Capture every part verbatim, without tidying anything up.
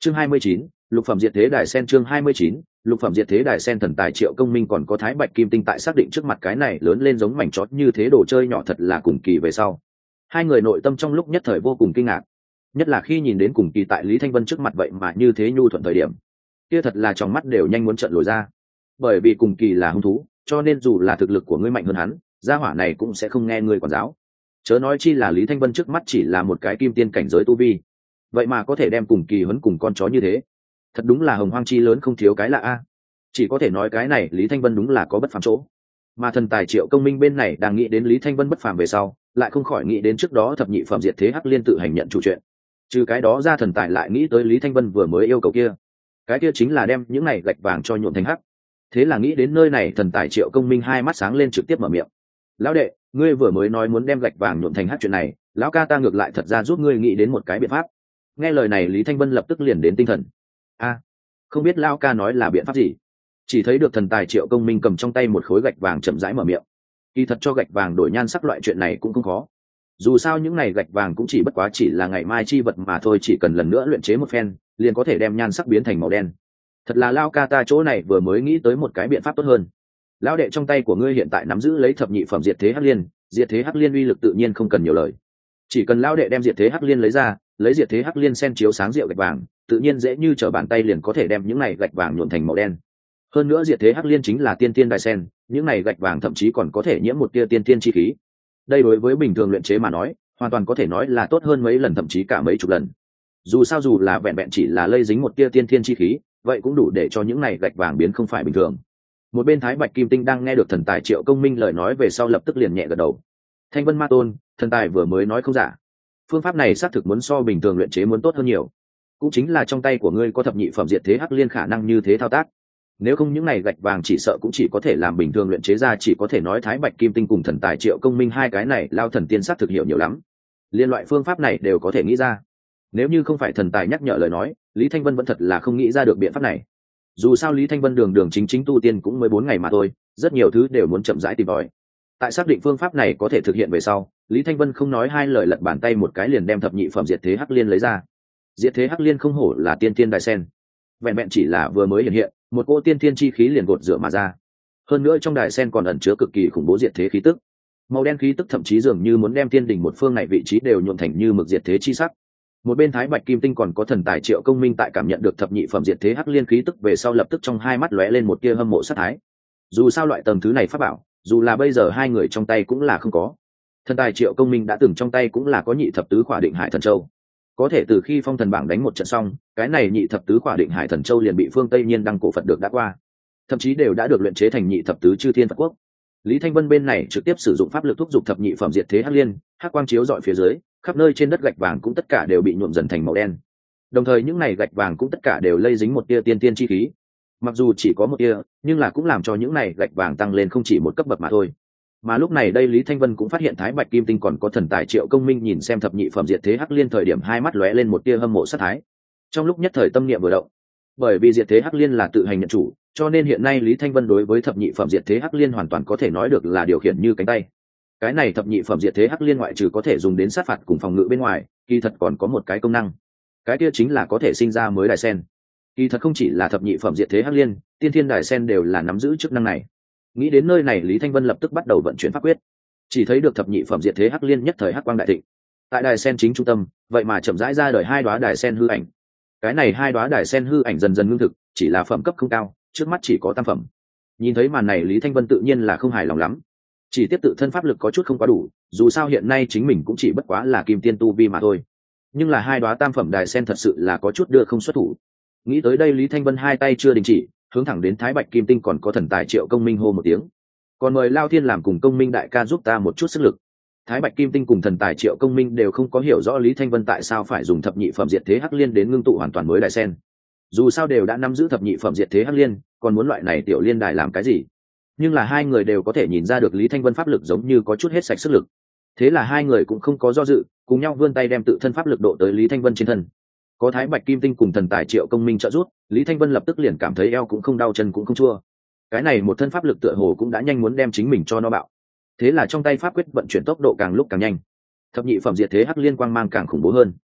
chương hai mươi chín, lục phẩm diệt thế đài sen. chương hai mươi chín, lục phẩm diệt thế đài sen. Thần tài Triệu Công Minh còn có Thái Bạch Kim Tinh tại xác định trước mặt cái này lớn lên giống mảnh chót như thế đồ chơi nhỏ thật là cùng kỳ về sau, hai người nội tâm trong lúc nhất thời vô cùng kinh ngạc, nhất là khi nhìn đến cùng kỳ tại Lý Thanh Vân trước mặt vậy mà như thế nhu thuận thời điểm, kia thật là trong mắt đều nhanh muốn trợn lồi ra. Bởi vì cùng kỳ là hung thú, cho nên dù là thực lực của ngươi mạnh hơn hắn, gia hỏa này cũng sẽ không nghe ngươi quản giáo. Chớ nói chi là Lý Thanh Vân trước mắt chỉ là một cái kim tiên cảnh giới tu vi, vậy mà có thể đem cùng kỳ huấn cùng con chó như thế, thật đúng là hồng hoang chi lớn không thiếu cái lạ a. Chỉ có thể nói cái này Lý Thanh Vân đúng là có bất phàm chỗ. Mà thần tài Triệu Công Minh bên này đang nghĩ đến Lý Thanh Vân bất phàm về sau, lại không khỏi nghĩ đến trước đó thập nhị phẩm diệt thế hắc liên tự hành nhận chủ chuyện. Trừ cái đó ra, thần tài lại nghĩ tới Lý Thanh Vân vừa mới yêu cầu kia, cái kia chính là đem những này gạch vàng cho nhuộm thành hắc. Thế là nghĩ đến nơi này, thần tài Triệu Công Minh hai mắt sáng lên, trực tiếp mở miệng: lão đệ, ngươi vừa mới nói muốn đem gạch vàng nhuộm thành hắc chuyện này, lão ca ta ngược lại thật ra giúp ngươi nghĩ đến một cái biện pháp. Nghe lời này, Lý Thanh Vân lập tức liền đến tinh thần. A, không biết lão ca nói là biện pháp gì? Chỉ thấy được thần tài Triệu Công Minh cầm trong tay một khối gạch vàng chậm rãi mở miệng. Kỳ thật cho gạch vàng đổi nhan sắc loại chuyện này cũng không khó, dù sao những này gạch vàng cũng chỉ bất quá chỉ là ngày mai chi vật mà thôi, chỉ cần lần nữa luyện chế một phen liền có thể đem nhan sắc biến thành màu đen. Thật là lao ca ta chỗ này vừa mới nghĩ tới một cái biện pháp tốt hơn. Lão đệ, trong tay của ngươi hiện tại nắm giữ lấy thập nhị phẩm diệt thế hắc liên, diệt thế hắc liên uy lực tự nhiên không cần nhiều lời, chỉ cần lão đệ đem diệt thế hắc liên lấy ra, lấy diệt thế hắc liên sen chiếu sáng rượu gạch vàng, tự nhiên dễ như trở bàn tay liền có thể đem những này gạch vàng nhuộm thành màu đen. Hơn nữa diệt thế hắc liên chính là tiên tiên đài sen, những này gạch vàng thậm chí còn có thể nhiễm một tia tiên tiên chi khí. Đây đối với bình thường luyện chế mà nói, hoàn toàn có thể nói là tốt hơn mấy lần, thậm chí cả mấy chục lần. Dù sao dù là vẹn vẹn chỉ là lây dính một tia tiên tiên chi khí, vậy cũng đủ để cho những này gạch vàng biến không phải bình thường. Một bên Thái Bạch Kim Tinh đang nghe được thần tài Triệu Công Minh lời nói về sau, lập tức liền nhẹ gật đầu. Thanh Vân Ma Tôn, thần tài vừa mới nói không giả, phương pháp này xác thực muốn so bình thường luyện chế muốn tốt hơn nhiều. Cũng chính là trong tay của ngươi có thập nhị phẩm diệt thế hắc liên khả năng như thế thao tác, nếu không những này gạch vàng chỉ sợ cũng chỉ có thể làm bình thường luyện chế ra. Chỉ có thể nói Thái Bạch Kim Tinh cùng thần tài Triệu Công Minh hai cái này lao thần tiên sát thực hiểu nhiều lắm, liên loại phương pháp này đều có thể nghĩ ra. Nếu như không phải thần tài nhắc nhở lời nói, Lý Thanh Vân vẫn thật là không nghĩ ra được biện pháp này. Dù sao Lý Thanh Vân đường đường chính chính tu tiên cũng mới bốn ngày mà thôi, rất nhiều thứ đều muốn chậm rãi tìm tòi. Tại xác định phương pháp này có thể thực hiện về sau, Lý Thanh Vân không nói hai lời lật bàn tay một cái liền đem thập nhị phẩm diệt thế hắc liên lấy ra. Diệt thế hắc liên không hổ là tiên tiên đài sen, vẹn vẹn chỉ là vừa mới hiện hiện, một cỗ tiên thiên chi khí liền gột rửa mà ra. Hơn nữa trong đài sen còn ẩn chứa cực kỳ khủng bố diệt thế khí tức, màu đen khí tức thậm chí dường như muốn đem thiên đỉnh một phương này vị trí đều nhuộm thành như mực diệt thế chi sắc. Một bên Thái Bạch Kim Tinh còn có thần tài Triệu Công Minh tại cảm nhận được thập nhị phẩm diệt thế hắc liên khí tức về sau, lập tức trong hai mắt lóe lên một tia hâm mộ sát thái. Dù sao loại tầng thứ này pháp bảo, dù là bây giờ hai người trong tay cũng là không có. Thần tài Triệu Công Minh đã từng trong tay cũng là có nhị thập tứ khỏa định hải thần châu, có thể từ khi phong thần bảng đánh một trận xong, cái này nhị thập tứ khỏa định hải thần châu liền bị phương Tây Nhiên đăng cổ Phật được đã qua, thậm chí đều đã được luyện chế thành nhị thập tứ chư thiên Phật quốc. Lý Thanh Vân bên này trực tiếp sử dụng pháp lực thúc giục thập nhị phẩm diệt thế hắc liên, hắc quang chiếu dọi phía dưới, khắp nơi trên đất gạch vàng cũng tất cả đều bị nhuộm dần thành màu đen. Đồng thời những này gạch vàng cũng tất cả đều lây dính một tia tiên tiên chi khí, mặc dù chỉ có một tia, nhưng là cũng làm cho những này gạch vàng tăng lên không chỉ một cấp bậc mà thôi. Mà lúc này đây Lý Thanh Vân cũng phát hiện Thái Bạch Kim Tinh còn có thần tài Triệu Công Minh nhìn xem thập nhị phẩm diệt thế hắc liên thời điểm, hai mắt lóe lên một tia hâm mộ sát thái. Trong lúc nhất thời tâm niệm vừa động, bởi vì diệt thế hắc liên là tự hành nhận chủ, cho nên hiện nay Lý Thanh Vân đối với thập nhị phẩm diệt thế hắc liên hoàn toàn có thể nói được là điều khiển như cánh tay. Cái này thập nhị phẩm diệt thế hắc liên ngoại trừ có thể dùng đến sát phạt cùng phòng ngự bên ngoài, kỳ thật còn có một cái công năng, cái kia chính là có thể sinh ra mới đài sen. Kỳ thật không chỉ là thập nhị phẩm diệt thế hắc liên, tiên thiên đài sen đều là nắm giữ chức năng này. Nghĩ đến nơi này, Lý Thanh Vân lập tức bắt đầu vận chuyển pháp quyết. Chỉ thấy được thập nhị phẩm diệt thế hắc liên nhất thời hắc quang đại thịnh, tại đài sen chính trung tâm vậy mà chậm rãi ra đời hai đóa đài sen hư ảnh. Cái này hai đóa đài sen hư ảnh dần dần ngưng thực, chỉ là phẩm cấp không cao, trước mắt chỉ có tam phẩm. Nhìn thấy màn này, Lý Thanh Vân tự nhiên là không hài lòng lắm, chỉ tiếp tự thân pháp lực có chút không quá đủ, dù sao hiện nay chính mình cũng chỉ bất quá là kim tiên tu vi mà thôi. Nhưng là hai đóa tam phẩm đài sen thật sự là có chút đưa không xuất thủ. Nghĩ tới đây, Lý Thanh Vân hai tay chưa đình chỉ, hướng thẳng đến Thái Bạch Kim Tinh còn có thần tài Triệu Công Minh hô một tiếng: còn mời Lao Thiên làm cùng Công Minh đại ca giúp ta một chút sức lực. Thái Bạch Kim Tinh cùng thần tài Triệu Công Minh đều không có hiểu rõ Lý Thanh Vân tại sao phải dùng thập nhị phẩm diệt thế hắc liên đến ngưng tụ hoàn toàn mới đài sen. Dù sao đều đã nắm giữ thập nhị phẩm diệt thế hắc liên, còn muốn loại này tiểu liên đài làm cái gì? Nhưng là hai người đều có thể nhìn ra được Lý Thanh Vân pháp lực giống như có chút hết sạch sức lực. Thế là hai người cũng không có do dự, cùng nhau vươn tay đem tự thân pháp lực độ tới Lý Thanh Vân trên thân. Có Thái Bạch Kim Tinh cùng thần tài Triệu Công Minh trợ giúp, Lý Thanh Vân lập tức liền cảm thấy eo cũng không đau, chân cũng không chua. Cái này một thân pháp lực tựa hồ cũng đã nhanh muốn đem chính mình cho nó bạo. Thế là trong tay pháp quyết vận chuyển tốc độ càng lúc càng nhanh, thập nhị phẩm diệt thế hắc liên quang mang càng khủng bố hơn.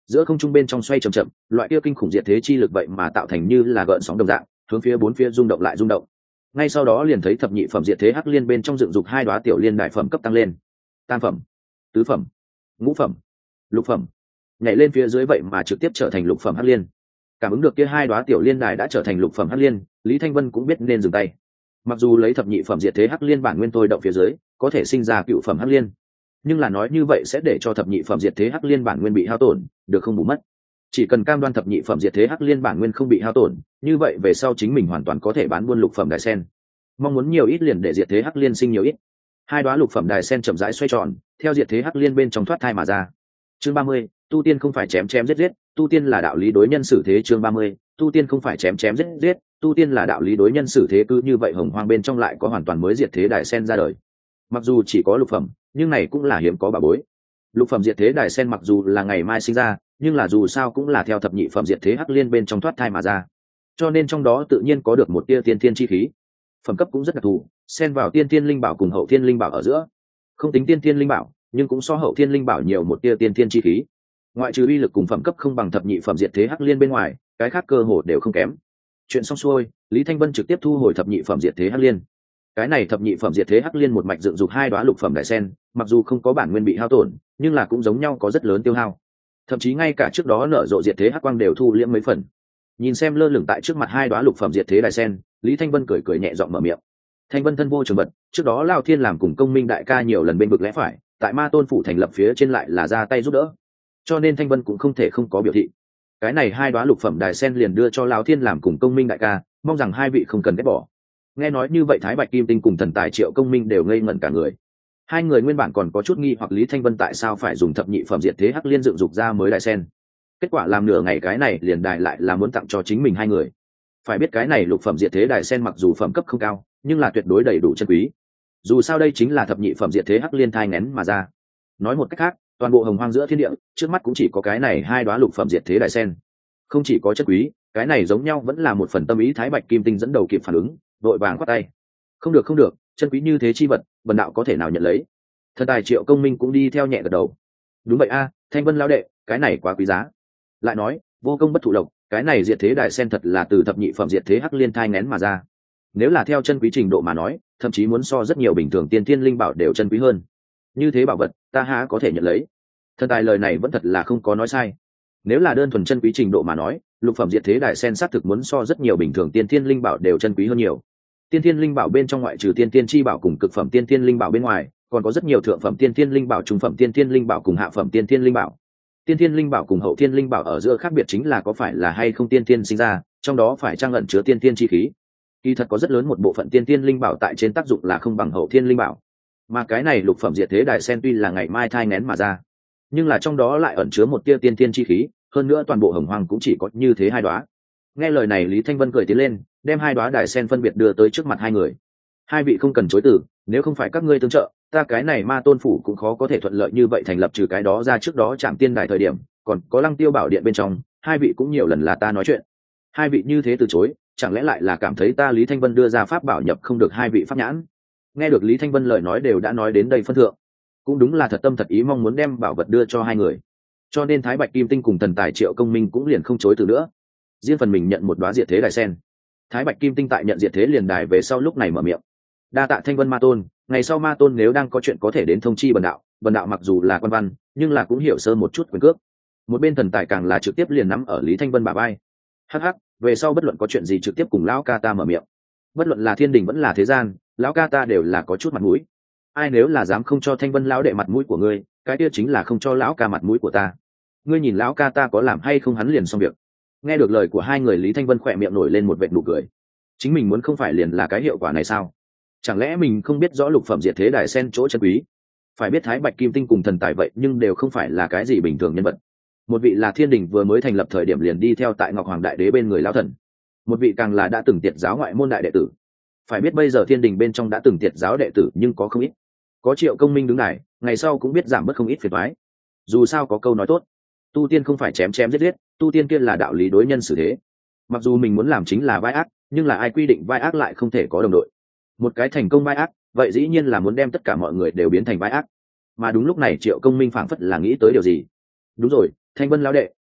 giữa không trung bên trong xoay chậm chậm, loại kia kinh khủng diệt thế chi lực vậy mà tạo thành như là gợn sóng đồng dạng, hướng phía bốn phía rung động lại rung động. Ngay sau đó liền thấy thập nhị phẩm diệt thế hắc liên bên trong dựng dục hai đóa tiểu liên đại phẩm cấp tăng lên, tam phẩm, tứ phẩm, ngũ phẩm, lục phẩm, nhảy lên phía dưới vậy mà trực tiếp trở thành lục phẩm hắc liên. Cảm ứng được kia hai đóa tiểu liên đài đã trở thành lục phẩm hắc liên, Lý Thanh Vân cũng biết nên dừng tay. Mặc dù lấy thập nhị phẩm diệt thế hắc liên bản nguyên tôi động phía dưới, có thể sinh ra cựu phẩm hắc liên, nhưng là nói như vậy sẽ để cho thập nhị phẩm diệt thế hắc liên bản nguyên bị hao tổn, được không bù mất. Chỉ cần cam đoan thập nhị phẩm diệt thế hắc liên bản nguyên không bị hao tổn, như vậy về sau chính mình hoàn toàn có thể bán buôn lục phẩm đài sen. Mong muốn nhiều ít liền để diệt thế hắc liên sinh nhiều ít. Hai đóa lục phẩm đài sen chậm rãi xoay tròn, theo diệt thế hắc liên bên trong thoát thai mà ra. Chương ba mươi, tu tiên không phải chém chém giết giết, tu tiên là đạo lý đối nhân xử thế. Chương ba mươi, tu tiên không phải chém chém giết giết, tu tiên là đạo lý đối nhân xử thế. Cứ như vậy hồng hoang bên trong lại có hoàn toàn mới diệt thế đài sen ra đời. Mặc dù chỉ có lục phẩm, nhưng này cũng là hiếm có bà bối. Lục phẩm diệt thế đài sen mặc dù là ngày mai sinh ra, nhưng là dù sao cũng là theo thập nhị phẩm diệt thế hắc liên bên trong thoát thai mà ra, cho nên trong đó tự nhiên có được một tia tiên tiên chi khí. Phẩm cấp cũng rất đặc thù, xen vào tiên tiên linh bảo cùng hậu thiên linh bảo ở giữa, không tính tiên tiên linh bảo nhưng cũng so hậu thiên linh bảo nhiều một tia tiên tiên chi khí. Ngoại trừ uy lực cùng phẩm cấp không bằng thập nhị phẩm diệt thế hắc liên bên ngoài, cái khác cơ hồ đều không kém. Chuyện xong xuôi, Lý Thanh Vân trực tiếp thu hồi thập nhị phẩm diệt thế hắc liên. Cái này thập nhị phẩm diệt thế hắc liên một mạch dựng dục hai đóa lục phẩm đại sen, mặc dù không có bản nguyên bị hao tổn, nhưng là cũng giống nhau có rất lớn tiêu hao. Thậm chí ngay cả trước đó nở rộ diệt thế hắc quang đều thu liễm mấy phần. Nhìn xem lơ lửng tại trước mặt hai đóa lục phẩm diệt thế đại sen, Lý Thanh Vân cười cười nhẹ giọng mở miệng. Thanh Vân thân vô trường vật, trước đó Lão Thiên làm cùng Công Minh đại ca nhiều lần bên vực lẽ phải, tại Ma Tôn phủ thành lập phía trên lại là ra tay giúp đỡ, cho nên Thanh Vân cũng không thể không có biểu thị. Cái này hai đóa lục phẩm đài sen liền đưa cho Lão Thiên làm cùng Công Minh đại ca, mong rằng hai vị không cần ghét bỏ. Nghe nói như vậy Thái Bạch Kim Tinh cùng Thần Tài Triệu Công Minh đều ngây ngẩn cả người. Hai người nguyên bản còn có chút nghi hoặc Lý Thanh Vân tại sao phải dùng thập nhị phẩm diệt thế hắc liên dựng dục ra mới đài sen. Kết quả làm nửa ngày cái này liền đài lại là muốn tặng cho chính mình hai người. Phải biết cái này lục phẩm diệt thế đài sen mặc dù phẩm cấp không cao, nhưng là tuyệt đối đầy đủ chân quý. Dù sao đây chính là thập nhị phẩm diệt thế hắc liên thai nghén mà ra. Nói một cách khác, toàn bộ hồng hoang giữa thiên địa, trước mắt cũng chỉ có cái này hai đóa lục phẩm diệt thế đài sen. Không chỉ có chân quý, cái này giống nhau vẫn là một phần tâm ý. Thái Bạch Kim Tinh dẫn đầu kịp phản ứng, vội vàng quát tay. Không được không được, chân quý như thế chi vật, bần đạo có thể nào nhận lấy. Thần Tài Triệu Công Minh cũng đi theo nhẹ gật đầu. Đúng vậy a, Thanh Vân lão đệ, cái này quá quý giá. Lại nói, vô công bất thụ lộc, cái này diệt thế đại sen thật là từ thập nhị phẩm diệt thế hắc liên thai nghén mà ra. Nếu là theo chân quý trình độ mà nói, thậm chí muốn so rất nhiều bình thường tiên thiên linh bảo đều chân quý hơn. Như thế bảo vật, ta há có thể nhận lấy. Thần Tài lời này vẫn thật là không có nói sai. Nếu là đơn thuần chân quý trình độ mà nói, lục phẩm diệt thế đại sen xác thực muốn so rất nhiều bình thường tiên thiên linh bảo đều chân quý hơn nhiều. Tiên thiên linh bảo bên trong ngoại trừ tiên thiên chi bảo cùng cực phẩm tiên thiên linh bảo bên ngoài, còn có rất nhiều thượng phẩm tiên thiên linh bảo, trung phẩm tiên thiên linh bảo cùng hạ phẩm tiên thiên linh bảo. Tiên thiên linh bảo cùng hậu thiên linh bảo ở giữa khác biệt chính là có phải là hay không tiên thiên sinh ra, trong đó phải trang ẩn chứa tiên thiên chi khí. Kỳ thật có rất lớn một bộ phận tiên thiên linh bảo tại trên tác dụng là không bằng hậu thiên linh bảo. Mà cái này lục phẩm diệt thế đại sen tuy là ngày mai thai nghén mà ra, nhưng là trong đó lại ẩn chứa một tia tiên thiên chi khí, hơn nữa toàn bộ hồng hoang cũng chỉ có như thế hai đóa. Nghe lời này Lý Thanh Vân cười tiến lên, đem hai đóa đại sen phân biệt đưa tới trước mặt hai người. Hai vị không cần chối từ, nếu không phải các ngươi tương trợ, ta cái này Ma Tôn phủ cũng khó có thể thuận lợi như vậy thành lập. Trừ cái đó ra, trước đó Trạm Tiên đài thời điểm, còn có Lăng Tiêu bảo điện bên trong, hai vị cũng nhiều lần là ta nói chuyện. Hai vị như thế từ chối, chẳng lẽ lại là cảm thấy ta Lý Thanh Vân đưa ra pháp bảo nhập không được hai vị pháp nhãn? Nghe được Lý Thanh Vân lời nói đều đã nói đến đây phân thượng, cũng đúng là thật tâm thật ý mong muốn đem bảo vật đưa cho hai người. Cho nên Thái Bạch Kim Tinh cùng Thần Tài Triệu Công Minh cũng liền không chối từ nữa. Riêng phần mình nhận một đóa diệt thế đài sen. Thái Bạch Kim Tinh tại nhận diệt thế liền đài về sau lúc này mở miệng. Đa tạ Thanh Vân Ma Tôn, ngày sau Ma Tôn nếu đang có chuyện có thể đến thông chi bần đạo, bần đạo mặc dù là quan văn, nhưng là cũng hiểu sơ một chút quyền cước. Một bên Thần Tài càng là trực tiếp liền nắm ở Lý Thanh Vân bả vai. Hắc hắc, về sau bất luận có chuyện gì trực tiếp cùng lão ca ta mở miệng. Bất luận là thiên đình vẫn là thế gian, lão ca ta đều là có chút mặt mũi. Ai nếu là dám không cho Thanh Vân lão đệ mặt mũi của ngươi, cái kia chính là không cho lão ca mặt mũi của ta. Ngươi nhìn lão ca ta có làm hay không hắn liền xong việc. Nghe được lời của hai người, Lý Thanh Vân khỏe miệng nổi lên một vệt nụ cười. Chính mình muốn không phải liền là cái hiệu quả này sao? Chẳng lẽ mình không biết rõ lục phẩm diệt thế đài sen chỗ chân quý? Phải biết Thái Bạch Kim Tinh cùng Thần Tài vậy nhưng đều không phải là cái gì bình thường nhân vật. Một vị là thiên đình vừa mới thành lập thời điểm liền đi theo tại Ngọc Hoàng Đại Đế bên người lão thần, một vị càng là đã từng tiệt giáo ngoại môn đại đệ tử. Phải biết bây giờ thiên đình bên trong đã từng tiệt giáo đệ tử nhưng có không ít. Có Triệu Công Minh đứng đài, ngày sau cũng biết giảm bớt không ít phiền toái. Dù sao có câu nói tốt, tu tiên không phải chém chém giết giết, tu tiên kia là đạo lý đối nhân xử thế. Mặc dù mình muốn làm chính là vai ác, nhưng là ai quy định vai ác lại không thể có đồng đội? Một cái thành công vai ác, vậy dĩ nhiên là muốn đem tất cả mọi người đều biến thành vai ác. Mà đúng lúc này Triệu Công Minh phảng phất là nghĩ tới điều gì. Đúng rồi, Thanh Vân lão đệ,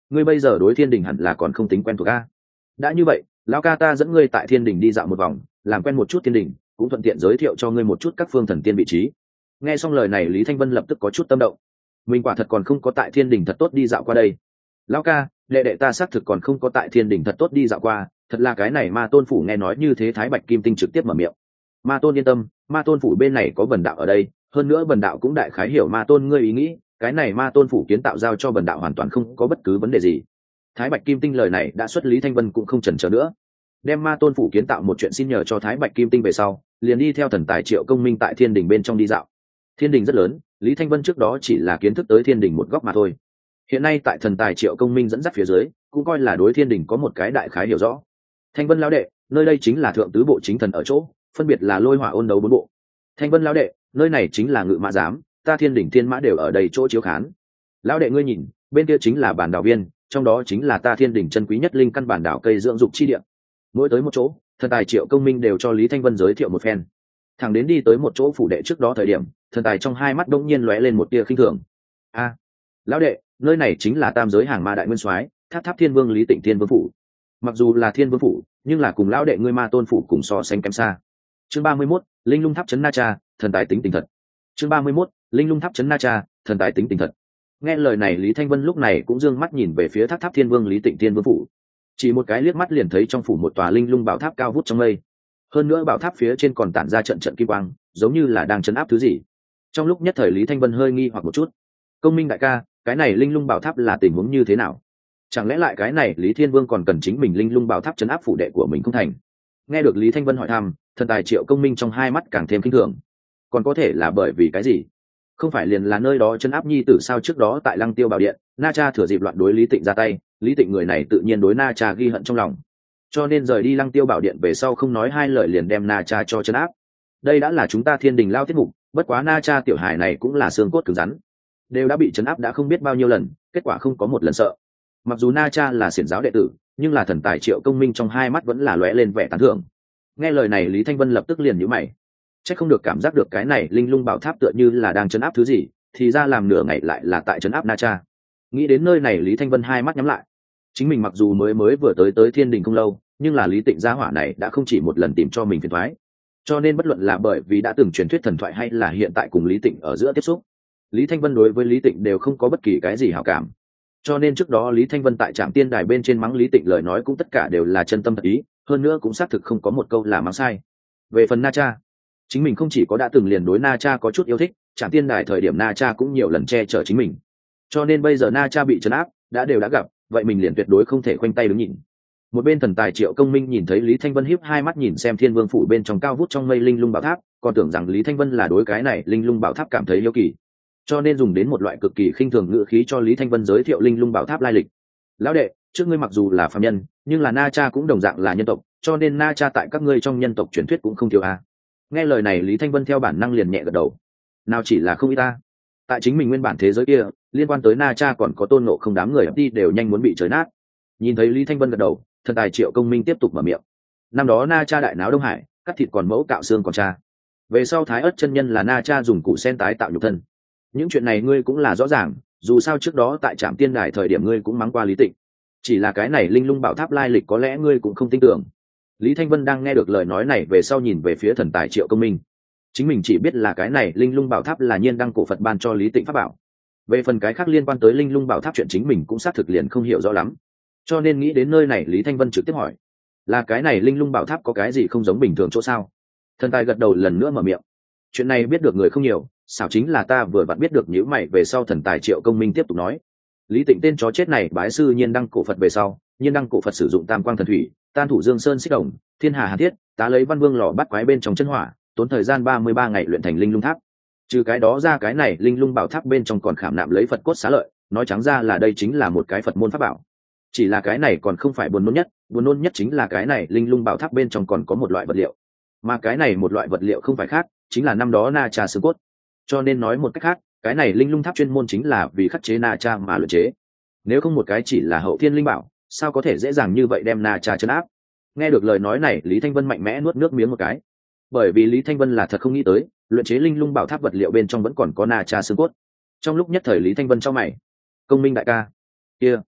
ngươi bây giờ đối thiên đình hẳn là còn không tính quen thuộc a. Đã như vậy, lão ca ta dẫn ngươi tại thiên đình đi dạo một vòng, làm quen một chút thiên đình, cũng thuận tiện giới thiệu cho ngươi một chút các phương thần tiên vị trí. Nghe xong lời này, Lý Thanh Vân lập tức có chút tâm động. Mình quả thật còn không có tại thiên đình thật tốt đi dạo qua đây. Lão ca, đệ đệ ta xác thực còn không có tại thiên đình thật tốt đi dạo qua, thật là cái này Ma Tôn phủ nghe nói như thế. Thái Bạch Kim Tinh trực tiếp mở miệng. Ma Tôn yên tâm, Ma Tôn phủ bên này có Bần đạo ở đây, hơn nữa Bần đạo cũng đại khái hiểu Ma Tôn ngươi ý nghĩ, cái này Ma Tôn phủ kiến tạo giao cho Bần đạo hoàn toàn không có bất cứ vấn đề gì. Thái Bạch Kim Tinh lời này đã xuất, Lý Thanh Vân cũng không chần chờ nữa, đem Ma Tôn phủ kiến tạo một chuyện xin nhờ cho Thái Bạch Kim Tinh về sau, liền đi theo thần tài Triệu Công Minh tại thiên đình bên trong đi dạo. Thiên đình rất lớn, Lý Thanh Vân trước đó chỉ là kiến thức tới thiên đình một góc mà thôi. Hiện nay tại thần tài Triệu Công Minh dẫn dắt phía dưới, cũng coi là đối thiên đình có một cái đại khái hiểu rõ. Thanh Vân lão đệ, nơi đây chính là thượng tứ bộ chính thần ở chỗ, phân biệt là lôi hỏa ôn đấu bốn bộ. Thanh Vân lão đệ, nơi này chính là ngự mã giám, ta thiên đỉnh thiên mã đều ở đây chỗ chiếu khán. Lão đệ ngươi nhìn, bên kia chính là bản đảo viên, trong đó chính là ta thiên đỉnh chân quý nhất linh căn bản đảo cây dưỡng dục chi địa. Mỗi tới một chỗ, thần tài Triệu Công Minh đều cho Lý Thanh Vân giới thiệu một phen. Thẳng đến đi tới một chỗ phủ đệ trước đó thời điểm, thần tài trong hai mắt đột nhiên lóe lên một tia khinh thường. A, lão đệ, nơi này chính là tam giới hàng ma đại nguyên soái, Tháp Tháp Thiên Vương Lý Tịnh Thiên Vương phủ. Mặc dù là Thiên Vương phủ, nhưng là cùng lão đệ ngươi Ma Tôn phủ cùng so sánh kém xa. Chương ba mươi mốt, Linh Lung Tháp trấn Na Cha, thần tài tính tình thật. Chương ba mươi mốt, Linh Lung Tháp trấn Na Cha, thần tài tính tình thật. Nghe lời này, Lý Thanh Vân lúc này cũng dương mắt nhìn về phía Tháp Tháp Thiên Vương Lý Tịnh Thiên Vương phủ. Chỉ một cái liếc mắt liền thấy trong phủ một tòa linh lung bảo tháp cao vút trong mây. Hơn nữa bảo tháp phía trên còn tản ra trận trận kim quang, giống như là đang trấn áp thứ gì. Trong lúc nhất thời, Lý Thanh Vân hơi nghi hoặc một chút. Công Minh đại ca, cái này linh lung bảo tháp là tình huống như thế nào? Chẳng lẽ lại cái này Lý Thiên Vương còn cần chính mình linh lung bảo tháp trấn áp phủ đệ của mình không thành? Nghe được Lý Thanh Vân hỏi thăm, thần tài Triệu Công Minh trong hai mắt càng thêm kinh thường. Còn có thể là bởi vì cái gì? Không phải liền là nơi đó trấn áp nhi tử sao? Trước đó tại Lăng Tiêu Bảo Điện, Na Cha thừa dịp loạn đối Lý Tịnh ra tay, Lý Tịnh người này tự nhiên đối Na Cha ghi hận trong lòng, cho nên rời đi Lăng Tiêu Bảo Điện về sau không nói hai lời liền đem Na Cha cho trấn áp. Đây đã là chúng ta thiên đình lao tiết mục, bất quá Na Cha tiểu hài này cũng là xương cốt cứng rắn, đều đã bị trấn áp đã không biết bao nhiêu lần, kết quả không có một lần sợ. Mặc dù Na Cha là xiển giáo đệ tử, nhưng là thần tài Triệu Công Minh trong hai mắt vẫn là lóe lên vẻ tán thưởng. Nghe lời này, Lý Thanh Vân lập tức liền nhíu mày. Chắc không được cảm giác được cái này linh lung bảo tháp tựa như là đang trấn áp thứ gì, thì ra làm nửa ngày lại là tại trấn áp Na Cha. Nghĩ đến nơi này, Lý Thanh Vân hai mắt nhắm lại. Chính mình mặc dù mới mới vừa tới tới thiên đình không lâu, nhưng là Lý Tịnh gia hỏa này đã không chỉ một lần tìm cho mình phiền toái, cho nên bất luận là bởi vì đã từng truyền thuyết thần thoại hay là hiện tại cùng Lý Tịnh ở giữa tiếp xúc, Lý Thanh Vân đối với Lý Tịnh đều không có bất kỳ cái gì hảo cảm. Cho nên trước đó Lý Thanh Vân tại Trạm Tiên Đài bên trên mắng Lý Tịnh lời nói cũng tất cả đều là chân tâm thật ý, hơn nữa cũng xác thực không có một câu là mắng sai. Về phần Na Cha, chính mình không chỉ có đã từng liền đối Na Cha có chút yêu thích, Trạm Tiên Đài thời điểm Na Cha cũng nhiều lần che chở chính mình, cho nên bây giờ Na Cha bị trấn áp, đã đều đã gặp, vậy mình liền tuyệt đối không thể khoanh tay đứng nhìn. Một bên thần tài Triệu Công Minh nhìn thấy Lý Thanh Vân hiếp hai mắt nhìn xem Thiên Vương phủ bên trong cao vút trong mây linh lung bảo tháp, còn tưởng rằng Lý Thanh Vân là đối cái này linh lung bảo tháp cảm thấy hiếu kỳ, cho nên dùng đến một loại cực kỳ khinh thường ngữ khí cho Lý Thanh Vân giới thiệu linh lung bảo tháp lai lịch. Lão đệ, trước ngươi mặc dù là phàm nhân, nhưng là Na Cha cũng đồng dạng là nhân tộc, cho nên Na Cha tại các ngươi trong nhân tộc truyền thuyết cũng không thiếu a. Nghe lời này, Lý Thanh Vân theo bản năng liền nhẹ gật đầu. Nào chỉ là không ít ta, tại chính mình nguyên bản thế giới kia, liên quan tới Na Cha còn có Tôn Ngộ Không đám người đi đều nhanh muốn bị trời nát. Nhìn thấy Lý Thanh Vân gật đầu, thần tài Triệu Công Minh tiếp tục mở miệng. Năm đó Na Cha đại náo Đông Hải, cắt thịt còn mẫu cạo xương còn cha. Về sau Thái Ất chân nhân là Na Cha dùng củ sen tái tạo nhục thân. Những chuyện này ngươi cũng là rõ ràng, dù sao trước đó tại Trạm Tiên Đài thời điểm ngươi cũng mắng qua Lý Tịnh. Chỉ là cái này linh lung bảo tháp lai lịch có lẽ ngươi cũng không tin tưởng. Lý Thanh Vân đang nghe được lời nói này về sau nhìn về phía thần tài Triệu Công Minh. Chính mình chỉ biết là cái này linh lung bảo tháp là nhiên đăng cổ Phật ban cho Lý Tịnh pháp bảo. Về phần cái khác liên quan tới linh lung bảo tháp chuyện chính mình cũng xác thực liền không hiểu rõ lắm, cho nên nghĩ đến nơi này, Lý Thanh Vân trực tiếp hỏi, là cái này linh lung bảo tháp có cái gì không giống bình thường chỗ sao? Thần tài gật đầu lần nữa mở miệng. Chuyện này biết được người không nhiều, xảo chính là ta vừa vặn biết được. Nhíu mày về sau, thần tài Triệu Công Minh tiếp tục nói, Lý Tịnh tên chó chết này bái sư nhiên đăng cổ Phật về sau, nhiên đăng cổ Phật sử dụng tam quang thần thủy, tan thủ dương sơn xích đồng, thiên hà hàn thiết, tá lấy văn vương lò bắt quái bên trong chân hỏa, tốn thời gian ba mươi ba ngày luyện thành linh lung tháp. Trừ cái đó ra, cái này linh lung bảo tháp bên trong còn khảm nạm lấy Phật cốt xá lợi, nói trắng ra là đây chính là một cái Phật môn pháp bảo. Chỉ là cái này còn không phải buồn nôn nhất, buồn nôn nhất chính là cái này linh lung bảo tháp bên trong còn có một loại vật liệu, mà cái này một loại vật liệu không phải khác, chính là năm đó Na Cha xương cốt. Cho nên nói một cách khác, cái này linh lung tháp chuyên môn chính là vì khắc chế Na Cha mà luyện chế. Nếu không một cái chỉ là hậu thiên linh bảo, sao có thể dễ dàng như vậy đem Na Cha trấn áp? Nghe được lời nói này, Lý Thanh Vân mạnh mẽ nuốt nước miếng một cái, bởi vì Lý Thanh Vân là thật không nghĩ tới, luyện chế linh lung bảo tháp vật liệu bên trong vẫn còn có Na Cha xương cốt. Trong lúc nhất thời, Lý Thanh Vân chau mày. Công Minh đại ca, kia,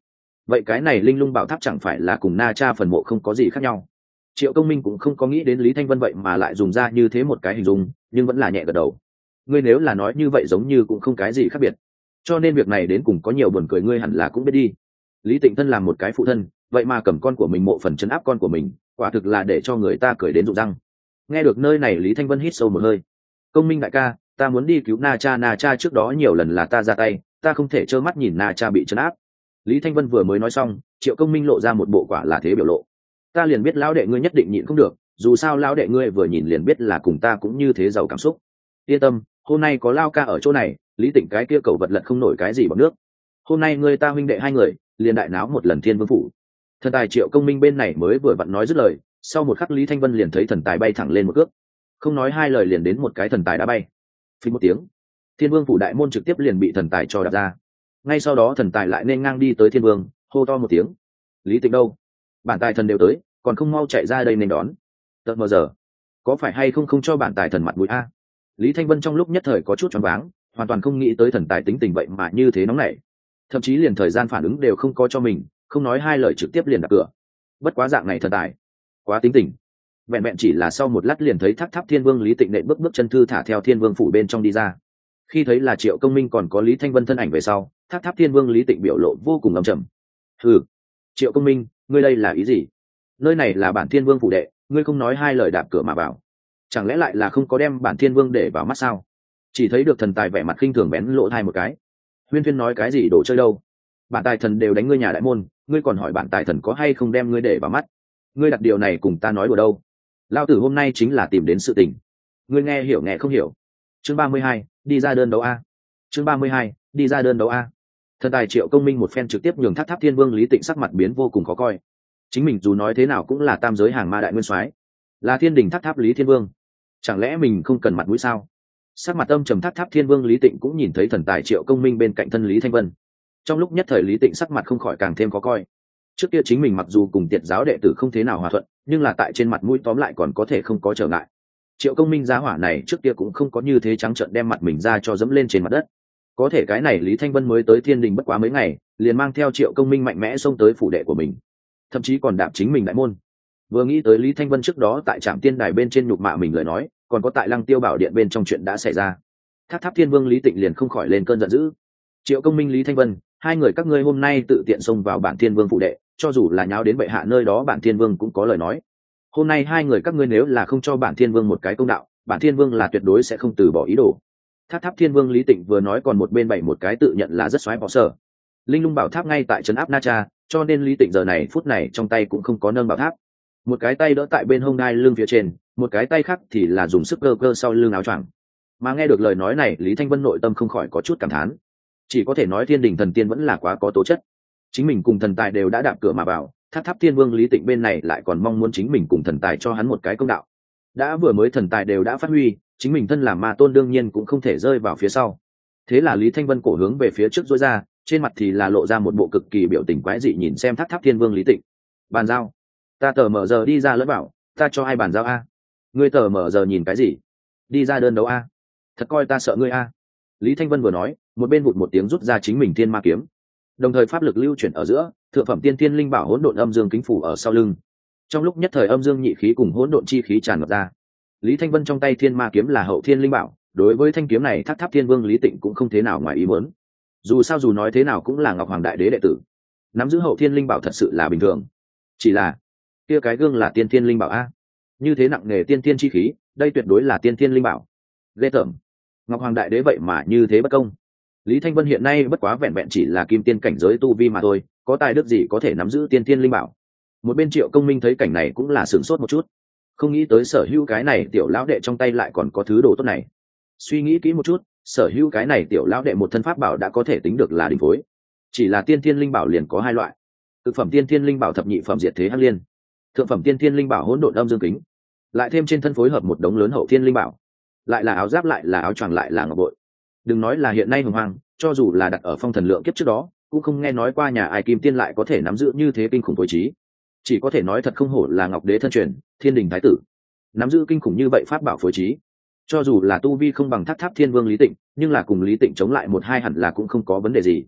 vậy cái này linh lung bảo tháp chẳng phải là cùng Na Cha phần mộ không có gì khác nhau? Triệu Công Minh cũng không có nghĩ đến Lý Thanh Vân vậy mà lại dùng ra như thế một cái hình dung, nhưng vẫn là nhẹ gật đầu. Ngươi nếu là nói như vậy giống như cũng không cái gì khác biệt, cho nên việc này đến cùng có nhiều buồn cười ngươi hẳn là cũng biết đi. Lý Tịnh Thân làm một cái phụ thân, vậy mà cầm con của mình mộ phần chấn áp con của mình, quả thực là để cho người ta cười đến rụng răng. Nghe được nơi này, Lý Thanh Vân hít sâu một hơi. Công Minh đại ca, ta muốn đi cứu Na Cha, Na Cha trước đó nhiều lần là ta ra tay, ta không thể trơ mắt nhìn Na Cha bị chấn áp. Lý Thanh Vân vừa mới nói xong, Triệu Công Minh lộ ra một bộ quả là thế biểu lộ. Ta liền biết lão đệ ngươi nhất định nhịn không được, dù sao lão đệ ngươi vừa nhìn liền biết là cùng ta cũng như thế giàu cảm xúc. Yên tâm, hôm nay có Lao ca ở chỗ này, Lý Tịnh cái kia cầu vật lật không nổi cái gì bằng nước. Hôm nay ngươi ta huynh đệ hai người liền đại náo một lần Thiên Vương phủ. Thần tài Triệu Công Minh bên này mới vừa vặn nói dứt lời, sau một khắc Lý Thanh Vân liền thấy thần tài bay thẳng lên một cước, không nói hai lời liền đến một cái thần tài đã bay. Phí một tiếng, Thiên Vương phủ đại môn trực tiếp liền bị thần tài cho đạp ra. Ngay sau đó thần tài lại nên ngang đi tới Thiên Vương, hô to một tiếng: Lý Tịnh đâu? Bản tài thần đều tới, còn không mau chạy ra đây nên đón. Tận mờ giờ, có phải hay không không cho bản tài thần mặt mũi a? Lý Thanh Vân trong lúc nhất thời có chút choáng váng, hoàn toàn không nghĩ tới thần tài tính tình vậy mà như thế nóng nảy, thậm chí liền thời gian phản ứng đều không có cho mình, không nói hai lời trực tiếp liền đạp cửa. Bất quá dạng này thần tài quá tính tình, vẹn vẹn chỉ là sau một lát liền thấy Tháp Tháp Thiên Vương Lý Tịnh nện bước bước chân thư thả theo Thiên Vương phủ bên trong đi ra. Khi thấy là Triệu Công Minh còn có Lý Thanh Vân thân ảnh về sau, Tháp Tháp Thiên Vương Lý Tịnh biểu lộ vô cùng âm trầm. Hừ, Triệu Công Minh, ngươi đây là ý gì? Nơi này là bản Thiên Vương phủ đệ, ngươi không nói hai lời đạp cửa mà vào, chẳng lẽ lại là không có đem bản Thiên Vương để vào mắt sao? Chỉ thấy được thần tài vẻ mặt khinh thường bén lỗ thai một cái. Huyên Thuyên nói cái gì đồ chơi đâu? Bản tài thần đều đánh ngươi nhà đại môn, ngươi còn hỏi bản tài thần có hay không đem ngươi để vào mắt? Ngươi đặt điều này cùng ta nói đùa đâu? Lao tử hôm nay chính là tìm đến sự tình, ngươi nghe hiểu nghe không hiểu? Chương ba mươi hai, đi ra đơn đấu a. Chương ba mươi hai, đi ra đơn đấu a. Thần tài Triệu Công Minh một phen trực tiếp nhường Tháp Tháp Thiên Vương Lý Tịnh sắc mặt biến vô cùng khó coi. Chính mình dù nói thế nào cũng là tam giới hàng ma đại nguyên soái, là thiên đình Tháp Tháp Lý Thiên Vương, chẳng lẽ mình không cần mặt mũi sao? Sắc mặt âm trầm Tháp Tháp Thiên Vương Lý Tịnh cũng nhìn thấy thần tài Triệu Công Minh bên cạnh thân Lý Thanh Vân, trong lúc nhất thời Lý Tịnh sắc mặt không khỏi càng thêm khó coi. Trước kia chính mình mặc dù cùng tiệt giáo đệ tử không thế nào hòa thuận, nhưng là tại trên mặt mũi tóm lại còn có thể không có trở ngại. Triệu Công Minh giá hỏa này trước kia cũng không có như thế trắng trợn đem mặt mình ra cho dẫm lên trên mặt đất. Có thể cái này Lý Thanh Vân mới tới thiên đình bất quá mấy ngày, liền mang theo Triệu Công Minh mạnh mẽ xông tới phủ đệ của mình, thậm chí còn đạp chính mình đại môn. Vừa nghĩ tới Lý Thanh Vân trước đó tại Trạm Tiên Đài bên trên nhục mạ mình lời nói, còn có tại Lăng Tiêu Bảo Điện bên trong chuyện đã xảy ra, Tháp Tháp Thiên Vương Lý Tịnh liền không khỏi lên cơn giận dữ. Triệu Công Minh, Lý Thanh Vân, hai người các ngươi hôm nay tự tiện xông vào bản Thiên Vương phủ đệ, cho dù là nháo đến bệ hạ nơi đó bản Thiên Vương cũng có lời nói. Hôm nay hai người các ngươi nếu là không cho bản Thiên Vương một cái công đạo, bản Thiên Vương là tuyệt đối sẽ không từ bỏ ý đồ. Tháp Tháp Thiên Vương Lý Tịnh vừa nói còn một bên bày một cái tự nhận là rất xoáy bỏ sở. Linh Lung Bảo Tháp ngay tại trấn áp Na Cha, cho nên Lý Tịnh giờ này phút này trong tay cũng không có nâng bảo tháp, một cái tay đỡ tại bên hông đai lưng phía trên, một cái tay khác thì là dùng sức cơ cơ sau lưng áo choàng. Mà nghe được lời nói này, Lý Thanh Vân nội tâm không khỏi có chút cảm thán, chỉ có thể nói thiên đình thần tiên vẫn là quá có tố chất. Chính mình cùng thần tài đều đã đạp cửa mà vào, Tháp Tháp Thiên Vương Lý Tịnh bên này lại còn mong muốn chính mình cùng thần tài cho hắn một cái công đạo. Đã vừa mới thần tài đều đã phát huy, chính mình thân làm ma tôn đương nhiên cũng không thể rơi vào phía sau. Thế là Lý Thanh Vân cổ hướng về phía trước duỗi ra, trên mặt thì là lộ ra một bộ cực kỳ biểu tình quái dị nhìn xem Tháp Tháp Thiên Vương Lý Tịnh. Bàn giao, ta tờ mở giờ đi ra lẫn bảo, ta cho ai bàn giao a? Ngươi tờ mở giờ nhìn cái gì? Đi ra đơn đấu a? Thật coi ta sợ ngươi a? Lý Thanh Vân vừa nói, một bên vụt một tiếng rút ra chính mình thiên ma kiếm, đồng thời pháp lực lưu chuyển ở giữa, thượng phẩm tiên thiên linh bảo hỗn độn âm dương kính phủ ở sau lưng. Trong lúc nhất thời âm dương nhị khí cùng hỗn độn chi khí tràn ngập ra. Lý Thanh Vân trong tay thiên ma kiếm là hậu thiên linh bảo, đối với thanh kiếm này Tháp Tháp Thiên Vương Lý Tịnh cũng không thế nào ngoài ý muốn. Dù sao dù nói thế nào cũng là Ngọc Hoàng Đại Đế đệ tử, nắm giữ hậu thiên linh bảo thật sự là bình thường. Chỉ là kia cái gương là tiên thiên linh bảo a, như thế nặng nghề tiên thiên chi khí, đây tuyệt đối là tiên thiên linh bảo. Ghê tởm, Ngọc Hoàng Đại Đế vậy mà như thế bất công. Lý Thanh Vân hiện nay bất quá vẹn vẹn chỉ là kim tiên cảnh giới tu vi mà thôi, có tài đức gì có thể nắm giữ tiên thiên linh bảo. Một bên Triệu Công Minh thấy cảnh này cũng là sửng sốt một chút, không nghĩ tới sở hữu cái này tiểu lão đệ trong tay lại còn có thứ đồ tốt này. Suy nghĩ kỹ một chút, sở hữu cái này tiểu lão đệ một thân pháp bảo đã có thể tính được là đỉnh phối. Chỉ là tiên thiên linh bảo liền có hai loại: thực phẩm tiên thiên linh bảo thập nhị phẩm diệt thế hắc liên, thượng phẩm tiên thiên linh bảo hỗn độn âm dương kính. Lại thêm trên thân phối hợp một đống lớn hậu thiên linh bảo, lại là áo giáp, lại là áo choàng, lại là ngọc bội. Đừng nói là hiện nay hồng hoang, cho dù là đặt ở phong thần lượng kiếp trước đó, cũng không nghe nói qua nhà ai kim tiên lại có thể nắm giữ như thế kinh khủng phối trí. Chỉ có thể nói thật không hổ là Ngọc Đế thân truyền, Thiên Đình Thái tử, nắm giữ kinh khủng như vậy pháp bảo phối trí. Cho dù là tu vi không bằng Tháp Tháp Thiên Vương Lý Tịnh, nhưng là cùng Lý Tịnh chống lại một hai hẳn là cũng không có vấn đề gì.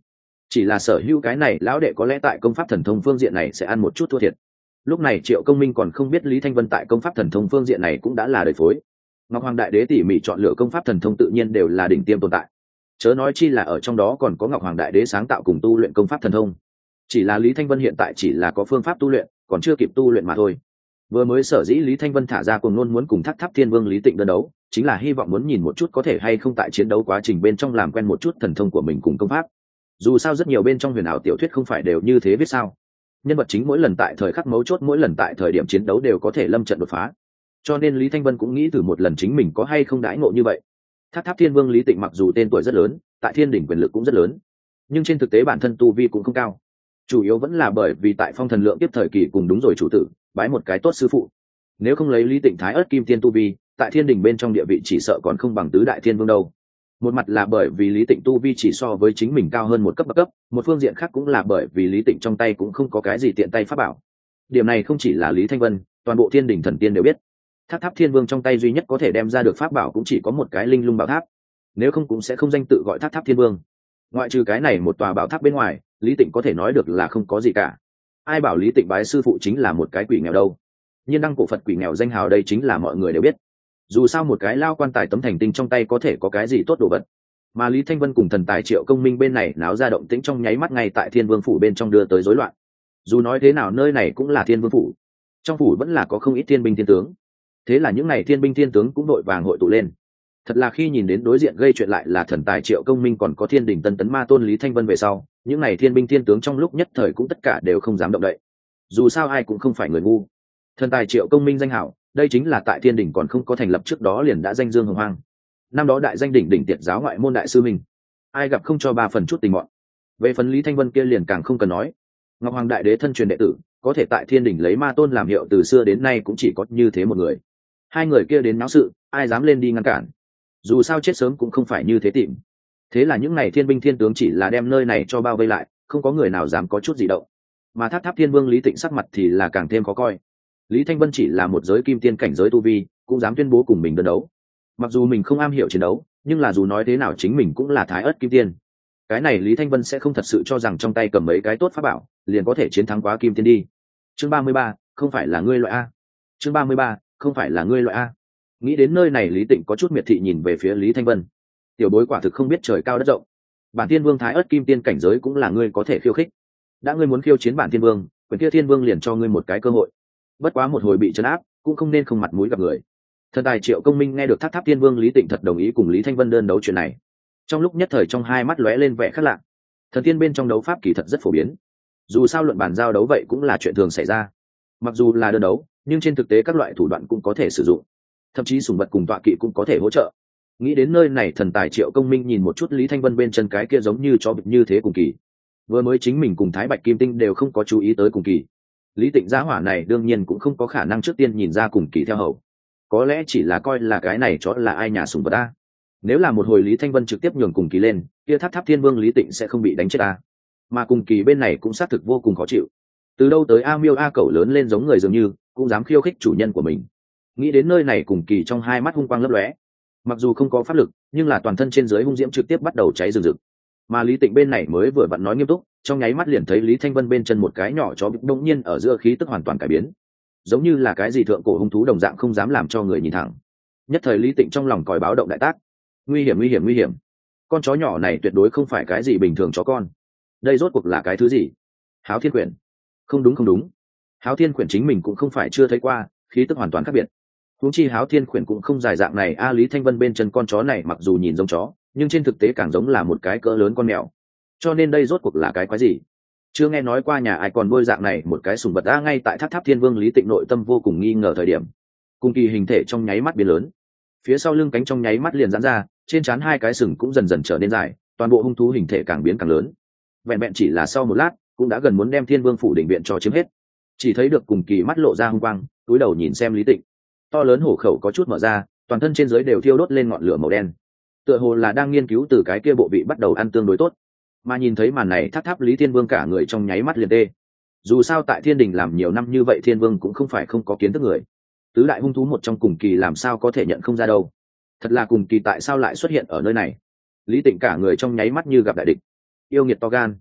chỉ là sở hữu cái này lão đệ có lẽ tại công pháp thần thông phương diện này sẽ ăn một chút thua thiệt. Lúc này Triệu Công Minh còn không biết Lý Thanh Vân tại công pháp thần thông phương diện này cũng đã là đời phối. Ngọc Hoàng Đại Đế tỉ mỉ chọn lựa công pháp thần thông tự nhiên đều là đỉnh tiêm tồn tại, chớ nói chi là ở trong đó còn có Ngọc Hoàng Đại Đế sáng tạo cùng tu luyện công pháp thần thông. Chỉ là Lý Thanh Vân hiện tại chỉ là có phương pháp tu luyện, còn chưa kịp tu luyện mà thôi. Vừa mới sở dĩ Lý Thanh Vân thả ra cuồng ngôn muốn cùng Tháp Tháp Thiên Vương Lý Tịnh đơn đấu, chính là hy vọng muốn nhìn một chút có thể hay không tại chiến đấu quá trình bên trong làm quen một chút thần thông của mình cùng công pháp. Dù sao rất nhiều bên trong huyền ảo tiểu thuyết không phải đều như thế viết sao? Nhân vật chính mỗi lần tại thời khắc mấu chốt, mỗi lần tại thời điểm chiến đấu đều có thể lâm trận đột phá. Cho nên Lý Thanh Vân cũng nghĩ thử một lần chính mình có hay không đãi ngộ như vậy. Tháp Tháp Thiên Vương Lý Tịnh mặc dù tên tuổi rất lớn, tại Thiên đỉnh quyền lực cũng rất lớn, nhưng trên thực tế bản thân tu vi cũng không cao. Chủ yếu vẫn là bởi vì tại Phong Thần Lượng Kiếp thời kỳ cùng đúng rồi chủ tử, bái một cái tốt sư phụ. Nếu không lấy Lý Tịnh Thái Ức Kim Tiên tu vi, tại Thiên đỉnh bên trong địa vị chỉ sợ còn không bằng tứ đại thiên vương đâu. Một mặt là bởi vì Lý Tịnh tu vi chỉ so với chính mình cao hơn một cấp bậc cấp, một phương diện khác cũng là bởi vì Lý Tịnh trong tay cũng không có cái gì tiện tay pháp bảo. Điểm này không chỉ là Lý Thanh Vân, toàn bộ Thiên đỉnh thần tiên đều biết. Tháp Tháp Thiên Vương trong tay duy nhất có thể đem ra được pháp bảo cũng chỉ có một cái linh lung bảo tháp, nếu không cũng sẽ không danh tự gọi Tháp Tháp Thiên Vương. Ngoại trừ cái này một tòa bảo tháp bên ngoài, Lý Tịnh có thể nói được là không có gì cả. Ai bảo Lý Tịnh bái sư phụ chính là một cái quỷ nghèo đâu? Nhiên đăng cổ Phật quỷ nghèo danh hào đây chính là mọi người đều biết. Dù sao một cái lao quan tài tấm thành tinh trong tay có thể có cái gì tốt đồ vật. Mà Lý Thanh Vân cùng thần tài Triệu Công Minh bên này náo ra động tĩnh trong nháy mắt ngay tại Thiên Vương phủ bên trong đưa tới rối loạn. Dù nói thế nào nơi này cũng là Thiên Vương phủ, trong phủ vẫn là có không ít thiên binh thiên tướng. Thế là những ngày thiên binh thiên tướng cũng đội vàng hội tụ lên. Thật là khi nhìn đến đối diện gây chuyện lại là thần tài Triệu Công Minh còn có Thiên đỉnh tân tấn ma tôn Lý Thanh Vân về sau, những ngày thiên binh thiên tướng trong lúc nhất thời cũng tất cả đều không dám động đậy. Dù sao ai cũng không phải người ngu. Thần tài Triệu Công Minh danh hảo, đây chính là tại Thiên đỉnh còn không có thành lập trước đó liền đã danh dương hồng hoang. Năm đó đại danh đỉnh đỉnh tiệt giáo ngoại môn đại sư mình, ai gặp không cho ba phần chút tình mọn. Về phần Lý Thanh Vân kia liền càng không cần nói. Ngọc Hoàng Đại Đế thân truyền đệ tử, có thể tại Thiên đỉnh lấy ma tôn làm hiệu từ xưa đến nay cũng chỉ có như thế một người. Hai người kia đến náo sự, ai dám lên đi ngăn cản? Dù sao chết sớm cũng không phải như thế tìm. Thế là những ngày thiên binh thiên tướng chỉ là đem nơi này cho bao vây lại, không có người nào dám có chút gì động. Mà Tháp Tháp Thiên Vương Lý Tịnh sắc mặt thì là càng thêm khó coi. Lý Thanh Vân chỉ là một giới kim tiên cảnh giới tu vi, cũng dám tuyên bố cùng mình đơn đấu. Mặc dù mình không am hiểu chiến đấu, nhưng là dù nói thế nào chính mình cũng là Thái Ức Kim Tiên. Cái này Lý Thanh Vân sẽ không thật sự cho rằng trong tay cầm mấy cái tốt pháp bảo, liền có thể chiến thắng quá Kim Tiên đi. Chương ba mươi ba, không phải là ngươi loại a. Chương ba mươi ba, không phải là ngươi loại a. Nghĩ đến nơi này Lý Tịnh có chút miệt thị nhìn về phía Lý Thanh Vân. Tiểu bối quả thực không biết trời cao đất rộng. Bản Thiên Vương Thái Ức Kim Tiên cảnh giới cũng là ngươi có thể khiêu khích. Đã ngươi muốn khiêu chiến bản Thiên Vương, quyền kia Thiên Vương liền cho ngươi một cái cơ hội. Bất quá một hồi bị trấn áp, cũng không nên không mặt mũi gặp người. Thần tài Triệu Công Minh nghe được Tháp Tháp Thiên Vương Lý Tịnh thật đồng ý cùng Lý Thanh Vân đơn đấu chuyện này, trong lúc nhất thời trong hai mắt lóe lên vẻ khác lạ. Thần tiên bên trong đấu pháp kỳ thật rất phổ biến, dù sao luận bàn giao đấu vậy cũng là chuyện thường xảy ra. Mặc dù là đơn đấu, nhưng trên thực tế các loại thủ đoạn cũng có thể sử dụng, thậm chí sủng vật cùng tọa kỵ cũng có thể hỗ trợ. Nghĩ đến nơi này thần tài Triệu Công Minh nhìn một chút Lý Thanh Vân bên chân cái kia giống như chó bịch như thế cùng kỳ. Vừa mới chính mình cùng Thái Bạch Kim Tinh đều không có chú ý tới cùng kỳ, Lý Tịnh gia hỏa này đương nhiên cũng không có khả năng trước tiên nhìn ra cùng kỳ theo hầu, có lẽ chỉ là coi là cái này chó là ai nhà sủng vật ta. Nếu là một hồi Lý Thanh Vân trực tiếp nhường cùng kỳ lên, kia Tháp Tháp Thiên Vương Lý Tịnh sẽ không bị đánh chết ta. Mà cùng kỳ bên này cũng xác thực vô cùng khó chịu. Từ đâu tới a miêu a cẩu lớn lên giống người dường như, cũng dám khiêu khích chủ nhân của mình. Nghĩ đến nơi này cùng kỳ trong hai mắt hung quang lấp lóe. Mặc dù không có pháp lực, nhưng là toàn thân trên dưới hung diễm trực tiếp bắt đầu cháy rừng rực. Mà Lý Tịnh bên này mới vừa vặn nói nghiêm túc, trong nháy mắt liền thấy Lý Thanh Vân bên chân một cái nhỏ chó bịch đông nhiên ở giữa khí tức hoàn toàn cải biến, giống như là cái gì thượng cổ hung thú đồng dạng không dám làm cho người nhìn thẳng. Nhất thời Lý Tịnh trong lòng còi báo động đại tác. Nguy hiểm nguy hiểm nguy hiểm, con chó nhỏ này tuyệt đối không phải cái gì bình thường chó con. Đây rốt cuộc là cái thứ gì? Háo Thiên Quyển? Không đúng không đúng, Háo Thiên Quyển chính mình cũng không phải chưa thấy qua, khí tức hoàn toàn khác biệt. Huống chi Háo Thiên Quyển cũng không dài dạng này a. Lý Thanh Vân bên chân con chó này mặc dù nhìn giống chó, nhưng trên thực tế càng giống là một cái cỡ lớn con mèo. Cho nên đây rốt cuộc là cái quái gì? Chưa nghe nói qua nhà ai còn nuôi dạng này một cái sùng vật a. Ngay tại Tháp Tháp Thiên Vương Lý Tịnh nội tâm vô cùng nghi ngờ thời điểm, cùng kỳ hình thể trong nháy mắt biến lớn, phía sau lưng cánh trong nháy mắt liền giãn ra, trên trán hai cái sừng cũng dần dần trở nên dài, toàn bộ hung thú hình thể càng biến càng lớn. Vẹn vẹn chỉ là sau một lát, cũng đã gần muốn đem Thiên Vương phủ đỉnh viện cho chiếm hết. Chỉ thấy được cùng kỳ mắt lộ ra hung quang, cúi đầu nhìn xem Lý Tịnh. To lớn hổ khẩu có chút mở ra, toàn thân trên dưới đều thiêu đốt lên ngọn lửa màu đen, tựa hồ là đang nghiên cứu từ cái kia bộ vị bắt đầu ăn tương đối tốt. Mà nhìn thấy màn này, Tháp Tháp Lý Thiên Vương cả người trong nháy mắt liền tê. Dù sao tại Thiên Đình làm nhiều năm như vậy, Thiên Vương cũng không phải không có kiến thức người. Tứ đại hung thú một trong cùng kỳ làm sao có thể nhận không ra đâu. Thật là cùng kỳ tại sao lại xuất hiện ở nơi này? Lý Tịnh cả người trong nháy mắt như gặp đại địch. Yêu nghiệt to gan,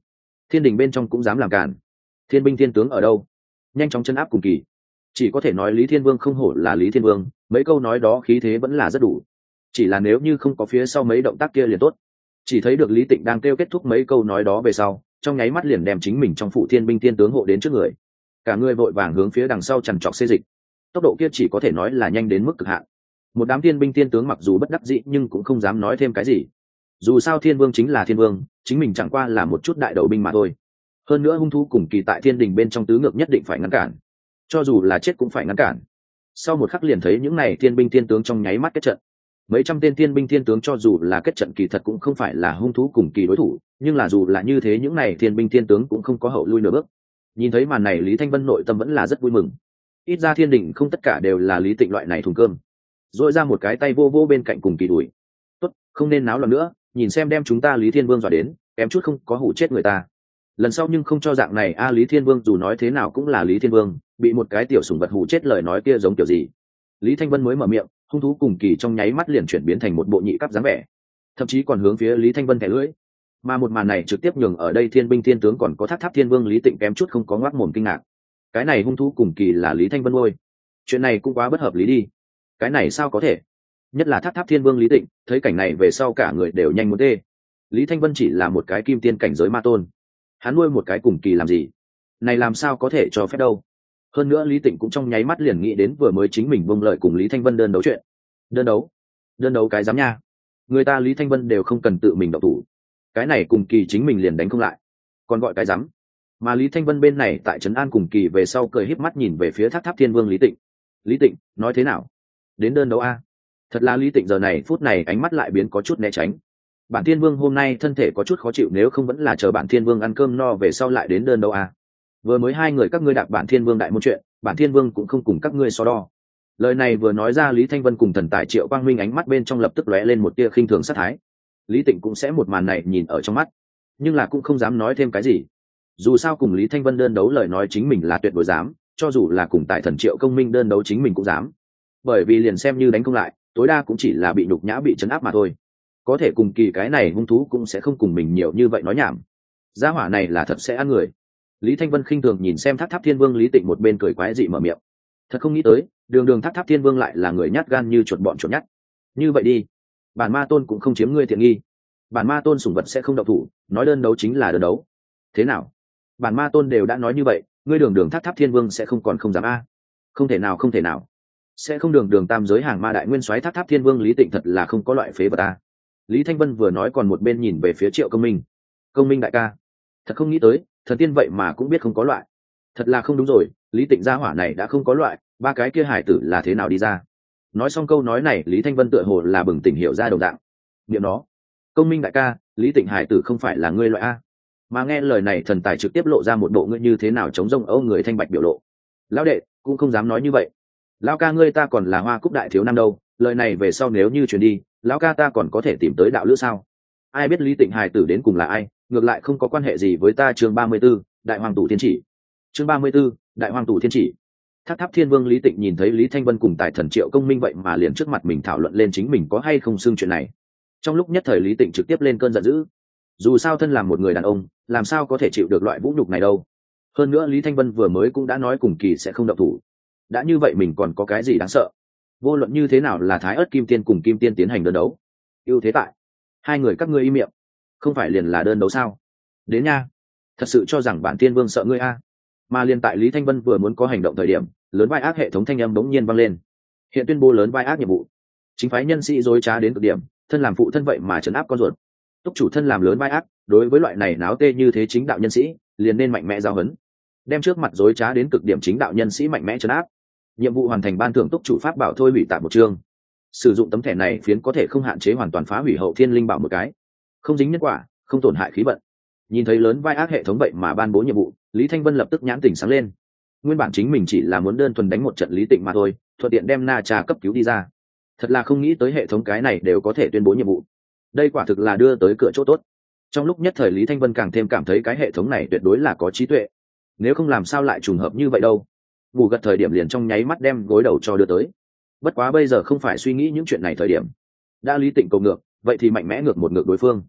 thiên đình bên trong cũng dám làm cản. Thiên binh thiên tướng ở đâu? Nhanh chóng chân áp cùng kỳ. Chỉ có thể nói Lý Thiên Vương không hổ là Lý Thiên Vương, mấy câu nói đó khí thế vẫn là rất đủ. Chỉ là nếu như không có phía sau mấy động tác kia liền tốt. Chỉ thấy được Lý Tịnh đang kêu kết thúc mấy câu nói đó về sau, trong nháy mắt liền đem chính mình trong phủ thiên binh thiên tướng hộ đến trước người. Cả người vội vàng hướng phía đằng sau chằn trọc xê dịch. Tốc độ kia chỉ có thể nói là nhanh đến mức cực hạn. Một đám thiên binh thiên tướng mặc dù bất đắc dĩ nhưng cũng không dám nói thêm cái gì. Dù sao Thiên Vương chính là Thiên Vương, chính mình chẳng qua là một chút đại đầu binh mà thôi. Hơn nữa hung thú cùng kỳ tại thiên đình bên trong tứ ngược nhất định phải ngăn cản, cho dù là chết cũng phải ngăn cản. Sau một khắc liền thấy những này thiên binh thiên tướng trong nháy mắt kết trận. Mấy trăm tên thiên binh thiên tướng cho dù là kết trận kỳ thật cũng không phải là hung thú cùng kỳ đối thủ, nhưng là dù là như thế những này thiên binh thiên tướng cũng không có hậu lui nửa bước. Nhìn thấy màn này Lý Thanh Vân nội tâm vẫn là rất vui mừng. Ít ra thiên đình không tất cả đều là Lý Tịnh loại này thùng cơm. Rồi ra một cái tay vô vô bên cạnh cùng kỳ đuổi. Tốt, không nên náo loạn nữa, nhìn xem đem chúng ta Lý Thiên Vương dọa đến, kém chút không có hủ chết người ta. Lần sau nhưng không cho dạng này a. Lý Thiên Vương dù nói thế nào cũng là Lý Thiên Vương, bị một cái tiểu sủng vật hủ chết lời nói kia giống kiểu gì. Lý Thanh Vân mới mở miệng, hung thú cùng kỳ trong nháy mắt liền chuyển biến thành một bộ nhị cấp dáng vẻ, thậm chí còn hướng phía Lý Thanh Vân thẻ lưỡi. Mà một màn này trực tiếp nhường ở đây thiên binh thiên tướng còn có tháp tháp thiên vương Lý Tịnh kém chút không có ngoác mồm kinh ngạc. Cái này hung thú cùng kỳ là Lý Thanh Vân ôi, chuyện này cũng quá bất hợp lý đi. Cái này sao có thể? Nhất là tháp tháp thiên vương Lý Tịnh thấy cảnh này về sau cả người đều nhanh muốn tê. Lý Thanh Vân chỉ là một cái kim tiên cảnh giới ma tôn, hắn nuôi một cái cùng kỳ làm gì? Này làm sao có thể cho phép đâu? Hơn nữa Lý Tịnh cũng trong nháy mắt liền nghĩ đến vừa mới chính mình bông lợi cùng Lý Thanh Vân đơn đấu chuyện. Đơn đấu? Đơn đấu cái dám nha? Người ta Lý Thanh Vân đều không cần tự mình động thủ, cái này cùng kỳ chính mình liền đánh không lại, còn gọi cái dám? Mà Lý Thanh Vân bên này tại trấn an cùng kỳ về sau cười híp mắt nhìn về phía tháp tháp thiên vương Lý Tịnh. Lý Tịnh, nói thế nào? Đến đơn đấu a? Thật là Lý Tịnh giờ này phút này ánh mắt lại biến có chút né tránh. Bản Thiên Vương hôm nay thân thể có chút khó chịu, nếu không vẫn là chờ Bản Thiên Vương ăn cơm no về sau lại đến đơn đấu a. Vừa mới hai người các ngươi đạp Bản Thiên Vương đại môn chuyện, Bản Thiên Vương cũng không cùng các ngươi so đo. Lời này vừa nói ra, Lý Thanh Vân cùng thần tài Triệu Quang Minh ánh mắt bên trong lập tức lóe lên một tia khinh thường sát thái. Lý Tịnh cũng sẽ một màn này nhìn ở trong mắt, nhưng là cũng không dám nói thêm cái gì. Dù sao cùng Lý Thanh Vân đơn đấu lời nói chính mình là tuyệt đối dám, cho dù là cùng tài thần Triệu Công Minh đơn đấu chính mình cũng dám. Bởi vì liền xem như đánh không lại, tối đa cũng chỉ là bị nhục nhã bị trấn áp mà thôi. Có thể cùng kỳ cái này hung thú cũng sẽ không cùng mình nhiều như vậy nói nhảm. Gia hỏa này là thật sẽ ăn người. Lý Thanh Vân khinh thường nhìn xem tháp tháp thiên vương Lý Tịnh một bên cười quái dị mở miệng. Thật không nghĩ tới, đường đường tháp tháp thiên vương lại là người nhát gan như chuột bọn chuột nhát. Như vậy đi, bản ma tôn cũng không chiếm ngươi tiện nghi. Bản ma tôn sủng vật sẽ không động thủ, nói đơn đấu chính là đơn đấu. Thế nào? Bản ma tôn đều đã nói như vậy, ngươi đường đường tháp tháp thiên vương sẽ không còn không dám a? Không thể nào, không thể nào. Sẽ không đường đường tam giới hàng ma đại nguyên soái tháp tháp thiên vương Lý Tịnh thật là không có loại phế vật a. Lý Thanh Vân vừa nói còn một bên nhìn về phía Triệu Công Minh. Công Minh đại ca, thật không nghĩ tới, thần tiên vậy mà cũng biết không có loại. Thật là không đúng rồi, Lý Tịnh gia hỏa này đã không có loại, ba cái kia hải tử là thế nào đi ra? Nói xong câu nói này, Lý Thanh Vân tựa hồ là bừng tỉnh hiểu ra đồng dạng. Niệm nó, Công Minh đại ca, Lý Tịnh hải tử không phải là ngươi loại a? Mà nghe lời này, thần tài trực tiếp lộ ra một bộ ngươi như thế nào chống rông âu người thanh bạch biểu lộ. Lão đệ cũng không dám nói như vậy. Lão ca ngươi ta còn là Hoa Cúc đại thiếu năm đâu, lời này về sau nếu như truyền đi, lão ca ta còn có thể tìm tới đạo lữ sao? Ai biết Lý Tịnh hài tử đến cùng là ai, ngược lại không có quan hệ gì với ta. Chương ba mươi 34, Đại Hoàng Tủ Thiên Chỉ. Chương ba mươi 34, Đại Hoàng Tủ Thiên Chỉ. Tháp tháp thiên vương Lý Tịnh nhìn thấy Lý Thanh Vân cùng tài thần Triệu Công Minh vậy mà liền trước mặt mình thảo luận lên chính mình có hay không xưng chuyện này. Trong lúc nhất thời Lý Tịnh trực tiếp lên cơn giận dữ. Dù sao thân làm một người đàn ông, làm sao có thể chịu được loại vũ nhục này đâu. Hơn nữa Lý Thanh Vân vừa mới cũng đã nói cùng kỳ sẽ không động thủ. Đã như vậy mình còn có cái gì đáng sợ? Vô luận như thế nào là Thái Ức Kim Tiên cùng Kim Tiên tiến hành đơn đấu, ưu thế tại hai người các ngươi im miệng, không phải liền là đơn đấu sao? Đến nha, thật sự cho rằng bản Tiên Vương sợ ngươi a? Mà liền tại Lý Thanh Vân vừa muốn có hành động thời điểm, lớn vai ác hệ thống thanh âm bỗng nhiên vang lên. Hiện tuyên bố lớn vai ác nhiệm vụ. Chính phái nhân sĩ dối trá đến cực điểm, thân làm phụ thân vậy mà trấn áp con ruột. Túc chủ thân làm lớn vai ác, đối với loại này náo tê như thế chính đạo nhân sĩ, liền nên mạnh mẽ giao hấn, đem trước mặt dối trá đến cực điểm chính đạo nhân sĩ mạnh mẽ trấn áp. Nhiệm vụ hoàn thành, ban thưởng túc chủ pháp bảo thôi hủy tạm một chương. Sử dụng tấm thẻ này phiến có thể không hạn chế hoàn toàn phá hủy hậu thiên linh bảo một cái, không dính nhân quả, không tổn hại khí vận. Nhìn thấy lớn vai ác hệ thống vậy mà ban bố nhiệm vụ, Lý Thanh Vân lập tức nhãn tỉnh sáng lên. Nguyên bản chính mình chỉ là muốn đơn thuần đánh một trận Lý Tịnh mà thôi, thuận tiện đem Na Trà cấp cứu đi ra. Thật là không nghĩ tới hệ thống cái này đều có thể tuyên bố nhiệm vụ. Đây quả thực là đưa tới cửa chỗ tốt. Trong lúc nhất thời Lý Thanh Vân càng thêm cảm thấy cái hệ thống này tuyệt đối là có trí tuệ. Nếu không làm sao lại trùng hợp như vậy đâu. Ngủ gật thời điểm liền trong nháy mắt đem gối đầu cho đưa tới. Bất quá bây giờ không phải suy nghĩ những chuyện này thời điểm. Đã Lý Tịnh cầu ngược, vậy thì mạnh mẽ ngược một ngược đối phương.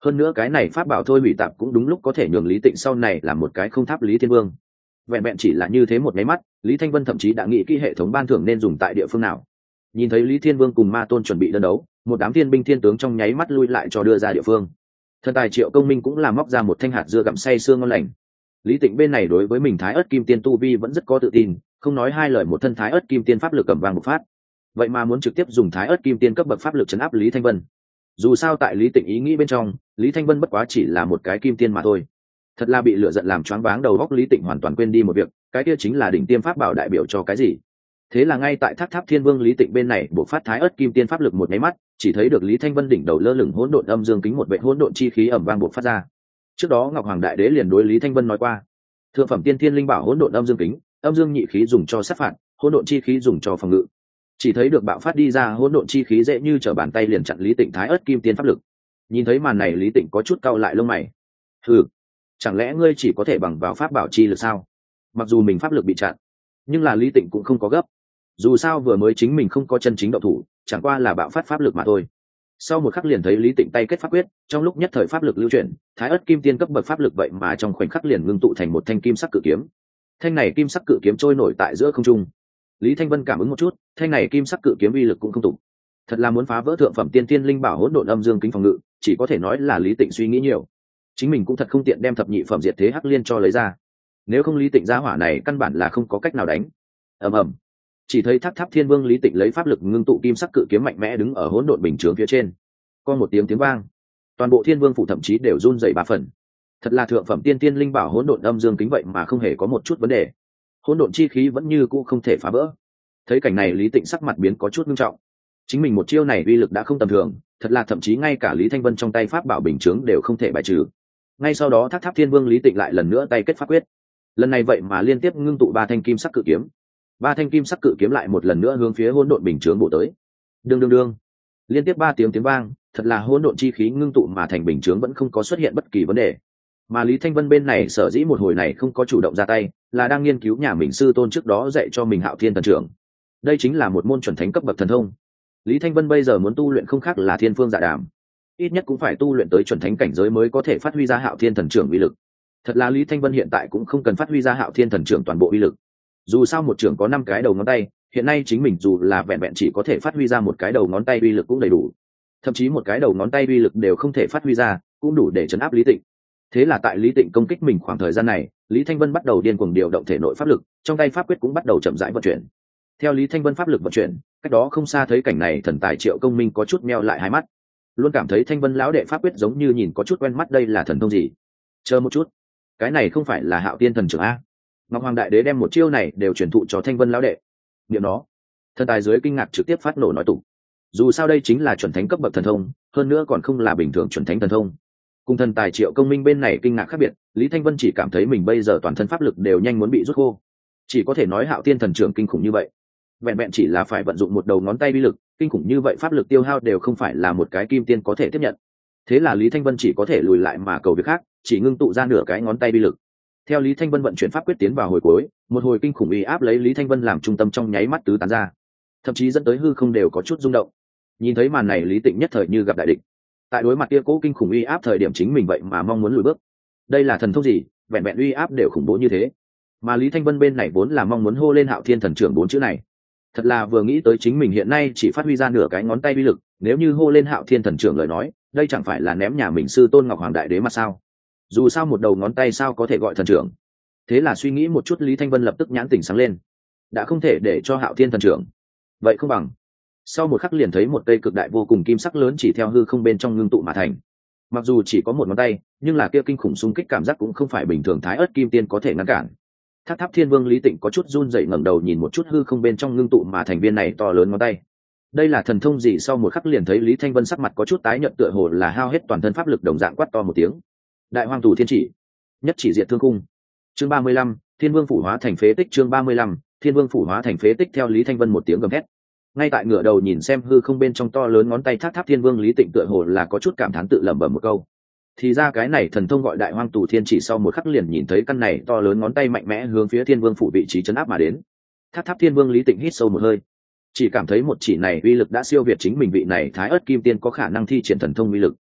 hơn nữa cái này pháp bảo thôi hủy tạp cũng đúng lúc có thể nhường Lý Tịnh sau này là một cái không tháp Lý Thiên Vương. Vẹn vẹn chỉ là như thế một máy mắt, Lý Thanh Vân thậm chí đã nghĩ kỹ hệ thống ban thưởng nên dùng tại địa phương nào. Nhìn thấy Lý Thiên Vương cùng Ma Tôn chuẩn bị đơn đấu, một đám thiên binh thiên tướng trong nháy mắt lui lại cho đưa ra địa phương. Thần tài Triệu Công Minh cũng làm móc ra một thanh hạt dưa gặm say xương ngon lành. Lý Tịnh bên này đối với mình Thái Ức Kim Tiên tu vi vẫn rất có tự tin, không nói hai lời một thân Thái Ức Kim Tiên pháp lực cầm vang một phát. Vậy mà muốn trực tiếp dùng Thái Ức Kim Tiên cấp bậc pháp lực trấn áp Lý Thanh Vân. Dù sao tại Lý Tịnh ý nghĩ bên trong, Lý Thanh Vân bất quá chỉ là một cái kim tiên mà thôi. Thật là bị lửa giận làm choáng váng đầu óc, Lý Tịnh hoàn toàn quên đi một việc, cái kia chính là đỉnh tiêm pháp bảo đại biểu cho cái gì. Thế là ngay tại Tháp Tháp Thiên Vương Lý Tịnh bên này bộc phát Thái Ức Kim Tiên pháp lực một cái mắt, chỉ thấy được Lý Thanh Vân đỉnh đầu lơ lửng hỗn độn âm dương kính một vệt hỗn độn chi khí ầm vang bộc phát ra. Trước đó Ngọc Hoàng Đại Đế liền đối Lý Thanh Vân nói qua, thượng phẩm tiên thiên linh bảo hỗn độn âm dương kính, âm dương nhị khí dùng cho sát phạt, hỗn độn chi khí dùng cho phòng ngự. Chỉ thấy được bạo phát đi ra hỗn độn chi khí dễ như trở bàn tay liền chặn Lý Tịnh Thái Ức Kim Tiên pháp lực. Nhìn thấy màn này, Lý Tịnh có chút cau lại lông mày. Hừ, chẳng lẽ ngươi chỉ có thể bằng vào pháp bảo chi lực sao? Mặc dù mình pháp lực bị chặn, nhưng là Lý Tịnh cũng không có gấp. Dù sao vừa mới chính mình không có chân chính động thủ, chẳng qua là bạo phát pháp lực mà thôi. Sau một khắc liền thấy Lý Tịnh tay kết pháp quyết, trong lúc nhất thời pháp lực lưu chuyển, Thái Ức Kim Tiên cấp bậc pháp lực vậy mà trong khoảnh khắc liền ngưng tụ thành một thanh kim sắc cự kiếm. Thanh này kim sắc cự kiếm trôi nổi tại giữa không trung. Lý Thanh Vân cảm ứng một chút, thanh này kim sắc cự kiếm uy lực cũng không tụ. Thật là muốn phá vỡ thượng phẩm tiên tiên linh bảo hỗn độn âm dương kính phòng ngự, chỉ có thể nói là Lý Tịnh suy nghĩ nhiều. Chính mình cũng thật không tiện đem thập nhị phẩm diệt thế hắc liên cho lấy ra. Nếu không Lý Tịnh gia hỏa này căn bản là không có cách nào đánh. Ầm ầm. Chỉ thấy Tháp Tháp Thiên Vương Lý Tịnh lấy pháp lực ngưng tụ kim sắc cự kiếm mạnh mẽ đứng ở hỗn độn bình chướng phía trên. Có một tiếng tiếng vang, toàn bộ Thiên Vương phủ thậm chí đều run rẩy ba phần. Thật là thượng phẩm tiên tiên linh bảo hỗn độn âm dương kính vậy mà không hề có một chút vấn đề. Hỗn độn chi khí vẫn như cũ không thể phá vỡ. Thấy cảnh này, Lý Tịnh sắc mặt biến có chút nghiêm trọng. Chính mình một chiêu này uy lực đã không tầm thường, thật là thậm chí ngay cả Lý Thanh Vân trong tay pháp bảo bình chướng đều không thể bài trừ. Ngay sau đó Tháp Tháp Thiên Vương Lý Tịnh lại lần nữa tay kết pháp quyết. Lần này vậy mà liên tiếp ngưng tụ ba thanh kim sắc cự kiếm. Ba thanh kim sắc cự kiếm lại một lần nữa hướng phía hỗn độn bình chướng bổ tới. Đương đương đương. Liên tiếp ba tiếng tiếng vang, thật là hỗn độn chi khí ngưng tụ mà thành bình chướng vẫn không có xuất hiện bất kỳ vấn đề. Mà Lý Thanh Vân bên này sở dĩ một hồi này không có chủ động ra tay, là đang nghiên cứu nhà mình sư tôn trước đó dạy cho mình Hạo Thiên Thần Trưởng. Đây chính là một môn chuẩn thánh cấp bậc thần thông. Lý Thanh Vân bây giờ muốn tu luyện không khác là Thiên Phương Dạ Đàm, ít nhất cũng phải tu luyện tới chuẩn thánh cảnh giới mới có thể phát huy ra Hạo Thiên Thần Trưởng uy lực. Thật là Lý Thanh Vân hiện tại cũng không cần phát huy ra Hạo Thiên Thần Trưởng toàn bộ uy lực. Dù sao một trưởng có năm cái đầu ngón tay, hiện nay chính mình dù là vẹn vẹn chỉ có thể phát huy ra một cái đầu ngón tay uy lực cũng đầy đủ. Thậm chí một cái đầu ngón tay uy lực đều không thể phát huy ra, cũng đủ để trấn áp Lý Tịnh. Thế là tại Lý Tịnh công kích mình khoảng thời gian này, Lý Thanh Vân bắt đầu điên cuồng điều động thể nội pháp lực, trong tay pháp quyết cũng bắt đầu chậm rãi vận chuyển. Theo Lý Thanh Vân pháp lực vận chuyển, cách đó không xa thấy cảnh này, thần tài Triệu Công Minh có chút meo lại hai mắt, luôn cảm thấy Thanh Vân lão đệ pháp quyết giống như nhìn có chút quen mắt, đây là thần thông gì? Chờ một chút, cái này không phải là Hạo Thiên Thần Trưởng a? Ngọc Hoàng Đại Đế đem một chiêu này đều truyền thụ cho Thanh Vân lão đệ. Niệm nó, thần tài dưới kinh ngạc trực tiếp phát nổ nói tục. Dù sao đây chính là chuẩn thánh cấp bậc thần thông, hơn nữa còn không là bình thường chuẩn thánh thần thông. Cùng thần tài Triệu Công Minh bên này kinh ngạc khác biệt, Lý Thanh Vân chỉ cảm thấy mình bây giờ toàn thân pháp lực đều nhanh muốn bị rút khô. Chỉ có thể nói Hạo Thiên Thần Trưởng kinh khủng như vậy, vẹn vẹn chỉ là phải vận dụng một đầu ngón tay uy lực, kinh khủng như vậy pháp lực tiêu hao đều không phải là một cái kim tiên có thể tiếp nhận. Thế là Lý Thanh Vân chỉ có thể lùi lại mà cầu việc khác, chỉ ngưng tụ ra nửa cái ngón tay uy lực. Theo Lý Thanh Vân vận chuyển pháp quyết tiến vào hồi cuối, một hồi kinh khủng uy áp lấy Lý Thanh Vân làm trung tâm trong nháy mắt tứ tán ra, thậm chí dẫn tới hư không đều có chút rung động. Nhìn thấy màn này, Lý Tịnh nhất thời như gặp đại địch. Tại đối mặt kia cố kinh khủng uy áp thời điểm chính mình vậy mà mong muốn lùi bước. Đây là thần thông gì, vẹn vẹn uy áp đều khủng bố như thế. Mà Lý Thanh Vân bên này vốn là mong muốn hô lên Hạo Thiên Thần Trưởng bốn chữ này. Thật là vừa nghĩ tới chính mình hiện nay chỉ phát huy ra nửa cái ngón tay uy lực, nếu như hô lên Hạo Thiên Thần Trưởng lời nói, đây chẳng phải là ném nhà mình sư tôn Ngọc Hoàng Đại Đế mà sao? Dù sao một đầu ngón tay sao có thể gọi thần trưởng? Thế là suy nghĩ một chút, Lý Thanh Vân lập tức nhãn tỉnh sáng lên. Đã không thể để cho Hạo Thiên Thần Trưởng, vậy không bằng. Sau một khắc liền thấy một cây cực đại vô cùng kim sắc lớn chỉ theo hư không bên trong ngưng tụ mà thành. Mặc dù chỉ có một ngón tay, nhưng là kia kinh khủng xung kích cảm giác cũng không phải bình thường Thái Ức Kim Tiên có thể ngăn cản. Tháp Tháp Thiên Vương Lý Tịnh có chút run rẩy, ngẩng đầu nhìn một chút hư không bên trong ngưng tụ mà thành viên này to lớn ngón tay. Đây là thần thông gì? Sau một khắc liền thấy Lý Thanh Vân sắc mặt có chút tái nhợt, tựa hồ là hao hết toàn thân pháp lực đồng dạng, quát to một tiếng: Đại Hoang Tù Thiên Chỉ, nhất chỉ diệt thương cung. Chương ba mươi lăm, Thiên Vương phủ hóa thành phế tích. Chương ba mươi lăm, Thiên Vương phủ hóa thành phế tích. Theo Lý Thanh Vân một tiếng gầm thét, ngay tại ngửa đầu nhìn xem hư không bên trong to lớn ngón tay Tháp Tháp Thiên Vương Lý Tịnh tựa hồ là có chút cảm thán, tự lẩm bẩm một câu. Thì ra cái này thần thông gọi Đại Hoang Tù Thiên Chỉ. Sau một khắc liền nhìn thấy căn này to lớn ngón tay mạnh mẽ hướng phía Thiên Vương phủ vị trí chấn áp mà đến. Tháp Tháp Thiên Vương Lý Tịnh hít sâu một hơi, chỉ cảm thấy một chỉ này uy lực đã siêu việt chính mình vị này Thái Ức Kim Tiên có khả năng thi triển thần thông uy lực.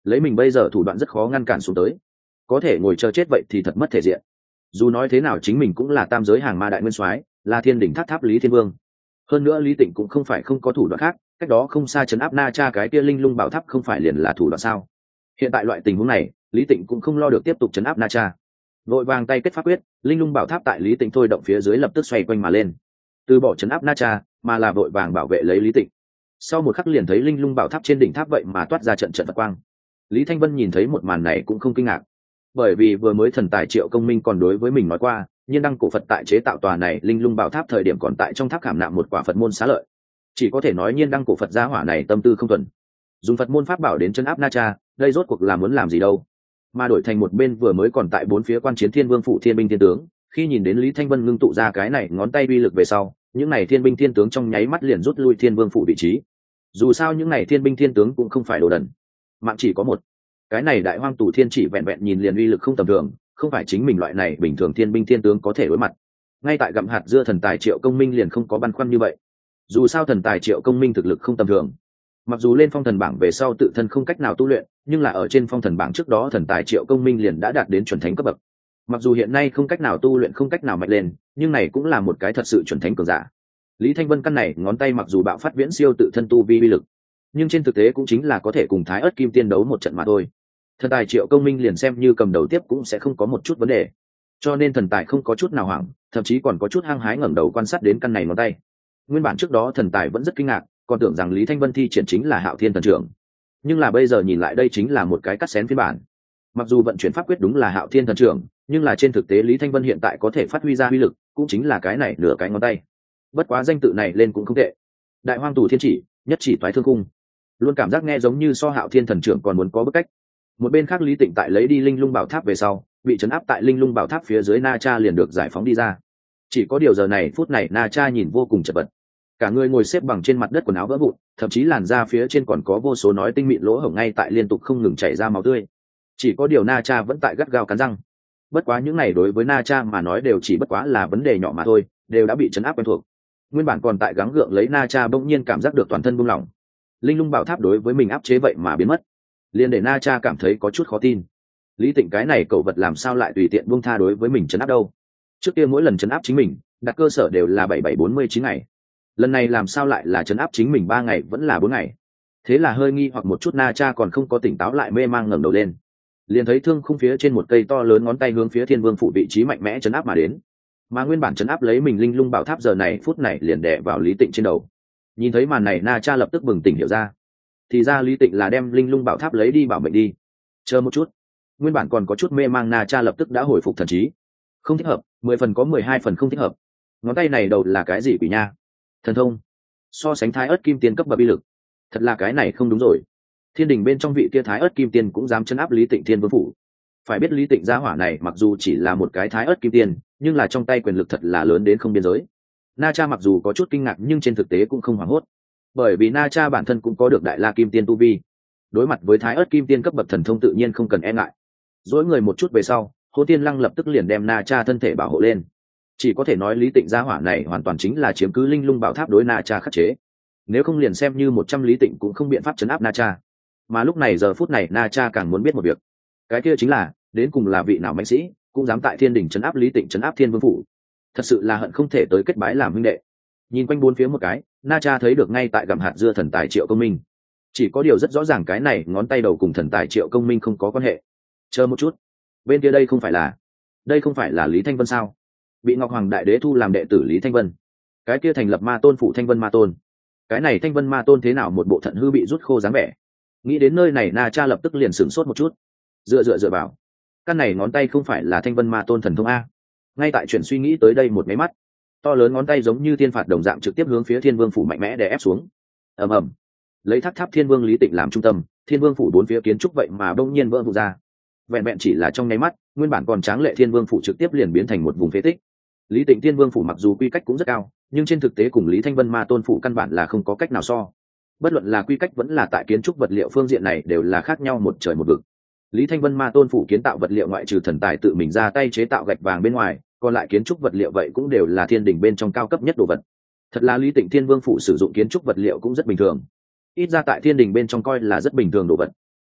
lấy mình bây giờ thủ đoạn rất khó ngăn cản xuống tới, có thể ngồi chờ chết vậy thì thật mất thể diện. Dù nói thế nào chính mình cũng là tam giới hàng ma đại nguyên soái, là thiên đỉnh tháp tháp Lý Thiên Vương. Hơn nữa Lý Tịnh cũng không phải không có thủ đoạn khác, cách đó không xa trấn áp Na Cha cái kia linh lung bảo tháp không phải liền là thủ đoạn sao? Hiện tại loại tình huống này, Lý Tịnh cũng không lo được tiếp tục trấn áp Na Cha. Vội vàng tay kết pháp quyết, linh lung bảo tháp tại Lý Tịnh thôi động phía dưới lập tức xoay quanh mà lên. Từ bỏ trấn áp Na Cha, mà là vội vàng bảo vệ lấy Lý Tịnh. Sau một khắc liền thấy linh lung bảo tháp trên đỉnh tháp vậy mà toát ra trận trận vật quang. Lý Thanh Vân nhìn thấy một màn này cũng không kinh ngạc, bởi vì vừa mới thần tài Triệu Công Minh còn đối với mình nói qua, nhiên đăng cổ Phật tại chế tạo tòa này linh lung bảo tháp thời điểm còn tại trong tháp khảm nạm một quả Phật môn xá lợi. Chỉ có thể nói nhiên đăng cổ Phật gia hỏa này tâm tư không thuần, dùng Phật môn pháp bảo đến chân áp Na Cha, đây rốt cuộc là muốn làm gì đâu? Mà đổi thành một bên vừa mới còn tại bốn phía quan chiến Thiên Vương phủ thiên binh thiên tướng, khi nhìn đến Lý Thanh Vân ngưng tụ ra cái này ngón tay uy lực về sau, những này thiên binh thiên tướng trong nháy mắt liền rút lui Thiên Vương phủ vị trí. Dù sao những này thiên binh thiên tướng cũng không phải đồ đần, mạng chỉ có một. Cái này đại hoang tù thiên chỉ vẹn vẹn nhìn liền uy lực không tầm thường, không phải chính mình loại này bình thường thiên binh thiên tướng có thể đối mặt. Ngay tại gặm hạt dưa thần tài Triệu Công Minh liền không có băn khoăn như vậy. Dù sao thần tài Triệu Công Minh thực lực không tầm thường, mặc dù lên phong thần bảng về sau tự thân không cách nào tu luyện, nhưng là ở trên phong thần bảng trước đó thần tài Triệu Công Minh liền đã đạt đến chuẩn thánh cấp bậc. Mặc dù hiện nay không cách nào tu luyện, không cách nào mạnh lên, nhưng này cũng là một cái thật sự chuẩn thánh cường giả. Lý Thanh Vân căn này ngón tay mặc dù bạo phát viễn siêu tự thân tu vi uy lực, nhưng trên thực tế cũng chính là có thể cùng Thái Ức Kim Tiên đấu một trận mà thôi. Thần tài Triệu Công Minh liền xem như cầm đầu tiếp cũng sẽ không có một chút vấn đề, cho nên thần tài không có chút nào hoảng, thậm chí còn có chút hăng hái ngẩng đầu quan sát đến căn này ngón tay. Nguyên bản trước đó thần tài vẫn rất kinh ngạc, còn tưởng rằng Lý Thanh Vân thi triển chính là Hạo Thiên Thần Trưởng, nhưng là bây giờ nhìn lại đây chính là một cái cắt xén phiên bản. Mặc dù vận chuyển pháp quyết đúng là Hạo Thiên Thần Trưởng, nhưng là trên thực tế Lý Thanh Vân hiện tại có thể phát huy ra uy lực cũng chính là cái này nửa cái ngón tay. Bất quá danh tự này lên cũng không tệ, Đại Hoang Tù Thiên Chỉ, nhất chỉ toái thương cung, luôn cảm giác nghe giống như so Hạo Thiên Thần Trưởng còn muốn có bức cách. Một bên khác Lý Tịnh tại lấy đi linh lung bảo tháp về sau, bị trấn áp tại linh lung bảo tháp phía dưới Na Cha liền được giải phóng đi ra. Chỉ có điều giờ này phút này Na Cha nhìn vô cùng chật vật, cả người ngồi xếp bằng trên mặt đất, quần áo vỡ vụn, thậm chí làn da phía trên còn có vô số nói tinh mịn lỗ hổng ngay tại liên tục không ngừng chảy ra máu tươi. Chỉ có điều Na Cha vẫn tại gắt gao cắn răng. Bất quá những này đối với Na Cha mà nói đều chỉ bất quá là vấn đề nhỏ mà thôi, đều đã bị trấn áp quen thuộc. Nguyên bản còn tại gắng gượng lấy Na Cha bỗng nhiên cảm giác được toàn thân buông lỏng, linh lung bảo tháp đối với mình áp chế vậy mà biến mất, liền để Na Cha cảm thấy có chút khó tin. Lý Tịnh cái này cậu vật làm sao lại tùy tiện buông tha đối với mình trấn áp đâu? Trước kia mỗi lần trấn áp chính mình đặt cơ sở đều là bảy bảy bốn mươi chín ngày, lần này làm sao lại là trấn áp chính mình ba ngày vẫn là bốn ngày? Thế là hơi nghi hoặc một chút, Na Cha còn không có tỉnh táo lại, mê mang ngẩng đầu lên, liền thấy thương khung phía trên một cây to lớn ngón tay hướng phía Thiên Vương phủ vị trí mạnh mẽ trấn áp mà đến. Mà nguyên bản trấn áp lấy mình linh lung bảo tháp giờ này phút này liền đè vào Lý Tịnh trên đầu. Nhìn thấy màn này Na Cha lập tức bừng tỉnh hiểu ra, thì ra Lý Tịnh là đem linh lung bảo tháp lấy đi bảo mệnh đi. Chờ một chút, nguyên bản còn có chút mê mang Na Cha lập tức đã hồi phục thần trí. Không thích hợp, mười phần có mười hai phần không thích hợp. Ngón tay này đầu là cái gì quỷ nha? Thần thông so sánh Thái Ức Kim Tiên cấp bậc uy lực, thật là cái này không đúng rồi. Thiên đình bên trong vị kia Thái Ức Kim Tiên cũng dám chấn áp Lý Tịnh Thiên Vương phủ. Phải biết Lý Tịnh gia hỏa này mặc dù chỉ là một cái Thái Ức Kim Tiên, nhưng là trong tay quyền lực thật là lớn đến không biên giới. Na Cha mặc dù có chút kinh ngạc nhưng trên thực tế cũng không hoảng hốt, bởi vì Na Cha bản thân cũng có được Đại La Kim Tiên tu vi, đối mặt với Thái Ức Kim Tiên cấp bậc thần thông tự nhiên không cần e ngại. Dỗi người một chút về sau, Hỗn Tiên Lăng lập tức liền đem Na Cha thân thể bảo hộ lên. Chỉ có thể nói Lý Tịnh gia hỏa này hoàn toàn chính là chiếm cứ linh lung bảo tháp đối Na Cha khắc chế, nếu không liền xem như một trăm Lý Tịnh cũng không biện pháp chấn áp Na Cha. Mà lúc này giờ phút này Na Cha càng muốn biết một việc, cái kia chính là đến cùng là vị nào mạnh sĩ cũng dám tại Thiên đình chấn áp Lý Tịnh, chấn áp Thiên Vương phủ, thật sự là hận không thể tới kết bái làm huynh đệ. Nhìn quanh bốn phía một cái, Na Cha thấy được ngay tại gặm hạt dưa thần tài Triệu Công Minh, chỉ có điều rất rõ ràng cái này ngón tay đầu cùng thần tài Triệu Công Minh không có quan hệ. Chờ một chút, bên kia đây không phải là đây không phải là Lý Thanh Vân sao? Bị Ngọc Hoàng Đại Đế thu làm đệ tử Lý Thanh Vân, cái kia thành lập ma tôn phủ Thanh Vân Ma Tôn, cái này Thanh Vân Ma Tôn thế nào một bộ thận hư bị rút khô dáng vẻ. Nghĩ đến nơi này Na Cha lập tức liền sửng sốt một chút, dựa dựa dựa vào, căn này ngón tay không phải là Thanh Vân Ma Tôn thần thông a? Ngay tại chuyển suy nghĩ tới đây một máy mắt, to lớn ngón tay giống như thiên phạt đồng dạng trực tiếp hướng phía Thiên Vương phủ mạnh mẽ đè ép xuống. Ầm ầm, lấy tháp tháp Thiên Vương Lý Tịnh làm trung tâm, Thiên Vương phủ bốn phía kiến trúc vậy mà bỗng nhiên vỡ vụn ra. Vẹn vẹn chỉ là trong nháy mắt, nguyên bản còn tráng lệ Thiên Vương phủ trực tiếp liền biến thành một vùng phế tích. Lý Tịnh Thiên Vương phủ mặc dù quy cách cũng rất cao, nhưng trên thực tế cùng Lý Thanh Vân Ma Tôn phủ căn bản là không có cách nào so. Bất luận là quy cách vẫn là tại kiến trúc vật liệu phương diện này đều là khác nhau một trời một vực. Lý Thanh Vân Ma Tôn phủ kiến tạo vật liệu ngoại trừ thần tài tự mình ra tay chế tạo gạch vàng bên ngoài, còn lại kiến trúc vật liệu vậy cũng đều là thiên đình bên trong cao cấp nhất đồ vật. Thật là Lý Tịnh Thiên Vương phủ sử dụng kiến trúc vật liệu cũng rất bình thường, ít ra tại thiên đình bên trong coi là rất bình thường đồ vật.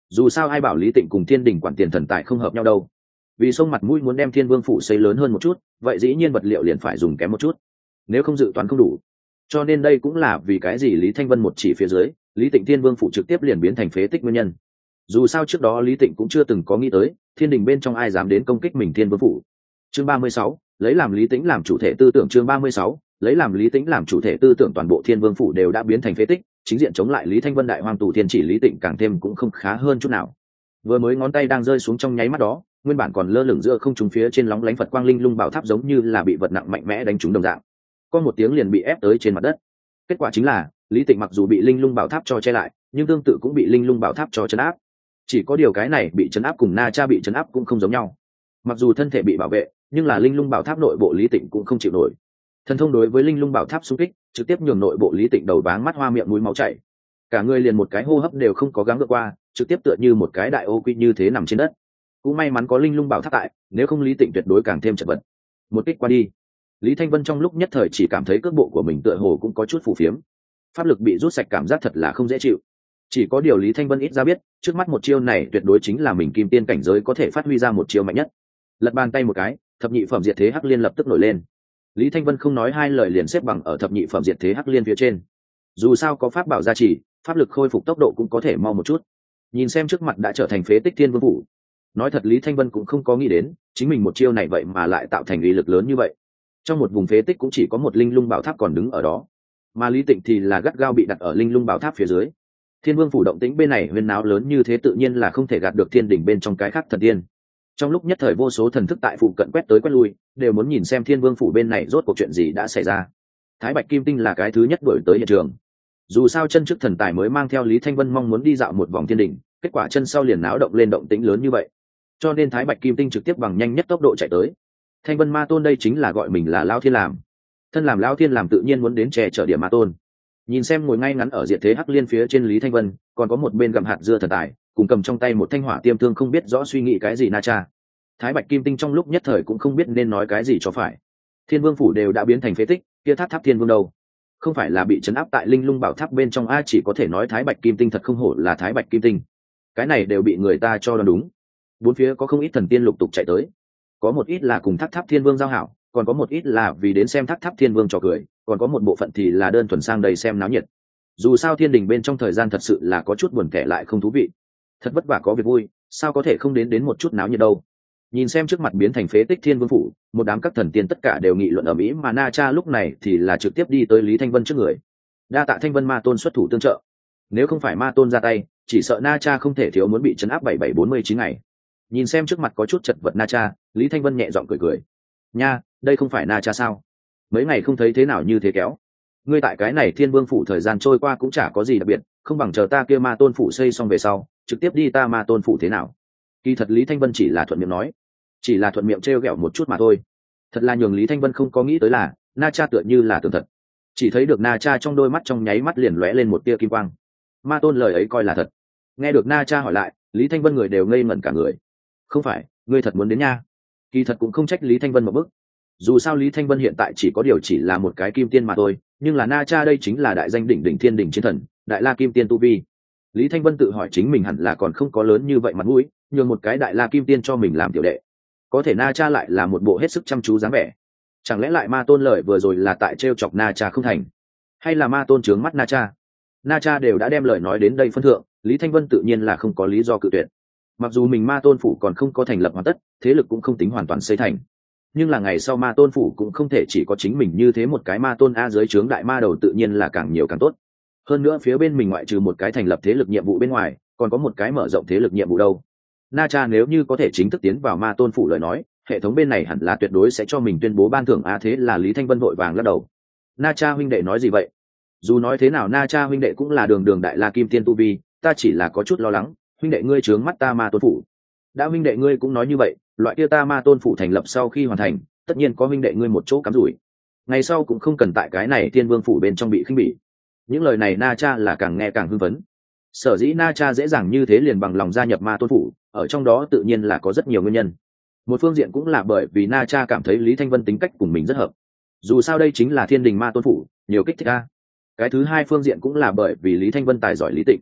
Dù sao ai bảo Lý Tịnh cùng Thiên Đình quản tiền thần tài không hợp nhau đâu. Vì sông mặt mũi muốn đem Thiên Vương phủ xây lớn hơn một chút, vậy dĩ nhiên vật liệu liền phải dùng kém một chút, nếu không dự toán không đủ. Cho nên đây cũng là vì cái gì Lý Thanh Vân một chỉ phía dưới, Lý Tịnh Thiên Vương phủ trực tiếp liền biến thành phế tích nguyên nhân. Dù sao trước đó Lý Tịnh cũng chưa từng có nghĩ tới Thiên Đình bên trong ai dám đến công kích mình Thiên Vương phủ. Chương ba mươi sáu, lấy làm Lý Tĩnh làm chủ thể tư tưởng. Chương ba mươi sáu, lấy làm Lý Tĩnh làm chủ thể tư tưởng, toàn bộ Thiên Vương phủ đều đã biến thành phế tích, chính diện chống lại Lý Thanh Vân đại hoang tù thiên chỉ Lý Tịnh càng thêm cũng không khá hơn chút nào. Vừa mới ngón tay đang rơi xuống trong nháy mắt đó, nguyên bản còn lơ lửng giữa không trung phía trên lóng lánh Phật quang linh lung bảo tháp giống như là bị vật nặng mạnh mẽ đánh trúng đồng dạng, có một tiếng liền bị ép tới trên mặt đất. Kết quả chính là Lý Tịnh mặc dù bị linh lung bảo tháp cho che lại, nhưng tương tự cũng bị linh lung bảo tháp cho chấn áp. Chỉ có điều cái này bị chấn áp cùng Na Cha bị chấn áp cũng không giống nhau. Mặc dù thân thể bị bảo vệ, nhưng là linh lung bảo tháp nội bộ Lý Tịnh cũng không chịu nổi. Thần thông đối với linh lung bảo tháp xung kích, trực tiếp nhường nội bộ Lý Tịnh đầu váng mắt hoa miệng mũi máu chảy, cả người liền một cái hô hấp đều không có gắng gượng qua, trực tiếp tựa như một cái đại ô quy như thế nằm trên đất. Cũng may mắn có linh lung bảo tháp tại, nếu không Lý Tịnh tuyệt đối càng thêm chật vật. Một kích qua đi, Lý Thanh Vân trong lúc nhất thời chỉ cảm thấy cước bộ của mình tựa hồ cũng có chút phù phiếm, pháp lực bị rút sạch, cảm giác thật là không dễ chịu. Chỉ có điều Lý Thanh Vân ít ra biết, trước mắt một chiêu này tuyệt đối chính là mình kim tiên cảnh giới có thể phát huy ra một chiêu mạnh nhất. Lật bàn tay một cái, thập nhị phẩm diệt thế hắc liên lập tức nổi lên. Lý Thanh Vân không nói hai lời liền xếp bằng ở thập nhị phẩm diệt thế hắc liên phía trên. Dù sao có pháp bảo gia trì, pháp lực khôi phục tốc độ cũng có thể mau một chút. Nhìn xem trước mặt đã trở thành phế tích Thiên Vương phủ, nói thật Lý Thanh Vân cũng không có nghĩ đến chính mình một chiêu này vậy mà lại tạo thành uy lực lớn như vậy. Trong một vùng phế tích cũng chỉ có một linh lung bảo tháp còn đứng ở đó, mà Lý Tịnh thì là gắt gao bị đặt ở linh lung bảo tháp phía dưới. Thiên Vương phủ động tĩnh bên này huyên náo lớn như thế, tự nhiên là không thể gạt được Thiên Đình bên trong cái khác thần tiên. Trong lúc nhất thời vô số thần thức tại phụ cận quét tới quét lui, đều muốn nhìn xem Thiên Vương phủ bên này rốt cuộc chuyện gì đã xảy ra. Thái Bạch Kim Tinh là cái thứ nhất đuổi tới hiện trường. Dù sao chân trước thần tài mới mang theo Lý Thanh Vân mong muốn đi dạo một vòng Thiên Đình, kết quả chân sau liền náo động lên động tĩnh lớn như vậy, cho nên Thái Bạch Kim Tinh trực tiếp bằng nhanh nhất tốc độ chạy tới. Thanh Vân Ma Tôn đây chính là gọi mình là Lao Thiên làm, thân làm Lao Thiên làm tự nhiên muốn đến che chở điểm Ma Tôn. Nhìn xem ngồi ngay ngắn ở diệt thế hắc liên phía trên Lý Thanh Vân, còn có một bên gặm hạt dưa thần tài, cùng cầm trong tay một thanh hỏa tiêm thương không biết rõ suy nghĩ cái gì Na Cha. Thái Bạch Kim Tinh trong lúc nhất thời cũng không biết nên nói cái gì cho phải. Thiên Vương phủ đều đã biến thành phế tích, kia tháp tháp Thiên Vương đâu? Không phải là bị trấn áp tại linh lung bảo tháp bên trong a? Chỉ có thể nói Thái Bạch Kim Tinh thật không hổ là Thái Bạch Kim Tinh, cái này đều bị người ta cho đoán đúng. Bốn phía có không ít thần tiên lục tục chạy tới, có một ít là cùng tháp tháp Thiên Vương giao hảo, còn có một ít là vì đến xem tháp tháp Thiên Vương trò cười, còn có một bộ phận thì là đơn thuần sang đây xem náo nhiệt. Dù sao Thiên Đình bên trong thời gian thật sự là có chút buồn kẻ lại không thú vị, thật vất vả có việc vui, sao có thể không đến đến một chút náo nhiệt đâu. Nhìn xem trước mặt biến thành phế tích Thiên Vương phủ, một đám các thần tiên tất cả đều nghị luận ở mỹ, mà Na Cha lúc này thì là trực tiếp đi tới Lý Thanh Vân trước người. Đa tạ Thanh Vân Ma Tôn xuất thủ tương trợ, nếu không phải Ma Tôn ra tay, chỉ sợ Na Cha không thể thiếu muốn bị trấn áp bảy bảy bốn mươi chín ngày. Nhìn xem trước mặt có chút chật vật Na Cha, Lý Thanh Vân nhẹ giọng cười cười. Nha, đây không phải Na Cha sao? Mấy ngày không thấy thế nào như thế kéo. Ngươi tại cái này Thiên Vương phủ thời gian trôi qua cũng chả có gì đặc biệt, không bằng chờ ta kia Ma Tôn phủ xây xong về sau, trực tiếp đi ta Ma Tôn phủ thế nào? Kỳ thật Lý Thanh Vân chỉ là thuận miệng nói, chỉ là thuận miệng trêu ghẹo một chút mà thôi. Thật là nhường Lý Thanh Vân không có nghĩ tới là Na Cha tựa như là tưởng thật, chỉ thấy được Na Cha trong đôi mắt trong nháy mắt liền lóe lên một tia kim quang. Ma Tôn lời ấy coi là thật. Nghe được Na Cha hỏi lại, Lý Thanh Vân người đều ngây ngẩn cả người. Không phải, ngươi thật muốn đến nha? Kỳ thật cũng không trách Lý Thanh Vân một bức. Dù sao Lý Thanh Vân hiện tại chỉ có điều chỉ là một cái kim tiên mà thôi, nhưng là Na Cha đây chính là đại danh đỉnh đỉnh thiên đỉnh chiến thần, đại la kim tiên tu vi. Lý Thanh Vân tự hỏi chính mình hẳn là còn không có lớn như vậy mặt mũi, nhường một cái đại la kim tiên cho mình làm tiểu đệ. Có thể Na Cha lại là một bộ hết sức chăm chú dáng vẻ. Chẳng lẽ lại Ma Tôn lời vừa rồi là tại trêu chọc Na Cha không thành? Hay là Ma Tôn trướng mắt Na Cha? Na Cha đều đã đem lời nói đến đây phân thượng, Lý Thanh Vân tự nhiên là không có lý do cự tuyệt. Mặc dù mình Ma Tôn phủ còn không có thành lập hoàn tất, thế lực cũng không tính hoàn toàn xây thành, nhưng là ngày sau Ma Tôn phủ cũng không thể chỉ có chính mình như thế một cái Ma Tôn a, dưới trướng đại ma đầu tự nhiên là càng nhiều càng tốt. Hơn nữa phía bên mình ngoại trừ một cái thành lập thế lực nhiệm vụ bên ngoài, còn có một cái mở rộng thế lực nhiệm vụ đâu. Na Cha nếu như có thể chính thức tiến vào Ma Tôn phủ lời nói, hệ thống bên này hẳn là tuyệt đối sẽ cho mình tuyên bố ban thưởng a. Thế là Lý Thanh Vân vội vàng lắc đầu. Na Cha huynh đệ nói gì vậy? Dù nói thế nào Na Cha huynh đệ cũng là đường đường đại la kim tiên tu vi, ta chỉ là có chút lo lắng, huynh đệ ngươi trướng mắt ta Ma Tôn phủ. Đã huynh đệ ngươi cũng nói như vậy, loại kia ta Ma Tôn phủ thành lập sau khi hoàn thành, tất nhiên có huynh đệ ngươi một chỗ cắm rủi, ngày sau cũng không cần tại cái này Thiên Vương phủ bên trong bị khinh bỉ. Những lời này Na Cha là càng nghe càng hưng phấn. Sở dĩ Na Cha dễ dàng như thế liền bằng lòng gia nhập Ma Tôn phủ, ở trong đó tự nhiên là có rất nhiều nguyên nhân. Một phương diện cũng là bởi vì Na Cha cảm thấy Lý Thanh Vân tính cách cùng mình rất hợp, dù sao đây chính là Thiên Đình Ma Tôn phủ, nhiều kích thích a. Cái thứ hai phương diện cũng là bởi vì Lý Thanh Vân tài giỏi lý tịnh.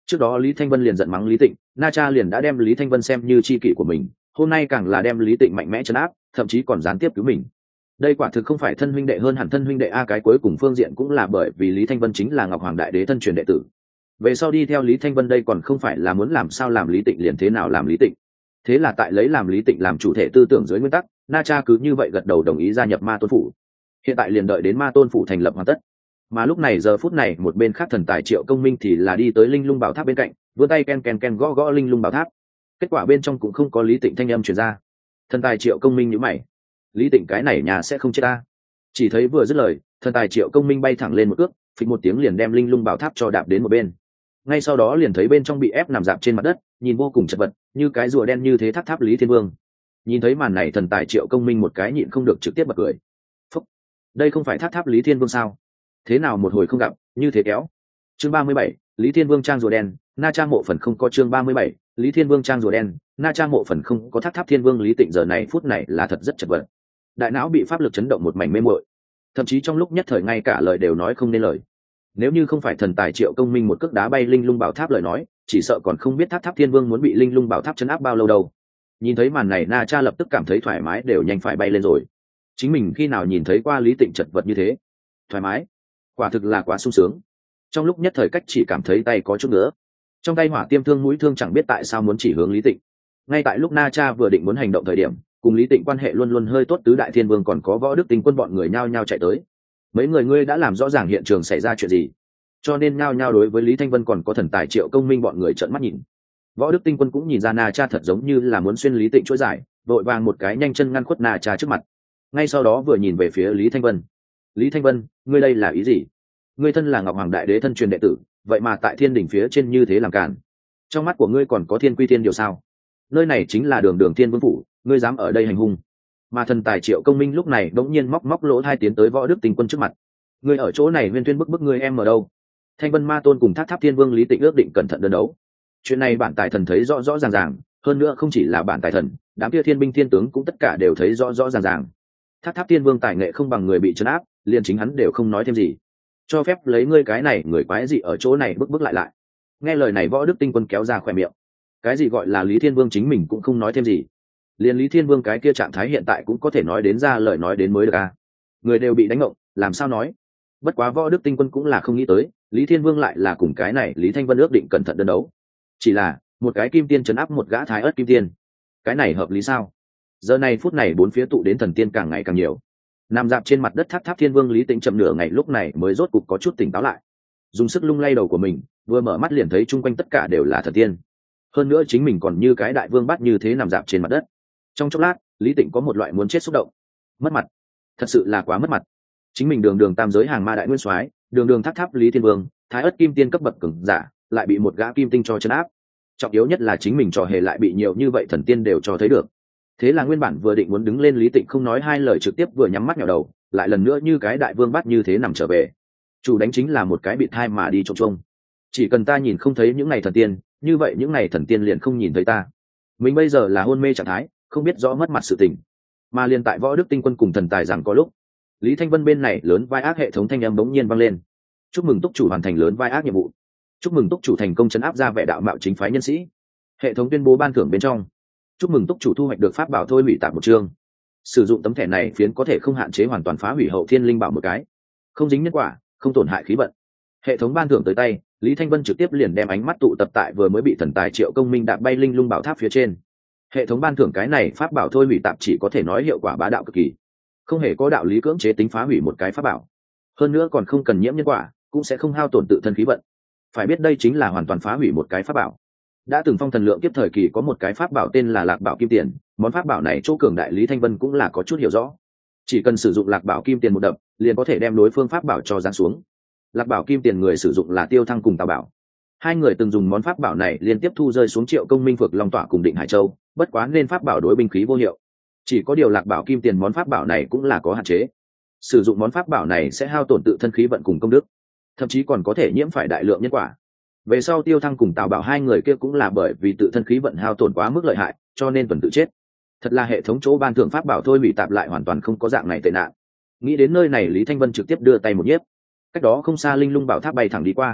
Trước đó Lý Thanh Vân liền giận mắng Lý Tịnh, Na Cha liền đã đem Lý Thanh Vân xem như tri kỷ của mình, hôm nay càng là đem Lý Tịnh mạnh mẽ trấn áp, thậm chí còn gián tiếp cứu mình. Đây quả thực không phải thân huynh đệ hơn hẳn thân huynh đệ a, cái cuối cùng phương diện cũng là bởi vì Lý Thanh Vân chính là Ngọc Hoàng Đại Đế thân truyền đệ tử. Về sau đi theo Lý Thanh Vân đây còn không phải là muốn làm sao làm Lý Tịnh liền thế nào làm Lý Tịnh. Thế là tại lấy làm Lý Tịnh làm chủ thể tư tưởng dưới nguyên tắc, Na Cha cứ như vậy gật đầu đồng ý gia nhập Ma Tôn phủ. Hiện tại liền đợi đến Ma Tôn phủ thành lập hoàn tất. Mà lúc này giờ phút này một bên khác thần tài Triệu Công Minh thì là đi tới Linh Lung Bảo Tháp bên cạnh, vươn tay ken ken ken gõ gõ Linh Lung Bảo Tháp. Kết quả bên trong cũng không có Lý Tịnh thanh âm truyền ra. Thần tài Triệu Công Minh nhíu mày, Lý Tịnh cái này nhà sẽ không chết ta. Chỉ thấy vừa dứt lời, thần tài Triệu Công Minh bay thẳng lên một cước, phịch một tiếng liền đem Linh Lung Bảo Tháp cho đạp đến một bên. Ngay sau đó liền thấy bên trong bị ép nằm dạp trên mặt đất, nhìn vô cùng chật vật, như cái rùa đen như thế tháp tháp Lý Thiên Vương. Nhìn thấy màn này thần tài Triệu Công Minh một cái nhịn không được trực tiếp bật cười. Phúc, đây không phải tháp tháp Lý Thiên Vương sao? Thế nào một hồi không gặp, như thế kéo. Chương ba mươi bảy, Lý Thiên Vương trang rùa đen, Na Cha mộ phần không có. Chương ba mươi bảy, Lý Thiên Vương trang rùa đen, Na Cha mộ phần không có. Tháp tháp Thiên Vương Lý Tịnh giờ này phút này là thật rất chật vật. Đại não bị pháp lực chấn động một mảnh mê muội, thậm chí trong lúc nhất thời ngay cả lời đều nói không nên lời. Nếu như không phải thần tài Triệu Công Minh một cước đá bay Linh Lung Bảo Tháp lời nói, chỉ sợ còn không biết tháp tháp Thiên Vương muốn bị Linh Lung Bảo Tháp chấn áp bao lâu đâu. Nhìn thấy màn này Na Cha lập tức cảm thấy thoải mái, đều nhanh phải bay lên rồi. Chính mình khi nào nhìn thấy qua Lý Tịnh chật vật như thế? Thoải mái, quả thực là quá sung sướng. Trong lúc nhất thời cách chỉ cảm thấy tay có chút nữa. Trong tay hỏa tiêm thương mũi thương chẳng biết tại sao muốn chỉ hướng Lý Tịnh. Ngay tại lúc Na Cha vừa định muốn hành động thời điểm, cùng Lý Tịnh quan hệ luôn luôn hơi tốt tứ đại thiên vương còn có Võ Đức Tinh Quân bọn người nhao nhao chạy tới. Mấy người ngươi đã làm rõ ràng hiện trường xảy ra chuyện gì, cho nên nhao nhao đối với Lý Thanh Vân còn có thần tài Triệu Công Minh bọn người trợn mắt nhìn. Võ Đức Tinh Quân cũng nhìn ra Na Cha thật giống như là muốn xuyên Lý Tịnh chuỗi giải, vội vàng một cái nhanh chân ngăn khuất Na Cha trước mặt. Ngay sau đó vừa nhìn về phía Lý Thanh Vân. Lý Thanh Vân, ngươi đây là ý gì? Ngươi thân là Ngọc Hoàng Đại Đế thân truyền đệ tử, vậy mà tại thiên đỉnh phía trên như thế làm cản. Trong mắt của ngươi còn có thiên quy thiên điều sao? Nơi này chính là đường đường thiên vương phủ, ngươi dám ở đây hành hung? Mà thần tài Triệu Công Minh lúc này đống nhiên móc móc lỗ hai tiến tới Võ Đức Tinh Quân trước mặt. Ngươi ở chỗ này nguyên tuyên bức bức ngươi em ở đâu? Thanh Vân Ma Tôn cùng Tháp tháp Thiên Vương Lý Tịnh ước định cẩn thận đơn đấu. Chuyện này bản tài thần thấy rõ rõ ràng ràng, hơn nữa không chỉ là bản tài thần, đám kia thiên binh thiên tướng cũng tất cả đều thấy rõ rõ ràng ràng. Tháp tháp Thiên Vương tài nghệ không bằng người bị trấn áp, liền chính hắn đều không nói thêm gì, cho phép lấy ngươi cái này người quái gì ở chỗ này bức bức lại lại. Nghe lời này Võ Đức Tinh Quân kéo ra khỏe miệng. Cái gì gọi là Lý Thiên Vương chính mình cũng không nói thêm gì, liền Lý Thiên Vương cái kia trạng thái hiện tại cũng có thể nói đến ra lời nói đến mới được à? Người đều bị đánh ngộng, làm sao nói? Bất quá Võ Đức Tinh Quân cũng là không nghĩ tới, Lý Thiên Vương lại là cùng cái này Lý Thanh Vân ước định cẩn thận đơn đấu. Chỉ là một cái kim tiên trấn áp một gã thái ớt kim tiên, cái này hợp lý sao? Giờ này phút này bốn phía tụ đến thần tiên càng ngày càng nhiều. Nằm dạp trên mặt đất Tháp tháp Thiên Vương Lý Tịnh chậm nửa ngày lúc này mới rốt cục có chút tỉnh táo lại, dùng sức lung lay đầu của mình, vừa mở mắt liền thấy chung quanh tất cả đều là thần tiên, hơn nữa chính mình còn như cái đại vương bắt như thế nằm dạp trên mặt đất. Trong chốc lát Lý Tịnh có một loại muốn chết xúc động. Mất mặt, thật sự là quá mất mặt. Chính mình đường đường tam giới hàng ma đại nguyên soái, đường đường Tháp tháp Lý Thiên Vương, thái ớt kim tiên cấp bậc cường giả, lại bị một gã kim tinh cho trấn áp. Trọng yếu nhất là chính mình trò hề lại bị nhiều như vậy thần tiên đều cho thấy được. Thế là nguyên bản vừa định muốn đứng lên Lý Tịnh không nói hai lời trực tiếp vừa nhắm mắt nhào đầu, lại lần nữa như cái đại vương bắt như thế nằm trở về. Chủ đánh chính là một cái bịt thai mà đi trông trông. Chỉ cần ta nhìn không thấy những ngày thần tiên, như vậy những ngày thần tiên liền không nhìn thấy ta. Mình bây giờ là hôn mê trạng thái, không biết rõ mất mặt sự tình. Mà liền tại Võ Đức Tinh Quân cùng thần tài rằng có lúc, Lý Thanh Vân bên này lớn vai ác hệ thống thanh âm bỗng nhiên vang lên. Chúc mừng túc chủ hoàn thành lớn vai ác nhiệm vụ. Chúc mừng túc chủ thành công trấn áp ra vẻ đạo mạo chính phái nhân sĩ. Hệ thống tuyên bố ban thưởng bên trong. Chúc mừng túc chủ thu hoạch được pháp bảo thôi hủy tạp một chương. Sử dụng tấm thẻ này phiến có thể không hạn chế hoàn toàn phá hủy hậu thiên linh bảo một cái, không dính nhân quả, không tổn hại khí vận. Hệ thống ban thưởng tới tay, Lý Thanh Vân trực tiếp liền đem ánh mắt tụ tập tại vừa mới bị thần tài Triệu Công Minh đạp bay Linh Lung Bảo Tháp phía trên. Hệ thống ban thưởng cái này pháp bảo thôi hủy tạp chỉ có thể nói hiệu quả bá đạo cực kỳ, không hề có đạo lý cưỡng chế tính phá hủy một cái pháp bảo, hơn nữa còn không cần nhiễm nhân quả, cũng sẽ không hao tổn tự thân khí vận. Phải biết đây chính là hoàn toàn phá hủy một cái pháp bảo. Đã từng phong thần lượng kiếp thời kỳ có một cái pháp bảo tên là Lạc Bảo Kim Tiền, món pháp bảo này chỗ cường đại Lý Thanh Vân cũng là có chút hiểu rõ. Chỉ cần sử dụng Lạc Bảo Kim Tiền một đập, liền có thể đem đối phương pháp bảo cho giáng xuống. Lạc Bảo Kim Tiền người sử dụng là Tiêu Thăng cùng Tào Bảo. Hai người từng dùng món pháp bảo này liên tiếp thu rơi xuống Triệu Công Minh Phược Long Tỏa cùng Định Hải Châu, bất quá nên pháp bảo đối binh khí vô hiệu. Chỉ có điều Lạc Bảo Kim Tiền món pháp bảo này cũng là có hạn chế. Sử dụng món pháp bảo này sẽ hao tổn tự thân khí vận cùng công đức, thậm chí còn có thể nhiễm phải đại lượng nhân quả. Về sau Tiêu Thăng cùng Tào Bảo hai người kia cũng là bởi vì tự thân khí vận hao tổn quá mức lợi hại, cho nên tuần tự chết. Thật là hệ thống chỗ ban thưởng pháp bảo thôi hủy tạp lại hoàn toàn không có dạng này tệ nạn. Nghĩ đến nơi này Lý Thanh Vân trực tiếp đưa tay một nhiếp. Cách đó không xa Linh Lung Bảo Tháp bay thẳng đi qua.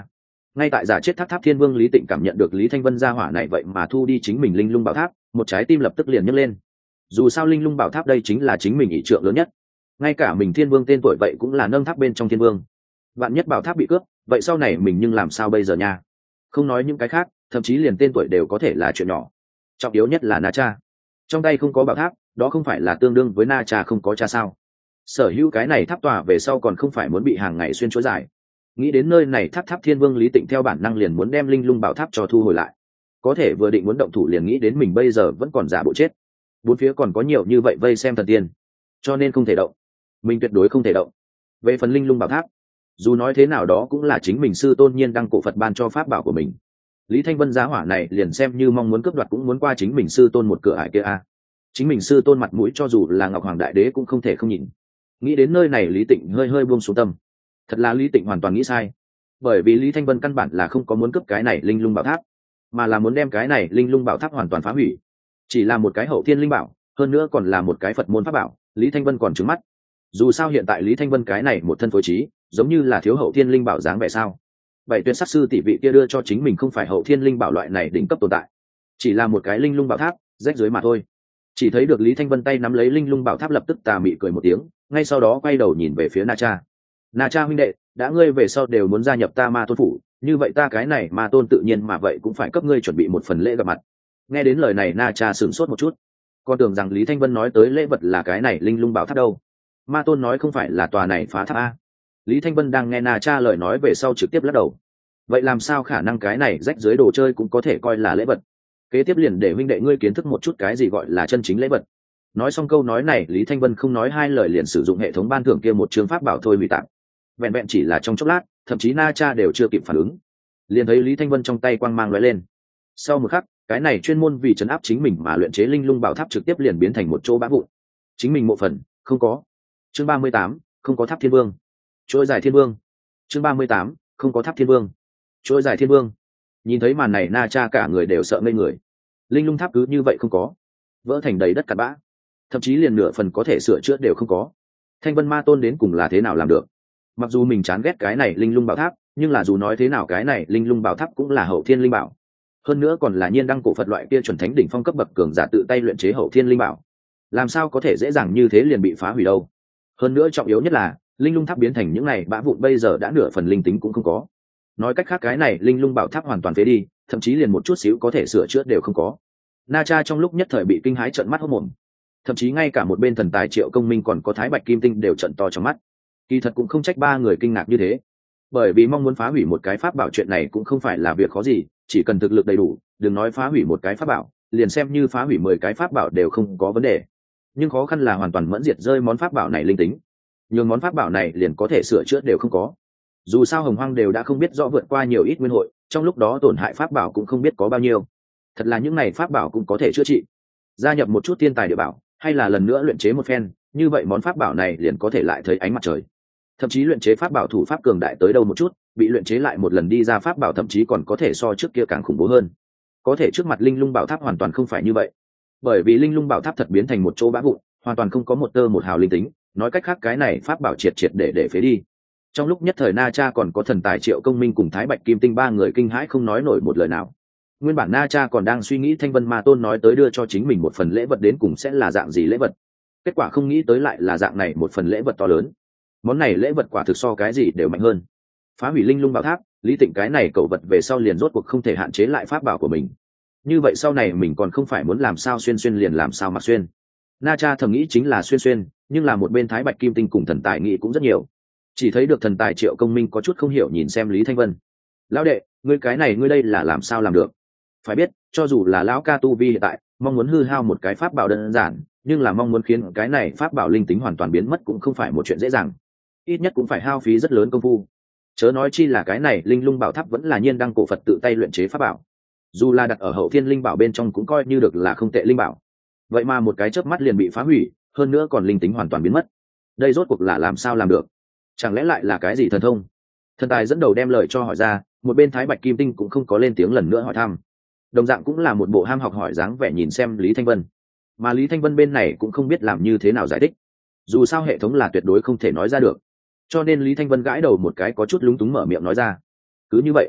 Ngay tại giả chết tháp tháp thiên vương Lý Tịnh cảm nhận được Lý Thanh Vân gia hỏa này vậy mà thu đi chính mình linh lung bảo tháp, một trái tim lập tức liền nhấc lên. Dù sao linh lung bảo tháp đây chính là chính mình ỷ trượng lớn nhất, ngay cả mình thiên vương tên tuổi vậy cũng là nâng tháp bên trong thiên vương. Vạn nhất bảo tháp bị cướp, vậy sau này mình nhưng làm sao bây giờ nha? Không nói những cái khác, thậm chí liền tên tuổi đều có thể là chuyện nhỏ. Trọng yếu nhất là Na Cha, trong tay không có bảo tháp, đó không phải là tương đương với Na Cha không có cha sao? Sở hữu cái này tháp tòa về sau còn không phải muốn bị hàng ngày xuyên chuỗi dài. Nghĩ đến nơi này tháp tháp thiên vương Lý Tịnh theo bản năng liền muốn đem linh lung bảo tháp cho thu hồi lại, có thể vừa định muốn động thủ liền nghĩ đến mình bây giờ vẫn còn giả bộ chết, bốn phía còn có nhiều như vậy vây xem thần tiên, cho nên không thể động, mình tuyệt đối không thể động. Về phần linh lung bảo tháp, dù nói thế nào đó cũng là chính mình sư tôn nhiên đăng cổ Phật ban cho pháp bảo của mình. Lý Thanh Vân giá hỏa này liền xem như mong muốn cướp đoạt cũng muốn qua chính mình sư tôn một cửa ải kia a. Chính mình sư tôn mặt mũi cho dù là Ngọc Hoàng Đại Đế cũng không thể không nhìn. Nghĩ đến nơi này Lý Tịnh hơi hơi buông xuống tâm. Thật là Lý Tịnh hoàn toàn nghĩ sai, bởi vì Lý Thanh Vân căn bản là không có muốn cướp cái này linh lung bảo tháp, mà là muốn đem cái này linh lung bảo tháp hoàn toàn phá hủy. Chỉ là một cái hậu thiên linh bảo, hơn nữa còn là một cái Phật môn pháp bảo, Lý Thanh Vân còn trứng mắt. Dù sao hiện tại Lý Thanh Vân cái này một thân phối trí giống như là thiếu hậu thiên linh bảo dáng vẻ sao. Bảy tuyệt sắc sư tỷ vị kia đưa cho chính mình không phải hậu thiên linh bảo loại này đỉnh cấp tồn tại, chỉ là một cái linh lung bảo tháp rách dưới mà thôi. Chỉ thấy được Lý Thanh Vân tay nắm lấy linh lung bảo tháp lập tức tà mị cười một tiếng, ngay sau đó quay đầu nhìn về phía Na Cha. Na Cha huynh đệ, đã ngươi về sau đều muốn gia nhập ta Ma Tôn phủ, như vậy ta cái này Ma Tôn tự nhiên mà vậy cũng phải cấp ngươi chuẩn bị một phần lễ gặp mặt. Nghe đến lời này Na Cha sửng sốt một chút, con tưởng rằng Lý Thanh Vân nói tới lễ vật là cái này linh lung bảo tháp đâu. Ma Tôn nói không phải là tòa này phá tháp a. Lý Thanh Vân đang nghe Na Cha lời nói về sau trực tiếp lắc đầu. Vậy làm sao khả năng cái này rách dưới đồ chơi cũng có thể coi là lễ vật? Kế tiếp liền để huynh đệ ngươi kiến thức một chút cái gì gọi là chân chính lễ vật. Nói xong câu nói này Lý Thanh Vân không nói hai lời liền sử dụng hệ thống ban thưởng kia một chương pháp bảo thôi hủy tạm. Vẹn vẹn chỉ là trong chốc lát, thậm chí Na Cha đều chưa kịp phản ứng, liền thấy Lý Thanh Vân trong tay quang mang lóe lên. Sau một khắc, cái này chuyên môn vì trấn áp chính mình mà luyện chế linh lung bảo tháp trực tiếp liền biến thành một chỗ bã vụn. Chính mình mộ phần không có. Chương ba mươi tám, không có tháp thiên vương. Trôi dài thiên vương. Chương ba mươi tám, không có tháp thiên vương. Trôi dài thiên vương. Nhìn thấy màn này Na Cha cả người đều sợ ngây người. Linh lung tháp cứ như vậy không có, vỡ thành đầy đất cặn bã, thậm chí liền nửa phần có thể sửa chữa đều không có. Thanh Vân Ma Tôn đến cùng là thế nào làm được? Mặc dù mình chán ghét cái này linh lung bảo tháp, nhưng là dù nói thế nào cái này linh lung bảo tháp cũng là hậu thiên linh bảo, hơn nữa còn là nhiên đăng cổ Phật loại kia chuẩn thánh đỉnh phong cấp bậc cường giả tự tay luyện chế hậu thiên linh bảo, làm sao có thể dễ dàng như thế liền bị phá hủy đâu? Hơn nữa trọng yếu nhất là linh lung tháp biến thành những này bã vụn bây giờ đã nửa phần linh tính cũng không có. Nói cách khác cái này linh lung bảo tháp hoàn toàn phế đi, thậm chí liền một chút xíu có thể sửa chữa đều không có. Na Cha trong lúc nhất thời bị kinh hãi trợn mắt hốt mồm, thậm chí ngay cả một bên thần tài Triệu Công Minh còn có Thái Bạch Kim Tinh đều trợn to trong mắt. Kỳ thật cũng không trách ba người kinh ngạc như thế, bởi vì mong muốn phá hủy một cái pháp bảo chuyện này cũng không phải là việc khó gì, chỉ cần thực lực đầy đủ, đừng nói phá hủy một cái pháp bảo, liền xem như phá hủy mười cái pháp bảo đều không có vấn đề. Nhưng khó khăn là hoàn toàn mẫn diệt rơi món pháp bảo này linh tính, nhưng món pháp bảo này liền có thể sửa chữa đều không có. Dù sao Hồng Hoang đều đã không biết rõ vượt qua nhiều ít nguyên hội, trong lúc đó tổn hại pháp bảo cũng không biết có bao nhiêu. Thật là những này pháp bảo cũng có thể chữa trị, gia nhập một chút thiên tài địa bảo, hay là lần nữa luyện chế một phen, như vậy món pháp bảo này liền có thể lại thấy ánh mặt trời. Thậm chí luyện chế pháp bảo thủ pháp cường đại tới đâu một chút, bị luyện chế lại một lần đi ra pháp bảo thậm chí còn có thể so trước kia càng khủng bố hơn. Có thể trước mặt linh lung bảo tháp hoàn toàn không phải như vậy, bởi vì linh lung bảo tháp thật biến thành một chỗ bã vụn, hoàn toàn không có một tơ một hào linh tính. Nói cách khác cái này pháp bảo triệt triệt để để phế đi. Trong lúc nhất thời Na Cha còn có thần tài Triệu Công Minh cùng Thái Bạch Kim Tinh ba người kinh hãi không nói nổi một lời nào. Nguyên bản Na Cha còn đang suy nghĩ Thanh Vân Ma Tôn nói tới đưa cho chính mình một phần lễ vật đến cùng sẽ là dạng gì lễ vật, kết quả không nghĩ tới lại là dạng này một phần lễ vật to lớn. Món này lễ vật quả thực so cái gì đều mạnh hơn. Phá hủy linh lung bảo tháp, Lý Tịnh cái này cậu vật về sau liền rốt cuộc không thể hạn chế lại pháp bảo của mình. Như vậy sau này mình còn không phải muốn làm sao xuyên xuyên liền làm sao mà xuyên. Na Cha thầm nghĩ chính là xuyên xuyên, nhưng là một bên Thái Bạch Kim Tinh cùng thần tài nghĩ cũng rất nhiều. Chỉ thấy được thần tài Triệu Công Minh có chút không hiểu nhìn xem Lý Thanh Vân. Lão đệ, ngươi cái này ngươi đây là làm sao làm được? Phải biết, cho dù là lão ca tu vi hiện tại, mong muốn hư hao một cái pháp bảo đơn giản, nhưng là mong muốn khiến cái này pháp bảo linh tính hoàn toàn biến mất cũng không phải một chuyện dễ dàng. Ít nhất cũng phải hao phí rất lớn công phu. Chớ nói chi là cái này linh lung bảo tháp vẫn là nhiên đăng cổ Phật tự tay luyện chế pháp bảo. Dù là đặt ở hậu thiên linh bảo bên trong cũng coi như được là không tệ linh bảo. Vậy mà một cái chớp mắt liền bị phá hủy, hơn nữa còn linh tính hoàn toàn biến mất. Đây rốt cuộc là làm sao làm được? Chẳng lẽ lại là cái gì thần thông? Thần tài dẫn đầu đem lời cho hỏi ra, một bên Thái Bạch Kim Tinh cũng không có lên tiếng lần nữa hỏi thăm. Đồng dạng cũng là một bộ ham học hỏi dáng vẻ nhìn xem Lý Thanh Vân. Mà Lý Thanh Vân bên này cũng không biết làm như thế nào giải thích. Dù sao hệ thống là tuyệt đối không thể nói ra được. Cho nên Lý Thanh Vân gãi đầu một cái có chút lúng túng mở miệng nói ra. Cứ như vậy,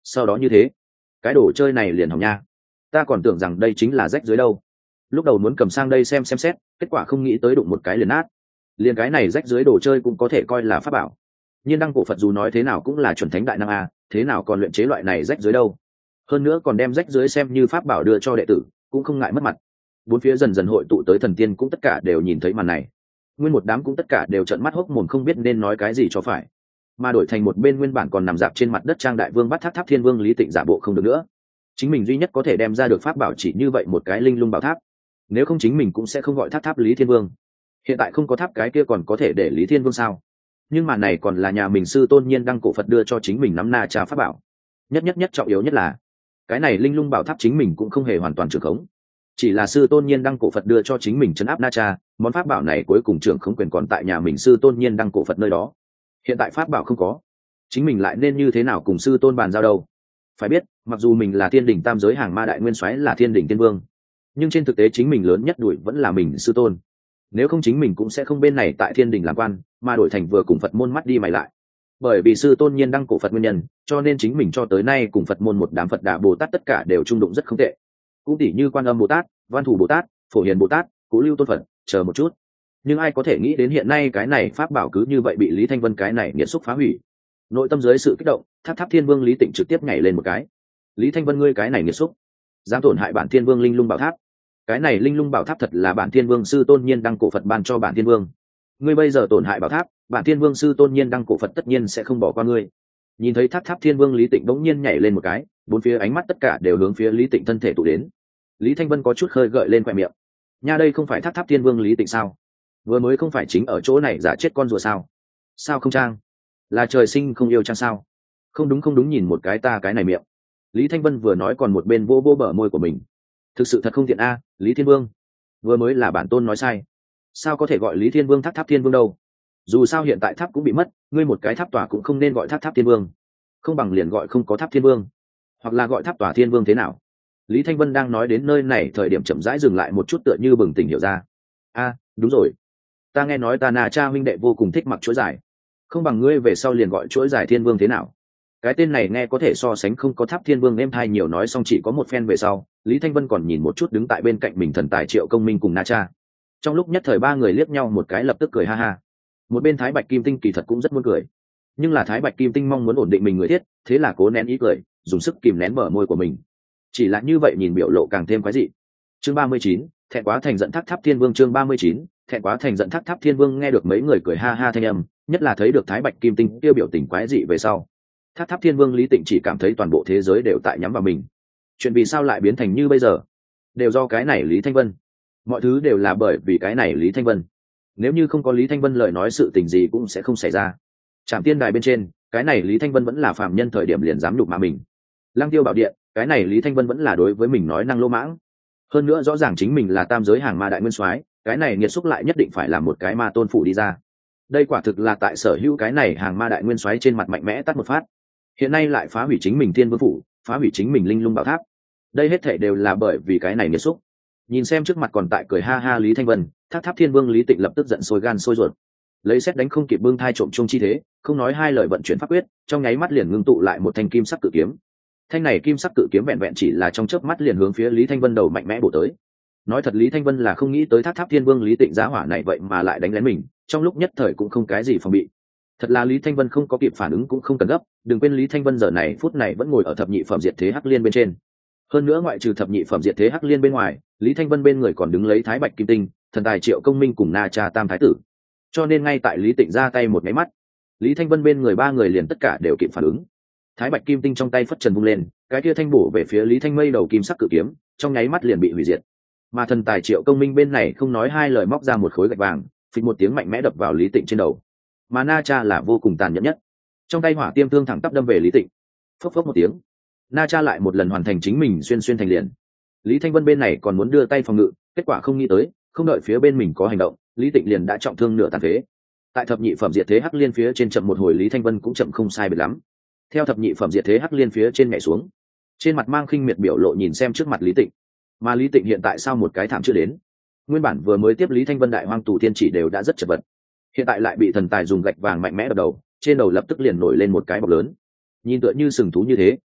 sau đó như thế cái đồ chơi này liền hỏng nha, ta còn tưởng rằng đây chính là rách dưới đâu. Lúc đầu muốn cầm sang đây xem xem xét, kết quả không nghĩ tới đụng một cái liền nát. Liền cái này rách dưới đồ chơi cũng có thể coi là pháp bảo. Nhiên đăng cổ Phật dù nói thế nào cũng là chuẩn thánh đại năng a, thế nào còn luyện chế loại này rách dưới đâu. Hơn nữa còn đem rách dưới xem như pháp bảo đưa cho đệ tử, cũng không ngại mất mặt. Bốn phía dần dần hội tụ tới thần tiên cũng tất cả đều nhìn thấy màn này. Nguyên một đám cũng tất cả đều trợn mắt hốc mồm không biết nên nói cái gì cho phải. Mà đổi thành một bên nguyên bản còn nằm dạp trên mặt đất trang đại vương bắt tháp tháp thiên vương Lý Tịnh giả bộ không được nữa. Chính mình duy nhất có thể đem ra được pháp bảo chỉ như vậy một cái linh lung bảo tháp, nếu không chính mình cũng sẽ không gọi tháp tháp Lý Thiên Vương. Hiện tại không có tháp cái kia còn có thể để Lý Thiên Vương sao? Nhưng mà này còn là nhà mình sư tôn nhiên đăng cổ Phật đưa cho chính mình nắm na trà pháp bảo. Nhất nhất nhất trọng yếu nhất là cái này linh lung bảo tháp chính mình cũng không hề hoàn toàn trưởng khống, chỉ là sư tôn nhiên đăng cổ Phật đưa cho chính mình trấn áp na trà, món pháp bảo này cuối cùng trưởng khống quyền còn tại nhà mình sư tôn nhiên đăng cổ Phật nơi đó. Hiện tại pháp bảo không có, chính mình lại nên như thế nào cùng sư tôn bàn giao đâu? Phải biết, mặc dù mình là thiên đỉnh tam giới hàng ma đại nguyên soái, là thiên đỉnh tiên vương, nhưng trên thực tế chính mình lớn nhất đuổi vẫn là mình sư tôn. Nếu không chính mình cũng sẽ không bên này tại thiên đình làm quan, mà đổi thành vừa cùng Phật môn mắt đi mày lại. Bởi vì sư tôn nhiên đăng cổ Phật nguyên nhân, cho nên chính mình cho tới nay cùng Phật môn một đám Phật Đà Bồ Tát tất cả đều trung đụng rất không tệ. Cũng tỷ như Quan Âm Bồ Tát, Văn Thủ Bồ Tát, Phổ Hiền Bồ Tát, Cố Lưu Tôn Phật, chờ một chút. Nhưng ai có thể nghĩ đến hiện nay cái này pháp bảo cứ như vậy bị Lý Thanh Vân cái này nghiệt xúc phá hủy. Nội tâm dưới sự kích động, Tháp Tháp Thiên Vương Lý Tịnh trực tiếp nhảy lên một cái. Lý Thanh Vân, ngươi cái này nghiệt xúc, dám tổn hại bản Thiên Vương linh lung bảo tháp. Cái này linh lung bảo tháp thật là bản Thiên Vương sư tôn nhiên đăng cổ Phật ban cho bản Thiên Vương. Ngươi bây giờ tổn hại bảo tháp, bản Thiên Vương sư tôn nhiên đăng cổ Phật tất nhiên sẽ không bỏ qua ngươi. Nhìn thấy Tháp Tháp Thiên Vương Lý Tịnh bỗng nhiên nhảy lên một cái, bốn phía ánh mắt tất cả đều hướng phía Lý Tịnh thân thể tụ đến. Lý Thanh Vân có chút khơi gợi lên khóe miệng. Nha, đây không phải Tháp Tháp Thiên Vương Lý Tịnh sao? Vừa mới không phải chính ở chỗ này giả chết con rùa sao? Sao không trang? Là trời sinh không yêu trang sao? Không đúng không đúng, nhìn một cái ta cái này miệng. Lý Thanh Vân vừa nói còn một bên vô vô bờ môi của mình. Thực sự thật không tiện a, Lý Thiên Vương. Vừa mới là bản tôn nói sai. Sao có thể gọi Lý Thiên Vương Tháp Tháp Thiên Vương đâu? Dù sao hiện tại tháp cũng bị mất, ngươi một cái tháp tòa cũng không nên gọi Tháp Tháp Thiên Vương. Không bằng liền gọi không có tháp Thiên Vương, hoặc là gọi tháp tòa Thiên Vương thế nào? Lý Thanh Vân đang nói đến nơi này thời điểm chậm rãi dừng lại một chút, tựa như bừng tỉnh hiểu ra. A, đúng rồi. Ta nghe nói ta Na Cha huynh đệ vô cùng thích mặc chuỗi dài. Không bằng ngươi về sau liền gọi chuỗi dài Thiên Vương thế nào? Cái tên này nghe có thể so sánh không có tháp Thiên Vương em thai nhiều. Nói xong chỉ có một phen về sau, Lý Thanh Vân còn nhìn một chút đứng tại bên cạnh mình thần tài Triệu Công Minh cùng Na Cha. Trong lúc nhất thời ba người liếc nhau một cái lập tức cười ha ha. Một bên Thái Bạch Kim Tinh kỳ thật cũng rất muốn cười, nhưng là Thái Bạch Kim Tinh mong muốn ổn định mình người thiết, thế là cố nén ý cười, dùng sức kìm nén bờ môi của mình. Chỉ là như vậy nhìn biểu lộ càng thêm quái dị. Chương ba mươi chín, thẹn quá thành giận Tháp Tháp Thiên Vương. Chương ba mươi chín, thẹn quá thành giận Tháp Tháp Thiên Vương. Nghe được mấy người cười ha ha thanh âm, nhất là thấy được Thái Bạch Kim Tinh tiêu biểu tình quái dị về sau, Tháp Tháp Thiên Vương Lý Tịnh chỉ cảm thấy toàn bộ thế giới đều tại nhắm vào mình. Chuyện vì sao lại biến thành như bây giờ? Đều do cái này Lý Thanh Vân. Mọi thứ đều là bởi vì cái này Lý Thanh Vân. Nếu như không có Lý Thanh Vân, lời nói sự tình gì cũng sẽ không xảy ra. Trạm Tiên Đài bên trên, cái này Lý Thanh Vân vẫn là phàm nhân thời điểm liền dám nhục mạ mình. Lăng Tiêu Bảo Điện, cái này Lý Thanh Vân vẫn là đối với mình nói năng lô mãng. Hơn nữa rõ ràng chính mình là tam giới hàng ma đại nguyên soái, cái này nghiệt xúc lại nhất định phải là một cái ma tôn phủ đi ra. Đây quả thực là tại sở hữu cái này hàng ma đại nguyên soái trên mặt mạnh mẽ tắt một phát. Hiện nay lại phá hủy chính mình Thiên Vương phủ, phá hủy chính mình linh lung bảo tháp. Đây hết thảy đều là bởi vì cái này nghiệt xúc. Nhìn xem trước mặt còn tại cười ha ha Lý Thanh Vân, Tháp Tháp Thiên Vương Lý Tịnh lập tức giận sôi gan sôi ruột. Lấy xét đánh không kịp bưng thai trộm chung chi thế, không nói hai lời vận chuyển pháp quyết, trong nháy mắt liền ngưng tụ lại một thanh kim sắc cự kiếm. Thanh này kim sắc cự kiếm vẹn vẹn chỉ là trong chớp mắt liền hướng phía Lý Thanh Vân đầu mạnh mẽ bổ tới. Nói thật Lý Thanh Vân là không nghĩ tới Tháp Tháp Thiên Vương Lý Tịnh giá hỏa này vậy mà lại đánh lén mình, trong lúc nhất thời cũng không cái gì phòng bị. Thật là Lý Thanh Vân không có kịp phản ứng cũng không cần gấp, đừng quên Lý Thanh Vân giờ này phút này vẫn ngồi ở thập nhị phẩm diệt thế hắc liên bên trên. Hơn nữa ngoại trừ thập nhị phẩm diệt thế hắc liên bên ngoài, Lý Thanh Vân bên người còn đứng lấy Thái Bạch Kim Tinh, thần tài Triệu Công Minh cùng Na Cha Tam Thái tử. Cho nên ngay tại Lý Tịnh ra tay một máy mắt, Lý Thanh Vân bên người ba người liền tất cả đều kịp phản ứng. Thái Bạch Kim Tinh trong tay phất trần vung lên, cái kia thanh bổ về phía Lý Thanh Mây đầu kim sắc cự kiếm, trong nháy mắt liền bị hủy diệt. Mà thần tài Triệu Công Minh bên này không nói hai lời móc ra một khối gạch vàng, phịch một tiếng mạnh mẽ đập vào Lý Tịnh trên đầu. Mà Na Cha là vô cùng tàn nhẫn nhất, trong tay hỏa tiêm thương thẳng tắp đâm về Lý Tịnh. Phốc phốc một tiếng, Na Cha lại một lần hoàn thành chính mình xuyên xuyên thành liền. Lý Thanh Vân bên này còn muốn đưa tay phòng ngự, kết quả không nghĩ tới, không đợi phía bên mình có hành động, Lý Tịnh liền đã trọng thương nửa tàn phế. Tại thập nhị phẩm diệt thế hắc liên phía trên chậm một hồi, Lý Thanh Vân cũng chậm không sai biệt lắm. Theo thập nhị phẩm diệt thế hắc liên phía trên nhảy xuống, trên mặt mang khinh miệt biểu lộ nhìn xem trước mặt Lý Tịnh. Mà Lý Tịnh hiện tại sao một cái thảm chưa đến? Nguyên bản vừa mới tiếp Lý Thanh Vân đại hoang tù thiên chỉ đều đã rất chật vật, hiện tại lại bị thần tài dùng gạch vàng mạnh mẽ đập đầu, trên đầu lập tức liền nổi lên một cái bọc lớn, nhìn tựa như sừng thú như thế.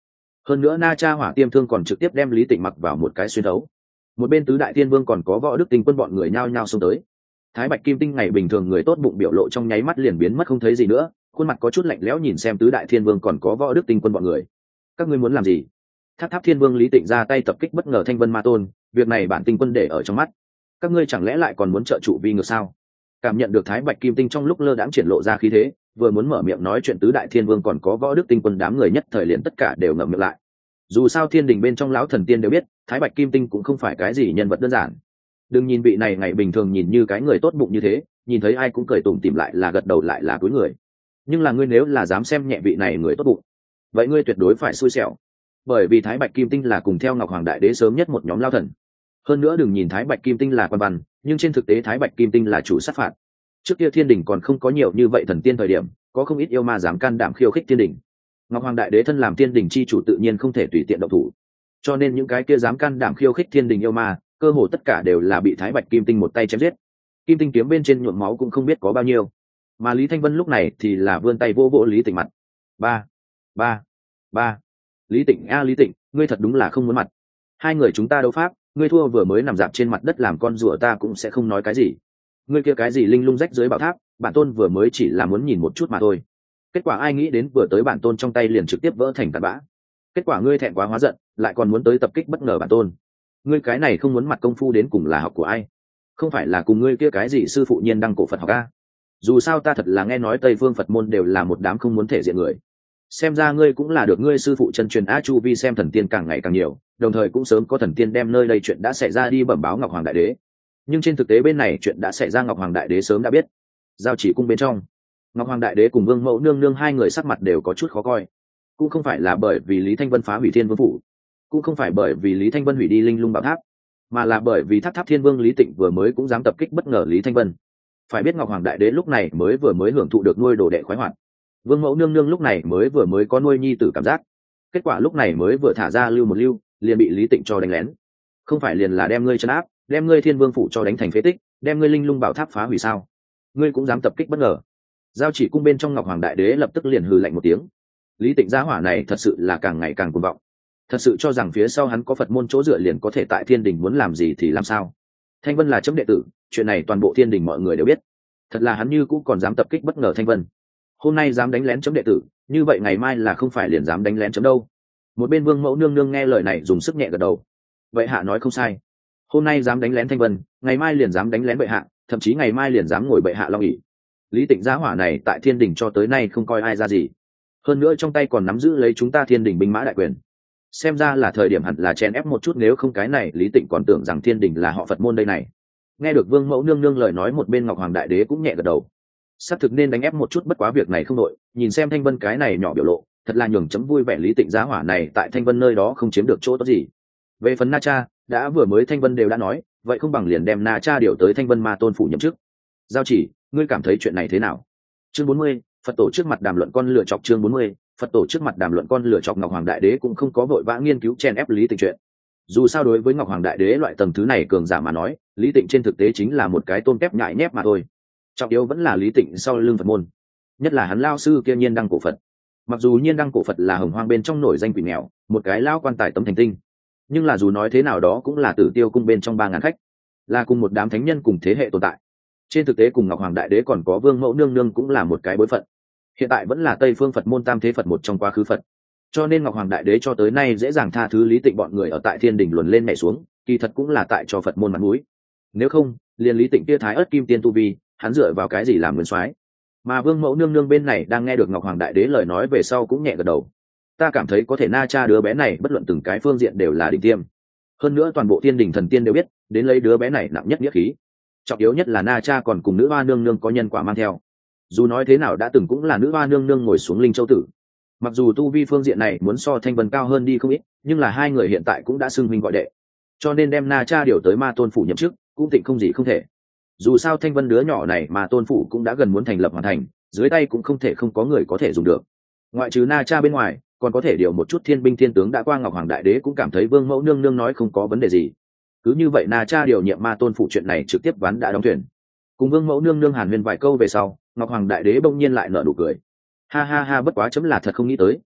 hơn nữa na cha hỏa tiêm thương còn trực tiếp đem lý tịnh mặc vào một cái xuyên đấu. Một bên tứ đại thiên vương còn có võ đức tinh quân bọn người nhao nhao xông tới. Thái Bạch Kim Tinh ngày bình thường người tốt bụng biểu lộ trong nháy mắt liền biến mất không thấy gì nữa, khuôn mặt có chút lạnh lẽo nhìn xem tứ đại thiên vương còn có võ đức tinh quân bọn người. Các ngươi muốn làm gì? Tháp Tháp Thiên Vương Lý Tịnh ra tay tập kích bất ngờ Thanh Vân Ma Tôn, việc này bản tinh quân để ở trong mắt. Các ngươi chẳng lẽ lại còn muốn trợ trụ vi ngược sao? Cảm nhận được Thái Bạch Kim Tinh trong lúc lơ đãng triển lộ ra khí thế, vừa muốn mở miệng nói chuyện tứ đại thiên vương còn có võ đức tinh quân đám người nhất thời liền tất cả đều ngậm miệng lại. Dù sao thiên đình bên trong lão thần tiên đều biết, Thái Bạch Kim Tinh cũng không phải cái gì nhân vật đơn giản. Đừng nhìn vị này ngày bình thường nhìn như cái người tốt bụng như thế, nhìn thấy ai cũng cười tủm tỉm lại là gật đầu lại là cúi người. Nhưng là ngươi nếu là dám xem nhẹ vị này người tốt bụng, vậy ngươi tuyệt đối phải xui xẻo. Bởi vì Thái Bạch Kim Tinh là cùng theo Ngọc Hoàng Đại Đế sớm nhất một nhóm lao thần. Hơn nữa đừng nhìn Thái Bạch Kim Tinh là quan văn, nhưng trên thực tế Thái Bạch Kim Tinh là chủ sát phạt. Trước kia thiên đình còn không có nhiều như vậy thần tiên thời điểm, có không ít yêu ma dám can đảm khiêu khích thiên đình. Ngọc Hoàng Đại Đế thân làm thiên đình chi chủ tự nhiên không thể tùy tiện động thủ. Cho nên những cái kia dám can đảm khiêu khích thiên đình yêu ma, cơ hồ tất cả đều là bị Thái Bạch Kim Tinh một tay chém giết. Kim tinh kiếm bên trên nhuộm máu cũng không biết có bao nhiêu. Mà Lý Thanh Vân lúc này thì là vươn tay vỗ vỗ Lý Tịnh mặt. Ba, ba, ba. Lý Tịnh a Lý Tịnh, ngươi thật đúng là không muốn mặt. Hai người chúng ta đấu pháp, ngươi thua vừa mới nằm dạp trên mặt đất làm con rùa ta cũng sẽ không nói cái gì. Ngươi kia cái gì linh lung rách dưới bảo tháp, bản tôn vừa mới chỉ là muốn nhìn một chút mà thôi. Kết quả ai nghĩ đến vừa tới bản tôn trong tay liền trực tiếp vỡ thành tạt bã. Kết quả ngươi thẹn quá hóa giận, lại còn muốn tới tập kích bất ngờ bản tôn. Ngươi cái này không muốn mặt công phu đến cùng là học của ai? Không phải là cùng ngươi kia cái gì sư phụ Nhiên Đăng cổ Phật học a? Dù sao ta thật là nghe nói Tây Phương Phật môn đều là một đám không muốn thể diện người. Xem ra ngươi cũng là được ngươi sư phụ chân truyền a chu vi xem thần tiên càng ngày càng nhiều, đồng thời cũng sớm có thần tiên đem nơi đây chuyện đã xảy ra đi bẩm báo Ngọc Hoàng Đại Đế. Nhưng trên thực tế bên này chuyện đã xảy ra Ngọc Hoàng Đại Đế sớm đã biết. Giao chỉ cung bên trong, Ngọc Hoàng Đại Đế cùng Vương Mẫu nương nương hai người sắc mặt đều có chút khó coi. Cũng không phải là bởi vì Lý Thanh Vân phá hủy Thiên Vương phủ, cũng không phải bởi vì Lý Thanh Vân hủy đi Linh Lung Bảo Tháp, mà là bởi vì Tháp Tháp Thiên Vương Lý Tịnh vừa mới cũng dám tập kích bất ngờ Lý Thanh Vân. Phải biết Ngọc Hoàng Đại Đế lúc này mới vừa mới hưởng thụ được nuôi đồ đệ khoái hoạt, Vương Mẫu nương nương lúc này mới vừa mới có nuôi nhi tử cảm giác, kết quả lúc này mới vừa thả ra lưu một lưu, liền bị Lý Tịnh cho đánh lén. Không phải liền là đem ngươi trấn áp, đem ngươi Thiên Vương phủ cho đánh thành phế tích, đem ngươi Linh Lung Bảo Tháp phá hủy sao? Ngươi cũng dám tập kích bất ngờ? Giao chỉ cung bên trong Ngọc Hoàng Đại Đế lập tức liền hừ lạnh một tiếng. Lý Tịnh gia hỏa này thật sự là càng ngày càng cuồng vọng, thật sự cho rằng phía sau hắn có Phật môn chỗ dựa liền có thể tại thiên đình muốn làm gì thì làm sao? Thanh Vân là chấm đệ tử, chuyện này toàn bộ thiên đình mọi người đều biết. Thật là hắn như cũng còn dám tập kích bất ngờ Thanh Vân. Hôm nay dám đánh lén chấm đệ tử, như vậy ngày mai là không phải liền dám đánh lén chấm đâu? Một bên Vương Mẫu nương nương nghe lời này dùng sức nhẹ gật đầu. Vậy hạ nói không sai. Hôm nay dám đánh lén Thanh Vân, ngày mai liền dám đánh lén bệ hạ, thậm chí ngày mai liền dám ngồi bệ hạ long ỷ. Lý Tịnh gia hỏa này tại thiên đình cho tới nay không coi ai ra gì. Hơn nữa trong tay còn nắm giữ lấy chúng ta thiên đình binh mã đại quyền. Xem ra là thời điểm hẳn là chèn ép một chút, nếu không cái này Lý Tịnh còn tưởng rằng thiên đình là họ Phật môn đây này. Nghe được Vương Mẫu nương nương lời nói, một bên Ngọc Hoàng Đại Đế cũng nhẹ gật đầu. Xác thực nên đánh ép một chút, bất quá việc này không đội, nhìn xem Thanh Vân cái này nhỏ biểu lộ, thật là nhường chấm vui vẻ. Lý Tịnh giá hỏa này tại Thanh Vân nơi đó không chiếm được chỗ tốt gì. Về phần Na Cha, đã vừa mới Thanh Vân đều đã nói, vậy không bằng liền đem Na Cha điều tới Thanh Vân Ma Tôn phủ nhậm chức. Giao chỉ, ngươi cảm thấy chuyện này thế nào? Chương bốn mươi, Phật tổ trước mặt đàm luận con lựa chọc. Chương bốn mươi, Phật tổ trước mặt đàm luận con lựa chọc. Ngọc Hoàng Đại Đế cũng không có vội vã nghiên cứu chen ép Lý Tịnh chuyện. Dù sao đối với Ngọc Hoàng Đại Đế loại tầng thứ này cường giả mà nói, Lý Tịnh trên thực tế chính là một cái tôn kép nhại nhép mà thôi. Trọng yếu vẫn là Lý Tịnh sau lưng Phật môn, nhất là hắn lao sư kia Nhiên Đăng cổ Phật. Mặc dù Nhiên Đăng cổ Phật là Hồng Hoang bên trong nổi danh quỷ nghèo, một cái lao quan tài tấm thành tinh, nhưng là dù nói thế nào đó cũng là Tử Tiêu cung bên trong ba ngàn khách, là cùng một đám thánh nhân cùng thế hệ tồn tại. Trên thực tế cùng Ngọc Hoàng Đại Đế còn có Vương Mẫu nương nương cũng là một cái bối phận. Hiện tại vẫn là Tây Phương Phật môn tam thế Phật một trong quá khứ Phật, cho nên Ngọc Hoàng Đại Đế cho tới nay dễ dàng tha thứ Lý Tịnh bọn người ở tại thiên đình luồn lên nhảy xuống, kỳ thật cũng là tại cho Phật môn mặt mũi. Nếu không, liền Lý Tịnh kia thái ớt kim tiên tu vi, hắn dựa vào cái gì làm nguyên soái? Mà Vương Mẫu nương nương bên này đang nghe được Ngọc Hoàng Đại Đế lời nói về sau cũng nhẹ gật đầu. Ta cảm thấy có thể Na Cha đứa bé này bất luận từng cái phương diện đều là đỉnh tiêm. Hơn nữa toàn bộ thiên đình thần tiên đều biết, đến lấy đứa bé này nặng nhất nghĩa khí. Trọng yếu nhất là Na Cha còn cùng nữ hoa nương nương có nhân quả mang theo. Dù nói thế nào đã từng cũng là nữ hoa nương nương ngồi xuống linh châu tử. Mặc dù tu vi phương diện này muốn so Thanh Vân cao hơn đi không ít, nhưng là hai người hiện tại cũng đã xưng huynh gọi đệ, cho nên đem Na Cha điều tới Ma Tôn phủ nhậm chức cũng tịnh không gì không thể. Dù sao Thanh Vân đứa nhỏ này mà Tôn phủ cũng đã gần muốn thành lập hoàn thành, dưới tay cũng không thể không có người có thể dùng được. Ngoại trừ Na Cha bên ngoài, còn có thể điều một chút thiên binh thiên tướng. Đã qua Ngọc Hoàng Đại Đế cũng cảm thấy Vương Mẫu nương nương nói không có vấn đề gì. Cứ như vậy Na Cha điều nhiệm Ma Tôn phủ chuyện này trực tiếp ván đã đóng thuyền. Cùng Vương Mẫu nương nương hàn huyên vài câu về sau, Ngọc Hoàng Đại Đế bỗng nhiên lại nở nụ cười. Ha ha ha, bất quá chấm là thật không nghĩ tới,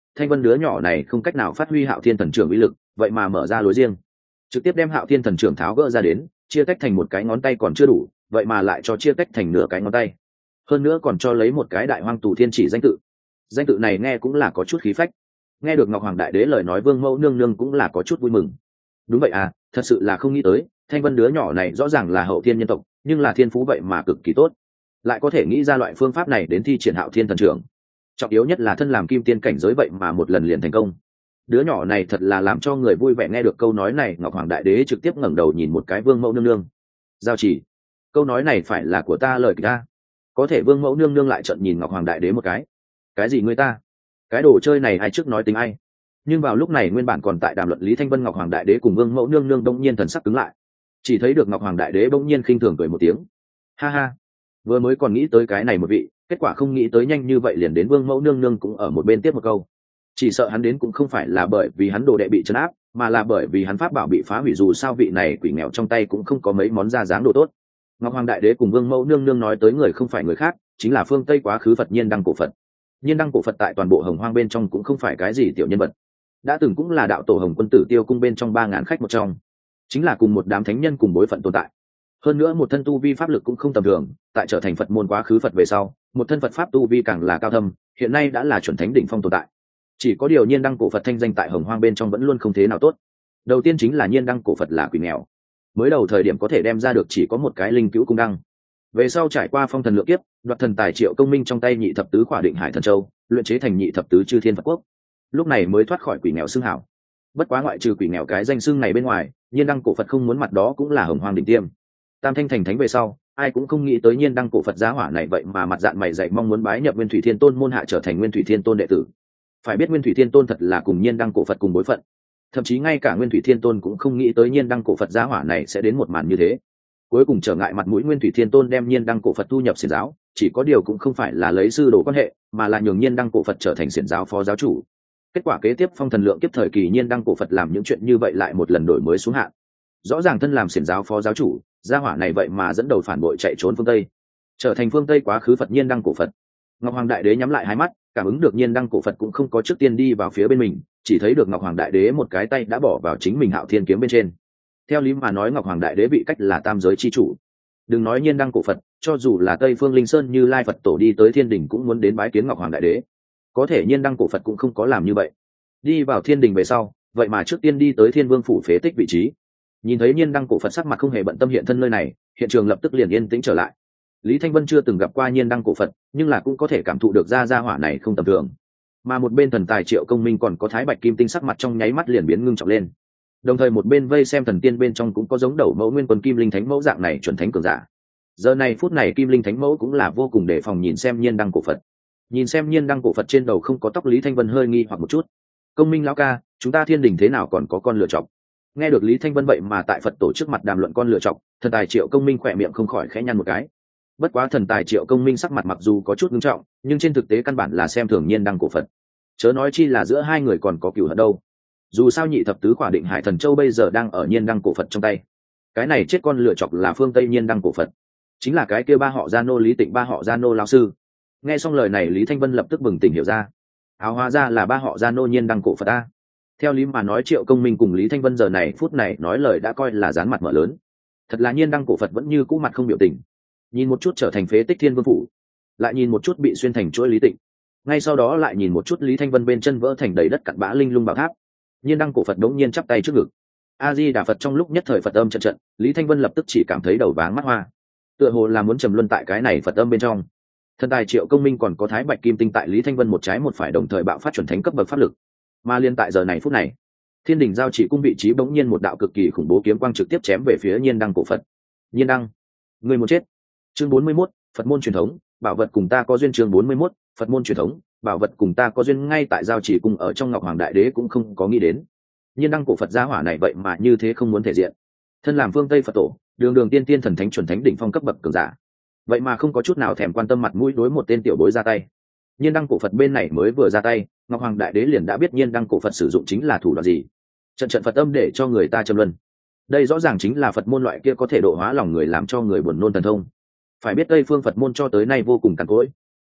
Thanh Vân đứa nhỏ này không cách nào phát huy Hạo Thiên Thần Trưởng uy lực, vậy mà mở ra lối riêng, trực tiếp đem Hạo Thiên Thần Trưởng tháo gỡ ra đến, chia tách thành một cái ngón tay còn chưa đủ, vậy mà lại cho chia tách thành nửa cái ngón tay, hơn nữa còn cho lấy một cái Đại Hoang Tù Thiên Chỉ danh tự. Danh tự này nghe cũng là có chút khí phách. Nghe được Ngọc Hoàng Đại Đế lời nói, Vương Mẫu nương nương cũng là có chút vui mừng. Đúng vậy à, thật sự là không nghĩ tới, Thanh Vân đứa nhỏ này rõ ràng là hậu thiên nhân tộc, nhưng là thiên phú vậy mà cực kỳ tốt, lại có thể nghĩ ra loại phương pháp này đến thi triển Hạo Thiên Thần Trưởng. Trọng yếu nhất là thân làm kim tiên cảnh giới vậy mà một lần liền thành công. Đứa nhỏ này thật là làm cho người vui vẻ. Nghe được câu nói này, Ngọc Hoàng Đại Đế trực tiếp ngẩng đầu nhìn một cái Vương Mẫu nương nương. Giao chỉ, câu nói này phải là của ta lời kịch ta? Có thể Vương Mẫu nương nương lại trợn nhìn Ngọc Hoàng Đại Đế một cái. Cái gì người ta? Cái đồ chơi này ai trước nói tính ai? Nhưng vào lúc này nguyên bản còn tại đàm luận Lý Thanh Vân, Ngọc Hoàng Đại Đế cùng Vương Mẫu nương nương đông nhiên thần sắc cứng lại, chỉ thấy được Ngọc Hoàng Đại Đế bỗng nhiên khinh thường cười một tiếng. Ha ha, vừa mới còn nghĩ tới cái này một vị, kết quả không nghĩ tới nhanh như vậy liền đến Vương Mẫu nương nương cũng ở một bên tiếp một câu. Chỉ sợ hắn đến cũng không phải là bởi vì hắn đồ đệ bị trấn áp, mà là bởi vì hắn pháp bảo bị phá hủy. Dù sao vị này quỷ nghèo trong tay cũng không có mấy món ra dáng đồ tốt. Ngọc Hoàng Đại Đế cùng Vương Mẫu nương nương nói tới người không phải người khác, chính là phương Tây quá khứ Phật Nhiên Đăng cổ Phật. Nhiên Đăng cổ Phật tại toàn bộ Hồng Hoang bên trong cũng không phải cái gì tiểu nhân vật, đã từng cũng là đạo tổ Hồng Quân Tử Tiêu cung bên trong ba ngàn khách một trong, chính là cùng một đám thánh nhân cùng bối phận tồn tại. Hơn nữa một thân tu vi pháp lực cũng không tầm thường, tại trở thành Phật môn quá khứ Phật về sau, một thân Phật pháp tu vi càng là cao thâm, hiện nay đã là chuẩn thánh đỉnh phong tồn tại. Chỉ có điều Nhiên Đăng cổ Phật thanh danh tại Hồng Hoang bên trong vẫn luôn không thế nào tốt. Đầu tiên chính là Nhiên Đăng cổ Phật là quỷ nghèo, mới đầu thời điểm có thể đem ra được chỉ có một cái linh cữu cung đăng. Về sau trải qua phong thần lượng kiếp, đoạt thần tài Triệu Công Minh trong tay nhị thập tứ khỏa định hải thần châu, luyện chế thành nhị thập tứ chư thiên Phật quốc, lúc này mới thoát khỏi quỷ nghèo xưng hảo. Bất quá ngoại trừ quỷ nghèo cái danh xưng này bên ngoài, Nhiên Đăng cổ Phật không muốn mặt đó cũng là Hồng Hoang đỉnh tiêm. Tam thanh thành thánh về sau, ai cũng không nghĩ tới Nhiên Đăng cổ Phật giá hỏa này vậy mà mặt dạng mày dày mong muốn bái nhập Nguyên Thủy Thiên Tôn môn hạ trở thành Nguyên Thủy Thiên Tôn đệ tử. Phải biết Nguyên Thủy Thiên Tôn thật là cùng Nhiên Đăng cổ Phật cùng bối phận, thậm chí ngay cả Nguyên Thủy Thiên Tôn cũng không nghĩ tới Nhiên Đăng cổ Phật giá hỏa này sẽ đến một màn như thế. Cuối cùng trở ngại mặt mũi, Nguyên Thủy Thiên Tôn đem Nhiên Đăng cổ Phật thu nhập xiển giáo, chỉ có điều cũng không phải là lấy sư đồ quan hệ, mà là nhường Nhiên Đăng cổ Phật trở thành xiển giáo phó giáo chủ. Kết quả kế tiếp phong thần lượng kiếp thời kỳ, Nhiên Đăng cổ Phật làm những chuyện như vậy lại một lần đổi mới xuống hạng. Rõ ràng thân làm xiển giáo phó giáo chủ, gia hỏa này vậy mà dẫn đầu phản bội chạy trốn phương Tây, trở thành phương Tây quá khứ Phật Nhiên Đăng cổ Phật. Ngọc Hoàng Đại Đế nhắm lại hai mắt, cảm ứng được Nhiên Đăng cổ Phật cũng không có trước tiên đi vào phía bên mình, chỉ thấy được Ngọc Hoàng Đại Đế một cái tay đã bỏ vào chính mình Hạo Thiên kiếm bên trên. Theo lý mà nói, Ngọc Hoàng Đại Đế bị cách là tam giới chi chủ, đừng nói Nhiên Đăng cổ Phật, cho dù là Tây Phương Linh Sơn Như Lai Phật tổ đi tới Thiên Đình cũng muốn đến bái kiến Ngọc Hoàng Đại Đế. Có thể Nhiên Đăng cổ Phật cũng không có làm như vậy. Đi vào Thiên Đình về sau, vậy mà trước tiên đi tới Thiên Vương phủ phế tích vị trí. Nhìn thấy Nhiên Đăng cổ Phật sắc mặt không hề bận tâm hiện thân nơi này, hiện trường lập tức liền yên tĩnh trở lại. Lý Thanh Vân chưa từng gặp qua Nhiên Đăng cổ Phật, nhưng là cũng có thể cảm thụ được ra gia hỏa này không tầm thường. Mà một bên thần tài Triệu Công Minh còn có Thái Bạch Kim Tinh sắc mặt trong nháy mắt liền biến ngưng trọng lên. Đồng thời một bên vây xem thần tiên bên trong cũng có giống đầu mẫu Nguyên Quân Kim Linh Thánh mẫu dạng này chuẩn thánh cường giả. Giờ này phút này Kim Linh Thánh mẫu cũng là vô cùng đề phòng nhìn xem Nhiên Đăng cổ Phật. Nhìn xem Nhiên Đăng cổ Phật trên đầu không có tóc, Lý Thanh Vân hơi nghi hoặc một chút. Công Minh lão ca, chúng ta Thiên Đình thế nào còn có con lựa chọc? Nghe được Lý Thanh Vân vậy mà tại Phật tổ trước mặt đàm luận con lựa chọc, thần tài Triệu Công Minh khỏe miệng không khỏi khẽ nhăn một cái. Bất quá thần tài Triệu Công Minh sắc mặt mặc dù có chút nghiêm trọng, nhưng trên thực tế căn bản là xem thường Nhiên Đăng cổ Phật. Chớ nói chi là giữa hai người còn có cửu hận đâu. Dù sao nhị thập tứ khỏa định hải thần châu bây giờ đang ở Nhiên Đăng cổ Phật trong tay. Cái này chết con lựa chọc là phương Tây Nhiên Đăng cổ Phật, chính là cái kia ba họ Gia Nô Lý Tịnh, ba họ Gia Nô lão sư. Nghe xong lời này, Lý Thanh Vân lập tức bừng tỉnh hiểu ra. Áo hóa ra là ba họ Gia Nô Nhiên Đăng cổ Phật a. Theo lý mà nói, Triệu Công Minh cùng Lý Thanh Vân giờ này phút này nói lời đã coi là dán mặt mở lớn. Thật là Nhiên Đăng cổ Phật vẫn như cũ mặt không biểu tình, nhìn một chút trở thành phế tích Thiên Vương phủ, lại nhìn một chút bị xuyên thành chuỗi Lý Tịnh, ngay sau đó lại nhìn một chút Lý Thanh Vân bên chân vỡ thành đầy đất cặn bã linh lung bảo tháp. Nhiên Đăng cổ Phật đống nhiên chắp tay trước ngực. A Di Đà Phật. Trong lúc nhất thời Phật âm trận trận, Lý Thanh Vân lập tức chỉ cảm thấy đầu váng mắt hoa, tựa hồ là muốn trầm luân tại cái này Phật âm bên trong. Thần tài Triệu Công Minh còn có Thái Bạch Kim Tinh tại Lý Thanh Vân một trái một phải đồng thời bạo phát chuẩn thánh cấp bậc pháp lực. Mà liên tại giờ này phút này, Thiên Đình giao chỉ cung vị trí bỗng nhiên một đạo cực kỳ khủng bố kiếm quang trực tiếp chém về phía Nhiên Đăng cổ Phật. Nhiên Đăng, người muốn chết. Chương bốn mươi mốt, Phật môn truyền thống, bảo vật cùng ta có duyên. Chương bốn mươi mốt, Phật môn truyền thống, bảo vật cùng ta có duyên. Ngay tại giao chỉ cung ở trong Ngọc Hoàng Đại Đế cũng không có nghĩ đến, Nhiên Đăng cổ Phật gia hỏa này vậy mà như thế không muốn thể diện. Thân làm phương Tây Phật tổ, đường đường tiên tiên thần thánh chuẩn thánh đỉnh phong cấp bậc cường giả, vậy mà không có chút nào thèm quan tâm mặt mũi đối một tên tiểu bối ra tay. Nhiên Đăng cổ Phật bên này mới vừa ra tay, Ngọc Hoàng Đại Đế liền đã biết Nhiên Đăng cổ Phật sử dụng chính là thủ đoạn gì. Trận trận Phật âm để cho người ta trầm luân. Đây rõ ràng chính là Phật môn loại kia có thể độ hóa lòng người, làm cho người buồn nôn thần thông. Phải biết Tây phương Phật môn cho tới nay vô cùng cằn cỗi,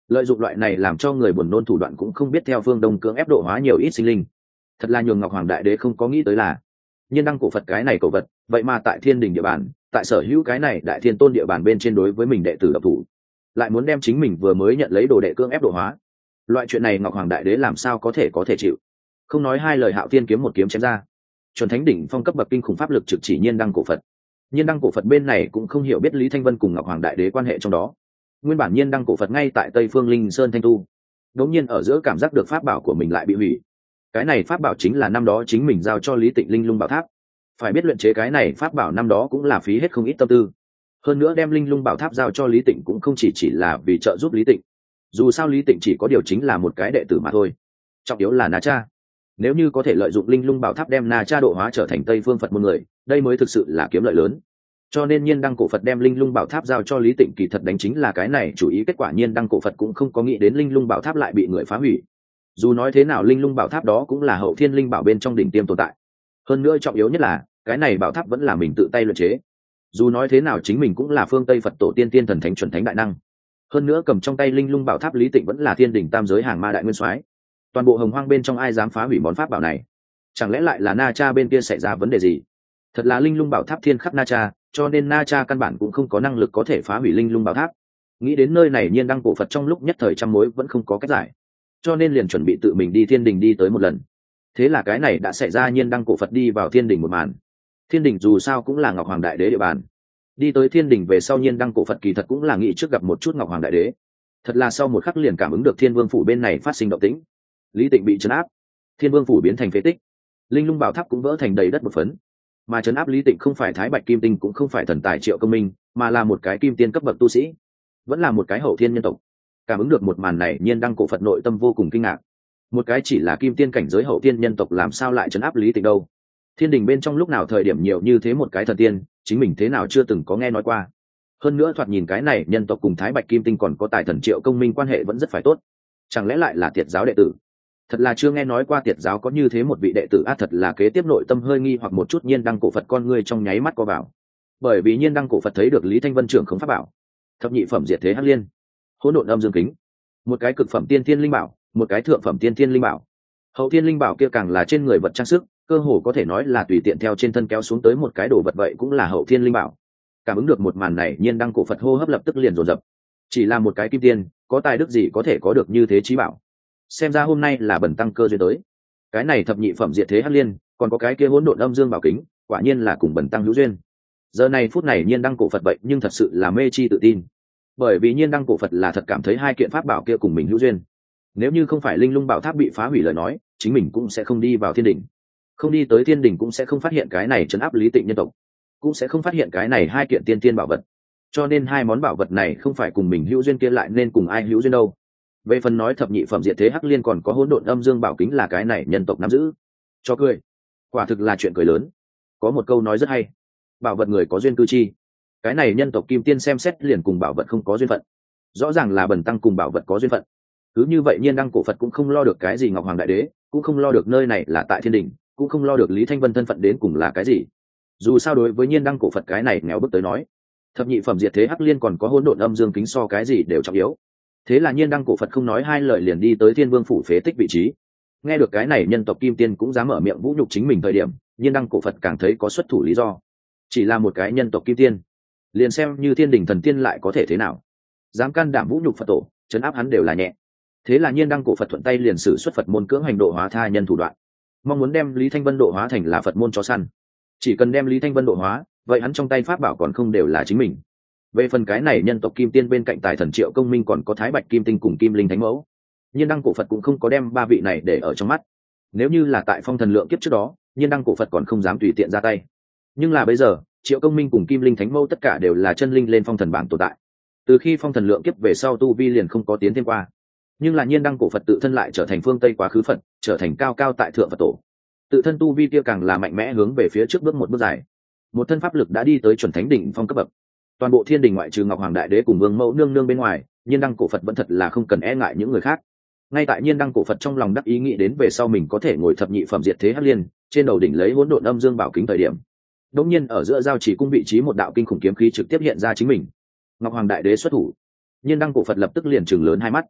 lợi dụng loại này làm cho người buồn nôn thủ đoạn cũng không biết theo phương đông cưỡng ép độ hóa nhiều ít sinh linh. Thật là nhường Ngọc Hoàng Đại Đế không có nghĩ tới là nhiên đăng cổ Phật cái này cổ vật vậy mà tại thiên đình địa bàn, tại sở hữu cái này đại thiên tôn địa bàn bên trên đối với mình đệ tử độc thủ, lại muốn đem chính mình vừa mới nhận lấy đồ đệ cưỡng ép độ hóa. Loại chuyện này Ngọc Hoàng Đại Đế làm sao có thể có thể chịu. Không nói hai lời, Hạo Thiên kiếm một kiếm chém ra, chuẩn thánh đỉnh phong cấp bậc kinh khủng pháp lực trực chỉ nhiên đăng cổ Phật. Nhiên đăng cổ Phật bên này cũng không hiểu biết Lý Thanh Vân cùng Ngọc Hoàng Đại Đế quan hệ trong đó. Nguyên bản nhiên đăng cổ Phật ngay tại Tây Phương Linh Sơn thanh tu, đột nhiên ở giữa cảm giác được pháp bảo của mình lại bị hủy. Cái này pháp bảo chính là năm đó chính mình giao cho Lý Tịnh Linh Lung Bảo Tháp. Phải biết luyện chế cái này pháp bảo năm đó cũng là phí hết không ít tâm tư. Hơn nữa đem Linh Lung Bảo Tháp giao cho Lý Tịnh cũng không chỉ chỉ là vì trợ giúp Lý Tịnh. Dù sao Lý Tịnh chỉ có điều chính là một cái đệ tử mà thôi. Trọng yếu là Na Cha. Nếu như có thể lợi dụng Linh Lung Bảo Tháp đem Na Cha độ hóa trở thành Tây Phương Phật môn người, đây mới thực sự là kiếm lợi lớn. Cho nên nhiên đăng cổ Phật đem Linh Lung Bảo Tháp giao cho Lý Tịnh kỳ thật đánh chính là cái này chủ ý. Kết quả nhiên đăng cổ Phật cũng không có nghĩ đến Linh Lung Bảo Tháp lại bị người phá hủy. Dù nói thế nào Linh Lung Bảo Tháp đó cũng là hậu thiên linh bảo bên trong đỉnh tiêm tồn tại. Hơn nữa trọng yếu nhất là cái này bảo tháp vẫn là mình tự tay luyện chế. Dù nói thế nào chính mình cũng là phương Tây Phật tổ tiên tiên thần thánh chuẩn thánh đại năng. Hơn nữa cầm trong tay Linh Lung Bảo Tháp Lý Tịnh vẫn là thiên đỉnh tam giới hàng ma đại nguyên soái. Toàn bộ hồng hoang bên trong ai dám phá hủy món pháp bảo này? Chẳng lẽ lại là Na Cha bên kia xảy ra vấn đề gì? Thật là Linh Lung Bảo Tháp thiên khắc Na Cha, cho nên Na Cha căn bản cũng không có năng lực có thể phá hủy Linh Lung Bảo Tháp. Nghĩ đến nơi này nhiên đăng cổ Phật trong lúc nhất thời trăm mối vẫn không có cách giải, cho nên liền chuẩn bị tự mình đi thiên đình đi tới một lần. Thế là cái này đã xảy ra nhiên đăng cổ Phật đi vào thiên đình một màn. Thiên đình dù sao cũng là Ngọc Hoàng Đại Đế địa bàn. Đi tới thiên đình về sau nhiên đăng cổ Phật kỳ thật cũng là nghĩ trước gặp một chút Ngọc Hoàng Đại Đế. Thật là sau một khắc liền cảm ứng được Thiên Vương phủ bên này phát sinh động tĩnh. Lý Tịnh bị trấn áp, Thiên Vương phủ biến thành phế tích, Linh Lung Bảo Tháp cũng vỡ thành đầy đất một phấn. Mà trấn áp Lý Tịnh không phải Thái Bạch Kim Tinh, cũng không phải thần tài Triệu Công Minh, mà là một cái kim tiên cấp bậc tu sĩ, vẫn là một cái hậu thiên nhân tộc. Cảm ứng được một màn này nhiên đăng cổ Phật nội tâm vô cùng kinh ngạc. Một cái chỉ là kim tiên cảnh giới hậu tiên nhân tộc làm sao lại trấn áp Lý Tịnh đâu? Thiên đình bên trong lúc nào thời điểm nhiều như thế một cái thần tiên, chính mình thế nào chưa từng có nghe nói qua. Hơn nữa thoạt nhìn cái này nhân tộc cùng Thái Bạch Kim Tinh còn có tài thần Triệu Công Minh quan hệ vẫn rất phải tốt. Chẳng lẽ lại là Tiệt giáo đệ tử? Thật là chưa nghe nói qua Tiệt giáo có như thế một vị đệ tử a. À, thật là kế tiếp nội tâm hơi nghi hoặc một chút nhiên đăng cổ Phật con ngươi trong nháy mắt co vào. Bởi vì nhiên đăng cổ Phật thấy được Lý Thanh Vân trưởng không pháp bảo, thập nhị phẩm diệt thế hắc liên, hỗn độn âm dương kính, một cái cực phẩm tiên thiên linh bảo, một cái thượng phẩm tiên thiên linh bảo. Hậu thiên linh bảo kia càng là trên người vật trang sức, cơ hồ có thể nói là tùy tiện theo trên thân kéo xuống tới một cái đồ vật vậy cũng là hậu thiên linh bảo. Cảm ứng được một màn này nhiên đăng cổ Phật hô hấp lập tức liền dồn dập. Chỉ là một cái kim tiên, có tài đức gì có thể có được như thế trí bảo? Xem ra hôm nay là bần tăng cơ duyên tới. Cái này thập nhị phẩm diệt thế hắc liên, còn có cái kia hỗn độn âm dương bảo kính, quả nhiên là cùng bần tăng hữu duyên. Giờ này phút này nhiên đăng cổ Phật vậy nhưng thật sự là mê chi tự tin. Bởi vì nhiên đăng cổ Phật là thật cảm thấy hai kiện pháp bảo kia cùng mình hữu duyên. Nếu như không phải Linh Lung Bảo Tháp bị phá hủy lời nói, chính mình cũng sẽ không đi vào thiên đình. Không đi tới thiên đình cũng sẽ không phát hiện cái này trấn áp Lý Tịnh nhân tộc, cũng sẽ không phát hiện cái này hai kiện tiên tiên bảo vật. Cho nên hai món bảo vật này không phải cùng mình hữu duyên kia lại nên cùng ai hữu duyên đâu. Về phần nói thập nhị phẩm diệt thế hắc liên còn có hỗn độn âm dương bảo kính là cái này nhân tộc nắm giữ, cho cười. Quả thực là chuyện cười lớn. Có một câu nói rất hay, bảo vật người có duyên cư chi. Cái này nhân tộc kim tiên xem xét liền cùng bảo vật không có duyên phận, rõ ràng là bần tăng cùng bảo vật có duyên phận. Cứ như vậy nhiên đăng cổ Phật cũng không lo được cái gì Ngọc Hoàng Đại Đế, cũng không lo được nơi này là tại thiên đình, cũng không lo được Lý Thanh Vân thân phận đến cùng là cái gì. Dù sao đối với nhiên đăng cổ Phật cái này nghèo bức tới nói, thập nhị phẩm diệt thế hắc liên còn có hỗn độn âm dương kính so cái gì đều trọng yếu. Thế là nhiên đăng cổ Phật không nói hai lời liền đi tới Thiên Vương phủ phế tích vị trí. Nghe được cái này nhân tộc kim tiên cũng dám mở miệng vũ nhục chính mình thời điểm, nhiên đăng cổ Phật càng thấy có xuất thủ lý do. Chỉ là một cái nhân tộc kim tiên, liền xem như thiên đình thần tiên lại có thể thế nào? Dám can đảm vũ nhục Phật tổ, trấn áp hắn đều là nhẹ. Thế là nhiên đăng cổ Phật thuận tay liền sử xuất Phật môn cưỡng hành độ hóa tha nhân thủ đoạn, mong muốn đem Lý Thanh Vân độ hóa thành là Phật môn chó săn. Chỉ cần đem Lý Thanh Vân độ hóa, vậy hắn trong tay pháp bảo còn không đều là chính mình. Về phần cái này nhân tộc kim tiên bên cạnh tài thần Triệu Công Minh còn có Thái Bạch Kim Tinh cùng Kim Linh Thánh Mẫu, nhiên đăng cổ Phật cũng không có đem ba vị này để ở trong mắt. Nếu như là tại phong thần lượng kiếp trước đó, nhiên đăng cổ Phật còn không dám tùy tiện ra tay. Nhưng là bây giờ, Triệu Công Minh cùng Kim Linh Thánh Mẫu tất cả đều là chân linh lên phong thần bảng tồn tại. Từ khi phong thần lượng kiếp về sau tu vi liền không có tiến thêm qua. Nhưng là nhiên đăng cổ Phật tự thân lại trở thành phương Tây quá khứ Phật, trở thành cao cao tại thượng Phật tổ. Tự thân tu vi kia càng là mạnh mẽ hướng về phía trước bước một bước dài. Một thân pháp lực đã đi tới chuẩn thánh đỉnh phong cấp bậc. Toàn bộ thiên đình ngoại trừ Ngọc Hoàng Đại Đế cùng Vương Mẫu nương nương bên ngoài, nhiên đăng cổ Phật vẫn thật là không cần e ngại những người khác. Ngay tại nhiên đăng cổ Phật trong lòng đắc ý nghĩ đến về sau mình có thể ngồi thập nhị phẩm diệt thế hắc liên, trên đầu đỉnh lấy hỗn độn âm dương bảo kính thời điểm, đột nhiên ở giữa giao chỉ cung vị trí một đạo kinh khủng kiếm khí trực tiếp hiện ra chính mình. Ngọc Hoàng Đại Đế xuất thủ, nhiên đăng cổ Phật lập tức liền trừng lớn hai mắt.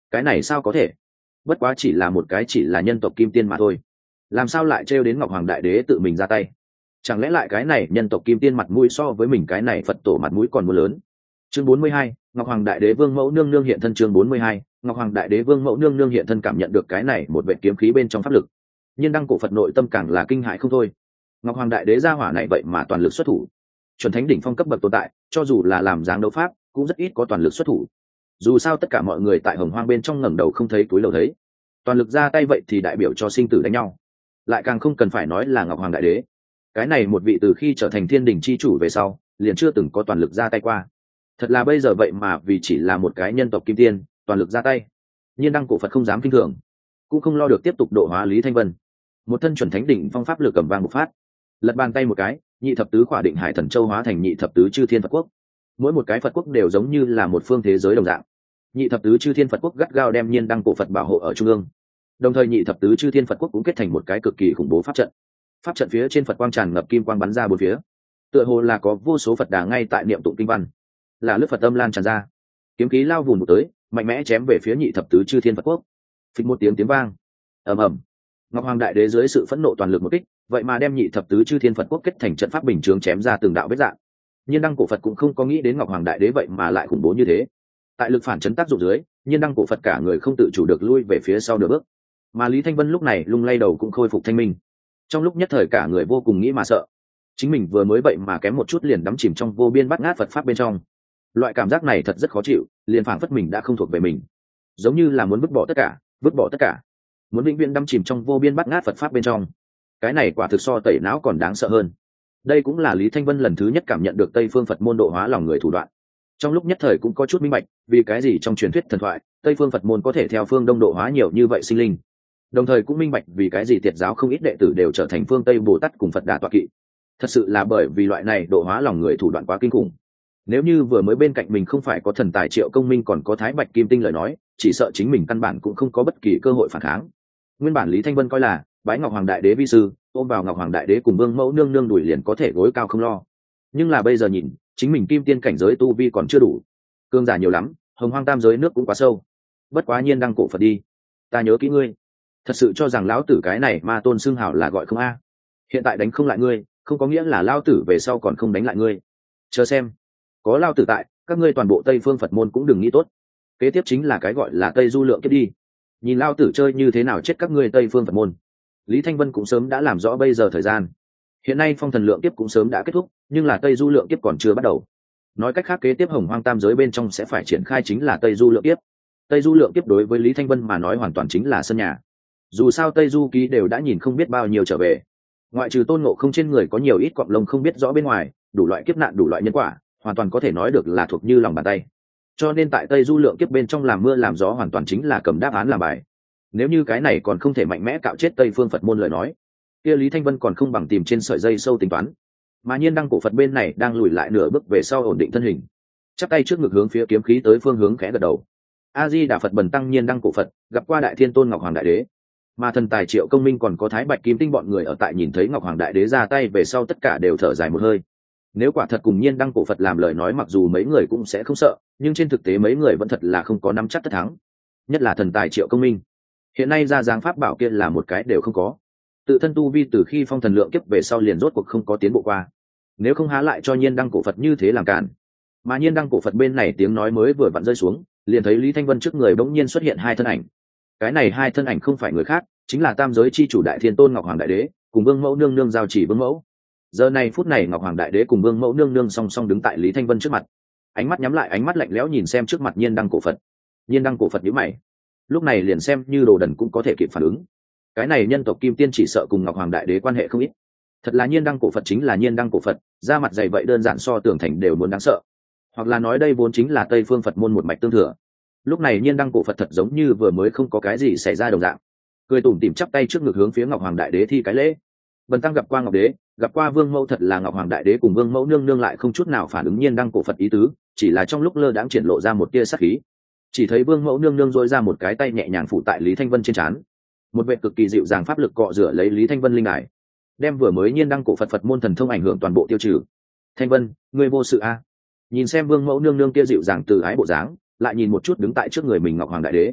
cái này sao có thể? Bất quá chỉ là một cái chỉ là nhân tộc kim tiên mà thôi, làm sao lại trêu đến Ngọc Hoàng Đại Đế tự mình ra tay? Chẳng lẽ lại cái này nhân tộc kim tiên mặt mũi so với mình cái này Phật tổ mặt mũi còn muốn lớn? Chương bốn mươi hai, Ngọc Hoàng Đại Đế Vương Mẫu Nương Nương hiện thân. Chương bốn mươi hai, Ngọc Hoàng Đại Đế Vương Mẫu Nương Nương hiện thân. Cảm nhận được cái này một vệ kiếm khí bên trong pháp lực, nhiên đăng cổ Phật nội tâm càng là kinh hãi không thôi. Ngọc Hoàng Đại Đế gia hỏa này vậy mà toàn lực xuất thủ, chuẩn thánh đỉnh phong cấp bậc tồn tại, cho dù là làm dáng đấu pháp cũng rất ít có toàn lực xuất thủ. Dù sao tất cả mọi người tại Hồng Hoang bên trong ngẩng đầu không thấy túi lầu thấy, toàn lực ra tay vậy thì đại biểu cho sinh tử đánh nhau, lại càng không cần phải nói là Ngọc Hoàng Đại Đế. Cái này một vị từ khi trở thành thiên đình chi chủ về sau liền chưa từng có toàn lực ra tay qua, thật là bây giờ vậy mà vì chỉ là một cái nhân tộc kim tiên toàn lực ra tay. nhiên đăng cổ Phật không dám kinh thường, cũng không lo được tiếp tục độ hóa Lý Thanh Vân. Một thân chuẩn thánh đỉnh phong pháp lực cầm vang một phát, lật bàn tay một cái, nhị thập tứ khỏa định hải thần châu hóa thành nhị thập tứ chư thiên Phật quốc. Mỗi một cái Phật quốc đều giống như là một phương thế giới đồng dạng, nhị thập tứ chư thiên Phật quốc gắt gao đem nhiên đăng cổ Phật bảo hộ ở trung ương, đồng thời nhị thập tứ chư thiên Phật quốc cũng kết thành một cái cực kỳ khủng bố pháp trận. Pháp trận phía trên Phật quang tràn ngập kim quang bắn ra bốn phía, tựa hồ là có vô số Phật đà ngay tại niệm tụng kinh văn, là lớp Phật âm lan tràn ra, kiếm khí lao vùn một tới, mạnh mẽ chém về phía nhị thập tứ chư thiên Phật quốc. Phịch một tiếng tiếng vang, ầm ầm. Ngọc Hoàng Đại Đế dưới sự phẫn nộ toàn lực một kích, vậy mà đem nhị thập tứ chư thiên Phật quốc kết thành trận pháp bình chướng chém ra từng đạo vết dạng. Nhiên đăng cổ Phật cũng không có nghĩ đến Ngọc Hoàng Đại Đế vậy mà lại khủng bố như thế. Tại lực phản chấn tác dụng dưới, nhiên đăng cổ Phật cả người không tự chủ được lui về phía sau nửa bước. Mà Lý Thanh Vân lúc này lung lay đầu cũng khôi phục thanh minh. Trong lúc nhất thời cả người vô cùng nghĩ mà sợ, chính mình vừa mới vậy mà kém một chút liền đắm chìm trong vô biên bát ngát Phật pháp bên trong. Loại cảm giác này thật rất khó chịu, liền phảng phất mình đã không thuộc về mình, giống như là muốn vứt bỏ tất cả, vứt bỏ tất cả, muốn vĩnh viễn đắm chìm trong vô biên bát ngát Phật pháp bên trong. Cái này quả thực so tẩy não còn đáng sợ hơn. Đây cũng là Lý Thanh Vân lần thứ nhất cảm nhận được Tây Phương Phật môn độ hóa lòng người thủ đoạn. Trong lúc nhất thời cũng có chút minh bạch, vì cái gì trong truyền thuyết thần thoại, Tây Phương Phật môn có thể theo phương Đông độ hóa nhiều như vậy sinh linh. Đồng thời cũng minh bạch vì cái gì Tiệt giáo không ít đệ tử đều trở thành phương Tây Bồ Tát cùng Phật Đà tọa kỵ. Thật sự là bởi vì loại này độ hóa lòng người thủ đoạn quá kinh khủng. Nếu như vừa mới bên cạnh mình không phải có thần tài Triệu Công Minh còn có Thái Bạch Kim Tinh lời nói, chỉ sợ chính mình căn bản cũng không có bất kỳ cơ hội phản kháng. Nguyên bản Lý Thanh Vân coi là bái Ngọc Hoàng Đại Đế vi sư, ôm vào Ngọc Hoàng Đại Đế cùng Vương Mẫu Nương Nương đuổi liền có thể gối cao không lo. Nhưng là bây giờ nhìn, chính mình kim tiên cảnh giới tu vi còn chưa đủ, cương giả nhiều lắm, Hồng Hoang tam giới nước cũng quá sâu. Bất quá nhiên đăng cổ Phật đi, ta nhớ kỹ ngươi, thật sự cho rằng lão tử cái này ma tôn xưng hảo là gọi không a? Hiện tại đánh không lại ngươi, không có nghĩa là lão tử về sau còn không đánh lại ngươi. Chờ xem, có lão tử tại, các ngươi toàn bộ Tây Phương Phật môn cũng đừng nghĩ tốt. Kế tiếp chính là cái gọi là Tây Du Lượng Kiếp đi, nhìn lão tử chơi như thế nào chết các ngươi Tây Phương Phật môn. Lý Thanh Vân cũng sớm đã làm rõ bây giờ thời gian. Hiện nay Phong Thần Lượng Kiếp cũng sớm đã kết thúc, nhưng là Tây Du Lượng Kiếp còn chưa bắt đầu. Nói cách khác kế tiếp Hồng Hoang tam giới bên trong sẽ phải triển khai chính là Tây Du Lượng Kiếp. Tây Du Lượng Kiếp đối với Lý Thanh Vân mà nói hoàn toàn chính là sân nhà. Dù sao Tây Du Ký đều đã nhìn không biết bao nhiêu trở về, ngoại trừ Tôn Ngộ Không trên người có nhiều ít cọng lông không biết rõ bên ngoài, đủ loại kiếp nạn đủ loại nhân quả, hoàn toàn có thể nói được là thuộc như lòng bàn tay. Cho nên tại Tây Du Lượng Kiếp bên trong làm mưa làm gió hoàn toàn chính là cầm đáp án làm bài. Nếu như cái này còn không thể mạnh mẽ cạo chết Tây Phương Phật môn lời nói, kia Lý Thanh Vân còn không bằng tìm trên sợi dây sâu tính toán. Mà nhiên đăng cổ Phật bên này đang lùi lại nửa bước về sau ổn định thân hình, chắp tay trước ngực hướng phía kiếm khí tới phương hướng khẽ gật đầu. A Di Đà Phật. Bần tăng nhiên đăng cổ Phật gặp qua Đại Thiên Tôn Ngọc Hoàng Đại Đế. Mà thần tài Triệu Công Minh còn có Thái Bạch Kim Tinh bọn người ở tại nhìn thấy Ngọc Hoàng Đại Đế ra tay về sau tất cả đều thở dài một hơi. Nếu quả thật cùng nhiên đăng cổ Phật làm lời nói, mặc dù mấy người cũng sẽ không sợ, nhưng trên thực tế mấy người vẫn thật là không có nắm chắc tất thắng. Nhất là thần tài Triệu Công Minh, hiện nay ra dáng pháp bảo kia là một cái đều không có, tự thân tu vi từ khi Phong Thần Lượng Kiếp về sau liền rốt cuộc không có tiến bộ qua, nếu không há lại cho nhiên đăng cổ Phật như thế làm cản. Mà nhiên đăng cổ Phật bên này tiếng nói mới vừa vặn rơi xuống, liền thấy Lý Thanh Vân trước người bỗng nhiên xuất hiện hai thân ảnh. Cái này hai thân ảnh không phải người khác, chính là tam giới chi chủ Đại Thiên Tôn Ngọc Hoàng Đại Đế cùng Vương Mẫu Nương Nương giao chỉ Vương Mẫu. Giờ này phút này Ngọc Hoàng Đại Đế cùng Vương Mẫu Nương Nương song song đứng tại Lý Thanh Vân trước mặt, ánh mắt nhắm lại, ánh mắt lạnh lẽo nhìn xem trước mặt nhiên đăng cổ Phật. Nhiên đăng cổ Phật nhíu mày, lúc này liền xem như đồ đần cũng có thể kịp phản ứng. Cái này nhân tộc kim tiên chỉ sợ cùng Ngọc Hoàng Đại Đế quan hệ không ít. Thật là nhiên đăng cổ Phật chính là nhiên đăng cổ Phật, da mặt dày vậy đơn giản so tường thành đều muốn đáng sợ. Hoặc là nói đây vốn chính là Tây Phương Phật môn một mạch tương thừa. Lúc này nhiên đăng cổ Phật thật giống như vừa mới không có cái gì xảy ra đồng dạng, cười tủm tỉm chắp tay trước ngực hướng phía Ngọc Hoàng Đại Đế thi cái lễ. Bần tăng gặp qua Ngọc Đế, gặp qua Vương Mẫu. Thật là Ngọc Hoàng Đại Đế cùng Vương Mẫu Nương Nương lại không chút nào phản ứng nhiên đăng cổ Phật ý tứ, chỉ là trong lúc lơ đãng triển lộ ra một tia sát khí. Chỉ thấy Vương Mẫu Nương Nương dội ra một cái tay nhẹ nhàng phủ tại Lý Thanh Vân trên trán, một vệ cực kỳ dịu dàng pháp lực cọ rửa lấy Lý Thanh Vân linh đài, đem vừa mới nhiên đăng cổ Phật Phật môn thần thông ảnh hưởng toàn bộ tiêu trừ. Thanh Vân, ngươi vô sự a? Nhìn xem Vương Mẫu Nương Nương kia dịu dàng từ ái bộ dáng, lại nhìn một chút đứng tại trước người mình Ngọc Hoàng Đại Đế,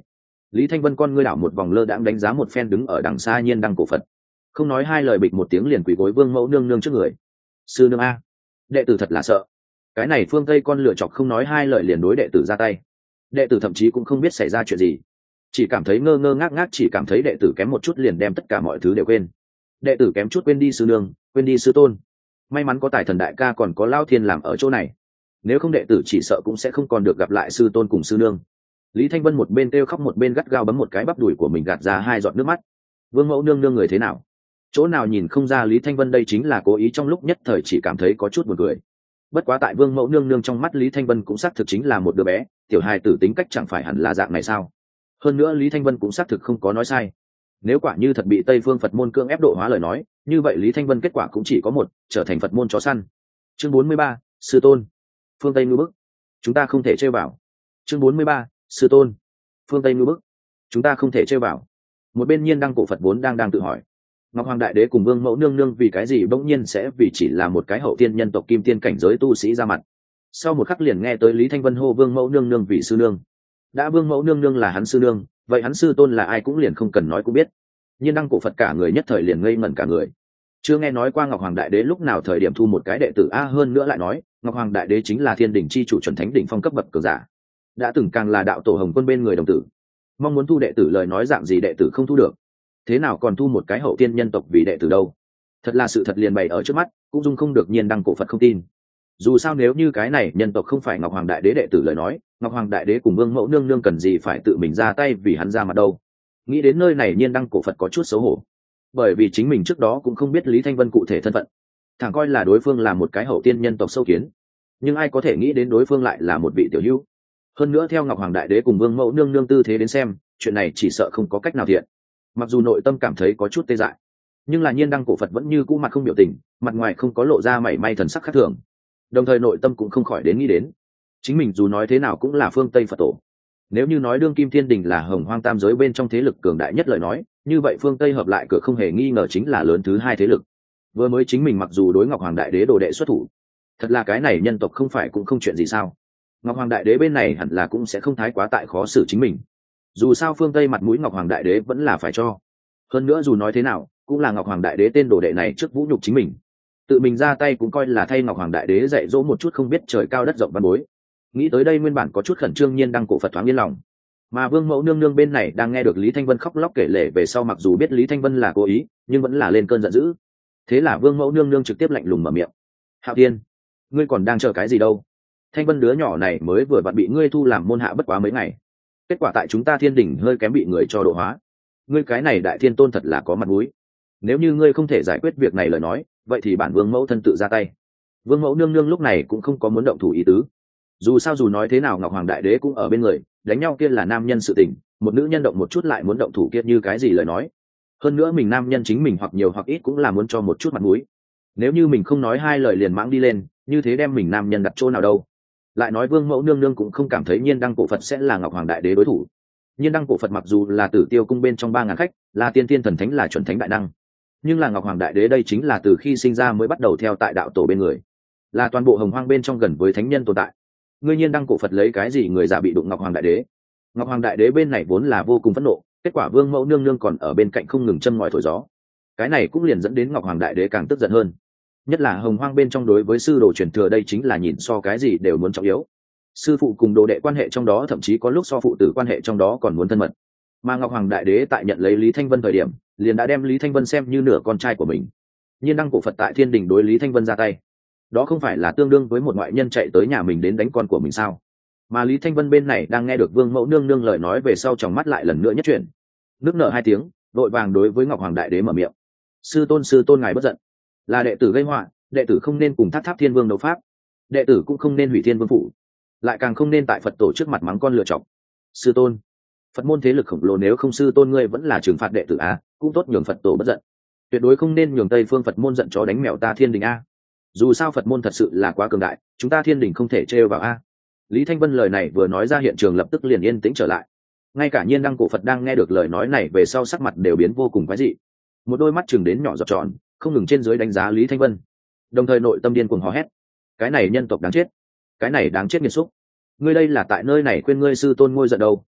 Lý Thanh Vân con ngươi đảo một vòng lơ đãng đánh giá một phen đứng ở đằng xa nhiên đăng cổ Phật, không nói hai lời bịch một tiếng liền quỳ gối vương mẫu nương nương trước người. Sư nương a, đệ tử thật là sợ. Cái này phương Tây con lựa chọc không nói hai lời liền đối đệ tử ra tay. Đệ tử thậm chí cũng không biết xảy ra chuyện gì, chỉ cảm thấy ngơ ngơ ngác ngác, chỉ cảm thấy đệ tử kém một chút liền đem tất cả mọi thứ đều quên. Đệ tử kém chút quên đi sư nương, quên đi sư tôn. May mắn có tài thần đại ca còn có Lao Thiên làm ở chỗ này, nếu không đệ tử chỉ sợ cũng sẽ không còn được gặp lại sư tôn cùng sư nương. Lý Thanh Vân một bên kêu khóc một bên gắt gao bấm một cái bắp đùi của mình, gạt ra hai giọt nước mắt. Vương mẫu nương nương người thế nào? Chỗ nào nhìn không ra Lý Thanh Vân đây chính là cố ý, trong lúc nhất thời chỉ cảm thấy có chút buồn cười. Bất quá tại Vương mẫu nương nương trong mắt Lý Thanh Vân cũng xác thực chính là một đứa bé, tiểu hài tử tính cách chẳng phải hẳn là dạng này sao? Hơn nữa Lý Thanh Vân cũng xác thực không có nói sai. Nếu quả như thật bị Tây Phương Phật môn cưỡng ép độ hóa lời nói, như vậy Lý Thanh Vân kết quả cũng chỉ có một, trở thành Phật môn chó săn. Chương bốn mươi ba, sư tôn. Phương Tây ngư bức, chúng ta không thể chơi vào. Chương bốn mươi ba, sư tôn. Phương Tây ngư bức, chúng ta không thể chơi vào. Một bên nhiên đăng cổ Phật vốn đang đang tự hỏi, Ngọc Hoàng Đại Đế cùng Vương mẫu nương nương vì cái gì bỗng nhiên sẽ vì chỉ là một cái hậu tiên nhân tộc kim tiên cảnh giới tu sĩ ra mặt. Sau một khắc liền nghe tới Lý Thanh Vân hô Vương mẫu nương nương vì sư nương. Đã Vương mẫu nương nương là hắn sư nương, vậy hắn sư tôn là ai cũng liền không cần nói cũng biết. Nhiên đăng cổ Phật cả người nhất thời liền ngây ngẩn cả người. Chưa nghe nói qua Ngọc Hoàng Đại Đế lúc nào thời điểm thu một cái đệ tử a, hơn nữa lại nói Ngọc Hoàng Đại Đế chính là thiên đỉnh chi chủ chuẩn thánh đỉnh phong cấp bậc cường giả, đã từng càng là đạo tổ Hồng Quân bên người đồng tử. Mong muốn thu đệ tử lời nói dạng gì đệ tử không thu được, thế nào còn thu một cái hậu tiên nhân tộc vì đệ tử đâu? Thật là sự thật liền bày ở trước mắt, cũng dung không được nhiên đăng cổ Phật không tin. Dù sao nếu như cái này nhân tộc không phải Ngọc Hoàng Đại Đế đệ tử lời nói, Ngọc Hoàng Đại Đế cùng Vương mẫu nương nương cần gì phải tự mình ra tay vì hắn ra mặt đâu? Nghĩ đến nơi này nhiên đăng cổ Phật có chút xấu hổ, bởi vì chính mình trước đó cũng không biết Lý Thanh Vân cụ thể thân phận, thẳng coi là đối phương là một cái hậu tiên nhân tộc sâu kiến, nhưng ai có thể nghĩ đến đối phương lại là một vị tiểu hữu. Hơn nữa theo Ngọc Hoàng Đại Đế cùng Vương mẫu nương nương tư thế đến xem, chuyện này chỉ sợ không có cách nào thiện. Mặc dù nội tâm cảm thấy có chút tê dại, nhưng là nhiên đăng cổ Phật vẫn như cũ mặt không biểu tình, mặt ngoài không có lộ ra mảy may thần sắc khác thường, đồng thời nội tâm cũng không khỏi đến nghĩ đến chính mình dù nói thế nào cũng là phương Tây Phật tổ. Nếu như nói đương kim thiên đình là hồng hoang tam giới bên trong thế lực cường đại nhất lời nói, như vậy phương Tây hợp lại cửa không hề nghi ngờ chính là lớn thứ hai thế lực. Vừa mới chính mình mặc dù đối Ngọc Hoàng Đại Đế đồ đệ xuất thủ, thật là cái này nhân tộc không phải cũng không chuyện gì sao? Ngọc Hoàng Đại Đế bên này hẳn là cũng sẽ không thái quá tại khó xử chính mình. Dù sao phương Tây mặt mũi Ngọc Hoàng Đại Đế vẫn là phải cho. Hơn nữa dù nói thế nào, cũng là Ngọc Hoàng Đại Đế tên đồ đệ này trước vũ nhục chính mình, tự mình ra tay cũng coi là thay Ngọc Hoàng Đại Đế dạy dỗ một chút không biết trời cao đất rộng văn bối. Nghĩ tới đây nguyên bản có chút khẩn trương nhiên đăng cổ Phật thoáng yên lòng. Mà Vương mẫu nương nương bên này đang nghe được Lý Thanh Vân khóc lóc kể lể về sau, mặc dù biết Lý Thanh Vân là cố ý, nhưng vẫn là lên cơn giận dữ. Thế là Vương mẫu nương nương trực tiếp lạnh lùng mở miệng: Hạo Thiên, ngươi còn đang chờ cái gì đâu? Thanh Vân đứa nhỏ này mới vừa vặn bị ngươi thu làm môn hạ bất quá mấy ngày, kết quả tại chúng ta thiên đình hơi kém bị người cho độ hóa. Ngươi cái này đại thiên tôn thật là có mặt mũi. Nếu như ngươi không thể giải quyết việc này lời nói, vậy thì bản Vương mẫu thân tự ra tay. Vương mẫu nương nương lúc này cũng không có muốn động thủ ý tứ. Dù sao dù nói thế nào Ngọc Hoàng Đại Đế cũng ở bên người, đánh nhau kia là nam nhân sự tình, một nữ nhân động một chút lại muốn động thủ kia như cái gì lời nói. Hơn nữa mình nam nhân chính mình hoặc nhiều hoặc ít cũng là muốn cho một chút mặt mũi. Nếu như mình không nói hai lời liền mãng đi lên, như thế đem mình nam nhân đặt chỗ nào đâu? Lại nói Vương mẫu nương nương cũng không cảm thấy nhiên đăng cổ Phật sẽ là Ngọc Hoàng Đại Đế đối thủ. Nhiên đăng cổ Phật mặc dù là Tử Tiêu cung bên trong ba ngàn khách, là tiên tiên thần thánh, là chuẩn thánh đại năng, nhưng là Ngọc Hoàng Đại Đế đây chính là từ khi sinh ra mới bắt đầu theo tại đạo tổ bên người, là toàn bộ hồng hoang bên trong gần với thánh nhân tồn tại. Ngươi nhiên đăng cổ Phật lấy cái gì người giả bị đụng Ngọc Hoàng Đại Đế? Ngọc Hoàng Đại Đế bên này vốn là vô cùng phẫn nộ, kết quả Vương mẫu nương nương còn ở bên cạnh không ngừng châm ngòi thổi gió, cái này cũng liền dẫn đến Ngọc Hoàng Đại Đế càng tức giận hơn. Nhất là hồng hoang bên trong đối với sư đồ truyền thừa đây chính là nhìn so cái gì đều muốn trọng yếu. Sư phụ cùng đồ đệ quan hệ trong đó thậm chí có lúc so phụ tử quan hệ trong đó còn muốn thân mật. Mà Ngọc Hoàng Đại Đế tại nhận lấy Lý Thanh Vân thời điểm, liền đã đem Lý Thanh Vân xem như nửa con trai của mình. Nhiên đăng cổ Phật tại thiên đình đối Lý Thanh Vân ra tay, đó không phải là tương đương với một ngoại nhân chạy tới nhà mình đến đánh con của mình sao? Mà Lý Thanh Vân bên này đang nghe được Vương mẫu nương nương lời nói về sau, tròng mắt lại lần nữa nhất chuyển, nước nở hai tiếng, đội vàng đối với Ngọc Hoàng Đại Đế mở miệng: sư tôn sư tôn ngài bất giận, là đệ tử gây họa, đệ tử không nên cùng Tháp Tháp Thiên Vương đấu pháp, đệ tử cũng không nên hủy Thiên Vương phủ, lại càng không nên tại Phật tổ trước mặt mắng con lựa chọc. Sư tôn, Phật môn thế lực khổng lồ, nếu không sư tôn ngươi vẫn là trừng phạt đệ tử a, cũng tốt nhường Phật tổ bất giận, tuyệt đối không nên nhường Tây Phương Phật môn giận chó đánh mèo ta thiên đình a. Dù sao Phật môn thật sự là quá cường đại, chúng ta thiên đình không thể trêu vào a. Lý Thanh Vân lời này vừa nói ra, hiện trường lập tức liền yên tĩnh trở lại. Ngay cả nhiên đăng cổ Phật đang nghe được lời nói này về sau sắc mặt đều biến vô cùng quái dị, một đôi mắt chừng đến nhỏ giọt tròn, không ngừng trên dưới đánh giá Lý Thanh Vân, đồng thời nội tâm điên cuồng hò hét: cái này nhân tộc đáng chết, cái này đáng chết nghiệt xúc, ngươi đây là tại nơi này khuyên ngươi sư tôn ngôi giận đâu,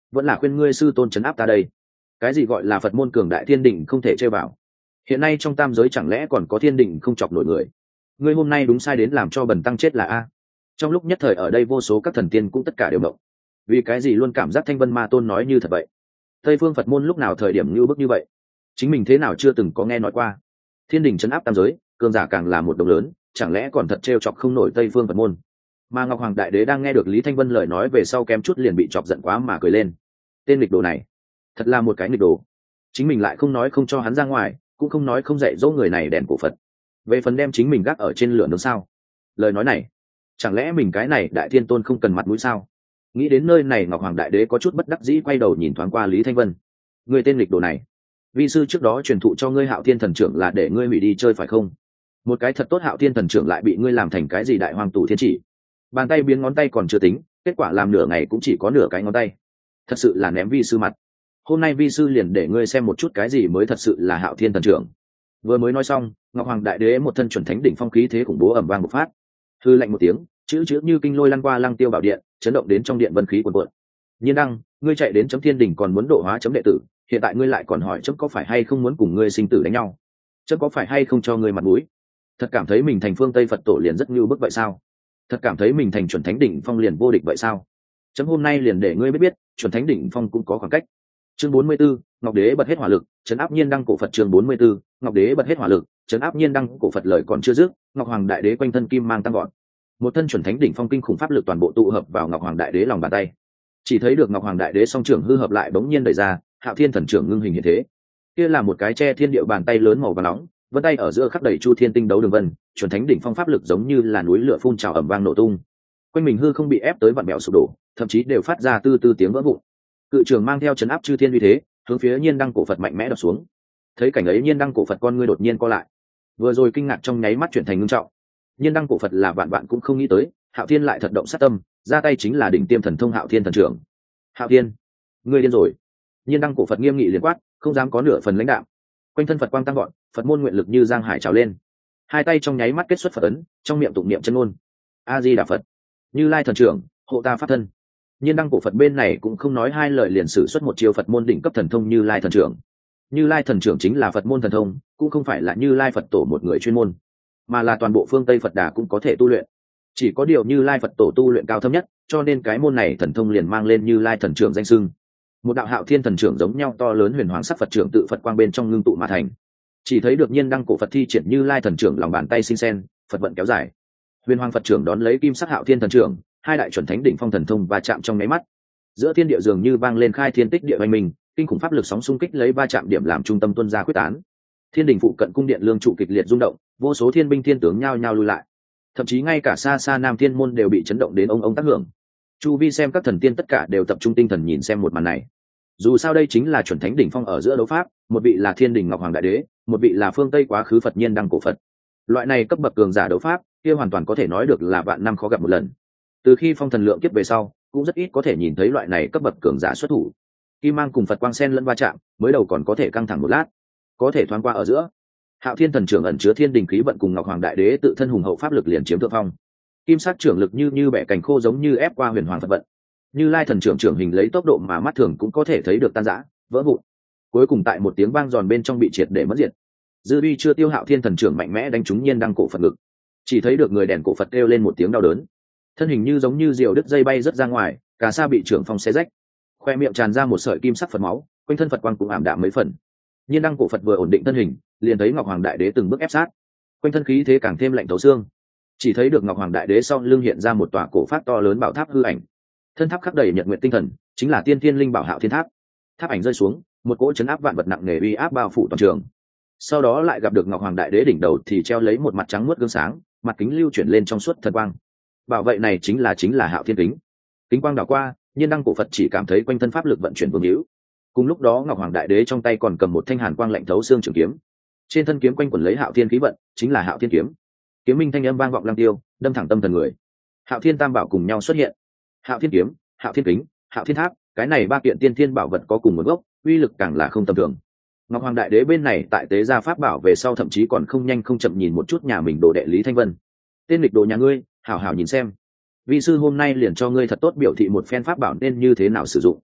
vẫn là khuyên ngươi sư tôn trấn áp ta đây. Cái gì gọi là Phật môn cường đại thiên đình không thể chơi vào? Hiện nay trong tam giới chẳng lẽ còn có thiên đình không chọc nổi người? Ngươi hôm nay đúng sai đến làm cho bần tăng chết là a. Trong lúc nhất thời ở đây vô số các thần tiên cũng tất cả đều động. Vì cái gì luôn cảm giác Thanh Vân Ma Tôn nói như thật vậy? Tây phương Phật môn lúc nào thời điểm như bức như vậy? Chính mình thế nào chưa từng có nghe nói qua? Thiên đình trấn áp tam giới, cường giả càng là một đồng lớn, chẳng lẽ còn thật trêu chọc không nổi Tây phương Phật môn? Mà Ngọc Hoàng Đại Đế đang nghe được Lý Thanh Vân lời nói về sau kém chút liền bị chọc giận quá mà cười lên. Tên nghịch đồ này, thật là một cái nghịch đồ. Chính mình lại không nói không cho hắn ra ngoài, cũng không nói không dạy dỗ người này đèn cổ Phật. Về phần đem chính mình gác ở trên lửa nướng sao? Lời nói này, chẳng lẽ mình cái này Đại Thiên Tôn không cần mặt mũi sao? Nghĩ đến nơi này, Ngọc Hoàng Đại Đế có chút bất đắc dĩ quay đầu nhìn thoáng qua Lý Thanh Vân. Người tên nghịch đồ này, vi sư trước đó truyền thụ cho ngươi Hạo Thiên Thần Trưởng là để ngươi hủy đi chơi phải không? Một cái thật tốt Hạo Thiên Thần Trưởng lại bị ngươi làm thành cái gì Đại Hoàng Tù Thiên Chỉ? Bàn tay biến ngón tay còn chưa tính, kết quả làm nửa ngày cũng chỉ có nửa cái ngón tay. Thật sự là ném vi sư mặt. Hôm nay vi sư liền để ngươi xem một chút cái gì mới thật sự là Hạo Thiên Thần Trưởng. Vừa mới nói xong, Ngọc Hoàng Đại Đế một thân chuẩn thánh đỉnh phong khí thế khủng bố ầm vang bộc phát. Hư lạnh một tiếng, chữ chữ như kinh lôi lăn qua Lăng Tiêu Bảo Điện, chấn động đến trong điện vân khí cuồn cuộn. Nhiên Đăng, ngươi chạy đến chấm Thiên Đỉnh còn muốn độ hóa chấm đệ tử, hiện tại ngươi lại còn hỏi chấm có phải hay không muốn cùng ngươi sinh tử đánh nhau? Chấm có phải hay không cho ngươi mặt mũi? Thật cảm thấy mình thành phương Tây Phật tổ liền rất như bức vậy sao? Thật cảm thấy mình thành chuẩn thánh đỉnh phong liền vô địch vậy sao? Chấm hôm nay liền để ngươi biết biết, chuẩn thánh đỉnh phong cũng có khoảng cách. Chương bốn mươi 44, Ngọc Đế bật hết hỏa lực, trấn áp Nhiên Đăng cổ Phật. Chương bốn mươi 44, Ngọc Đế bật hết hỏa lực, trấn áp Nhiên Đăng cổ Phật. Lời còn chưa dứt, Ngọc Hoàng Đại Đế quanh thân kim mang tăng gọn, một thân chuẩn thánh đỉnh phong kinh khủng pháp lực toàn bộ tụ hợp vào Ngọc Hoàng Đại Đế lòng bàn tay. Chỉ thấy được Ngọc Hoàng Đại Đế song trưởng hư hợp lại bỗng nhiên đẩy ra, Hạo Thiên Thần Trưởng ngưng hình hiện thế. Kia là một cái che thiên địa bàn tay lớn màu vàng nóng, vân tay ở giữa khắc đầy chu thiên tinh đấu đường vân, chuẩn thánh đỉnh phong pháp lực giống như là núi lửa phun trào ầm vang nổ tung. Quanh mình hư không bị ép tới vặn bẹo sụp đổ, thậm chí đều phát ra tư tư tiếng vỡ vụn. Cự trường mang theo chấn áp chư thiên uy thế, hướng phía Nhiên Đăng cổ Phật mạnh mẽ đập xuống. Thấy cảnh ấy, Nhiên Đăng cổ Phật con ngươi đột nhiên co lại, vừa rồi kinh ngạc trong nháy mắt chuyển thành ngưng trọng. Nhiên Đăng cổ Phật là vạn vạn cũng không nghĩ tới, Hạo Thiên lại thật động sát tâm, ra tay chính là đỉnh tiêm thần thông Hạo Thiên Thần Trưởng. Hạo Thiên, ngươi điên rồi! Nhiên Đăng cổ Phật nghiêm nghị liền quát, không dám có nửa phần lãnh đạm. Quanh thân Phật quang tăng gọn, Phật môn nguyện lực như giang hải trào lên, hai tay trong nháy mắt kết xuất Phật ấn, trong miệng tụng niệm chân ngôn: A Di Đà Phật, Như Lai Thần Trưởng, hộ ta pháp thân. Nhiên Đăng cổ Phật bên này cũng không nói hai lời liền sử xuất một chiêu Phật môn đỉnh cấp thần thông Như Lai Thần Trưởng. Như Lai Thần Trưởng chính là Phật môn thần thông, cũng không phải là Như Lai Phật tổ một người chuyên môn, mà là toàn bộ phương Tây Phật Đà cũng có thể tu luyện. Chỉ có điều Như Lai Phật tổ tu luyện cao thâm nhất, cho nên cái môn này thần thông liền mang lên Như Lai Thần Trưởng danh xưng. Một đạo Hạo Thiên Thần Trưởng giống nhau to lớn huyền hoàng sắc Phật trưởng tự Phật quang bên trong ngưng tụ mà thành. Chỉ thấy được Nhiên Đăng cổ Phật thi triển Như Lai Thần Trưởng lòng bàn tay sinh sen, Phật vận kéo dài. Huyền hoàng Phật trưởng đón lấy kim sắc Hạo Thiên Thần Trưởng, hai đại chuẩn thánh đỉnh phong thần thông va chạm trong nháy mắt. Giữa thiên địa dường như vang lên khai thiên tích địa oanh minh, kinh khủng pháp lực sóng xung kích lấy va chạm điểm làm trung tâm tuôn ra quyết tán. Thiên đình phụ cận cung điện lương trụ kịch liệt rung động, vô số thiên binh thiên tướng nhao nhao lui lại. Thậm chí ngay cả xa xa Nam Thiên môn đều bị chấn động đến ông ông tác hưởng. Chu vi xem các thần tiên tất cả đều tập trung tinh thần nhìn xem một màn này. Dù sao đây chính là chuẩn thánh đỉnh phong ở giữa đấu pháp, một vị là Thiên Đình Ngọc Hoàng Đại Đế, một vị là phương Tây quá khứ Phật Nhiên Đăng cổ Phật. Loại này cấp bậc cường giả đấu pháp, kia hoàn toàn có thể nói được là vạn năm khó gặp một lần. Từ khi phong thần lượng kiếp về sau, cũng rất ít có thể nhìn thấy loại này cấp bậc cường giả xuất thủ. Kim mang cùng Phật quang sen lẫn va chạm, mới đầu còn có thể căng thẳng một lát, có thể thoáng qua ở giữa. Hạo Thiên Thần Trưởng ẩn chứa thiên đình khí vận cùng Ngọc Hoàng Đại Đế tự thân hùng hậu pháp lực liền chiếm thượng phong. Kim sắc trưởng lực như như bẻ cành khô giống như ép qua huyền hoàng Phật vận. Như Lai Thần Trưởng trưởng hình lấy tốc độ mà mắt thường cũng có thể thấy được tan rã, vỡ vụn. Cuối cùng tại một tiếng vang giòn bên trong bị triệt để mất diệt. Dư uy chưa tiêu, Hạo Thiên Thần Trưởng mạnh mẽ đánh trúng Nhiên Đăng cổ Phật ngực. Chỉ thấy được người đèn cổ Phật kêu lên một tiếng đau đớn, thân hình như giống như diều đứt dây bay rất ra ngoài, cả sa bị trưởng phong xé rách, khoe miệng tràn ra một sợi kim sắc Phật máu, quanh thân Phật quang cũng ảm đạm mấy phần. Nhiên Đăng cổ Phật vừa ổn định thân hình, liền thấy Ngọc Hoàng Đại Đế từng bước ép sát, quanh thân khí thế càng thêm lạnh thấu xương. Chỉ thấy được Ngọc Hoàng Đại Đế sau lưng hiện ra một tòa cổ phát to lớn bảo tháp hư ảnh, thân tháp khắc đầy nhật nguyện tinh thần, chính là Tiên Thiên Linh Bảo Hạo Thiên Tháp. Tháp ảnh rơi xuống, một cỗ chấn áp vạn vật nặng nề uy áp bao phủ toàn trường. Sau đó lại gặp được Ngọc Hoàng Đại Đế đỉnh đầu thì treo lấy một mặt trắng muốt gương sáng, mặt kính lưu chuyển lên trong suốt thần quang. Bảo vệ này chính là chính là Hạo Thiên kính. Kính quang đảo qua, Nhiên Đăng cổ Phật chỉ cảm thấy quanh thân pháp lực vận chuyển vương hữu. Cùng lúc đó Ngọc Hoàng Đại Đế trong tay còn cầm một thanh hàn quang lạnh thấu xương trường kiếm, trên thân kiếm quanh quẩn lấy Hạo Thiên khí vận, chính là Hạo Thiên kiếm. Kiếm minh thanh âm vang vọng lăng tiêu, đâm thẳng tâm thần người. Hạo Thiên tam bảo cùng nhau xuất hiện. Hạo Thiên kiếm, Hạo Thiên kính, Hạo Thiên tháp, cái này ba kiện tiên thiên bảo vật có cùng nguồn gốc, uy lực càng là không tầm thường. Ngọc Hoàng Đại Đế bên này tại tế gia pháp bảo về sau thậm chí còn không nhanh không chậm nhìn một chút nhà mình đồ đệ Lý Thanh Vân. Tên lịch đồ nhà ngươi, hảo hảo nhìn xem. Vi sư hôm nay liền cho ngươi thật tốt biểu thị một phen pháp bảo nên như thế nào sử dụng.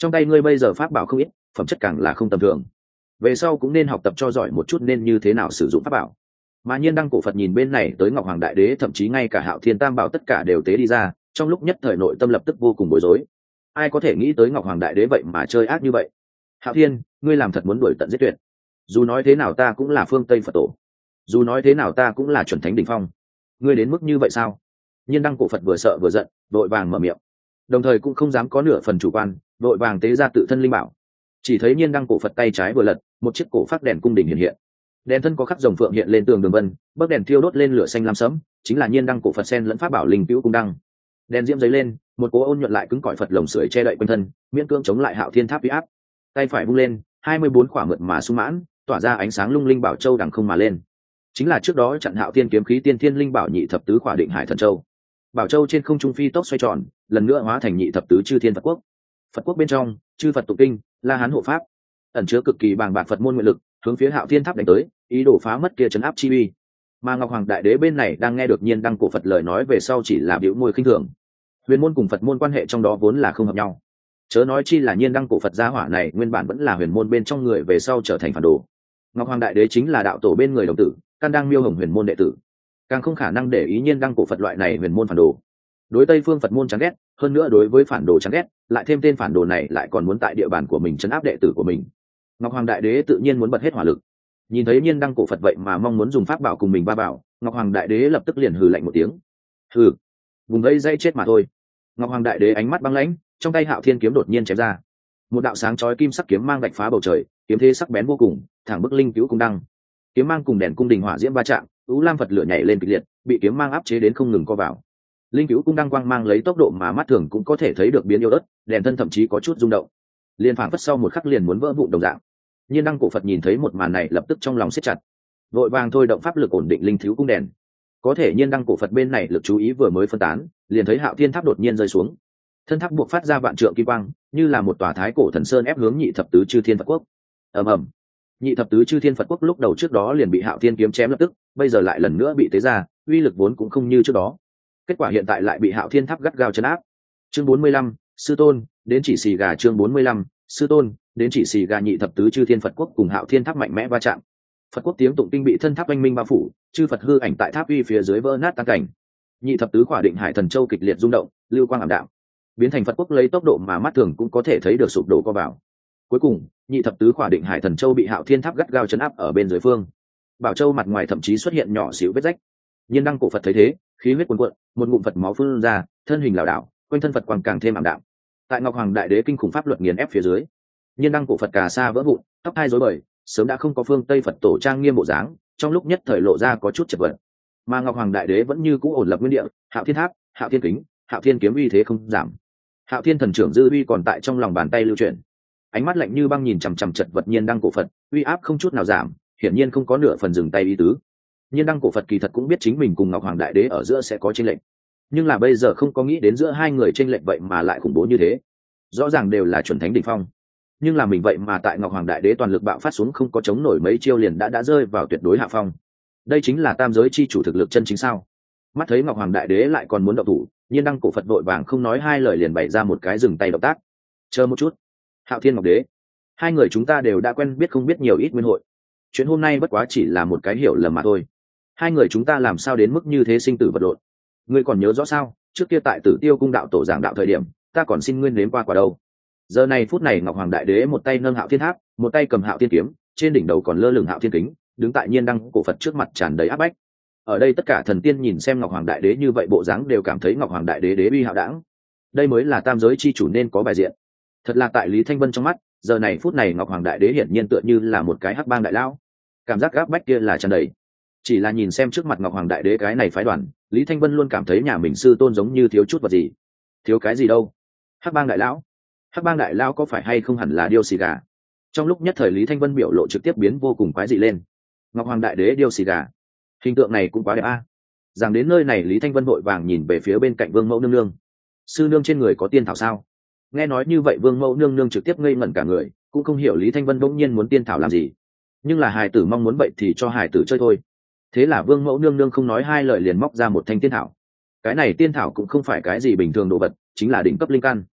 trong tay ngươi bây giờ pháp bảo không ít, phẩm chất càng là không tầm thường, về sau cũng nên học tập cho giỏi một chút nên như thế nào sử dụng pháp bảo. Mà Nhiên Đăng cổ Phật nhìn bên này tới Ngọc Hoàng Đại Đế, thậm chí ngay cả Hạo Thiên Tam Bảo tất cả đều tế đi ra, trong lúc nhất thời nội tâm lập tức vô cùng bối rối. Ai có thể nghĩ tới Ngọc Hoàng Đại Đế vậy mà chơi ác như vậy? Hạo Thiên, ngươi làm thật muốn đuổi tận giết tuyệt. Dù nói thế nào ta cũng là phương Tây Phật tổ, dù nói thế nào ta cũng là chuẩn thánh đỉnh phong, ngươi đến mức như vậy sao? Nhiên Đăng cổ Phật vừa sợ vừa giận, vội vàng mở miệng, đồng thời cũng không dám có nửa phần chủ quan, vội vàng tế ra tự thân linh bảo. Chỉ thấy Nhiên Đăng cổ Phật tay trái vừa lật, một chiếc cổ phát đèn cung đình hiện hiện, đèn thân có khắc rồng phượng hiện lên tường đường vân, bấc đèn thiêu đốt lên lửa xanh lam sẫm, chính là Nhiên Đăng cổ Phật sen lẫn pháp bảo linh cữu cung đăng. Đèn diễm giấy lên, một cỗ ôn nhuận lại cứng cỏi Phật lồng sưởi che đậy quanh thân, miễn cưỡng chống lại Hạo Thiên tháp uy áp. Tay phải vung lên, hai mươi bốn khỏa mượt mà sung mãn, tỏa ra ánh sáng lung linh bảo châu đằng không mà lên, chính là trước đó chặn Hạo Thiên kiếm khí tiên thiên linh bảo nhị thập tứ khỏa định hải thần châu. Bảo châu trên không trung phi tốc xoay tròn, lần nữa hóa thành nhị thập tứ chư thiên Phật quốc. Phật quốc bên trong, chư Phật tụng kinh, La Hán hộ pháp, ẩn chứa cực kỳ bàng bạc Phật môn nguyện lực, hướng phía Hạo Thiên tháp đánh tới, ý đồ phá mất kia trấn áp chi uy. Mà Ngọc Hoàng Đại Đế bên này đang nghe được Nhiên Đăng cổ Phật lời nói về sau chỉ là biểu môi khinh thường. Huyền môn cùng Phật môn quan hệ trong đó vốn là không hợp nhau, chớ nói chi là Nhiên Đăng cổ Phật gia hỏa này nguyên bản vẫn là huyền môn bên trong người, về sau trở thành phản đồ. Ngọc Hoàng Đại Đế chính là đạo tổ bên người đồng tử, căn đang miêu hồng huyền môn đệ tử, càng không khả năng để ý Nhiên Đăng cổ Phật loại này huyền môn phản đồ. Đối Tây phương Phật môn chán ghét, hơn nữa đối với phản đồ chán ghét, lại thêm tên phản đồ này lại còn muốn tại địa bàn của mình trấn áp đệ tử của mình. Ngọc Hoàng Đại Đế tự nhiên muốn bật hết hỏa lực. Nhìn thấy Nhiên Đăng cổ Phật vậy mà mong muốn dùng pháp bảo cùng mình ba bảo, Ngọc Hoàng Đại Đế lập tức liền hừ lạnh một tiếng. Hừ, vùng vây dây chết mà thôi. Ngọc Hoàng Đại Đế ánh mắt băng lãnh, trong tay Hạo Thiên kiếm đột nhiên chém ra, một đạo sáng chói kim sắc kiếm mang vạch phá bầu trời, kiếm thế sắc bén vô cùng, thẳng bức linh cứu cung đăng. Kiếm mang cùng đèn cung đình hỏa diễm va chạm, ú lam Phật lửa nhảy lên kịch liệt, bị kiếm mang áp chế đến không ngừng co vào. Linh cứu cung đăng quang mang lấy tốc độ mà mắt thường cũng có thể thấy được biến yếu ớt, đèn thân thậm chí có chút rung động, liền phảng phất sau một khắc liền muốn vỡ vụn đồng dạng. Nhiên Đăng cổ Phật nhìn thấy một màn này lập tức trong lòng siết chặt, vội vàng thôi động pháp lực ổn định linh thiếu cung đèn. Có thể Nhiên Đăng cổ Phật bên này lực chú ý vừa mới phân tán, liền thấy Hạo Thiên tháp đột nhiên rơi xuống, thân tháp buộc phát ra vạn trượng kim quang, như là một tòa thái cổ thần sơn ép hướng nhị thập tứ chư thiên Phật quốc. ầm ầm, nhị thập tứ chư thiên Phật quốc lúc đầu trước đó liền bị Hạo Thiên kiếm chém lập tức, bây giờ lại lần nữa bị tế ra, uy lực vốn cũng không như trước đó. Kết quả hiện tại lại bị Hạo Thiên tháp gắt gao trấn áp. Chương bốn mươi lăm, sư tôn, đến chỉ xì gà. Chương bốn mươi lăm, sư tôn, đến chỉ xì gà. Nhị thập tứ chư thiên Phật quốc cùng Hạo Thiên tháp mạnh mẽ va chạm. Phật quốc tiếng tụng kinh bị thân tháp oanh minh bao phủ, chư Phật hư ảnh tại tháp uy phía dưới vỡ nát tan cảnh. Nhị thập tứ khỏa định hải thần châu kịch liệt rung động, lưu quang ảm đạm, biến thành Phật quốc lấy tốc độ mà mắt thường cũng có thể thấy được sụp đổ co vào. Cuối cùng, nhị thập tứ khỏa định hải thần châu bị Hạo Thiên tháp gắt gao chấn áp ở bên dưới phương. Bảo châu mặt ngoài thậm chí xuất hiện nhỏ xíu vết rách. Nhiên Đăng cổ Phật thấy thế, khí huyết cuồn cuộn, một ngụm Phật máu phun ra, thân hình lảo đảo, quanh thân Phật quang càng thêm ảm đạm. Tại Ngọc Hoàng Đại Đế kinh khủng pháp luật nghiền ép phía dưới, Nhiên Đăng cổ Phật cà sa vỡ vụn, tóc hai rối bời, sớm đã không có phương Tây Phật tổ trang nghiêm bộ dáng, trong lúc nhất thời lộ ra có chút chật vật. Mà Ngọc Hoàng Đại Đế vẫn như cũ ổn lập nguyên địa, Hạo Thiên tháp, Hạo Thiên kính, Hạo Thiên kiếm uy thế không giảm. Hạo Thiên thần trưởng dư uy còn tại trong lòng bàn tay lưu chuyển, ánh mắt lạnh như băng nhìn chằm chằm chật vật Nhiên Đăng cổ Phật, uy áp không chút nào giảm, hiển nhiên không có nửa phần dừng tay ý tứ. Nhiên Đăng cổ Phật kỳ thật cũng biết chính mình cùng Ngọc Hoàng Đại Đế ở giữa sẽ có chênh lệch, nhưng là bây giờ không có nghĩ đến giữa hai người chênh lệch vậy mà lại khủng bố như thế. Rõ ràng đều là chuẩn thánh đỉnh phong, nhưng là mình vậy mà tại Ngọc Hoàng Đại Đế toàn lực bạo phát xuống không có chống nổi mấy chiêu liền đã đã rơi vào tuyệt đối hạ phong. Đây chính là tam giới chi chủ thực lực chân chính sao? Mắt thấy Ngọc Hoàng Đại Đế lại còn muốn động thủ, Nhiên Đăng cổ Phật vội vàng không nói hai lời liền bày ra một cái dừng tay động tác. Chờ một chút, Hạo Thiên Ngọc Đế, hai người chúng ta đều đã quen biết không biết nhiều ít nguyên hội, chuyện hôm nay bất quá chỉ là một cái hiểu lầm mà thôi. Hai người chúng ta làm sao đến mức như thế sinh tử vật lộn? Ngươi còn nhớ rõ sao? Trước kia tại Tử Tiêu cung đạo tổ giảng đạo thời điểm, ta còn xin ngươi nếm qua quả đâu. Giờ này phút này Ngọc Hoàng Đại Đế một tay nâng Hạo Thiên tháp, một tay cầm Hạo Thiên kiếm, trên đỉnh đầu còn lơ lửng Hạo Thiên kính, đứng tại Nhiên Đăng cổ Phật trước mặt tràn đầy áp bách. Ở đây tất cả thần tiên nhìn xem Ngọc Hoàng Đại Đế như vậy bộ dáng đều cảm thấy Ngọc Hoàng Đại Đế đế uy hạo đãng. Đây mới là tam giới chi chủ nên có bài diện. Thật là tại Lý Thanh Vân trong mắt, giờ này phút này Ngọc Hoàng Đại Đế hiển nhiên tựa như là một cái hắc bang đại lão, cảm giác áp bách kia là tràn đầy. Chỉ là nhìn xem trước mặt Ngọc Hoàng Đại Đế cái này phái đoàn, Lý Thanh Vân luôn cảm thấy nhà mình sư tôn giống như thiếu chút vật gì. Thiếu cái gì đâu? Hắc bang đại lão? Hắc bang đại lão có phải hay không hẳn là điêu xì gà? Trong lúc nhất thời Lý Thanh Vân biểu lộ trực tiếp biến vô cùng quái dị lên. Ngọc Hoàng Đại Đế điêu xì gà, hình tượng này cũng quá đẹp a. À. Rằng đến nơi này Lý Thanh Vân vội vàng nhìn về phía bên cạnh Vương Mẫu nương nương. Sư nương trên người có tiên thảo sao? Nghe nói như vậy Vương Mẫu nương nương trực tiếp ngây ngẩn cả người, cũng không hiểu Lý Thanh Vân bỗng nhiên muốn tiên thảo làm gì. Nhưng là hài tử mong muốn vậy thì cho hài tử chơi thôi. Thế là Vương Mẫu nương nương không nói hai lời liền móc ra một thanh tiên thảo. Cái này tiên thảo cũng không phải cái gì bình thường đồ vật, chính là đỉnh cấp linh căn.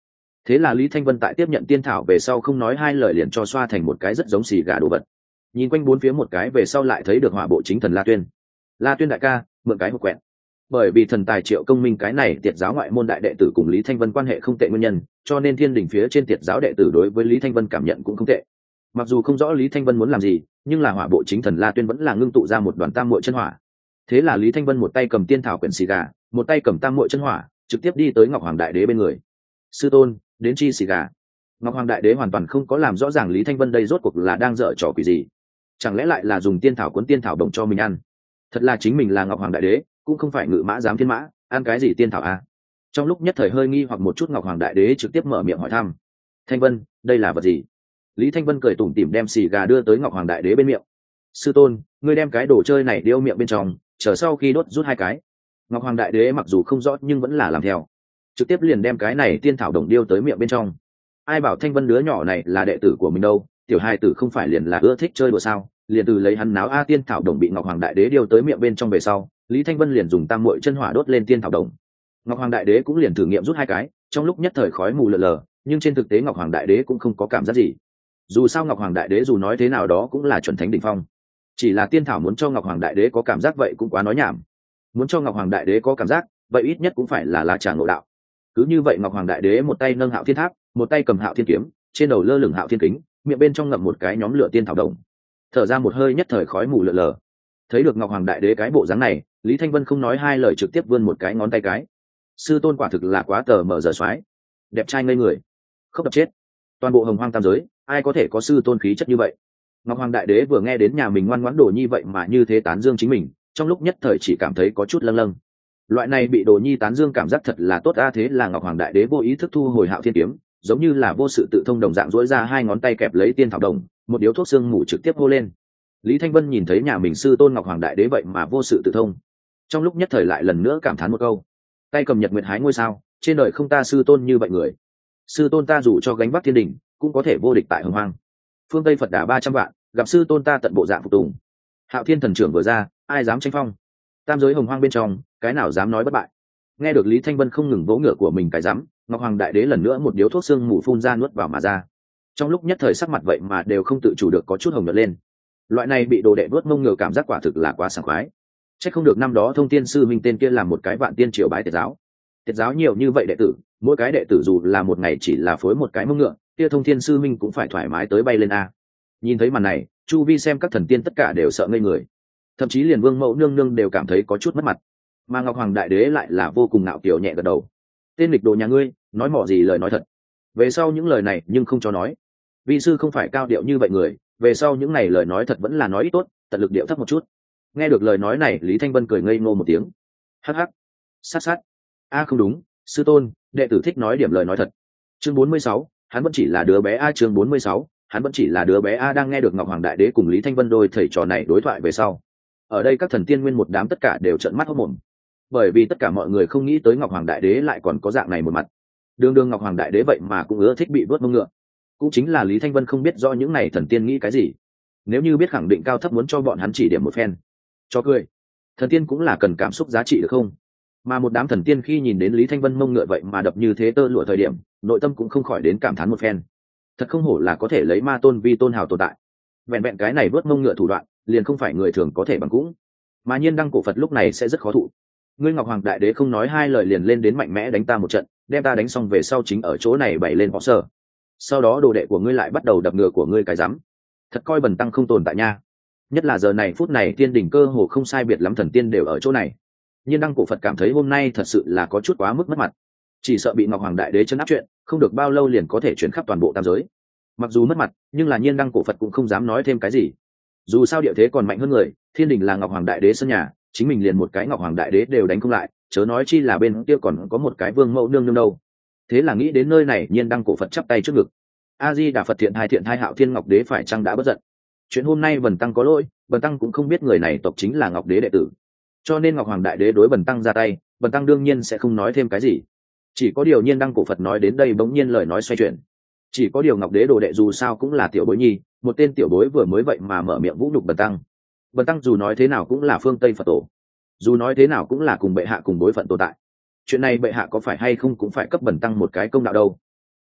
Thế là Lý Thanh Vân tại tiếp nhận tiên thảo về sau không nói hai lời liền cho xoa thành một cái rất giống xì gà đồ vật. Nhìn quanh bốn phía một cái về sau lại thấy được hỏa bộ chính thần La Tuyên. La Tuyên đại ca, mượn cái hộp quẹt. Bởi vì thần tài Triệu Công Minh cái này tiệt giáo ngoại môn đại đệ tử cùng Lý Thanh Vân quan hệ không tệ nguyên nhân, cho nên thiên đình phía trên tiệt giáo đệ tử đối với Lý Thanh Vân cảm nhận cũng không tệ. Mặc dù không rõ Lý Thanh Vân muốn làm gì, nhưng là hỏa bộ chính thần La Tuyên vẫn là ngưng tụ ra một đoàn tam muội chân hỏa. Thế là Lý Thanh Vân một tay cầm tiên thảo quyển xì gà, một tay cầm tam muội chân hỏa, trực tiếp đi tới Ngọc Hoàng đại đế bên người. Sư tôn, đến chi xì gà. Ngọc Hoàng đại đế hoàn toàn không có làm rõ ràng Lý Thanh Vân đây rốt cuộc là đang dở trò quỷ gì, chẳng lẽ lại là dùng tiên thảo cuốn tiên thảo đồng cho mình ăn. Thật là chính mình là Ngọc Hoàng đại đế, cũng không phải ngự mã giám thiên mã, ăn cái gì tiên thảo à? Trong lúc nhất thời hơi nghi hoặc một chút, Ngọc Hoàng đại đế trực tiếp mở miệng hỏi thăm. Thanh Vân, đây là vật gì? Lý Thanh Vân cười tủm tỉm đem xì gà đưa tới Ngọc Hoàng đại đế bên miệng. Sư tôn, ngươi đem cái đồ chơi này điêu miệng bên trong, chờ sau khi đốt rút hai cái. Ngọc Hoàng đại đế mặc dù không rõ nhưng vẫn là làm theo, trực tiếp liền đem cái này tiên thảo đồng điêu tới miệng bên trong. Ai bảo Thanh Vân đứa nhỏ này là đệ tử của mình đâu, tiểu hai tử không phải liền là ưa thích chơi đùa sao? Liền từ lấy hắn náo a tiên thảo đồng bị Ngọc Hoàng đại đế điêu tới miệng bên trong về sau, Lý Thanh Vân liền dùng tam muội chân hỏa đốt lên tiên thảo đồng. Ngọc Hoàng đại đế cũng liền thử nghiệm rút hai cái, trong lúc nhất thời khói mù lờ lờ, nhưng trên thực tế Ngọc Hoàng đại đế cũng không có cảm giác gì. Dù sao Ngọc Hoàng đại đế dù nói thế nào đó cũng là chuẩn thánh đỉnh phong, chỉ là tiên thảo muốn cho Ngọc Hoàng đại đế có cảm giác vậy cũng quá nói nhảm. Muốn cho Ngọc Hoàng đại đế có cảm giác, vậy ít nhất cũng phải là lá trà ngộ đạo. Cứ như vậy Ngọc Hoàng đại đế một tay nâng Hạo Thiên Tháp, một tay cầm Hạo Thiên Kiếm, trên đầu lơ lửng Hạo Thiên Kính, miệng bên trong ngậm một cái nhóm lửa tiên thảo đồng, thở ra một hơi nhất thời khói mù lờ lờ. Thấy được Ngọc Hoàng đại đế cái bộ dáng này, Lý Thanh Vân không nói hai lời trực tiếp vươn một cái ngón tay cái. Sư tôn quả thực là quá tờ mờ giờ xoái, đẹp trai ngây người, không đập chết toàn bộ hồng hoang tam giới, ai có thể có sư tôn khí chất như vậy. Ngọc Hoàng đại đế vừa nghe đến nhà mình ngoan ngoãn đồ nhi vậy mà như thế tán dương chính mình, trong lúc nhất thời chỉ cảm thấy có chút lâng lâng. Loại này bị đồ nhi tán dương cảm giác thật là tốt a. Thế là Ngọc Hoàng đại đế vô ý thức thu hồi Hạo Thiên Kiếm, giống như là vô sự tự thông đồng dạng, dỗi ra hai ngón tay kẹp lấy tiên thảo đồng, một điếu thuốc xương mù trực tiếp hô lên. Lý Thanh Vân nhìn thấy nhà mình sư tôn Ngọc Hoàng đại đế vậy mà vô sự tự thông, trong lúc nhất thời lại lần nữa cảm thán một câu. Tay cầm nhật nguyệt hái ngôi sao, trên đời không ta sư tôn như vậy người. Sư tôn ta dù cho gánh vác thiên đình cũng có thể vô địch tại hồng hoang. Phương Tây Phật đà ba trăm vạn, gặp sư tôn ta tận bộ dạng phục tùng. Hạo Thiên thần trưởng vừa ra, ai dám tranh phong. Tam giới hồng hoang bên trong, cái nào dám nói bất bại. Nghe được Lý Thanh Vân không ngừng vỗ ngựa của mình cái dám, Ngọc Hoàng đại đế lần nữa một điếu thuốc xương mù phun ra nuốt vào mà ra. Trong lúc nhất thời sắc mặt vậy mà đều không tự chủ được có chút hồng nhợt lên. Loại này bị đồ đệ nuốt mông ngựa cảm giác quả thực là quá sảng khoái. Chắc không được năm đó Thông Thiên sư minh tên kia làm một cái vạn tiên triều bái tiệt giáo. Tiệt giáo nhiều như vậy đệ tử, mỗi cái đệ tử dù là một ngày chỉ là phối một cái mông ngựa, kia Thông Thiên sư minh cũng phải thoải mái tới bay lên a. Nhìn thấy màn này, chu vi xem các thần tiên tất cả đều sợ ngây người, thậm chí liền Vương Mẫu nương nương đều cảm thấy có chút mất mặt. Mà Ngọc Hoàng đại đế lại là vô cùng ngạo kiều nhẹ gật đầu. Tên lịch đồ nhà ngươi, nói mỏ gì lời nói thật. Về sau những lời này nhưng không cho nói. Vi sư không phải cao điệu như vậy người, về sau những này lời nói thật vẫn là nói ít tốt, tận lực điệu thấp một chút. Nghe được lời nói này, Lý Thanh Vân cười ngây ngô một tiếng. Hắc hắc, sát sát. A không đúng, sư tôn, đệ tử thích nói điểm lời nói thật. Chương bốn mươi sáu, hắn vẫn chỉ là đứa bé a. Chương bốn mươi sáu, hắn vẫn chỉ là đứa bé a. Đang nghe được Ngọc Hoàng đại đế cùng Lý Thanh Vân đôi thầy trò này đối thoại về sau, ở đây các thần tiên nguyên một đám tất cả đều trợn mắt hốt mồm, bởi vì tất cả mọi người không nghĩ tới Ngọc Hoàng đại đế lại còn có dạng này một mặt. Đường đường Ngọc Hoàng đại đế vậy mà cũng ưa thích bị vớt mông ngựa. Cũng chính là Lý Thanh Vân không biết do những này thần tiên nghĩ cái gì, nếu như biết khẳng định cao thấp muốn cho bọn hắn chỉ điểm một phen. Cho cười, thần tiên cũng là cần cảm xúc giá trị được không? Mà một đám thần tiên khi nhìn đến Lý Thanh Vân mông ngựa vậy mà đập như thế tơ lụa thời điểm, nội tâm cũng không khỏi đến cảm thán một phen. Thật không hổ là có thể lấy ma tôn vi tôn hào tồn tại. Vẹn vẹn cái này vớt mông ngựa thủ đoạn, liền không phải người thường có thể bằng cũng. Mà Nhiên Đăng cổ Phật lúc này sẽ rất khó thụ. Ngươi Ngọc Hoàng đại đế không nói hai lời liền lên đến mạnh mẽ đánh ta một trận, đem ta đánh xong về sau chính ở chỗ này bày lên võ sở. Sau đó đồ đệ của ngươi lại bắt đầu đập ngựa của ngươi cái rắm. Thật coi bần tăng không tồn tại nha. Nhất là giờ này phút này tiên đỉnh cơ hồ không sai biệt lắm thần tiên đều ở chỗ này. Nhiên Đăng cổ Phật cảm thấy hôm nay thật sự là có chút quá mức mất mặt, chỉ sợ bị Ngọc Hoàng đại đế chấn áp chuyện, không được bao lâu liền có thể chuyển khắp toàn bộ tam giới. Mặc dù mất mặt, nhưng là Nhiên Đăng cổ Phật cũng không dám nói thêm cái gì. Dù sao địa thế còn mạnh hơn người, thiên đình là Ngọc Hoàng đại đế sân nhà, chính mình liền một cái Ngọc Hoàng đại đế đều đánh không lại, chớ nói chi là bên kia còn có một cái Vương Mẫu nương nương đâu. Thế là nghĩ đến nơi này, Nhiên Đăng cổ Phật chắp tay trước ngực. A Di Đà Phật, thiện hai thiện hai Hạo Thiên Ngọc đế phải chăng đã bất giận? Chuyện hôm nay bần tăng có lỗi, bần tăng cũng không biết người này tộc chính là Ngọc đế đệ tử, cho nên Ngọc Hoàng đại đế đối bần tăng ra tay, bần tăng đương nhiên sẽ không nói thêm cái gì. Chỉ có điều Nhiên Đăng cổ Phật nói đến đây bỗng nhiên lời nói xoay chuyển. Chỉ có điều Ngọc đế đồ đệ dù sao cũng là tiểu bối nhi, một tên tiểu bối vừa mới vậy mà mở miệng vũ nhục bần tăng. Bần tăng dù nói thế nào cũng là phương Tây Phật tổ, dù nói thế nào cũng là cùng bệ hạ cùng bối phận tồn tại. Chuyện này bệ hạ có phải hay không cũng phải cấp bần tăng một cái công đạo đâu.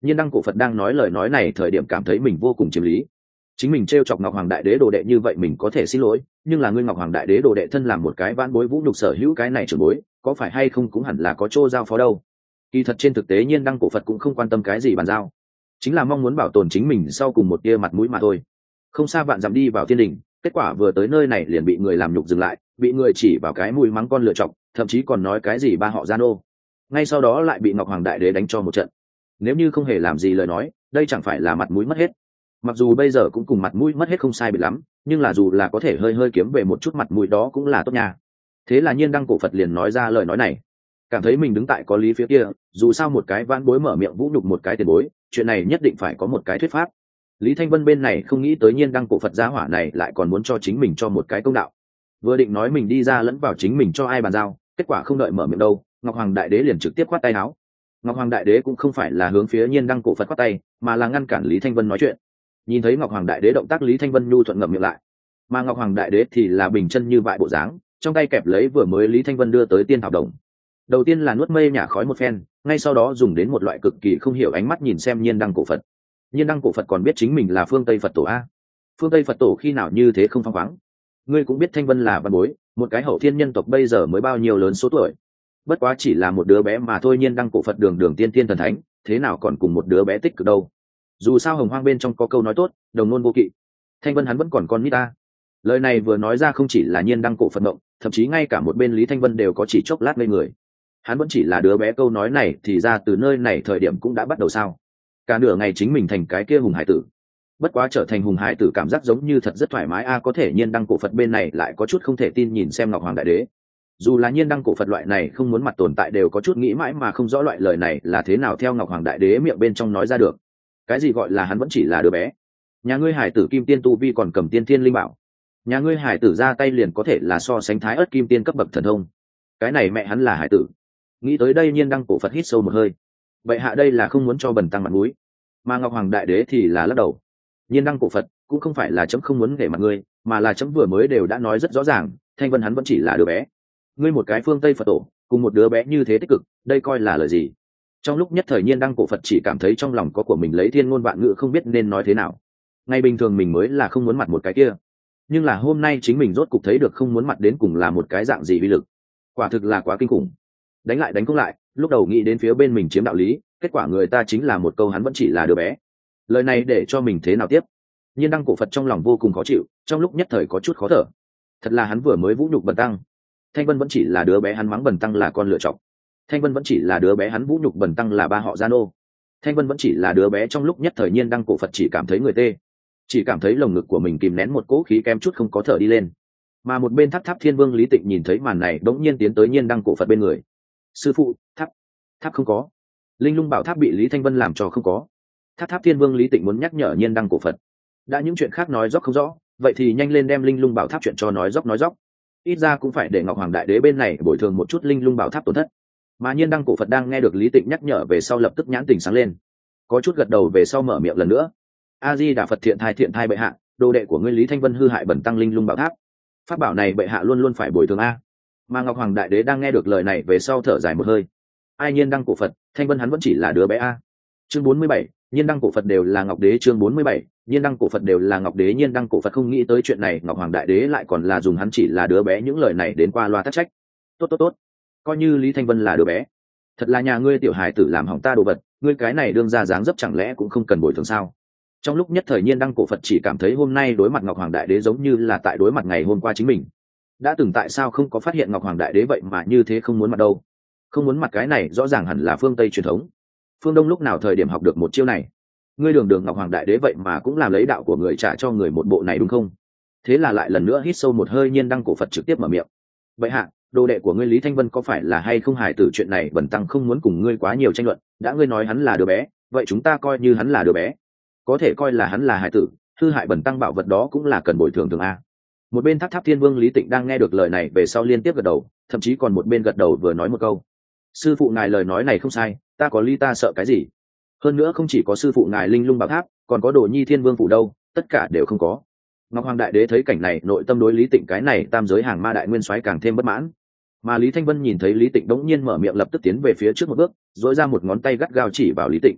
Nhiên Đăng cổ Phật đang nói lời nói này thời điểm cảm thấy mình vô cùng chiếm lý. Chính mình trêu chọc Ngọc Hoàng Đại Đế đồ đệ như vậy mình có thể xin lỗi, nhưng là ngươi Ngọc Hoàng Đại Đế đồ đệ thân làm một cái vãn bối vũ nhục sở hữu cái này trưởng bối, có phải hay không cũng hẳn là có chỗ giao phó đâu. Kỳ thật trên thực tế Nhiên Đăng cổ Phật cũng không quan tâm cái gì bàn giao, chính là mong muốn bảo tồn chính mình sau cùng một tia mặt mũi mà thôi. Không xa vạn dặm đi vào thiên đình, kết quả vừa tới nơi này liền bị người làm nhục dừng lại, bị người chỉ vào cái mũi mắng con lựa chọc, thậm chí còn nói cái gì ba họ gian ô. Ngay sau đó lại bị Ngọc Hoàng Đại Đế đánh cho một trận. Nếu như không hề làm gì lời nói, đây chẳng phải là mặt mũi mất hết. Mặc dù bây giờ cũng cùng mặt mũi mất hết không sai biệt lắm, nhưng là dù là có thể hơi hơi kiếm về một chút mặt mũi đó cũng là tốt nha. Thế là Nhiên Đăng cổ Phật liền nói ra lời nói này, cảm thấy mình đứng tại có lý phía kia, dù sao một cái vãn bối mở miệng vũ nhục một cái tiền bối, chuyện này nhất định phải có một cái thuyết pháp. Lý Thanh Vân bên này không nghĩ tới Nhiên Đăng cổ Phật gia hỏa này lại còn muốn cho chính mình cho một cái công đạo, vừa định nói mình đi ra lẫn vào chính mình cho ai bàn giao, kết quả không đợi mở miệng đâu, Ngọc Hoàng Đại Đế liền trực tiếp khoát tay áo. Ngọc Hoàng Đại Đế cũng không phải là hướng phía Nhiên Đăng cổ Phật khoát tay, mà là ngăn cản Lý Thanh Vân nói chuyện. Nhìn thấy Ngọc Hoàng Đại Đế động tác, Lý Thanh Vân nhu thuận ngậm miệng lại, mà Ngọc Hoàng Đại Đế thì là bình chân như vậy bộ dáng, trong tay kẹp lấy vừa mới Lý Thanh Vân đưa tới tiên thảo đồng. Đầu tiên là nuốt mây nhả khói một phen, ngay sau đó dùng đến một loại cực kỳ không hiểu ánh mắt nhìn xem Nhiên Đăng cổ Phật. Nhiên Đăng cổ Phật còn biết chính mình là phương Tây Phật tổ a? Phương Tây Phật tổ khi nào như thế không phăng khoáng? Ngươi cũng biết Thanh Vân là văn bối, một cái hậu thiên nhân tộc bây giờ mới bao nhiêu lớn số tuổi, bất quá chỉ là một đứa bé mà thôi. Nhiên Đăng cổ Phật đường đường tiên tiên thần thánh, thế nào còn cùng một đứa bé tích cực đâu? Dù sao Hồng Hoang bên trong có câu nói tốt, đồng ngôn vô kỵ. Thanh Vân hắn vẫn còn con nít ta. Lời này vừa nói ra không chỉ là Nhiên Đăng cổ Phật động, thậm chí ngay cả một bên Lý Thanh Vân đều có chỉ chốc lát ngây người. Hắn vẫn chỉ là đứa bé, câu nói này thì ra từ nơi này thời điểm cũng đã bắt đầu sao? Cả nửa ngày chính mình thành cái kia hùng hải tử. Bất quá trở thành hùng hải tử cảm giác giống như thật rất thoải mái a. Có thể Nhiên Đăng cổ Phật bên này lại có chút không thể tin nhìn xem Ngọc Hoàng Đại Đế. Dù là Nhiên Đăng cổ Phật loại này không muốn mặt tồn tại đều có chút nghĩ mãi mà không rõ loại lời này là thế nào theo Ngọc Hoàng Đại Đế miệng bên trong nói ra được. Cái gì gọi là hắn vẫn chỉ là đứa bé? Nhà ngươi hải tử kim tiên tu vi còn cầm tiên thiên linh bảo, nhà ngươi hải tử ra tay liền có thể là so sánh thái ớt kim tiên cấp bậc thần thông, cái này mẹ hắn là hải tử. Nghĩ tới đây Nhiên Đăng cổ Phật hít sâu một hơi, vậy hạ đây là không muốn cho bần tăng mặt mũi, mà Ngọc Hoàng Đại Đế thì là lắc đầu. Nhiên Đăng cổ Phật cũng không phải là chấm không muốn để mặt ngươi, mà là chấm vừa mới đều đã nói rất rõ ràng, Thanh Vân hắn vẫn chỉ là đứa bé. Ngươi một cái phương Tây Phật tổ cùng một đứa bé như thế tích cực, đây coi là lời gì? Trong lúc nhất thời Nhiên Đăng cổ Phật chỉ cảm thấy trong lòng có của mình lấy thiên ngôn vạn ngữ không biết nên nói thế nào. Ngày bình thường mình mới là không muốn mặt một cái kia, nhưng là hôm nay chính mình rốt cục thấy được không muốn mặt đến cùng là một cái dạng gì uy lực, quả thực là quá kinh khủng. Đánh lại đánh cũng lại, lúc đầu nghĩ đến phía bên mình chiếm đạo lý, kết quả người ta chính là một câu hắn vẫn chỉ là đứa bé. Lời này để cho mình thế nào tiếp? Nhiên Đăng cổ Phật trong lòng vô cùng khó chịu, trong lúc nhất thời có chút khó thở. Thật là hắn vừa mới vũ nhục bần tăng, Thanh Vân vẫn chỉ là đứa bé, hắn mắng bần tăng là con lựa chọc. Thanh Vân vẫn chỉ là đứa bé, hắn vũ nhục bần tăng là ba họ gian ô. Thanh Vân vẫn chỉ là đứa bé. Trong lúc nhất thời Nhiên Đăng cổ Phật chỉ cảm thấy người tê, chỉ cảm thấy lồng ngực của mình kìm nén một cỗ khí kém chút không có thở đi lên. Mà một bên Tháp Tháp Thiên Vương Lý Tịnh nhìn thấy màn này đống nhiên tiến tới Nhiên Đăng cổ Phật bên người. Sư phụ, tháp tháp không có, linh lung bảo tháp bị Lý Thanh Vân làm cho không có. Tháp Tháp Thiên Vương Lý Tịnh muốn nhắc nhở Nhiên Đăng cổ Phật, đã những chuyện khác nói dốc không rõ, vậy thì nhanh lên đem linh lung bảo tháp chuyện cho nói dốc nói dốc, ít ra cũng phải để Ngọc Hoàng Đại Đế bên này bồi thường một chút linh lung bảo tháp tổn thất. Mà Nhiên Đăng cổ Phật đang nghe được Lý Tịnh nhắc nhở về sau lập tức nhãn tình sáng lên, có chút gật đầu về sau mở miệng lần nữa. A Di Đà Phật. Thiện thai thiện thai bệ hạ, đồ đệ của ngươi Lý Thanh Vân hư hại bẩn tăng linh lung bảo tháp, pháp bảo này bệ hạ luôn luôn phải bồi thường a. Mà Ngọc Hoàng Đại Đế đang nghe được lời này về sau thở dài một hơi. Ai Nhiên Đăng cổ Phật, Thanh Vân hắn vẫn chỉ là đứa bé a. Chương bốn mươi bảy, Nhiên Đăng cổ Phật đều là Ngọc Đế. Chương bốn mươi bảy, Nhiên Đăng cổ Phật đều là Ngọc Đế. Nhiên Đăng cổ Phật không nghĩ tới chuyện này Ngọc Hoàng Đại Đế lại còn là dùng hắn chỉ là đứa bé những lời này đến qua loa tắc trách. Tốt tốt tốt, coi như Lý Thanh Vân là đứa bé, thật là nhà ngươi tiểu hài tử làm hỏng ta đồ vật, ngươi cái này đương ra dáng dấp chẳng lẽ cũng không cần bồi thường sao? Trong lúc nhất thời Nhiên Đăng cổ Phật chỉ cảm thấy hôm nay đối mặt Ngọc Hoàng Đại Đế giống như là tại đối mặt ngày hôm qua chính mình. Đã từng tại sao không có phát hiện Ngọc Hoàng Đại Đế vậy mà như thế không muốn mặt đâu? Không muốn mặt cái này rõ ràng hẳn là phương Tây truyền thống. Phương Đông lúc nào thời điểm học được một chiêu này? Ngươi đường đường Ngọc Hoàng Đại Đế vậy mà cũng làm lấy đạo của người trả cho người một bộ này đúng không? Thế là lại lần nữa hít sâu một hơi, Nhiên Đăng cổ Phật trực tiếp mở miệng. Vậy hạ, đồ đệ của ngươi Lý Thanh Vân có phải là hay không hài tử, chuyện này bần tăng không muốn cùng ngươi quá nhiều tranh luận, đã ngươi nói hắn là đứa bé, vậy chúng ta coi như hắn là đứa bé. Có thể coi là hắn là hài tử, hư hại bần tăng bảo vật đó cũng là cần bồi thường thường a. Một bên Tháp Tháp Thiên Vương Lý Tịnh đang nghe được lời này về sau liên tiếp gật đầu, thậm chí còn một bên gật đầu vừa nói một câu. Sư phụ ngài lời nói này không sai, ta có ly ta sợ cái gì? Hơn nữa không chỉ có sư phụ ngài linh lung bảo tháp, còn có Đồ Nhi Thiên Vương phủ đâu, tất cả đều không có. Ngọc Hoàng Đại Đế thấy cảnh này, nội tâm đối Lý Tịnh cái này tam giới hàng ma đại nguyên soái càng thêm bất mãn. Mà Lý Thanh Vân nhìn thấy Lý Tịnh đống nhiên mở miệng lập tức tiến về phía trước một bước, dỗi ra một ngón tay gắt gao chỉ vào Lý Tịnh.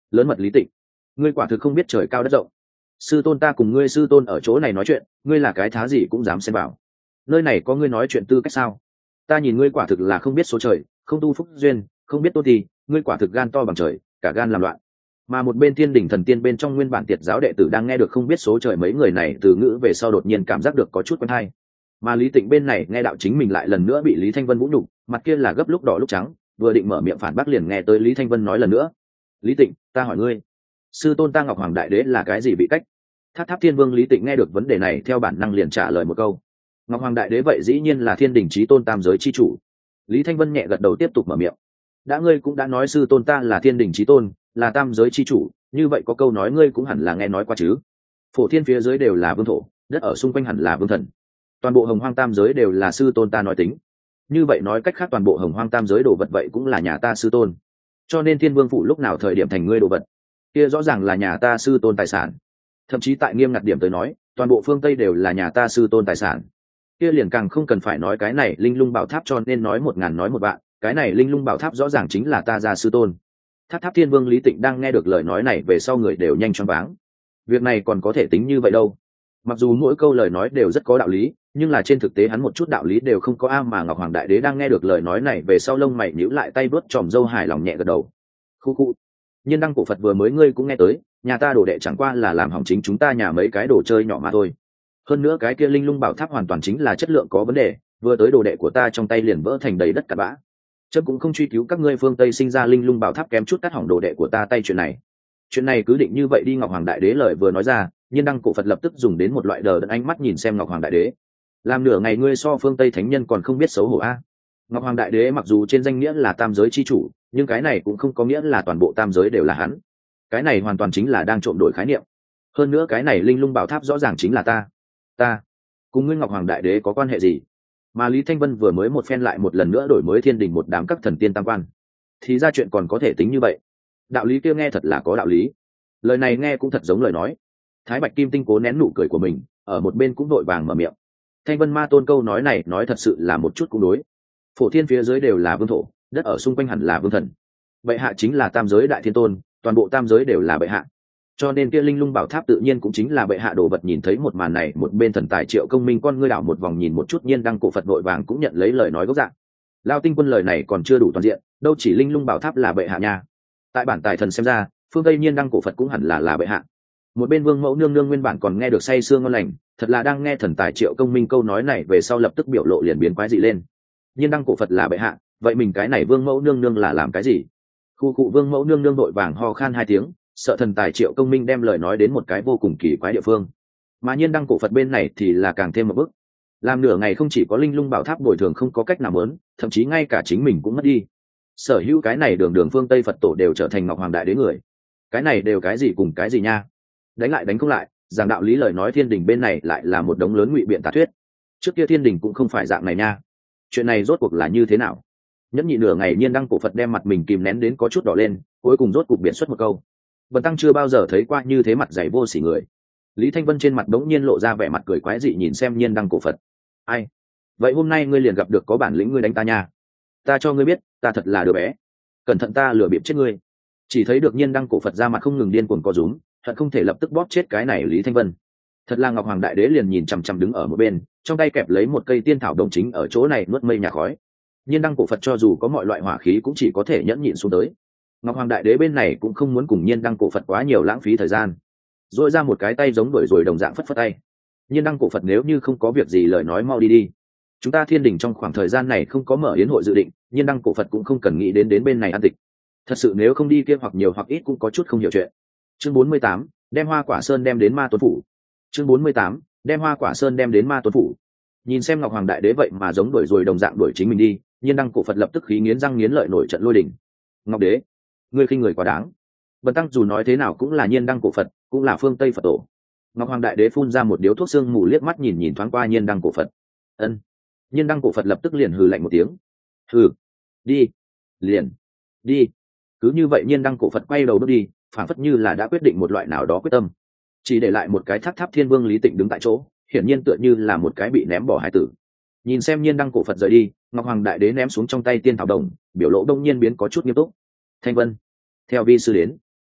lớn mật Lý Tịnh, ngươi quả thực không biết trời cao đất rộng. Sư tôn ta cùng ngươi sư tôn ở chỗ này nói chuyện, ngươi là cái thá gì cũng dám xen vào. Nơi này có ngươi nói chuyện tư cách sao? Ta nhìn ngươi quả thực là không biết số trời, không tu phúc duyên, không biết tôn thì, ngươi quả thực gan to bằng trời, cả gan làm loạn. Mà một bên thiên đỉnh thần tiên bên trong nguyên bản tiệt giáo đệ tử đang nghe được không biết số trời mấy người này từ ngữ về sau đột nhiên cảm giác được có chút quen hay. Mà Lý Tịnh bên này nghe đạo chính mình lại lần nữa bị Lý Thanh Vân vũ nhục, mặt kia là gấp lúc đỏ lúc trắng, vừa định mở miệng phản bác liền nghe tới Lý Thanh Vân nói lần nữa: Lý Tịnh, ta hỏi ngươi, sư tôn ta Ngọc Hoàng Đại Đế là cái gì vị cách? Tháp Tháp Thiên Vương Lý Tịnh nghe được vấn đề này theo bản năng liền trả lời một câu: Ngọc Hoàng Đại Đế vậy dĩ nhiên là thiên đình chí tôn tam giới chi chủ. Lý Thanh Vân nhẹ gật đầu tiếp tục mở miệng: đã ngươi cũng đã nói sư tôn ta là thiên đình chí tôn, là tam giới chi chủ, như vậy có câu nói ngươi cũng hẳn là nghe nói qua chứ: phổ thiên phía dưới đều là vương thổ, đất ở xung quanh hẳn là vương thần, toàn bộ hồng hoang tam giới đều là sư tôn ta nói tính. Như vậy nói cách khác toàn bộ hồng hoang tam giới đồ vật vậy cũng là nhà ta sư tôn, cho nên thiên vương phủ lúc nào thời điểm thành ngươi đồ vật kia rõ ràng là nhà ta sư tôn tài sản. Thậm chí tại nghiêm ngặt điểm tới nói toàn bộ phương Tây đều là nhà ta sư tôn tài sản, kia liền càng không cần phải nói cái này linh lung bảo tháp, cho nên nói một ngàn nói một vạn, cái này linh lung bảo tháp rõ ràng chính là ta gia sư tôn. Tháp Tháp Thiên Vương Lý Tịnh đang nghe được lời nói này về sau người đều nhanh choáng váng. Việc này còn có thể tính như vậy đâu? Mặc dù mỗi câu lời nói đều rất có đạo lý, nhưng là trên thực tế hắn một chút đạo lý đều không có. A mà Ngọc Hoàng Đại Đế đang nghe được lời nói này về sau lông mày nhíu lại, tay vớt tròm râu hài lòng nhẹ gật đầu. Khu khu, Nhiên Đăng cổ Phật vừa mới ngươi cũng nghe tới, nhà ta đồ đệ chẳng qua là làm hỏng chính chúng ta nhà mấy cái đồ chơi nhỏ mà thôi. Hơn nữa cái kia linh lung bảo tháp hoàn toàn chính là chất lượng có vấn đề, vừa tới đồ đệ của ta trong tay liền vỡ thành đầy đất cát bã. Chấm cũng không truy cứu các ngươi phương Tây sinh ra linh lung bảo tháp kém chút cắt hỏng đồ đệ của ta tay chuyện này. Chuyện này cứ định như vậy đi. Ngọc Hoàng Đại Đế lời vừa nói ra, Nhiên Đăng cổ Phật lập tức dùng đến một loại đờ đẫn ánh mắt nhìn xem Ngọc Hoàng Đại Đế. Làm nửa ngày ngươi so phương Tây thánh nhân còn không biết xấu hổ a? Ngọc Hoàng Đại Đế mặc dù trên danh nghĩa là tam giới chi chủ, nhưng cái này cũng không có nghĩa là toàn bộ tam giới đều là hắn. Cái này hoàn toàn chính là đang trộm đổi khái niệm. Hơn nữa cái này linh lung bảo tháp rõ ràng chính là ta. Ta cùng ngươi Ngọc Hoàng Đại Đế có quan hệ gì? Mà Lý Thanh Vân vừa mới một phen lại một lần nữa đổi mới thiên đình một đám các thần tiên tam quan, thì ra chuyện còn có thể tính như vậy. Đạo lý kia nghe thật là có đạo lý. Lời này nghe cũng thật giống lời nói. Thái Bạch Kim Tinh cố nén nụ cười của mình, ở một bên cũng vội vàng mở miệng. Thanh Vân Ma Tôn câu nói này nói thật sự là một chút cũng đối. Phổ thiên phía dưới đều là vương thổ, đất ở xung quanh hẳn là vương thần. Bệ hạ chính là tam giới đại thiên tôn, toàn bộ tam giới đều là bệ hạ. Cho nên kia linh lung bảo tháp tự nhiên cũng chính là bệ hạ đồ vật. Nhìn thấy một màn này, một bên thần tài Triệu Công Minh con ngươi đảo một vòng nhìn một chút Nhiên Đăng cổ Phật vội vàng cũng nhận lấy lời nói gốc dạng. Lao Tinh Quân lời này còn chưa đủ toàn diện, đâu chỉ linh lung bảo tháp là bệ hạ nha. Tại bản tài thần xem ra, phương Tây Nhiên Đăng cổ Phật cũng hẳn là là bệ hạ. Một bên Vương Mẫu nương nương nguyên bản còn nghe được say sương ngon lành, thật là đang nghe thần tài Triệu Công Minh câu nói này về sau lập tức biểu lộ liền biến quái dị lên. Nhiên Đăng cổ Phật là bệ hạ, vậy mình cái này Vương Mẫu nương nương là làm cái gì? Khu cụ Vương Mẫu nương nương đội vàng ho khan hai tiếng, sợ thần tài Triệu Công Minh đem lời nói đến một cái vô cùng kỳ quái địa phương. Mà Nhiên Đăng cổ Phật bên này thì là càng thêm một bước. Làm nửa ngày không chỉ có linh lung bảo tháp bồi thường không có cách nào muốn, thậm chí ngay cả chính mình cũng mất đi. Sở hữu cái này đường đường phương Tây Phật tổ đều trở thành Ngọc Hoàng Đại Đế người. Cái này đều cái gì cùng cái gì nha? Đánh lại đánh không lại, giảng đạo lý lời nói thiên đình bên này lại là một đống lớn ngụy biện tà thuyết. Trước kia thiên đình cũng không phải dạng này nha. Chuyện này rốt cuộc là như thế nào? Nhẫn nhị nửa ngày Nhiên Đăng cổ Phật đem mặt mình kìm nén đến có chút đỏ lên, cuối cùng rốt cuộc biện xuất một câu. Bần tăng chưa bao giờ thấy qua như thế mặt dày vô sỉ người. Lý Thanh Vân trên mặt đống nhiên lộ ra vẻ mặt cười quái dị nhìn xem Nhiên Đăng cổ Phật. Ai? Vậy hôm nay ngươi liền gặp được có bản lĩnh ngươi đánh ta nha. Ta cho ngươi biết, ta thật là đứa bé. Cẩn thận ta lừa bịp chết ngươi. Chỉ thấy được Nhiên Đăng cổ Phật ra mặt không ngừng điên cuồng co rúm, thật không thể lập tức bóp chết cái này Lý Thanh Vân. Thật là Ngọc Hoàng Đại Đế liền nhìn chằm chằm đứng ở một bên, trong tay kẹp lấy một cây tiên thảo đồng chính ở chỗ này nuốt mây nhà khói. Nhiên Đăng cổ Phật cho dù có mọi loại hỏa khí cũng chỉ có thể nhẫn nhịn xuống tới. Ngọc Hoàng Đại Đế bên này cũng không muốn cùng Nhiên Đăng cổ Phật quá nhiều lãng phí thời gian, dội ra một cái tay giống đuổi rồi đồng dạng phất phất tay. Nhiên Đăng cổ Phật nếu như không có việc gì lời nói mau đi đi. Chúng ta thiên đình trong khoảng thời gian này không có mở yến hội dự định, Nhiên Đăng cổ Phật cũng không cần nghĩ đến đến bên này ăn tịch. Thật sự nếu không đi kia hoặc nhiều hoặc ít cũng có chút không hiểu chuyện. Chương bốn mươi tám, đem Hoa Quả Sơn đem đến Ma Tuấn phủ. Chương bốn mươi tám, đem Hoa Quả Sơn đem đến Ma Tuấn phủ. Nhìn xem Ngọc Hoàng Đại Đế vậy mà giống đuổi rồi đồng dạng đuổi chính mình đi, Nhiên Đăng cổ Phật lập tức khí nghiến răng nghiến lợi nổi trận lôi đình. Ngọc Đế, ngươi khinh người quá đáng. Bần tăng dù nói thế nào cũng là Nhiên Đăng cổ Phật, cũng là phương Tây Phật tổ. Ngọc Hoàng Đại Đế phun ra một điếu thuốc sương mù liếc mắt nhìn nhìn thoáng qua Nhiên Đăng cổ Phật. Ân. Nhiên Đăng cổ Phật lập tức liền hừ lạnh một tiếng. Hừ. Đi. Liền. Đi. Cứ như vậy Nhiên Đăng cổ Phật quay đầu bước đi, phảng phất như là đã quyết định một loại nào đó quyết tâm. Chỉ để lại một cái Tháp Tháp Thiên Vương Lý Tịnh đứng tại chỗ, hiển nhiên tựa như là một cái bị ném bỏ hải tử. Nhìn xem Nhiên Đăng cổ Phật rời đi, Ngọc Hoàng Đại Đế ném xuống trong tay tiên thảo đồng, biểu lộ đông nhiên biến có chút nghiêm túc. Thanh Vân, theo vi sư đến.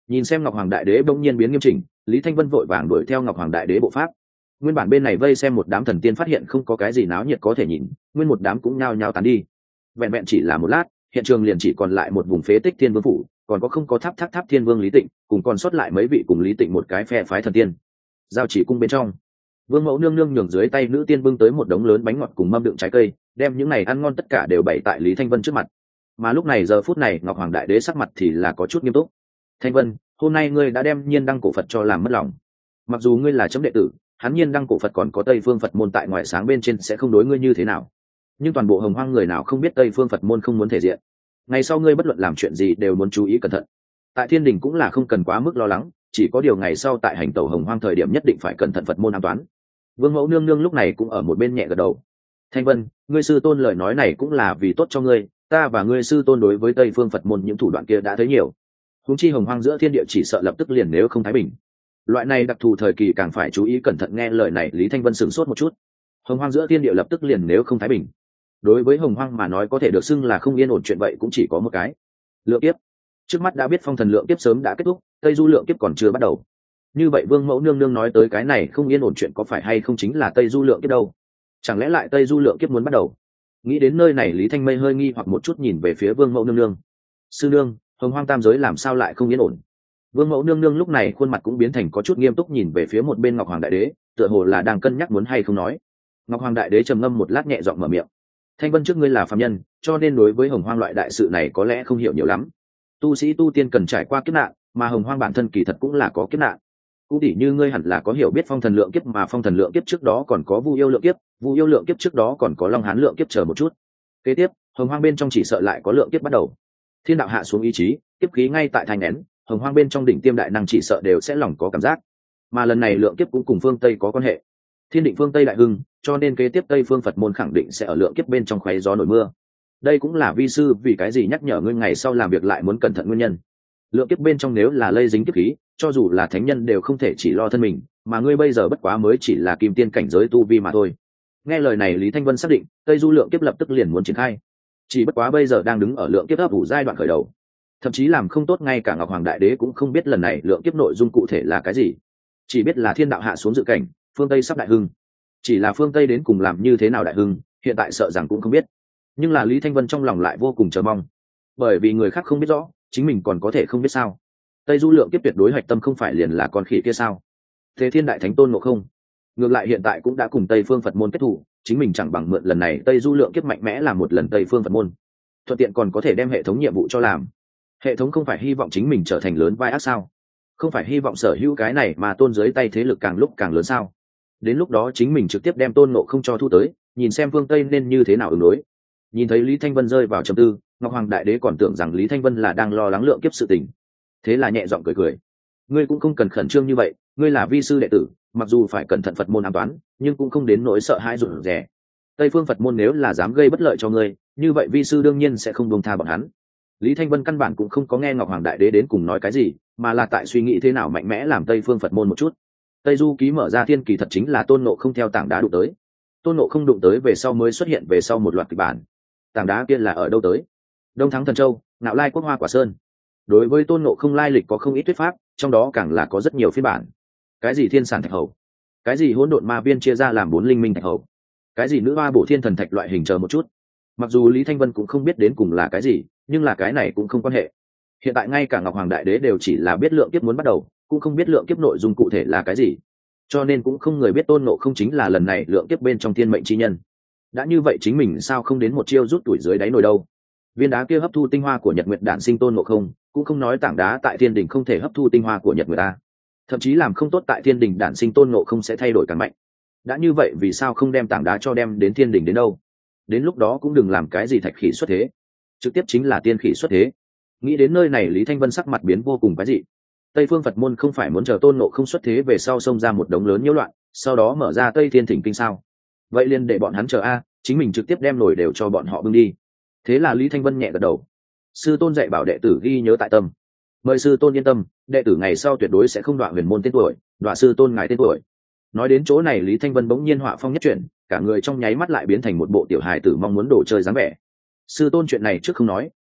Nhìn xem ngọc hoàng đại đế bỗng nhiên biến nghiêm chỉnh, Lý Thanh Vân vội vàng đuổi theo ngọc hoàng đại đế bộ pháp. Nguyên bản bên này vây xem một đám thần tiên phát hiện không có cái gì náo nhiệt có thể nhìn, nguyên một đám cũng nhao nhao tán đi. Vẹn vẹn chỉ là một lát, hiện trường liền chỉ còn lại một vùng phế tích thiên vương phủ, còn có không có tháp tháp tháp thiên vương Lý Tịnh, cùng còn sót lại mấy vị cùng Lý Tịnh một cái phe phái thần tiên. Giao chỉ cung bên trong, vương mẫu nương nương nhường dưới tay nữ tiên bưng tới một đống lớn bánh ngọt cùng mâm đựng trái cây, đem những này ăn ngon tất cả đều bày tại Lý Thanh Vân trước mặt. Mà lúc này giờ phút này ngọc hoàng đại đế sắc mặt thì là có chút nghiêm túc. Thanh Vân, hôm nay ngươi đã đem nhiên đăng cổ Phật cho làm mất lòng. Mặc dù ngươi là chấm đệ tử, hắn nhiên đăng cổ Phật còn có Tây Phương Phật môn tại ngoài sáng bên trên sẽ không đối ngươi như thế nào, nhưng toàn bộ hồng hoang người nào không biết Tây Phương Phật môn không muốn thể diện. Ngày sau ngươi bất luận làm chuyện gì đều muốn chú ý cẩn thận. Tại thiên đình cũng là không cần quá mức lo lắng, chỉ có điều ngày sau tại hành tẩu hồng hoang thời điểm nhất định phải cẩn thận Phật môn an toán. Vương mẫu nương nương lúc này cũng ở một bên nhẹ gật đầu. Thanh Vân, ngươi sư tôn lời nói này cũng là vì tốt cho ngươi, ta và ngươi sư tôn đối với Tây Phương Phật môn những thủ đoạn kia đã thấy nhiều. Huống chi hồng hoang giữa thiên địa chỉ sợ lập tức liền nếu không thái bình. Loại này đặc thù thời kỳ càng phải chú ý cẩn thận. Nghe lời này Lý Thanh Vân sửng sốt một chút. Hồng hoang giữa thiên địa lập tức liền nếu không thái bình. Đối với hồng hoang mà nói có thể được xưng là không yên ổn chuyện vậy cũng chỉ có một cái. Lượng kiếp. Trước mắt đã biết phong thần lượng kiếp sớm đã kết thúc, Tây Du lượng kiếp còn chưa bắt đầu. Như vậy Vương mẫu nương nương nói tới cái này không yên ổn chuyện có phải hay không chính là Tây Du lượng kiếp đâu? Chẳng lẽ lại Tây Du lượng kiếp muốn bắt đầu? Nghĩ đến nơi này Lý Thanh Mây hơi nghi hoặc một chút nhìn về phía Vương mẫu nương nương. Sư nương, hồng hoang tam giới làm sao lại không yên ổn? Vương mẫu nương nương lúc này khuôn mặt cũng biến thành có chút nghiêm túc nhìn về phía một bên ngọc hoàng đại đế, tựa hồ là đang cân nhắc muốn hay không nói. Ngọc hoàng đại đế trầm ngâm một lát nhẹ giọng mở miệng. Thanh Vân, trước ngươi là phàm nhân, cho nên đối với hồng hoang loại đại sự này có lẽ không hiểu nhiều lắm. Tu sĩ tu tiên cần trải qua kiếp nạn, mà hồng hoang bản thân kỳ thật cũng là có kiếp nạn. Cũng tỉ như ngươi hẳn là có hiểu biết phong thần lượng kiếp, mà phong thần lượng kiếp trước đó còn có vu yêu lượng kiếp, vu yêu lượng kiếp trước đó còn có long hán lượng kiếp. Chờ một chút, kế tiếp hồng hoang bên trong chỉ sợ lại có lượng kiếp bắt đầu. Thiên đạo hạ xuống ý chí, kiếp khí ngay tại thành nén, hồng hoang bên trong đỉnh tiêm đại năng chỉ sợ đều sẽ lòng có cảm giác. Mà lần này lượng kiếp cũng cùng phương Tây có quan hệ, thiên định phương Tây đại hưng, cho nên kế tiếp Tây Phương Phật môn khẳng định sẽ ở lượng kiếp bên trong khoáy gió nổi mưa. Đây cũng là vi sư vì cái gì nhắc nhở ngươi ngày sau làm việc lại muốn cẩn thận nguyên nhân. Lượng kiếp bên trong nếu là lây dính kiếp khí, cho dù là thánh nhân đều không thể chỉ lo thân mình, mà ngươi bây giờ bất quá mới chỉ là kim tiên cảnh giới tu vi mà thôi. Nghe lời này Lý Thanh Vân xác định Tây Du lượng kiếp lập tức liền muốn triển khai, chỉ bất quá bây giờ đang đứng ở lượng kiếp ấp ủ giai đoạn khởi đầu, thậm chí làm không tốt ngay cả ngọc hoàng đại đế cũng không biết lần này lượng kiếp nội dung cụ thể là cái gì, chỉ biết là thiên đạo hạ xuống dự cảnh, phương Tây sắp đại hưng. Chỉ là phương Tây đến cùng làm như thế nào đại hưng, hiện tại sợ rằng cũng không biết, nhưng là Lý Thanh Vân trong lòng lại vô cùng chờ mong, bởi vì người khác không biết rõ, chính mình còn có thể không biết sao? Tây Du lượng kiếp tuyệt đối hạch tâm không phải liền là con khỉ kia sao? Thế Thiên Đại Thánh Tôn Ngộ Không, ngược lại hiện tại cũng đã cùng Tây Phương Phật môn kết thủ, chính mình chẳng bằng mượn lần này Tây Du lượng kiếp mạnh mẽ làm một lần Tây Phương Phật môn, thuận tiện còn có thể đem hệ thống nhiệm vụ cho làm. Hệ thống không phải hy vọng chính mình trở thành lớn vai ác sao? Không phải hy vọng sở hữu cái này mà tôn dưới tay thế lực càng lúc càng lớn sao? Đến lúc đó chính mình trực tiếp đem Tôn Ngộ Không cho thu tới, nhìn xem phương Tây nên như thế nào ứng đối. Nhìn thấy Lý Thanh Vân rơi vào trầm tư, Ngọc Hoàng Đại Đế còn tưởng rằng Lý Thanh Vân là đang lo lắng lượng kiếp sự tình, thế là nhẹ giọng cười cười. Ngươi cũng không cần khẩn trương như vậy, ngươi là vi sư đệ tử, mặc dù phải cẩn thận Phật môn an toán, nhưng cũng không đến nỗi sợ hãi rụt rè. Tây Phương Phật môn nếu là dám gây bất lợi cho ngươi, như vậy vi sư đương nhiên sẽ không buông tha bọn hắn. Lý Thanh Vân căn bản cũng không có nghe Ngọc Hoàng Đại Đế đến cùng nói cái gì, mà là tại suy nghĩ thế nào mạnh mẽ làm Tây Phương Phật môn một chút. Tây Du ký mở ra thiên kỳ thật chính là Tôn Ngộ Không theo tảng đá đụng tới, Tôn Ngộ Không đụng tới về sau mới xuất hiện về sau một loạt kịch bản. Tảng đá kia là ở đâu tới? Đông Thắng Thần Châu, Nạo Lai Quốc Hoa Quả Sơn. Đối với Tôn Ngộ Không lai lịch có không ít thuyết pháp, trong đó càng là có rất nhiều phiên bản. Cái gì thiên sản thạch hầu, cái gì hỗn độn ma viên chia ra làm bốn linh minh thạch hầu, cái gì nữ hoa bổ thiên thần thạch loại hình, chờ một chút. Mặc dù Lý Thanh Vân cũng không biết đến cùng là cái gì, nhưng là cái này cũng không quan hệ. Hiện tại ngay cả Ngọc Hoàng Đại Đế đều chỉ là biết lượng kiếp muốn bắt đầu, cũng không biết lượng kiếp nội dung cụ thể là cái gì, cho nên cũng không người biết Tôn Ngộ Không chính là lần này lượng kiếp bên trong thiên mệnh chi nhân. Đã như vậy chính mình sao không đến một chiêu rút tuổi dưới đáy nồi đâu? Viên đá kia hấp thu tinh hoa của Nhật Nguyệt đản sinh Tôn Ngộ Không, cũng không nói tảng đá tại thiên đình không thể hấp thu tinh hoa của Nhật Nguyệt ta, thậm chí làm không tốt tại thiên đình đản sinh Tôn Ngộ Không sẽ thay đổi càng mạnh. Đã như vậy vì sao không đem tảng đá cho đem đến thiên đình đến đâu? Đến lúc đó cũng đừng làm cái gì thạch khỉ xuất thế, trực tiếp chính là tiên khỉ xuất thế. Nghĩ đến nơi này Lý Thanh Vân sắc mặt biến vô cùng quái dị. Tây Phương Phật môn không phải muốn chờ Tôn Ngộ Không xuất thế về sau xông ra một đống lớn nhiễu loạn, sau đó mở ra Tây Thiên Thỉnh Kinh sao? Vậy liền để bọn hắn chờ a, chính mình trực tiếp đem nổi đều cho bọn họ bưng đi. Thế là Lý Thanh Vân nhẹ gật đầu. Sư tôn dạy bảo đệ tử ghi nhớ tại tâm. Mời sư tôn yên tâm, đệ tử ngày sau tuyệt đối sẽ không đọa huyền môn tên tuổi, đọa sư tôn ngài tên tuổi. Nói đến chỗ này Lý Thanh Vân bỗng nhiên họa phong nhất chuyển, cả người trong nháy mắt lại biến thành một bộ tiểu hài tử mong muốn đồ chơi dáng vẻ. Sư tôn chuyện này trước không nói,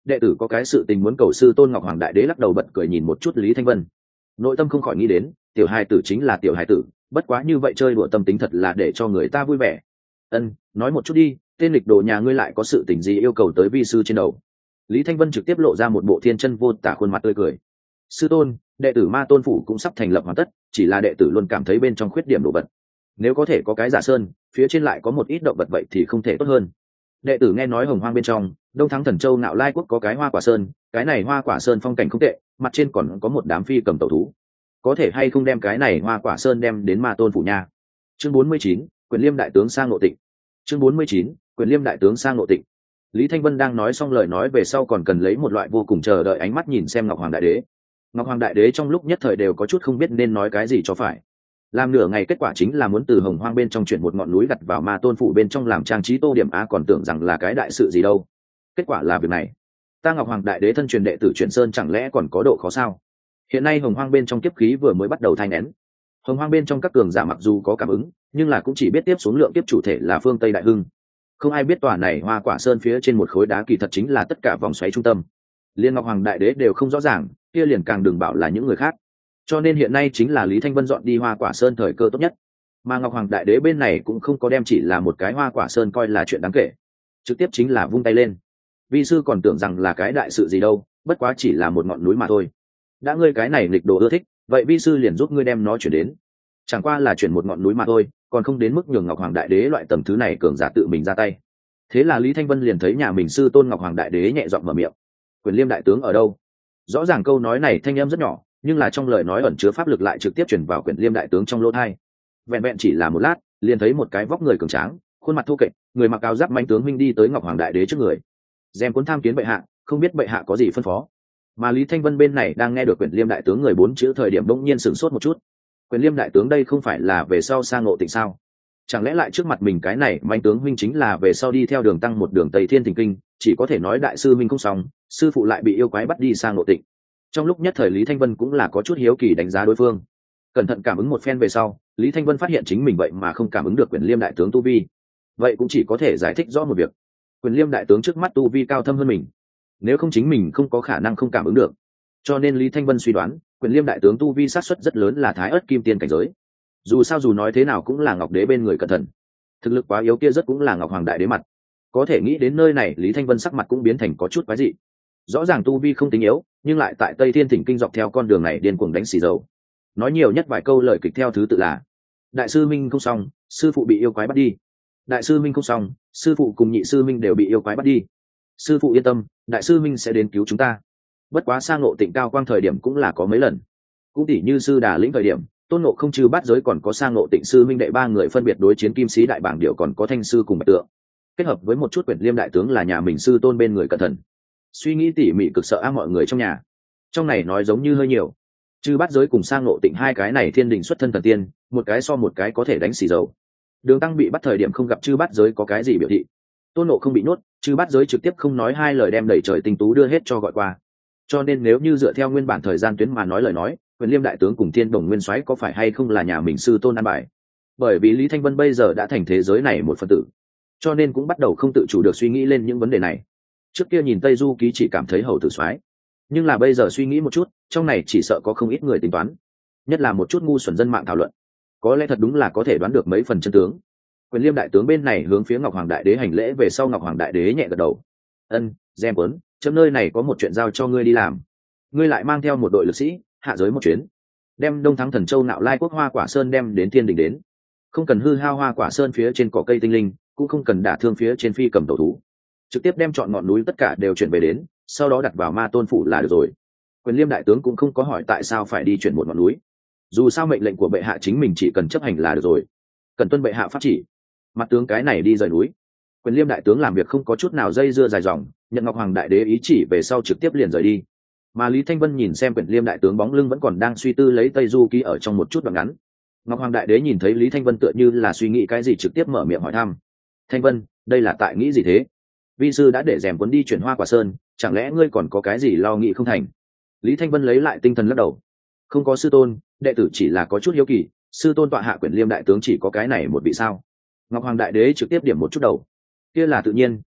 đệ tử có cái sự tình muốn cầu sư tôn. Ngọc Hoàng Đại Đế lắc đầu bật cười nhìn một chút Lý Thanh Vân, nội tâm không khỏi nghĩ đến tiểu hài tử chính là tiểu hài tử, bất quá như vậy chơi đùa tâm tính thật là để cho người ta vui vẻ. Ân, nói một chút đi, tên lịch đồ nhà ngươi lại có sự tình gì yêu cầu tới vi sư trên đầu? Lý Thanh Vân trực tiếp lộ ra một bộ thiên chân vô tả khuôn mặt tươi cười. Sư tôn, đệ tử Ma Tôn phủ cũng sắp thành lập hoàn tất, chỉ là đệ tử luôn cảm thấy bên trong khuyết điểm đồ vật. Nếu có thể có cái giả sơn, phía trên lại có một ít động vật vậy thì không thể tốt hơn. Đệ tử nghe nói Hồng Hoang bên trong, Đông Thắng Thần Châu Nạo Lai quốc có cái Hoa Quả Sơn, cái này Hoa Quả Sơn phong cảnh không tệ, mặt trên còn có một đám phi cầm tẩu thú. Có thể hay không đem cái này Hoa Quả Sơn đem đến Ma Tôn phủ nha. Chương bốn mươi chín, Quyền Liêm đại tướng sang Ngộ Tịnh. Chương bốn mươi chín, Quyền Liêm đại tướng sang Ngộ Tịnh. Lý Thanh Vân đang nói xong lời nói về sau còn cần lấy một loại vô cùng chờ đợi ánh mắt nhìn xem Ngọc Hoàng Đại Đế. Ngọc Hoàng Đại Đế trong lúc nhất thời đều có chút không biết nên nói cái gì cho phải. Làm nửa ngày kết quả chính là muốn từ Hồng Hoang bên trong chuyển một ngọn núi đặt vào Ma Tôn phủ bên trong làm trang trí tô điểm, a còn tưởng rằng là cái đại sự gì đâu. Kết quả là việc này. Ta Ngọc Hoàng Đại Đế thân truyền đệ tử chuyển sơn chẳng lẽ còn có độ khó sao? Hiện nay Hồng Hoang bên trong kiếp khí vừa mới bắt đầu thai nén. Hồng Hoang bên trong các cường giả mặc dù có cảm ứng, nhưng là cũng chỉ biết tiếp xuống lượng kiếp chủ thể là phương Tây Đại Hưng. Không ai biết tòa này Hoa Quả Sơn phía trên một khối đá kỳ thật chính là tất cả vòng xoáy trung tâm. Liên Ngọc Hoàng Đại Đế đều không rõ ràng, kia liền càng đừng bảo là những người khác. Cho nên hiện nay chính là Lý Thanh Vân dọn đi Hoa Quả Sơn thời cơ tốt nhất. Mà Ngọc Hoàng Đại Đế bên này cũng không có đem chỉ là một cái Hoa Quả Sơn coi là chuyện đáng kể, trực tiếp chính là vung tay lên. Vi sư còn tưởng rằng là cái đại sự gì đâu, bất quá chỉ là một ngọn núi mà thôi. Đã ngươi cái này nghịch đồ ưa thích, vậy vi sư liền giúp ngươi đem nó chuyển đến. Chẳng qua là chuyển một ngọn núi mà thôi, còn không đến mức nhường Ngọc Hoàng Đại Đế loại tầm thứ này cường giả tự mình ra tay. Thế là Lý Thanh Vân liền thấy nhà mình sư tôn Ngọc Hoàng Đại Đế nhẹ giọng mở miệng: Quyền Liêm đại tướng ở đâu? Rõ ràng câu nói này thanh âm rất nhỏ, nhưng là trong lời nói ẩn chứa pháp lực lại trực tiếp truyền vào Quyền Liêm đại tướng trong lỗ tai. Vẹn vẹn chỉ là một lát, liền thấy một cái vóc người cường tráng, khuôn mặt thô kệch, người mặc áo giáp manh tướng minh đi tới Ngọc Hoàng Đại Đế trước người. Dèm cuốn tham kiến bệ hạ, không biết bệ hạ có gì phân phó. Mà Lý Thanh Vân bên này đang nghe được Quyền Liêm đại tướng người bốn chữ thời điểm bỗng nhiên sửng sốt một chút. Quyền Liêm đại tướng đây không phải là về sau sang Ngộ Tịnh sao? Chẳng lẽ lại trước mặt mình cái này manh tướng huynh chính là về sau đi theo đường tăng một đường Tây Thiên Thỉnh Kinh, chỉ có thể nói đại sư minh không xong, sư phụ lại bị yêu quái bắt đi sang Ngộ Tịnh. Trong lúc nhất thời Lý Thanh Vân cũng là có chút hiếu kỳ đánh giá đối phương. Cẩn thận cảm ứng một phen về sau, Lý Thanh Vân phát hiện chính mình vậy mà không cảm ứng được Quyền Liêm đại tướng tu vi. Vậy cũng chỉ có thể giải thích rõ một việc. Quyền Liêm đại tướng trước mắt tu vi cao thâm hơn mình, nếu không chính mình không có khả năng không cảm ứng được. Cho nên Lý Thanh Vân suy đoán, Quyền Liêm đại tướng tu vi sát suất rất lớn là Thái Ức Kim Tiên cảnh giới. Dù sao dù nói thế nào cũng là Ngọc Đế bên người cẩn thận, thực lực quá yếu kia rất cũng là Ngọc Hoàng Đại Đế mặt. Có thể nghĩ đến nơi này, Lý Thanh Vân sắc mặt cũng biến thành có chút quái dị. Rõ ràng tu vi không tính yếu, nhưng lại tại Tây Thiên Thỉnh Kinh dọc theo con đường này điên cuồng đánh xì dầu. Nói nhiều nhất vài câu lời kịch theo thứ tự là: đại sư minh không xong, sư phụ bị yêu quái bắt đi. Đại sư minh không xong, sư phụ cùng nhị sư minh đều bị yêu quái bắt đi. Sư phụ yên tâm, đại sư minh sẽ đến cứu chúng ta. Bất quá sang Ngộ Tịnh cao quang thời điểm cũng là có mấy lần, cũng tỉ như sư Đà lĩnh thời điểm, Tôn Ngộ không trừ bát giới còn có sang Ngộ Tịnh sư minh đệ ba người phân biệt đối chiến Kim Sĩ đại bảng điệu còn có Thanh sư cùng Bạch Tượng, kết hợp với một chút Quyền Liêm đại tướng là nhà mình sư tôn bên người cẩn thận. Suy nghĩ tỉ mỉ cực sợ ác mọi người trong nhà. Trong này nói giống như hơi nhiều. Trừ bát giới cùng sang Ngộ Tịnh hai cái này thiên đình xuất thân thần tiên, một cái so một cái có thể đánh xì dầu. Đường Tăng bị bắt thời điểm không gặp Trừ bát giới có cái gì biểu thị. Tôn Ngộ không bị nhốt, Trừ bát giới trực tiếp không nói hai lời đem đẩy trời tinh tú đưa hết cho gọi qua. Cho nên nếu như dựa theo nguyên bản thời gian tuyến mà nói lời nói, Quyền Liêm đại tướng cùng Thiên Đồng Nguyên Soái có phải hay không là nhà mình sư tôn an bài. Bởi vì Lý Thanh Vân bây giờ đã thành thế giới này một phần tử, cho nên cũng bắt đầu không tự chủ được suy nghĩ lên những vấn đề này. Trước kia nhìn Tây Du ký chỉ cảm thấy hầu tử soái, nhưng là bây giờ suy nghĩ một chút, trong này chỉ sợ có không ít người tính toán, nhất là một chút ngu xuẩn dân mạng thảo luận, có lẽ thật đúng là có thể đoán được mấy phần chân tướng. Quyền Liêm đại tướng bên này hướng phía Ngọc Hoàng Đại Đế hành lễ về sau, Ngọc Hoàng Đại Đế nhẹ gật đầu: ân, Gem Quấn, chấm nơi này có một chuyện giao cho ngươi đi làm. Ngươi lại mang theo một đội lực sĩ hạ giới một chuyến, đem Đông Thắng Thần Châu Nạo Lai quốc Hoa Quả Sơn đem đến Thiên Đình đến. Không cần hư hao Hoa Quả Sơn phía trên cỏ cây tinh linh, cũng không cần đả thương phía trên phi cầm tổ thú, trực tiếp đem chọn ngọn núi tất cả đều chuyển về đến, sau đó đặt vào Ma Tôn phủ là được rồi. Quyền Liêm đại tướng cũng không có hỏi tại sao phải đi chuyển một ngọn núi, dù sao mệnh lệnh của bệ hạ chính mình chỉ cần chấp hành là được rồi, cần tuân bệ hạ pháp chỉ. Mặt tướng cái này đi rời núi. Quyền Liêm đại tướng làm việc không có chút nào dây dưa dài dòng, nhận Ngọc Hoàng Đại Đế ý chỉ về sau trực tiếp liền rời đi. Mà Lý Thanh Vân nhìn xem Quyền Liêm đại tướng bóng lưng vẫn còn đang suy tư lấy Tây Du ký ở trong một chút đoạn ngắn. Ngọc Hoàng Đại Đế nhìn thấy Lý Thanh Vân tựa như là suy nghĩ cái gì, trực tiếp mở miệng hỏi thăm: Thanh Vân, đây là tại nghĩ gì thế? Vi sư đã để Rèm Quấn đi chuyển Hoa Quả Sơn, chẳng lẽ ngươi còn có cái gì lo nghĩ không thành? Lý Thanh Vân lấy lại tinh thần lắc đầu: không có sư tôn, đệ tử chỉ là có chút hiếu kỳ, sư tôn tọa hạ Quyền Liêm đại tướng chỉ có cái này một vị sao? Ngọc Hoàng Đại Đế trực tiếp điểm một chút đầu: kia là tự nhiên,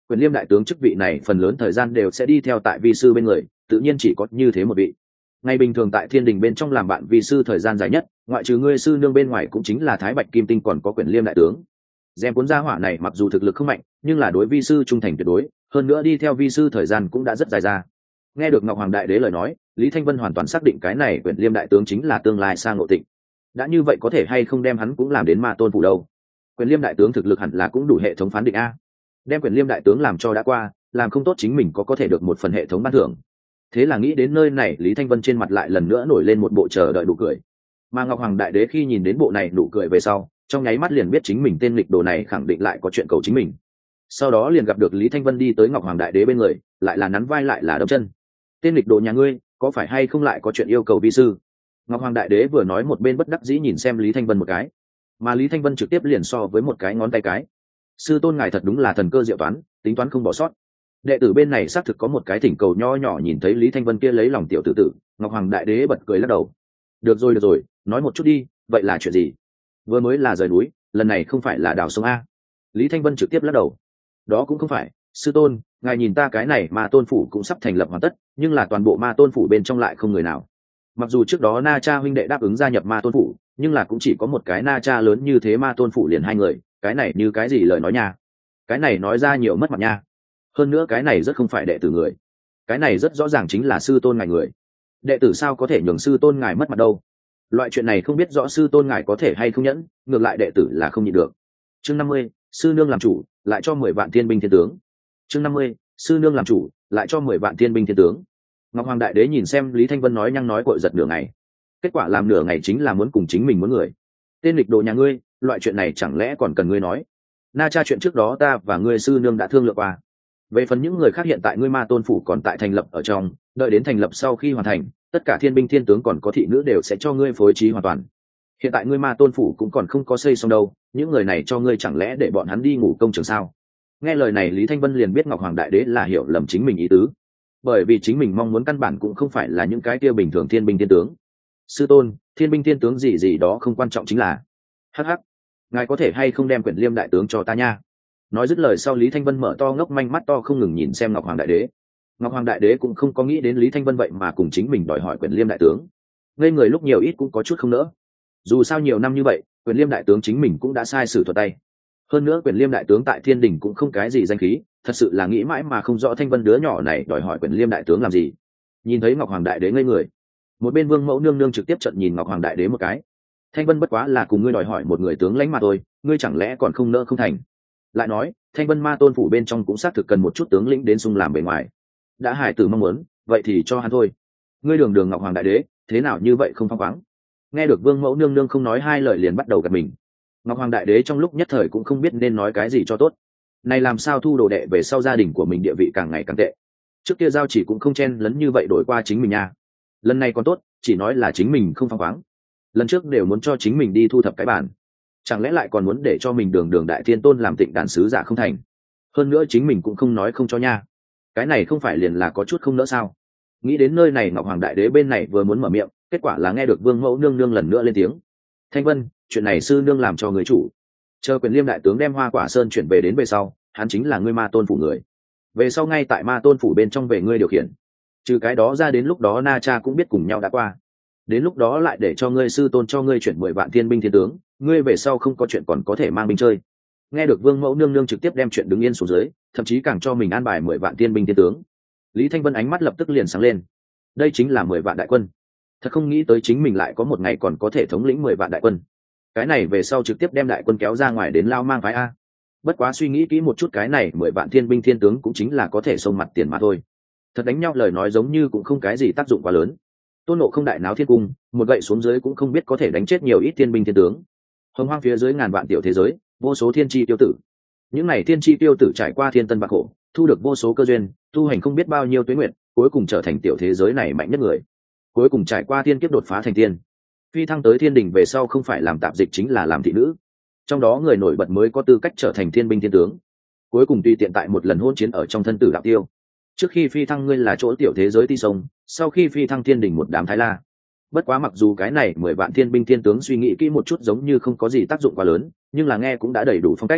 Quyền Liêm đại tướng chức vị này phần lớn thời gian đều sẽ đi theo tại vi sư bên người, tự nhiên chỉ có như thế một vị. Ngày bình thường tại thiên đình bên trong làm bạn vi sư thời gian dài nhất, ngoại trừ ngươi sư nương bên ngoài cũng chính là Thái Bạch Kim Tinh còn có Quyền Liêm đại tướng. Dèm cuốn gia hỏa này mặc dù thực lực không mạnh, nhưng là đối vi sư trung thành tuyệt đối, hơn nữa đi theo vi sư thời gian cũng đã rất dài ra. Nghe được Ngọc Hoàng đại đế lời nói, Lý Thanh Vân hoàn toàn xác định cái này Quyền Liêm đại tướng chính là tương lai sang Ngộ Tịnh. Đã như vậy có thể hay không đem hắn cũng làm đến Ma Tôn phủ đâu? Quyền Liêm đại tướng thực lực hẳn là cũng đủ hệ thống phán định a. Đem Quyền Liêm đại tướng làm cho đã qua, làm không tốt chính mình có có thể được một phần hệ thống ban thưởng. Thế là nghĩ đến nơi này, Lý Thanh Vân trên mặt lại lần nữa nổi lên một bộ chờ đợi nụ cười. Mà Ngọc Hoàng đại đế khi nhìn đến bộ này nụ cười về sau, trong nháy mắt liền biết chính mình tên nghịch đồ này khẳng định lại có chuyện cầu chính mình. Sau đó liền gặp được Lý Thanh Vân đi tới Ngọc Hoàng đại đế bên người, lại là nắn vai lại là đấm chân. Tên nghịch đồ nhà ngươi, có phải hay không lại có chuyện yêu cầu vi sư? Ngọc Hoàng đại đế vừa nói một bên bất đắc dĩ nhìn xem Lý Thanh Vân một cái, mà Lý Thanh Vân trực tiếp liền so với một cái ngón tay cái. Sư tôn ngài thật đúng là thần cơ diệu toán, tính toán không bỏ sót. Đệ tử bên này xác thực có một cái thỉnh cầu nho nhỏ, nhìn thấy Lý Thanh Vân kia lấy lòng tiểu tử tử, Ngọc Hoàng đại đế bật cười lắc đầu. Được rồi được rồi, nói một chút đi, vậy là chuyện gì? Vừa mới là rời núi, lần này không phải là đào sông a? Lý Thanh Vân trực tiếp lắc đầu. Đó cũng không phải, sư tôn, ngài nhìn ta cái này Ma Tôn phủ cũng sắp thành lập hoàn tất, nhưng là toàn bộ Ma Tôn phủ bên trong lại không người nào. Mặc dù trước đó Na Cha huynh đệ đáp ứng gia nhập Ma Tôn phủ, nhưng là cũng chỉ có một cái Na Cha lớn như thế Ma Tôn phủ liền hai người, cái này như cái gì lời nói nha? Cái này nói ra nhiều mất mặt nha. Hơn nữa cái này rất không phải đệ tử người, cái này rất rõ ràng chính là sư tôn ngài người. Đệ tử sao có thể nhường sư tôn ngài mất mặt đâu? Loại chuyện này không biết rõ sư tôn ngài có thể hay không nhẫn, ngược lại đệ tử là không nhịn được. Chương năm mươi, sư nương làm chủ, lại cho mười vạn thiên binh thiên tướng. Chương năm mươi, sư nương làm chủ, lại cho mười vạn thiên binh thiên tướng. Ngọc Hoàng đại đế nhìn xem Lý Thanh Vân nói nhăng nói cội giật nửa ngày. Kết quả làm nửa ngày chính là muốn cùng chính mình muốn người. Tên lịch đồ nhà ngươi, loại chuyện này chẳng lẽ còn cần ngươi nói? Na Cha chuyện trước đó ta và ngươi sư nương đã thương lượng qua. Về phần những người khác hiện tại ngươi Ma Tôn phủ còn tại thành lập ở trong, đợi đến thành lập sau khi hoàn thành, tất cả thiên binh thiên tướng còn có thị nữ đều sẽ cho ngươi phối trí hoàn toàn. Hiện tại ngươi Ma Tôn phủ cũng còn không có xây xong đâu, những người này cho ngươi chẳng lẽ để bọn hắn đi ngủ công trường sao? Nghe lời này Lý Thanh Vân liền biết Ngọc Hoàng đại đế là hiểu lầm chính mình ý tứ, bởi vì chính mình mong muốn căn bản cũng không phải là những cái kia bình thường thiên binh thiên tướng. Sư tôn, thiên binh thiên tướng gì gì đó không quan trọng, chính là hắc hắc, ngài có thể hay không đem Quyển Liêm đại tướng cho ta nha? Nói dứt lời sau, Lý Thanh Vân mở to ngốc manh mắt to không ngừng nhìn xem Ngọc Hoàng đại đế. Ngọc Hoàng đại đế cũng không có nghĩ đến Lý Thanh Vân vậy mà cùng chính mình đòi hỏi Quyển Liêm đại tướng, ngây người lúc nhiều ít cũng có chút không nỡ. Dù sao nhiều năm như vậy, Quyển Liêm đại tướng chính mình cũng đã sai sử thuật tay. Hơn nữa Quyển Liêm đại tướng tại thiên đình cũng không cái gì danh khí, thật sự là nghĩ mãi mà không rõ Thanh Vân đứa nhỏ này đòi hỏi Quyển Liêm đại tướng làm gì. Nhìn thấy Ngọc Hoàng đại đế ngây người, một bên Vương Mẫu nương nương trực tiếp trận nhìn Ngọc Hoàng đại đế một cái. Thanh Vân bất quá là cùng ngươi đòi hỏi một người tướng lãnh mà thôi, ngươi chẳng lẽ còn không nỡ không thành? Lại nói, Thanh Vân Ma Tôn phủ bên trong cũng xác thực cần một chút tướng lĩnh đến xung làm bề ngoài. Đã hải tử mong muốn, vậy thì cho hắn thôi. Ngươi đường đường Ngọc Hoàng đại đế, thế nào như vậy không phăng khoáng? Nghe được Vương Mẫu nương nương không nói hai lời liền bắt đầu gật mình. Ngọc Hoàng đại đế trong lúc nhất thời cũng không biết nên nói cái gì cho tốt. Này làm sao thu đồ đệ về sau gia đình của mình địa vị càng ngày càng tệ. Trước kia giao chỉ cũng không chen lấn như vậy đổi qua chính mình nha. Lần này còn tốt, chỉ nói là chính mình không phăng khoáng. Lần trước đều muốn cho chính mình đi thu thập cái bản, chẳng lẽ lại còn muốn để cho mình đường đường đại thiên tôn làm Tịnh Đàn sứ giả không thành? Hơn nữa chính mình cũng không nói không cho nha. Cái này không phải liền là có chút không nỡ sao? Nghĩ đến nơi này, Ngọc Hoàng đại đế bên này vừa muốn mở miệng, kết quả là nghe được Vương Mẫu nương nương lần nữa lên tiếng. Thanh Vân, chuyện này sư nương làm cho người chủ. Chờ Quyển Liêm đại tướng đem Hoa Quả Sơn chuyển về đến về sau, hắn chính là ngươi Ma Tôn phủ người. Về sau ngay tại Ma Tôn phủ bên trong về ngươi điều khiển. Trừ cái đó ra, đến lúc đó Na Cha cũng biết cùng nhau đã qua. Đến lúc đó lại để cho ngươi sư tôn cho ngươi chuyển mười vạn thiên binh thiên tướng, ngươi về sau không có chuyện còn có thể mang binh chơi. Nghe được Vương Mẫu nương nương trực tiếp đem chuyện đứng yên xuống dưới, thậm chí càng cho mình an bài mười vạn thiên binh thiên tướng, Lý Thanh Vân ánh mắt lập tức liền sáng lên. Đây chính là mười vạn đại quân. Thật không nghĩ tới chính mình lại có một ngày còn có thể thống lĩnh mười vạn đại quân. Cái này về sau trực tiếp đem đại quân kéo ra ngoài đến lao mang phái a. Bất quá suy nghĩ kỹ một chút, cái này mười vạn thiên binh thiên tướng cũng chính là có thể xông mặt tiền mà thôi. Thật đánh nhau lời nói giống như cũng không cái gì tác dụng quá lớn. Tôn Ngộ không đại náo thiên cung, một gậy xuống dưới cũng không biết có thể đánh chết nhiều ít thiên binh thiên tướng. Hồng hoang phía dưới ngàn vạn tiểu thế giới, vô số thiên chi tiêu tử. Những này thiên chi tiêu tử trải qua thiên tân bạc khổ, thu được vô số cơ duyên, tu hành không biết bao nhiêu tuế nguyện, cuối cùng trở thành tiểu thế giới này mạnh nhất người. Cuối cùng trải qua thiên kiếp đột phá thành tiên, phi thăng tới thiên đình về sau không phải làm tạp dịch chính là làm thị nữ. Trong đó người nổi bật mới có tư cách trở thành thiên binh thiên tướng. Cuối cùng tùy tiện tại một lần hôn chiến ở trong thân tử đạo tiêu. Trước khi phi thăng ngươi là chỗ tiểu thế giới ti sông, sau khi phi thăng thiên đình một đám thái la. Bất quá mặc dù cái này mười vạn thiên binh thiên tướng suy nghĩ kỹ một chút giống như không có gì tác dụng quá lớn, nhưng là nghe cũng đã đầy đủ phong cách.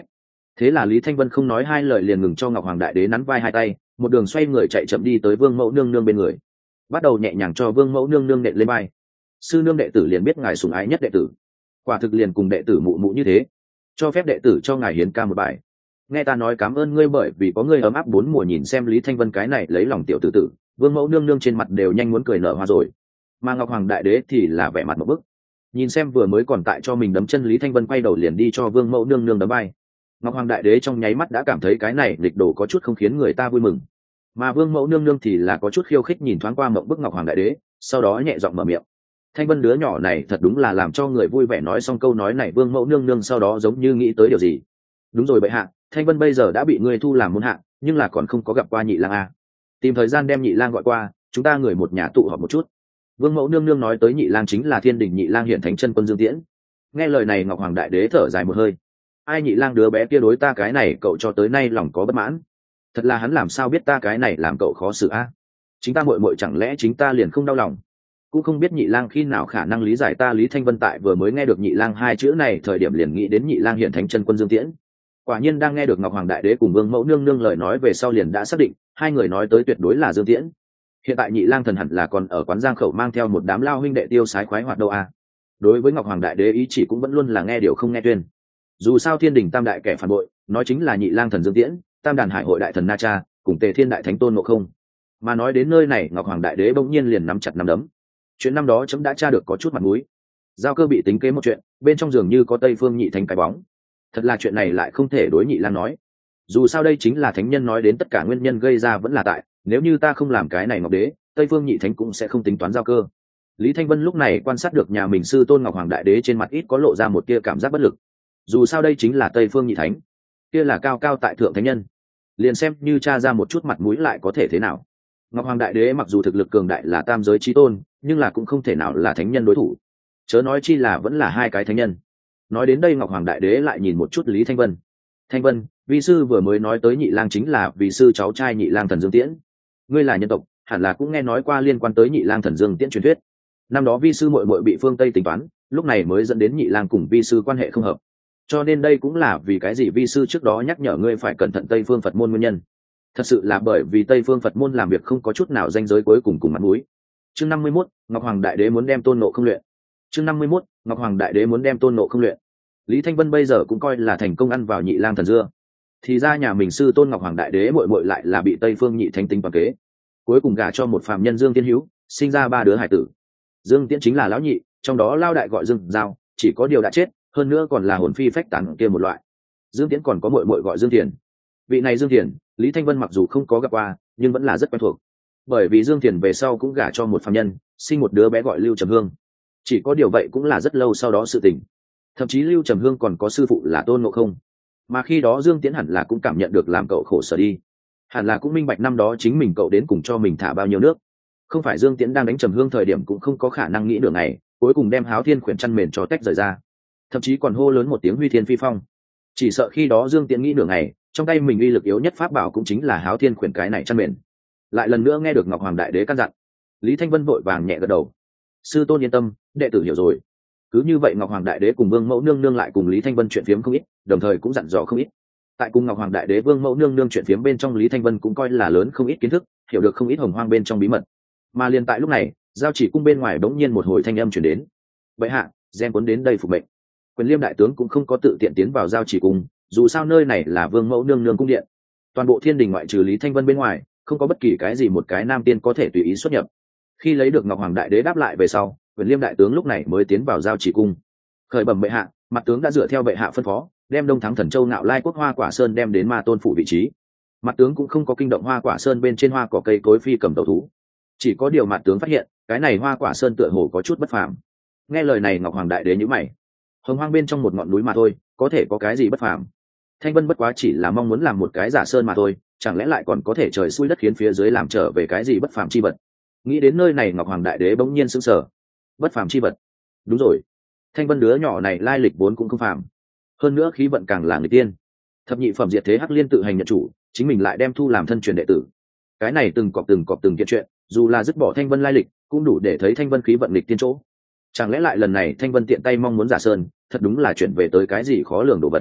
Thế là Lý Thanh Vân không nói hai lời liền ngừng cho Ngọc Hoàng Đại Đế nắn vai hai tay, một đường xoay người chạy chậm đi tới Vương Mẫu nương nương bên người, bắt đầu nhẹ nhàng cho Vương Mẫu nương nương nện lên vai. Sư nương đệ tử liền biết ngài sủng ái nhất đệ tử, quả thực liền cùng đệ tử mụ mụ như thế, cho phép đệ tử cho ngài hiến ca một bài. Nghe ta nói cảm ơn ngươi bởi vì có ngươi ấm áp bốn mùa. Nhìn xem Lý Thanh Vân cái này lấy lòng tiểu tử tử, Vương Mẫu nương nương trên mặt đều nhanh muốn cười nở hoa rồi, mà Ngọc Hoàng Đại Đế thì là vẻ mặt một bức. Nhìn xem vừa mới còn tại cho mình đấm chân Lý Thanh Vân quay đầu liền đi cho Vương Mẫu nương nương đấm vai. Ngọc Hoàng Đại Đế trong nháy mắt đã cảm thấy cái này lịch đồ có chút không khiến người ta vui mừng, mà Vương Mẫu nương nương thì là có chút khiêu khích nhìn thoáng qua mộng bức Ngọc Hoàng Đại Đế, sau đó nhẹ giọng mở miệng: Thanh Vân đứa nhỏ này thật đúng là làm cho người vui vẻ. Nói xong câu nói này, Vương Mẫu nương nương sau đó giống như nghĩ tới điều gì: đúng rồi bệ hạ, Thanh Vân bây giờ đã bị ngươi thu làm môn hạ, nhưng là còn không có gặp qua nhị lang a. Tìm thời gian đem nhị lang gọi qua, chúng ta người một nhà tụ họp một chút. Vương Mẫu nương nương nói tới nhị lang chính là Thiên Đình nhị lang hiện thánh chân quân Dương Tiễn. Nghe lời này, Ngọc Hoàng Đại Đế thở dài một hơi: ai nhị lang đứa bé kia đối ta cái này cậu cho tới nay lòng có bất mãn, thật là hắn làm sao biết ta cái này làm cậu khó xử a. Chính ta muội muội chẳng lẽ chính ta liền không đau lòng, cũng không biết nhị lang khi nào khả năng lý giải ta. Lý Thanh Vân tại vừa mới nghe được nhị lang hai chữ này thời điểm liền nghĩ đến nhị lang hiện thánh chân quân Dương Tiễn. Quả nhiên đang nghe được Ngọc Hoàng Đại Đế cùng Vương Mẫu nương nương lời nói về sau liền đã xác định hai người nói tới tuyệt đối là Dương Tiễn. Hiện tại nhị lang thần hẳn là còn ở quán Giang Khẩu mang theo một đám lao huynh đệ tiêu sái khoái hoạt đâu a. Đối với Ngọc Hoàng Đại Đế ý chỉ cũng vẫn luôn là nghe điều không nghe tuyên. Dù sao Thiên Đình tam đại kẻ phản bội nói chính là nhị lang thần Dương Tiễn, tam đàn hải hội đại thần Na Cha cùng Tề Thiên đại thánh Tôn Ngộ Không. Mà nói đến nơi này, Ngọc Hoàng Đại Đế bỗng nhiên liền nắm chặt nắm đấm. Chuyện năm đó chấm đã tra được có chút mặt mũi. Giao Cơ bị tính kế một chuyện, bên trong giường như có Tây Phương Nhị Thánh cái bóng. Thật là chuyện này lại không thể đối nhị lang nói. Dù sao đây chính là thánh nhân nói đến, tất cả nguyên nhân gây ra vẫn là tại, nếu như ta không làm cái này Ngọc Đế, Tây Phương Nhị Thánh cũng sẽ không tính toán Giao Cơ. Lý Thanh Vân lúc này quan sát được nhà mình sư tôn Ngọc Hoàng Đại Đế trên mặt ít có lộ ra một tia cảm giác bất lực. Dù sao đây chính là Tây Phương Nhị Thánh, kia là cao cao tại thượng thánh nhân, liền xem như cha ra một chút mặt mũi lại có thể thế nào. Ngọc Hoàng Đại Đế mặc dù thực lực cường đại là tam giới chí tôn, nhưng là cũng không thể nào là thánh nhân đối thủ, chớ nói chi là vẫn là hai cái thánh nhân. Nói đến đây, Ngọc Hoàng Đại Đế lại nhìn một chút Lý Thanh Vân. Thanh Vân, vi sư vừa mới nói tới nhị lang chính là vì sư cháu trai nhị lang thần Dương Tiễn. Ngươi là nhân tộc, hẳn là cũng nghe nói qua liên quan tới nhị lang thần Dương Tiễn truyền thuyết. Năm đó vi sư muội muội bị phương Tây tính toán, lúc này mới dẫn đến nhị lang cùng vi sư quan hệ không hợp. Cho nên đây cũng là vì cái gì vi sư trước đó nhắc nhở ngươi phải cẩn thận Tây Phương Phật môn nguyên nhân. Thật sự là bởi vì Tây Phương Phật môn làm việc không có chút nào danh giới cuối cùng cùng mặt mũi. Chương năm mươi mốt, Ngọc Hoàng Đại Đế muốn đem Tôn Ngộ không luyện. Chương năm mươi mốt, Ngọc Hoàng Đại Đế muốn đem Tôn Ngộ không luyện. Lý Thanh Vân bây giờ cũng coi là thành công ăn vào nhị lang thần dưa. Thì ra nhà mình sư tôn Ngọc Hoàng Đại Đế muội muội lại là bị Tây Phương Nhị Thánh tính toán kế, cuối cùng gả cho một phàm nhân Dương Tiên Hữu, sinh ra ba đứa hải tử. Dương Tiễn chính là lão nhị, trong đó lao đại gọi Dương Giao, chỉ có điều đã chết, hơn nữa còn là hồn phi phách tán kia một loại. Dương Tiễn còn có muội muội gọi Dương Thiền. Vị này Dương Thiền, Lý Thanh Vân mặc dù không có gặp qua, nhưng vẫn là rất quen thuộc, bởi vì Dương Thiền về sau cũng gả cho một phàm nhân, sinh một đứa bé gọi Lưu Trầm Hương. Chỉ có điều vậy cũng là rất lâu sau đó sự tình. Thậm chí Lưu Trầm Hương còn có sư phụ là Tôn Ngộ Không, mà khi đó Dương Tiễn hẳn là cũng cảm nhận được làm cậu khổ sở đi, hẳn là cũng minh bạch năm đó chính mình cậu đến cùng cho mình thả bao nhiêu nước. Không phải Dương Tiễn đang đánh Trầm Hương thời điểm cũng không có khả năng nghĩ đường này, cuối cùng đem Háo Thiên khuyển chăn mền cho tách rời ra, thậm chí còn hô lớn một tiếng Huy Thiên Phi Phong. Chỉ sợ khi đó Dương Tiễn nghĩ đường này, trong tay mình uy lực yếu nhất pháp bảo cũng chính là Háo Thiên khuyển cái này chăn mền. Lại lần nữa nghe được Ngọc Hoàng Đại Đế căn dặn, Lý Thanh Vân vội vàng nhẹ gật đầu. Sư tôn yên tâm, đệ tử hiểu rồi. Cứ như vậy Ngọc Hoàng Đại Đế cùng Vương Mẫu nương nương lại cùng Lý Thanh Vân chuyện phiếm không ít, đồng thời cũng dặn dò không ít. Tại cùng Ngọc Hoàng Đại Đế Vương Mẫu nương nương chuyện phiếm bên trong, Lý Thanh Vân cũng coi là lớn không ít kiến thức, hiểu được không ít hồng hoang bên trong bí mật. Mà liền tại lúc này, giao chỉ cung bên ngoài bỗng nhiên một hồi thanh âm truyền đến. Bệ hạ, Gen cuốn đến đây phục mệnh. Quyền Liêm đại tướng cũng không có tự tiện tiến vào giao chỉ cung, dù sao nơi này là Vương Mẫu nương nương cung điện. Toàn bộ thiên đình ngoại trừ Lý Thanh Vân bên ngoài, không có bất kỳ cái gì một cái nam tiên có thể tùy ý xuất nhập. Khi lấy được Ngọc Hoàng Đại Đế đáp lại về sau, Quyền Liêm đại tướng lúc này mới tiến vào giao chỉ cung. Khởi bẩm bệ hạ, mặt tướng đã dựa theo bệ hạ phân phó, đem Đông Thắng Thần Châu Nạo Lai Quốc Hoa Quả Sơn đem đến Ma Tôn phủ vị trí. Mặt tướng cũng không có kinh động Hoa Quả Sơn bên trên hoa cỏ cây cối phi cầm tẩu thú, chỉ có điều mặt tướng phát hiện cái này Hoa Quả Sơn tựa hồ có chút bất phàm. Nghe lời này, Ngọc Hoàng Đại Đế nhíu mày. Hồng hoang bên trong một ngọn núi mà thôi, có thể có cái gì bất phàm? Thanh Vân bất quá chỉ là mong muốn làm một cái giả sơn mà thôi, chẳng lẽ lại còn có thể trời xui đất khiến phía dưới làm trở về cái gì bất phàm chi vật? Nghĩ đến nơi này, Ngọc Hoàng Đại Đế bỗng nhiên sững sờ. Bất phàm chi vật? Đúng rồi, Thanh Vân đứa nhỏ này lai lịch vốn cũng không phàm, hơn nữa khí vận càng là người tiên. Thập nhị phẩm diệt thế Hắc Liên tự hành nhận chủ, chính mình lại đem thu làm thân truyền đệ tử. Cái này từng cọp từng cọp từng kiện chuyện, dù là dứt bỏ Thanh Vân lai lịch, cũng đủ để thấy Thanh Vân khí vận lịch tiên chỗ. Chẳng lẽ lại lần này Thanh Vân tiện tay mong muốn giả sơn, thật đúng là chuyển về tới cái gì khó lường đồ vật?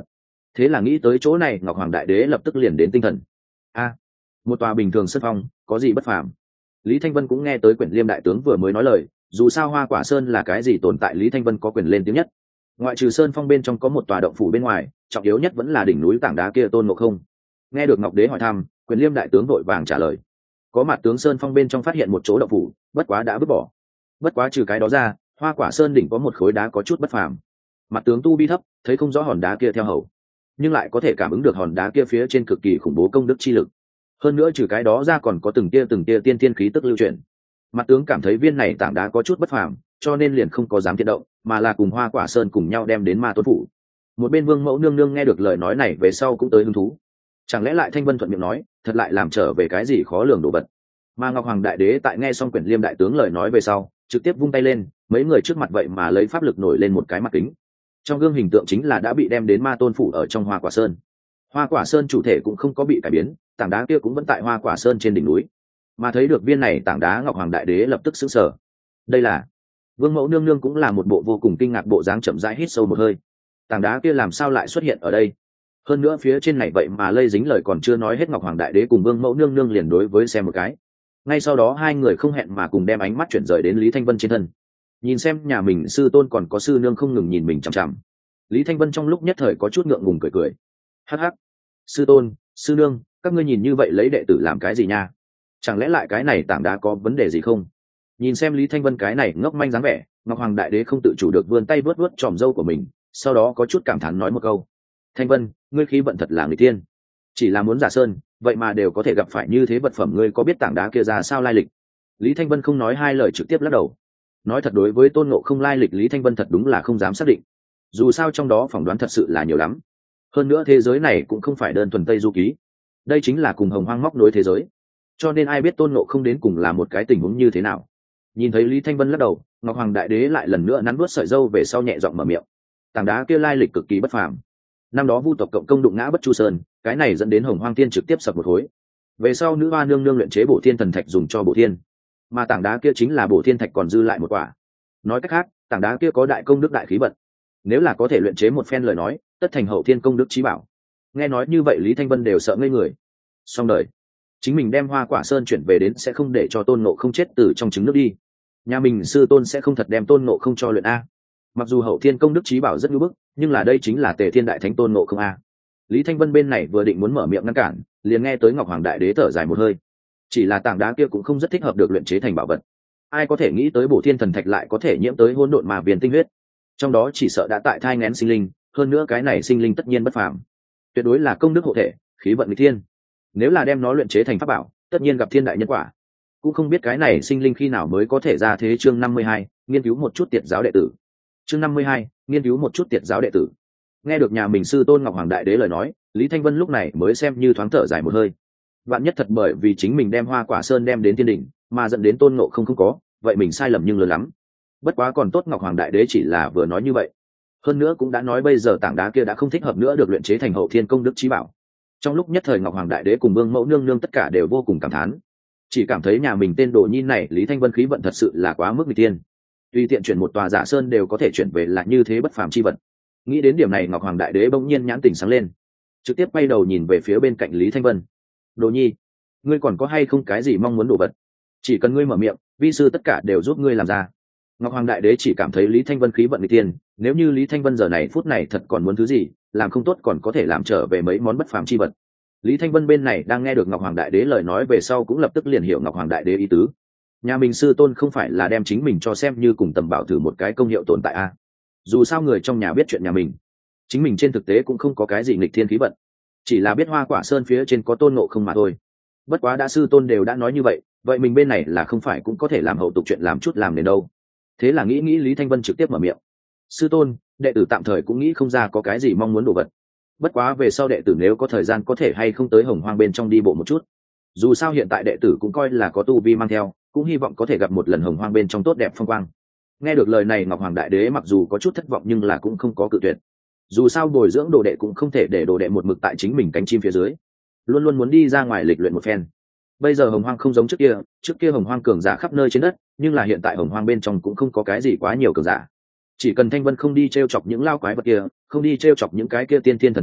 thế là nghĩ tới chỗ này, ngọc hoàng đại đế lập tức liền đến tinh thần. A, một tòa bình thường sân phong có gì bất phàm? Lý Thanh Vân cũng nghe tới Quyển Liêm đại tướng vừa mới nói lời, dù sao Hoa Quả Sơn là cái gì tồn tại, Lý Thanh Vân có quyền lên tiếng nhất. Ngoại trừ sơn phong bên trong có một tòa động phủ bên ngoài, trọng yếu nhất vẫn là đỉnh núi tảng đá kia Tôn Ngộ Không. Nghe được Ngọc Đế hỏi thăm, Quyển Liêm đại tướng vội vàng trả lời: có mặt tướng sơn phong bên trong phát hiện một chỗ động phủ, bất quá đã vứt bỏ. Bất quá trừ cái đó ra, Hoa Quả Sơn đỉnh có một khối đá có chút bất phàm. Mặt tướng tu vi thấp, thấy không rõ hòn đá kia theo hầu, nhưng lại có thể cảm ứng được hòn đá kia phía trên cực kỳ khủng bố công đức chi lực. Hơn nữa trừ cái đó ra còn có từng tia từng tia tiên tiên khí tức lưu chuyển. Mặt tướng cảm thấy viên này tảng đá có chút bất phàm, cho nên liền không có dám thiện động, mà là cùng Hoa Quả Sơn cùng nhau đem đến Ma Tôn phủ. Một bên Vương Mẫu nương nương nghe được lời nói này về sau cũng tới hứng thú. Chẳng lẽ lại Thanh Vân thuận miệng nói, thật lại làm trở về cái gì khó lường đồ vật. Mà Ngọc Hoàng đại đế tại nghe xong Quyển Liêm đại tướng lời nói về sau, trực tiếp vung tay lên, mấy người trước mặt vậy mà lấy pháp lực nổi lên một cái mặt kính. Trong gương hình tượng chính là đã bị đem đến Ma Tôn phủ ở trong Hoa Quả Sơn. Hoa Quả Sơn chủ thể cũng không có bị cải biến, tảng đá kia cũng vẫn tại Hoa Quả Sơn trên đỉnh núi. Mà thấy được viên này tảng đá, Ngọc Hoàng đại đế lập tức sững sờ. Đây là... Vương Mẫu nương nương cũng là một bộ vô cùng kinh ngạc bộ dáng, chậm rãi hít sâu một hơi. Tảng đá kia làm sao lại xuất hiện ở đây? Hơn nữa phía trên này vậy mà lây dính lời còn chưa nói hết, Ngọc Hoàng đại đế cùng Vương Mẫu nương nương liền đối với xem một cái. Ngay sau đó hai người không hẹn mà cùng đem ánh mắt chuyển rời đến Lý Thanh Vân trên thân. Nhìn xem nhà mình sư tôn còn có sư nương không ngừng nhìn mình chằm chằm. Lý Thanh Vân trong lúc nhất thời có chút ngượng ngùng cười cười. Hắc hắc, sư tôn, sư nương, các ngươi nhìn như vậy lấy đệ tử làm cái gì nha? Chẳng lẽ lại cái này tảng đá có vấn đề gì không? Nhìn xem Lý Thanh Vân cái này ngốc manh dáng vẻ, Ngọc Hoàng đại đế không tự chủ được vươn tay vớt vớt tròm râu của mình, sau đó có chút cảm thán nói một câu: Thanh Vân, ngươi khí vận thật là người tiên, chỉ là muốn giả sơn vậy mà đều có thể gặp phải như thế vật phẩm, ngươi có biết tảng đá kia ra sao lai lịch? Lý Thanh Vân không nói hai lời trực tiếp lắc đầu. Nói thật, đối với Tôn Ngộ Không lai lịch Lý Thanh Vân thật đúng là không dám xác định, dù sao trong đó phỏng đoán thật sự là nhiều lắm. Hơn nữa thế giới này cũng không phải đơn thuần Tây Du Ký, đây chính là cùng Hồng Hoang móc nối thế giới, cho nên ai biết Tôn Ngộ Không đến cùng là một cái tình huống như thế nào. Nhìn thấy Lý Thanh Vân lắc đầu, Ngọc Hoàng đại đế lại lần nữa nắn nuốt sợi dâu về sau nhẹ giọng mở miệng: tảng đá kia lai lịch cực kỳ bất phàm. Năm đó Vu tộc cộng công đụng ngã Bất Chu Sơn, cái này dẫn đến Hồng Hoang Thiên trực tiếp sập một khối. Về sau nữ hoa nương nương luyện chế Bổ Thiên thần thạch dùng cho Bổ Thiên, mà tảng đá kia chính là Bổ Thiên thạch còn dư lại một quả. Nói cách khác, tảng đá kia có đại công đức đại khí vận, nếu là có thể luyện chế một phen lời nói, tất thành hậu thiên công đức chí bảo. Nghe nói như vậy Lý Thanh Vân đều sợ ngây người. Xong đời, chính mình đem Hoa Quả Sơn chuyển về đến sẽ không để cho Tôn Ngộ Không chết từ trong trứng nước đi. Nhà mình sư tôn sẽ không thật đem Tôn Ngộ Không cho luyện a. Mặc dù hậu thiên công đức chí bảo rất ngưỡng bức, nhưng là đây chính là Tề Thiên đại thánh Tôn Ngộ Không a. Lý Thanh Vân bên này vừa định muốn mở miệng ngăn cản, liền nghe tới Ngọc Hoàng đại đế thở dài một hơi. Chỉ là tảng đá kia cũng không rất thích hợp được luyện chế thành bảo vật. Ai có thể nghĩ tới Bổ Thiên thần thạch lại có thể nhiễm tới hỗn độn mà viền tinh huyết, trong đó chỉ sợ đã tại thai nghén sinh linh, hơn nữa cái này sinh linh tất nhiên bất phàm, tuyệt đối là công đức hộ thể, khí vận nghịch thiên. Nếu là đem nó luyện chế thành pháp bảo, tất nhiên gặp thiên đại nhân quả. Cũng không biết cái này sinh linh khi nào mới có thể ra thế. Chương năm mươi hai, nghiên cứu một chút tiệt giáo đệ tử. Chương năm mươi hai, nghiên cứu một chút tiệt giáo đệ tử. Nghe được nhà mình sư tôn Ngọc Hoàng đại đế lời nói, Lý Thanh Vân lúc này mới xem như thoáng thở dài một hơi. Vạn nhất thật bởi vì chính mình đem Hoa Quả Sơn đem đến thiên đỉnh, mà dẫn đến Tôn Ngộ Không không có, vậy mình sai lầm nhưng lớn lắm. Bất quá còn tốt Ngọc Hoàng đại đế chỉ là vừa nói như vậy, hơn nữa cũng đã nói bây giờ tảng đá kia đã không thích hợp nữa được luyện chế thành hậu thiên công đức chí bảo. Trong lúc nhất thời Ngọc Hoàng đại đế cùng Vương Mẫu nương nương tất cả đều vô cùng cảm thán, chỉ cảm thấy nhà mình tên đồ nhi này Lý Thanh Vân khí vận thật sự là quá mức nghịch tiên, tùy tiện chuyển một tòa giả sơn đều có thể chuyển về là như thế bất phàm chi vật. Nghĩ đến điểm này Ngọc Hoàng đại đế bỗng nhiên nhãn tỉnh sáng lên, trực tiếp quay đầu nhìn về phía bên cạnh Lý Thanh Vân: đồ nhi, ngươi còn có hay không cái gì mong muốn đồ vật? Chỉ cần ngươi mở miệng, vi sư tất cả đều giúp ngươi làm ra. Ngọc Hoàng đại đế chỉ cảm thấy Lý Thanh Vân khí vận nghịch tiên, nếu như Lý Thanh Vân giờ này phút này thật còn muốn thứ gì, làm không tốt còn có thể làm trở về mấy món bất phàm chi vật. Lý Thanh Vân bên này đang nghe được Ngọc Hoàng đại đế lời nói về sau cũng lập tức liền hiểu Ngọc Hoàng đại đế ý tứ. Nhà mình sư tôn không phải là đem chính mình cho xem như cùng tầm bảo thử một cái công hiệu tồn tại a? À? Dù sao người trong nhà biết chuyện nhà mình, chính mình trên thực tế cũng không có cái gì nghịch thiên khí vận, chỉ là biết Hoa Quả Sơn phía trên có Tôn Ngộ Không mà thôi. Bất quá đã sư tôn đều đã nói như vậy, vậy mình bên này là không phải cũng có thể làm hậu tục chuyện làm chút làm đến đâu. Thế là nghĩ nghĩ Lý Thanh Vân trực tiếp mở miệng: sư tôn, đệ tử tạm thời cũng nghĩ không ra có cái gì mong muốn đồ vật. Bất quá về sau đệ tử nếu có thời gian có thể hay không tới Hồng Hoang bên trong đi bộ một chút. Dù sao hiện tại đệ tử cũng coi là có tu vi mang theo, cũng hy vọng có thể gặp một lần Hồng Hoang bên trong tốt đẹp phong quang. Nghe được lời này Ngọc Hoàng đại đế mặc dù có chút thất vọng nhưng là cũng không có cự tuyệt. Dù sao bồi dưỡng đồ đệ cũng không thể để đồ đệ một mực tại chính mình cánh chim phía dưới, luôn luôn muốn đi ra ngoài lịch luyện một phen. Bây giờ Hồng Hoang không giống trước kia, trước kia Hồng Hoang cường giả khắp nơi trên đất, nhưng là hiện tại Hồng Hoang bên trong cũng không có cái gì quá nhiều cường giả. Chỉ cần Thanh Vân không đi t r e o chọc những lao quái vật kia, không đi t r e o chọc những cái kia tiên thiên thần thánh,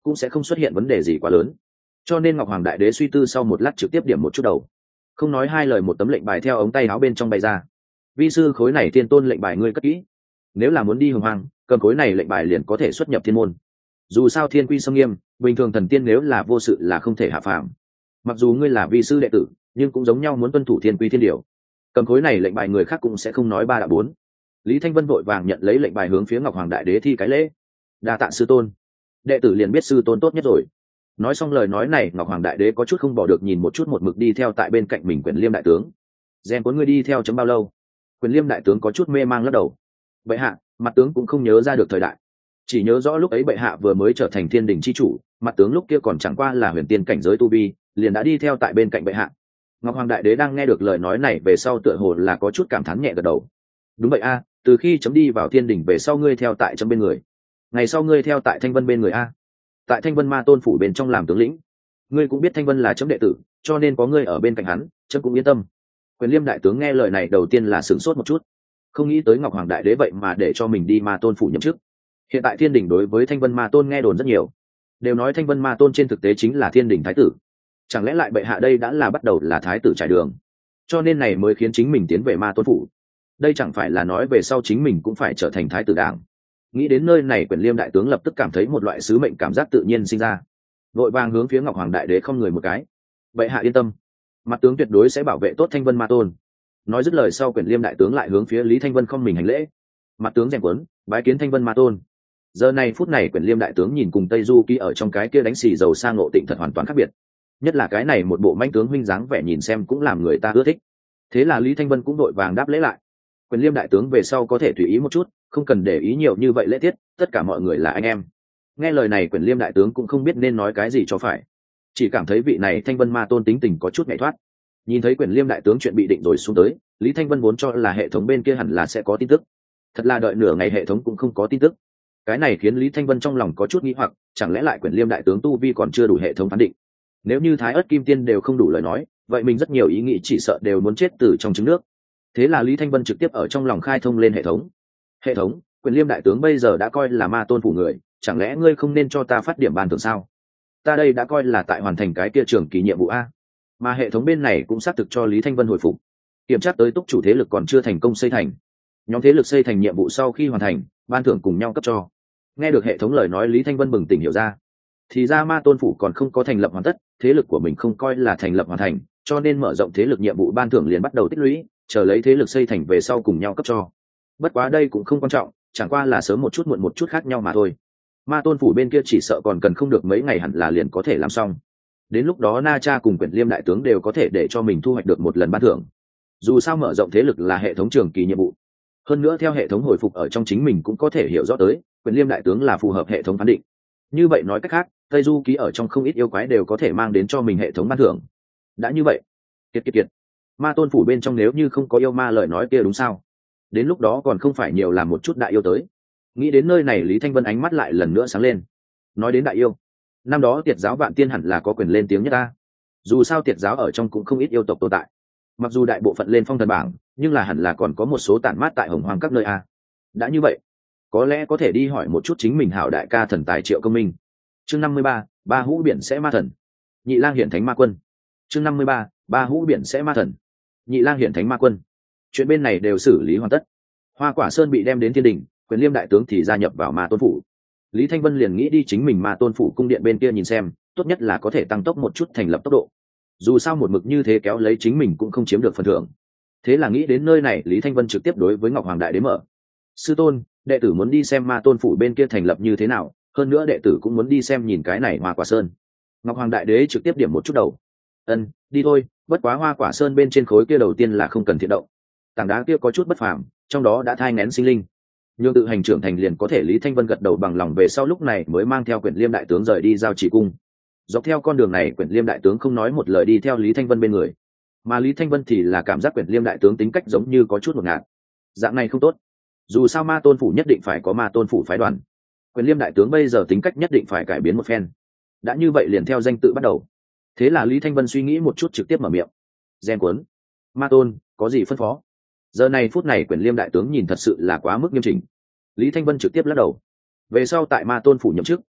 cũng sẽ không xuất hiện vấn đề gì quá lớn. Cho nên Ngọc Hoàng Đại Đế suy tư sau một lát trực tiếp điểm một chút đầu, không nói hai lời một tấm lệnh bài theo ống tay áo bên trong bay ra. Vi sư khối này thiên tôn lệnh bài ngươi cất kỹ, nếu là muốn đi hồng hoang, cầm khối này lệnh bài liền có thể xuất nhập thiên môn. Dù sao thiên quy xâm nghiêm, bình thường thần tiên nếu là vô sự là không thể hạ phàm. Mặc dù ngươi là vi sư đệ tử, nhưng cũng giống nhau muốn tuân thủ thiên quy thiên điều. Cầm khối này lệnh bài người khác cũng sẽ không nói ba đã bốn. Lý Thanh Vân vội vàng nhận lấy lệnh bài hướng phía Ngọc Hoàng Đại Đế thi cái lễ. Đa tạ sư tôn. Đệ tử liền biết sư tôn tốt nhất rồi. Nói xong lời nói này, Ngọc Hoàng Đại Đế có chút không bỏ được nhìn một chút một mực đi theo tại bên cạnh mình Quyền Liêm đại tướng. Gen cuốn ngươi đi theo chấm bao lâu? Quyền Liêm đại tướng có chút mê mang lắc đầu. Bệ hạ, mặt tướng cũng không nhớ ra được thời đại, chỉ nhớ rõ lúc ấy bệ hạ vừa mới trở thành thiên đình chi chủ, mặt tướng lúc kia còn chẳng qua là huyền tiên cảnh giới tu vi, liền đã đi theo tại bên cạnh bệ hạ. Ngọc Hoàng Đại Đế đang nghe được lời nói này về sau tựa hồ là có chút cảm thán nhẹ gật đầu. Đúng vậy a, từ khi chấm đi vào thiên đình về sau ngươi theo tại chấm bên người, ngày sau ngươi theo tại Thanh Vân bên người a, tại Thanh Vân Ma Tôn phủ bên trong làm tướng lĩnh. Ngươi cũng biết Thanh Vân là chấm đệ tử, cho nên có ngươi ở bên cạnh hắn, chấm cũng yên tâm. Quyền Liêm đại tướng nghe lời này đầu tiên là sửng sốt một chút, không nghĩ tới Ngọc Hoàng Đại Đế vậy mà để cho mình đi Ma Tôn phủ nhậm chức. Hiện tại thiên đình đối với Thanh Vân Ma Tôn nghe đồn rất nhiều, đều nói Thanh Vân Ma Tôn trên thực tế chính là thiên đình thái tử. Chẳng lẽ lại bệ hạ đây đã là bắt đầu là thái tử trải đường, cho nên này mới khiến chính mình tiến về Ma Tôn phủ. Đây chẳng phải là nói về sau chính mình cũng phải trở thành thái tử đảng. Nghĩ đến nơi này, Quyền Liêm đại tướng lập tức cảm thấy một loại sứ mệnh cảm giác tự nhiên sinh ra, vội vàng hướng phía Ngọc Hoàng Đại Đế không người một cái. Bệ hạ yên tâm, mặt tướng tuyệt đối sẽ bảo vệ tốt Thanh Vân Ma Tôn. Nói dứt lời sau, Quyền Liêm đại tướng lại hướng phía Lý Thanh Vân không mình hành lễ. Mặt tướng rèm quấn bái kiến Thanh Vân Ma Tôn. Giờ này phút này Quyền Liêm đại tướng nhìn cùng Tây Du Ký ở trong cái kia đánh xì dầu sang ngộ tịnh thật hoàn toàn khác biệt, nhất là cái này một bộ manh tướng huynh dáng vẻ nhìn xem cũng làm người ta ưa thích. Thế là Lý Thanh Vân cũng đội vàng đáp lễ lại. Quyền Liêm đại tướng về sau có thể tùy ý một chút, không cần để ý nhiều như vậy lễ tiết, tất cả mọi người là anh em. Nghe lời này, Quyền Liêm đại tướng cũng không biết nên nói cái gì cho phải, chỉ cảm thấy vị này Thanh Vân Ma Tôn tính tình có chút nhảy thoát. Nhìn thấy Quyền Liêm đại tướng chuyện bị định rồi xuống tới, Lý Thanh Vân vốn cho là hệ thống bên kia hẳn là sẽ có tin tức, thật là đợi nửa ngày hệ thống cũng không có tin tức. Cái này khiến Lý Thanh Vân trong lòng có chút nghi hoặc, chẳng lẽ lại Quyền Liêm đại tướng tu vi còn chưa đủ hệ thống phán định? Nếu như Thái Ức Kim Tiên đều không đủ lời nói, vậy mình rất nhiều ý nghĩ chỉ sợ đều muốn chết từ trong trứng nước. Thế là Lý Thanh Vân trực tiếp ở trong lòng khai thông lên hệ thống. Hệ thống, Quyền Liêm đại tướng bây giờ đã coi là Ma Tôn phủ người, chẳng lẽ ngươi không nên cho ta phát điểm ban thưởng sao? Ta đây đã coi là tại hoàn thành cái kia trường kỳ nhiệm vụ a. Mà hệ thống bên này cũng xác thực cho Lý Thanh Vân hồi phục, kiểm tra tới túc chủ thế lực còn chưa thành công xây thành. Nhóm thế lực xây thành nhiệm vụ sau khi hoàn thành, ban thưởng cùng nhau cấp cho. Nghe được hệ thống lời nói, Lý Thanh Vân bừng tỉnh hiểu ra, thì ra Ma Tôn phủ còn không có thành lập hoàn tất, thế lực của mình không coi là thành lập hoàn thành, cho nên mở rộng thế lực nhiệm vụ ban thưởng liền bắt đầu tích lũy, chờ lấy thế lực xây thành về sau cùng nhau cấp cho. Bất quá đây cũng không quan trọng, chẳng qua là sớm một chút muộn một chút khác nhau mà thôi. Ma Tôn phủ bên kia chỉ sợ còn cần không được mấy ngày hẳn là liền có thể làm xong. Đến lúc đó Na Cha cùng Quyền Liêm đại tướng đều có thể để cho mình thu hoạch được một lần ban thưởng. Dù sao mở rộng thế lực là hệ thống trường kỳ nhiệm vụ, hơn nữa theo hệ thống hồi phục ở trong chính mình cũng có thể hiểu rõ tới Quyền Liêm đại tướng là phù hợp hệ thống phán định. Như vậy nói cách khác, Tây Du Ký ở trong không ít yêu quái đều có thể mang đến cho mình hệ thống ban thưởng. Đã như vậy, kiệt kiệt kiệt, Ma Tôn phủ bên trong nếu như không có yêu ma lời nói kia đúng sao? Đến lúc đó còn không phải nhiều làm một chút đại yêu tới. Nghĩ đến nơi này, Lý Thanh Vân ánh mắt lại lần nữa sáng lên. Nói đến đại yêu, năm đó Tiệt giáo Vạn Tiên hẳn là có quyền lên tiếng nhất ta. Dù sao Tiệt giáo ở trong cũng không ít yêu tộc tồn tại, mặc dù đại bộ phận lên phong thần bảng, nhưng là hẳn là còn có một số tản mát tại hồng hoang các nơi a. Đã như vậy, có lẽ có thể đi hỏi một chút chính mình hảo đại ca thần tài Triệu Công Minh. Chương năm mươi ba, ba hũ biển sẽ ma thần. Nhị lang hiển thánh ma quân. Chương năm mươi ba, ba hũ biển sẽ ma thần. Nhị lang hiển thánh ma quân. Chuyện bên này đều xử lý hoàn tất. Hoa Quả Sơn bị đem đến thiên đình, Quyền Liêm đại tướng thì gia nhập vào Ma Tôn phủ. Lý Thanh Vân liền nghĩ đi chính mình Ma Tôn phủ cung điện bên kia nhìn xem, tốt nhất là có thể tăng tốc một chút thành lập tốc độ. Dù sao một mực như thế kéo lấy chính mình cũng không chiếm được phần thưởng. Thế là nghĩ đến nơi này, Lý Thanh Vân trực tiếp đối với Ngọc Hoàng Đại Đế mở. Sư tôn, đệ tử muốn đi xem Ma Tôn phủ bên kia thành lập như thế nào, hơn nữa đệ tử cũng muốn đi xem nhìn cái này Hoa Quả Sơn. Ngọc Hoàng Đại Đế trực tiếp điểm một chút đầu. Ân, đi thôi, bất quá Hoa Quả Sơn bên trên khối kia đầu tiên là không cần thiện động. Tảng đá kia có chút bất phàm, trong đó đã thai nghén sinh linh. Nhưng tự hành trưởng thành liền có thể. Lý Thanh Vân gật đầu bằng lòng về sau lúc này mới mang theo Quyền Liêm đại tướng rời đi giao chỉ cung. Dọc theo con đường này, Quyền Liêm đại tướng không nói một lời đi theo Lý Thanh Vân bên người, mà Lý Thanh Vân thì là cảm giác Quyền Liêm đại tướng tính cách giống như có chút ngột ngạt, dạng này không tốt. Dù sao Ma Tôn phủ nhất định phải có Ma Tôn phủ phái đoàn, Quyền Liêm đại tướng bây giờ tính cách nhất định phải cải biến một phen. Đã như vậy liền theo danh tự bắt đầu. Thế là Lý Thanh Vân suy nghĩ một chút trực tiếp mở miệng. Gen cuốn, Ma Tôn có gì phân phó? Giờ này phút này Quyền Liêm đại tướng nhìn thật sự là quá mức nghiêm chỉnh. Lý Thanh Vân trực tiếp lắc đầu. Về sau tại Ma Tôn phủ nhậm chức,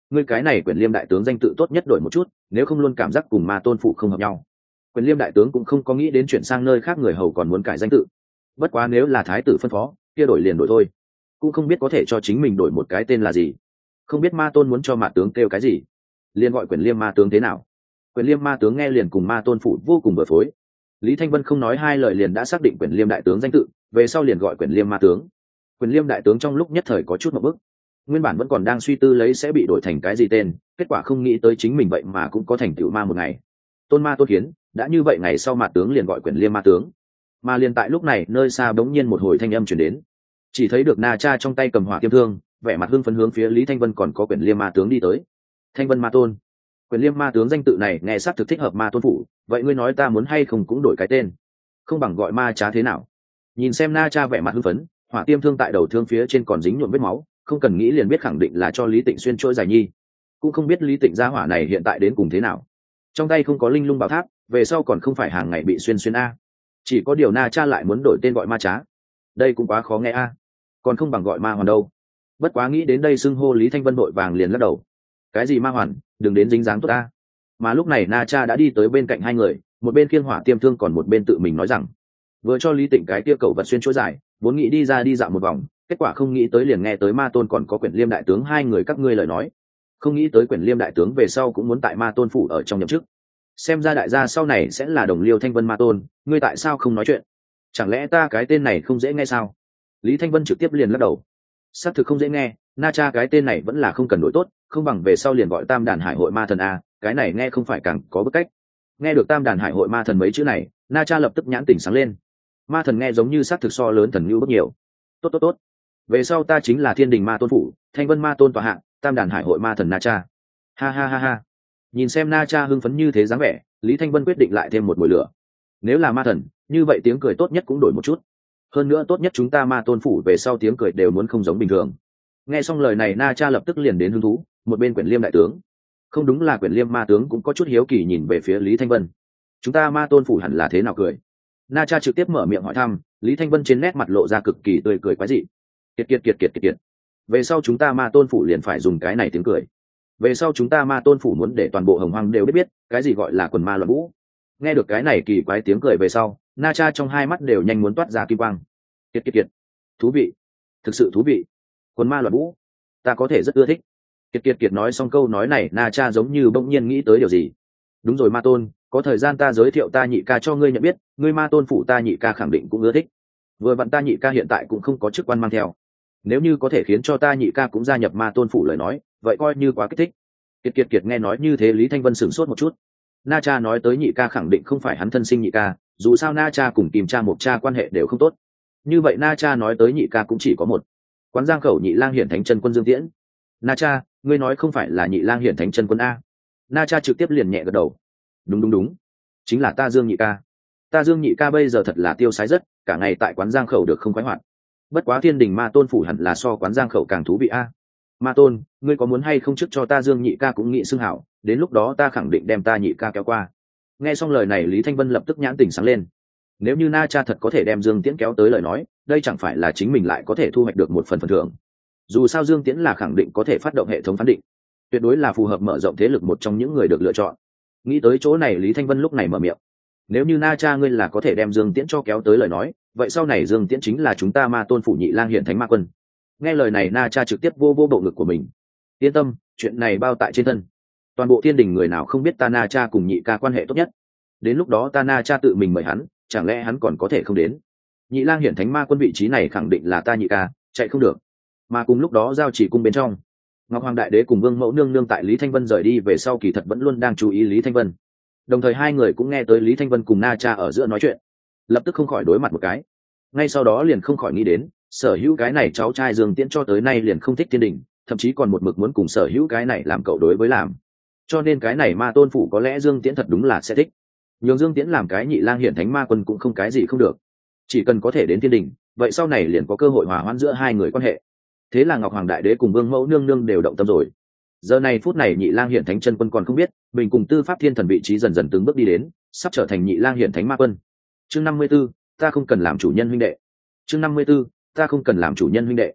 ngươi cái này Quyền Liêm đại tướng danh tự tốt nhất đổi một chút, nếu không luôn cảm giác cùng Ma Tôn phủ không hợp nhau. Quyền Liêm đại tướng cũng không có nghĩ đến chuyển sang nơi khác, người hầu còn muốn cải danh tự. Bất quá nếu là thái tử phân phó, kia đổi liền đổi thôi, cũng không biết có thể cho chính mình đổi một cái tên là gì. Không biết Ma Tôn muốn cho Ma tướng kêu cái gì, liền gọi Quyền Liêm Ma tướng thế nào. Quyền Liêm Ma tướng nghe liền cùng Ma Tôn phủ vô cùng vừa phối. Lý Thanh Vân không nói hai lời liền đã xác định Quyền Liêm đại tướng danh tự, về sau liền gọi Quyền Liêm Ma tướng. Quyền Liêm đại tướng trong lúc nhất thời có chút một bức, nguyên bản vẫn còn đang suy tư lấy sẽ bị đổi thành cái gì tên, kết quả không nghĩ tới chính mình vậy mà cũng có thành tựu ma một ngày. Tôn Ma tôn kiến, đã như vậy ngày sau Ma tướng liền gọi Quyền Liêm Ma tướng. Mà liền tại lúc này, nơi xa bỗng nhiên một hồi thanh âm truyền đến, chỉ thấy được Na Cha trong tay cầm hỏa tiêm thương, vẻ mặt hưng phấn hướng phía Lý Thanh Vân còn có Quyền Liêm Ma tướng đi tới. Thanh Vân Ma tôn, Quyền Liêm Ma tướng danh tự này nghe xác thực thích hợp Ma tôn phủ, vậy ngươi nói ta muốn hay không cũng đổi cái tên, không bằng gọi Ma Trá thế nào? Nhìn xem Na Cha vẻ mặt hưng phấn, hỏa tiêm thương tại đầu thương phía trên còn dính nhuộm vết máu, không cần nghĩ liền biết khẳng định là cho Lý Tịnh xuyên chuỗi dài nhi. Cũng không biết Lý Tịnh gia hỏa này hiện tại đến cùng thế nào, trong tay không có linh lung bảo tháp, về sau còn không phải hàng ngày bị xuyên xuyên a. Chỉ có điều Na Cha lại muốn đổi tên gọi Ma Trá, đây cũng quá khó nghe a, còn không bằng gọi Ma Hoàn đâu. Bất quá nghĩ đến đây xưng hô, Lý Thanh Vân vội vàng liền lắc đầu, cái gì Ma Hoàn, đừng đến dính dáng tốt a. Mà lúc này Na Cha đã đi tới bên cạnh hai người, một bên khiêng hỏa tiêm thương còn một bên tự mình nói rằng, vừa cho Lý Tịnh cái kia cậu vật xuyên chuỗi dài, vốn nghĩ đi ra đi dạo một vòng, kết quả không nghĩ tới liền nghe tới Ma Tôn còn có Quyền Liêm đại tướng hai người các ngươi lời nói, không nghĩ tới Quyền Liêm đại tướng về sau cũng muốn tại Ma Tôn phủ ở trong nhậm chức, xem ra đại gia sau này sẽ là đồng liêu Thanh Vân Ma Tôn, ngươi tại sao không nói chuyện? Chẳng lẽ ta cái tên này không dễ nghe sao? Lý Thanh Vân trực tiếp liền lắc đầu, xác thực không dễ nghe, Na Cha cái tên này vẫn là không cần đổi tốt, không bằng về sau liền gọi Tam Đàn Hải Hội Ma Thần a, cái này nghe không phải càng có bức cách. Nghe được Tam Đàn Hải Hội Ma Thần mấy chữ này, Na Cha lập tức nhãn tỉnh sáng lên. Ma thần nghe giống như xác thực so lớn thần như bất nhiều. Tốt tốt tốt, về sau ta chính là Thiên Đình Ma Tôn phủ, Thanh Vân Ma Tôn tọa hạng, Tam Đàn Hải Hội Ma Thần Na Cha. Ha ha ha ha. Nhìn xem Na Cha hưng phấn như thế dáng vẻ, Lý Thanh Vân quyết định lại thêm một mùi lửa. Nếu là ma thần, như vậy tiếng cười tốt nhất cũng đổi một chút. Hơn nữa tốt nhất chúng ta Ma Tôn phủ về sau tiếng cười đều muốn không giống bình thường. Nghe xong lời này, Na Cha lập tức liền đến hứng thú, một bên Quyền Liêm đại tướng, không đúng là Quyền Liêm Ma tướng cũng có chút hiếu kỳ nhìn về phía Lý Thanh Vân. Chúng ta Ma Tôn phủ hẳn là thế nào cười? Na Cha trực tiếp mở miệng hỏi thăm. Lý Thanh Vân trên nét mặt lộ ra cực kỳ tươi cười quái dị. Kiệt kiệt kiệt kiệt kiệt kiệt. Về sau chúng ta Ma Tôn phủ liền phải dùng cái này tiếng cười. Về sau chúng ta Ma Tôn phủ muốn để toàn bộ Hồng Hoang đều biết biết, cái gì gọi là quần ma loạn vũ. Nghe được cái này kỳ quái tiếng cười về sau, Na Cha trong hai mắt đều nhanh muốn toát ra kim quang. Kiệt kiệt kiệt. Thú vị, thực sự thú vị. Quần ma loạn vũ, ta có thể rất ưa thích. Kiệt kiệt kiệt nói xong câu nói này, Na Cha giống như bỗng nhiên nghĩ tới điều gì. Đúng rồi Ma Tôn, có thời gian ta giới thiệu ta nhị ca cho ngươi nhận biết, ngươi Ma Tôn phủ ta nhị ca khẳng định cũng ưa thích. Vừa vặn ta nhị ca hiện tại cũng không có chức quan mang theo, nếu như có thể khiến cho ta nhị ca cũng gia nhập Ma Tôn phủ lời nói, vậy coi như quá kích thích. Kiệt kiệt kiệt nghe nói như thế, Lý Thanh Vân sửng sốt một chút. Na Cha nói tới nhị ca khẳng định không phải hắn thân sinh nhị ca, dù sao Na Cha cùng Kim Cha một cha quan hệ đều không tốt. Như vậy Na Cha nói tới nhị ca cũng chỉ có một, Quán Giang khẩu Nhị Lang Hiển Thánh Chân Quân Dương Tiễn. Na Cha, ngươi nói không phải là Nhị Lang Hiển Thánh Chân Quân a? Na Cha trực tiếp liền nhẹ gật đầu. Đúng đúng đúng, chính là ta Dương nhị ca. Ta Dương nhị ca bây giờ thật là tiêu sái rất, cả ngày tại Quán Giang khẩu được không khoái hoạt. Bất quá Thiên Đình Ma Tôn phủ hẳn là so Quán Giang khẩu càng thú vị a. Ma Tôn, ngươi có muốn hay không trước cho ta Dương nhị ca cũng nghị xưng hảo, đến lúc đó ta khẳng định đem ta nhị ca kéo qua. Nghe xong lời này, Lý Thanh Vân lập tức nhãn tỉnh sáng lên. Nếu như Na Cha thật có thể đem Dương Tiễn kéo tới lời nói, đây chẳng phải là chính mình lại có thể thu hoạch được một phần phần thưởng. Dù sao Dương Tiễn là khẳng định có thể phát động hệ thống phán định, tuyệt đối là phù hợp mở rộng thế lực một trong những người được lựa chọn. Nghĩ tới chỗ này, Lý Thanh Vân lúc này mở miệng. Nếu như Na Cha ngươi là có thể đem Dương Tiễn cho kéo tới lời nói, vậy sau này Dương Tiễn chính là chúng ta Ma Tôn phủ Nhị Lang Hiển Thánh Ma Quân. Nghe lời này, Na Cha trực tiếp vô vô bộ ngực của mình. Yên tâm, chuyện này bao tại trên thân. Toàn bộ Thiên Đình người nào không biết ta Na Cha cùng nhị ca quan hệ tốt nhất. Đến lúc đó ta Na Cha tự mình mời hắn, chẳng lẽ hắn còn có thể không đến? Nhị Lang Hiển Thánh Ma Quân vị trí này khẳng định là ta nhị ca, chạy không được. Mà cùng lúc đó giao chỉ cung bên trong, Ngọc Hoàng Đại Đế cùng Vương Mẫu nương nương tại Lý Thanh Vân rời đi về sau kỳ thật vẫn luôn đang chú ý Lý Thanh Vân. Đồng thời hai người cũng nghe tới Lý Thanh Vân cùng Na Cha ở giữa nói chuyện, lập tức không khỏi đối mặt một cái. Ngay sau đó liền không khỏi nghĩ đến, sở hữu cái này cháu trai Dương Tiễn cho tới nay liền không thích Thiên Đình, thậm chí còn một mực muốn cùng sở hữu cái này làm cậu đối với làm. Cho nên cái này Ma Tôn phủ có lẽ Dương Tiễn thật đúng là sẽ thích. Nhường Dương Tiễn làm cái Nhị Lang Hiển Thánh Ma Quân cũng không cái gì không được. Chỉ cần có thể đến Thiên Đình, vậy sau này liền có cơ hội hòa hoãn giữa hai người quan hệ. Thế là Ngọc Hoàng Đại Đế cùng Vương Mẫu nương nương đều động tâm rồi. Giờ này phút này Nhị Lang Hiển Thánh Chân Quân còn không biết, mình cùng Tư Pháp Thiên Thần vị trí dần dần từng bước đi đến, sắp trở thành Nhị Lang Hiển Thánh Ma Quân. Chương năm mươi 54, ta không cần làm chủ nhân huynh đệ. Chương năm mươi 54, ta không cần làm chủ nhân huynh đệ.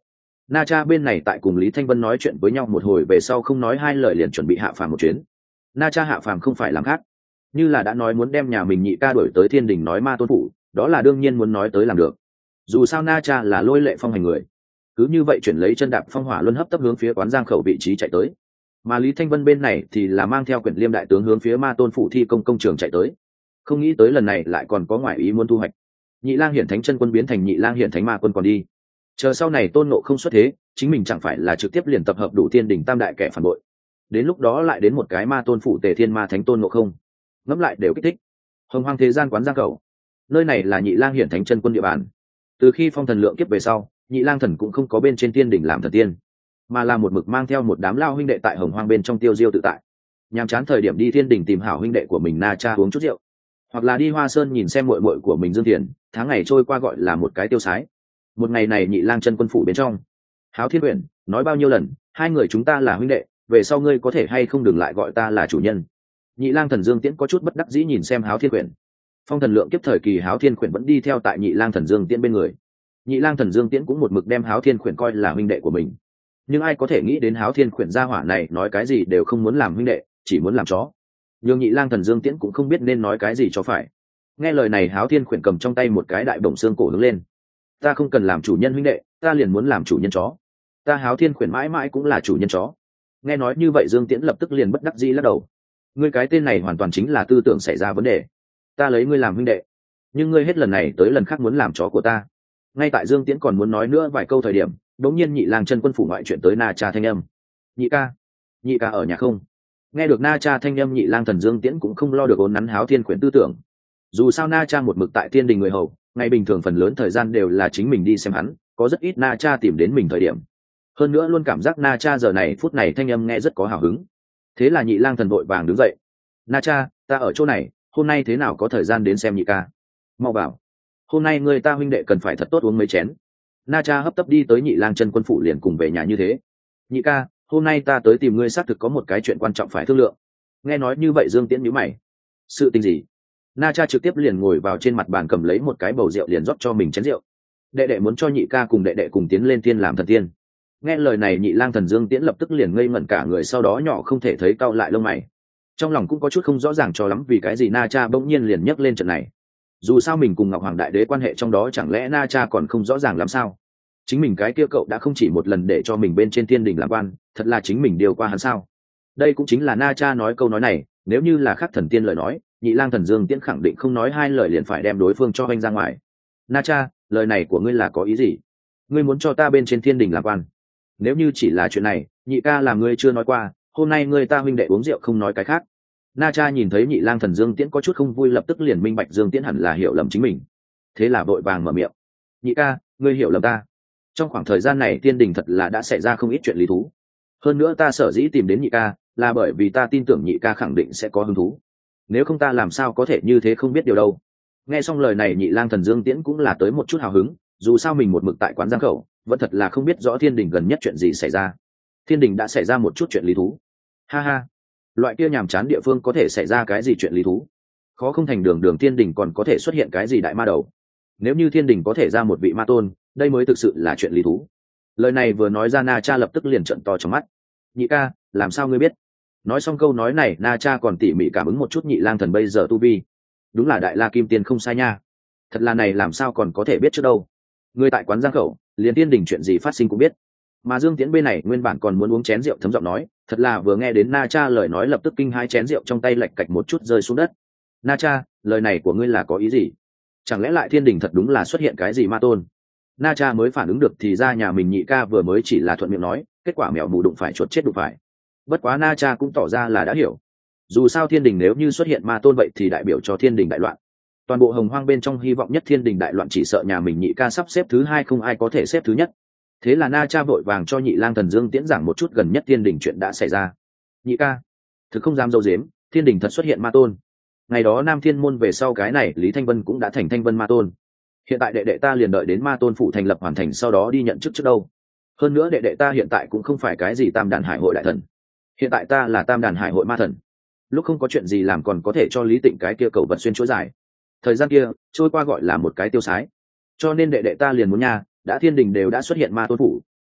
Na Cha bên này tại cùng Lý Thanh Vân nói chuyện với nhau một hồi về sau không nói hai lời liền chuẩn bị hạ phàm một chuyến. Na Cha hạ phàm không phải làm khác, như là đã nói muốn đem nhà mình nhị ca đuổi tới Thiên Đình nói Ma Tôn phủ, đó là đương nhiên muốn nói tới làm được. Dù sao Na Cha là Lôi Lệ Phong hành người, cứ như vậy chuyển lấy chân đạp phong hỏa luân hấp tấp hướng phía quán giang khẩu vị trí chạy tới. Mà Lý Thanh Vân bên này thì là mang theo quyển liêm đại tướng hướng phía Ma Tôn phủ thi công công trường chạy tới. Không nghĩ tới lần này lại còn có ngoại ý muốn thu hoạch. Nhị Lang Hiển Thánh chân quân biến thành Nhị Lang Hiển Thánh Ma quân còn đi. Chờ sau này Tôn Ngộ không xuất thế, chính mình chẳng phải là trực tiếp liền tập hợp đủ Thiên Đình tam đại kẻ phản bội. Đến lúc đó lại đến một cái Ma Tôn phủ Tề Thiên Ma Thánh Tôn Ngộ không. Ngẫm lại đều kích thích. Hồng Hoang thế gian quán giang khẩu, nơi này là Nhị Lang Hiển Thánh chân quân địa bàn. Từ khi phong thần lượng kiếp về sau, Nhị Lang thần cũng không có bên trên Thiên Đình làm thần tiên, mà là một mực mang theo một đám lao huynh đệ tại Hồng Hoang bên trong tiêu diêu tự tại. Nhàm chán thời điểm đi Thiên Đình tìm hảo huynh đệ của mình Na Cha uống chút rượu, hoặc là đi Hoa Sơn nhìn xem muội muội của mình Dương Tiền, tháng ngày trôi qua gọi là một cái tiêu sái. Một ngày này Nhị Lang chân quân phủ bên trong, Háo Thiên Uyển nói bao nhiêu lần, hai người chúng ta là huynh đệ, về sau ngươi có thể hay không đừng lại gọi ta là chủ nhân. Nhị Lang thần Dương Tiễn có chút bất đắc dĩ nhìn xem Háo Thiên Uyển. Phong thần lượng kiếp thời kỳ Háo Thiên Uyển vẫn đi theo tại Nhị Lang thần Dương Tiễn bên người. Nhị Lang thần Dương Tiễn cũng một mực đem Háo Thiên Uyển coi là huynh đệ của mình. Nhưng ai có thể nghĩ đến Háo Thiên Uyển gia hỏa này nói cái gì đều không muốn làm huynh đệ, chỉ muốn làm chó. Nhưng Nhị Lang thần Dương Tiễn cũng không biết nên nói cái gì cho phải. Nghe lời này Háo Thiên Uyển cầm trong tay một cái đại bổng xương cổ hướng lên. Ta không cần làm chủ nhân huynh đệ, ta liền muốn làm chủ nhân chó. Ta Háo Thiên Uyển mãi mãi cũng là chủ nhân chó. Nghe nói như vậy Dương Tiễn lập tức liền bất đắc dĩ lắc đầu. Ngươi cái tên này hoàn toàn chính là tư tưởng xảy ra vấn đề. Ta lấy ngươi làm huynh đệ, nhưng ngươi hết lần này tới lần khác muốn làm chó của ta. Ngay tại Dương Tiễn còn muốn nói nữa vài câu thời điểm, đống nhiên Nhị Lang chân quân phủ ngoại chuyện tới Na Cha thanh âm. Nhị ca, nhị ca ở nhà không? Nghe được Na Cha thanh âm, Nhị Lang thần Dương Tiễn cũng không lo được ốn nắn Háo Thiên Uyển tư tưởng. Dù sao Na Cha một mực tại Thiên Đình người hầu, ngày bình thường phần lớn thời gian đều là chính mình đi xem hắn, có rất ít Na Cha tìm đến mình thời điểm. Hơn nữa luôn cảm giác Na Cha giờ này phút này thanh âm nghe rất có hào hứng. Thế là Nhị Lang thần vội vàng đứng dậy. Na Cha, ta ở chỗ này, hôm nay thế nào có thời gian đến xem nhị ca? Mau bảo, hôm nay người ta huynh đệ cần phải thật tốt uống mấy chén. Na Cha hấp tấp đi tới Nhị Lang chân quân phủ liền cùng về nhà như thế. Nhị ca, hôm nay ta tới tìm ngươi xác thực có một cái chuyện quan trọng phải thương lượng. Nghe nói như vậy Dương Tiễn nhíu mày. Sự tình gì? Na Cha trực tiếp liền ngồi vào trên mặt bàn cầm lấy một cái bầu rượu liền rót cho mình chén rượu. Đệ đệ muốn cho nhị ca cùng đệ đệ cùng tiến lên tiên làm thần tiên. Nghe lời này Nhị Lang thần Dương Tiễn lập tức liền ngây ngẩn cả người, sau đó nhỏ không thể thấy cau lại lông mày. Trong lòng cũng có chút không rõ ràng cho lắm vì cái gì Na Cha bỗng nhiên liền nhấc lên trận này. Dù sao mình cùng Ngọc Hoàng Đại Đế quan hệ trong đó chẳng lẽ Na Cha còn không rõ ràng làm sao? Chính mình cái kia cậu đã không chỉ một lần để cho mình bên trên Thiên Đình làm quan, thật là chính mình điều qua hắn sao? Đây cũng chính là Na Cha nói câu nói này, nếu như là khác thần tiên lời nói, Nhị Lang thần Dương Tiễn khẳng định không nói hai lời liền phải đem đối phương cho hoanh ra ngoài. Na Cha, lời này của ngươi là có ý gì? Ngươi muốn cho ta bên trên Thiên Đình làm quan? Nếu như chỉ là chuyện này, nhị ca làm ngươi chưa nói qua, hôm nay ngươi ta huynh đệ uống rượu không nói cái khác. Na Cha nhìn thấy Nhị Lang thần Dương Tiễn có chút không vui, lập tức liền minh bạch Dương Tiễn hẳn là hiểu lầm chính mình, thế là vội vàng mở miệng. Nhị ca, ngươi hiểu lầm ta. Trong khoảng thời gian này Thiên Đình thật là đã xảy ra không ít chuyện lý thú. Hơn nữa ta sở dĩ tìm đến nhị ca là bởi vì ta tin tưởng nhị ca khẳng định sẽ có hứng thú. Nếu không ta làm sao có thể như thế không biết điều đâu. Nghe xong lời này Nhị Lang thần Dương Tiễn cũng là tới một chút hào hứng, dù sao mình một mực tại quán giang khẩu, vẫn thật là không biết rõ Thiên Đình gần nhất chuyện gì xảy ra. Thiên Đình đã xảy ra một chút chuyện lý thú. Ha ha, loại kia nhàm chán địa phương có thể xảy ra cái gì chuyện lý thú? Khó không thành đường đường Thiên Đình còn có thể xuất hiện cái gì đại ma đầu. Nếu như Thiên Đình có thể ra một vị ma tôn, đây mới thực sự là chuyện lý thú. Lời này vừa nói ra Na Cha lập tức liền trợn to trong mắt. Nhị ca, làm sao ngươi biết? Nói xong câu nói này Na Cha còn tỉ mỉ cảm ứng một chút Nhị Lang thần bây giờ tu vi. Đúng là đại la kim tiên không sai nha. Thật là này làm sao còn có thể biết trước đâu. Người tại quán giang khẩu, liền Thiên Đình chuyện gì phát sinh cũng biết. Mà Dương Tiễn bên này nguyên bản còn muốn uống chén rượu thấm giọng nói, thật là vừa nghe đến Na Cha lời nói lập tức kinh hai chén rượu trong tay lệch cạch một chút rơi xuống đất. Na Cha, lời này của ngươi là có ý gì? Chẳng lẽ lại Thiên Đình thật đúng là xuất hiện cái gì ma tôn? Na Cha mới phản ứng được thì ra nhà mình nhị ca vừa mới chỉ là thuận miệng nói, kết quả mèo mù đụng phải chuột chết đụng phải. Bất quá Na Cha cũng tỏ ra là đã hiểu. Dù sao Thiên Đình nếu như xuất hiện ma tôn vậy thì đại biểu cho Thiên Đình đại loạn. Toàn bộ Hồng Hoang bên trong hy vọng nhất Thiên Đình đại loạn chỉ sợ nhà mình nhị ca sắp xếp thứ hai không ai có thể xếp thứ nhất. Thế là Na Cha vội vàng cho Nhị Lang thần Dương Tiễn giảng một chút gần nhất Thiên Đình chuyện đã xảy ra. Nhị ca, thực không dám dâu dếm, Thiên Đình thật xuất hiện ma tôn. Ngày đó Nam Thiên môn về sau cái này Lý Thanh Vân cũng đã thành Thanh Vân ma tôn. Hiện tại đệ đệ ta liền đợi đến ma tôn phủ thành lập hoàn thành sau đó đi nhận chức trước đâu. Hơn nữa đệ đệ ta hiện tại cũng không phải cái gì Tam Đàn Hải hội đại thần, hiện tại ta là Tam Đàn Hải hội ma thần. Lúc không có chuyện gì làm còn có thể cho Lý Tịnh cái kia cầu vật xuyên chuỗi dài. Thời gian kia trôi qua gọi là một cái tiêu sái. Cho nên đệ đệ ta liền muốn nha, đã Thiên Đình đều đã xuất hiện ma tôn phủ,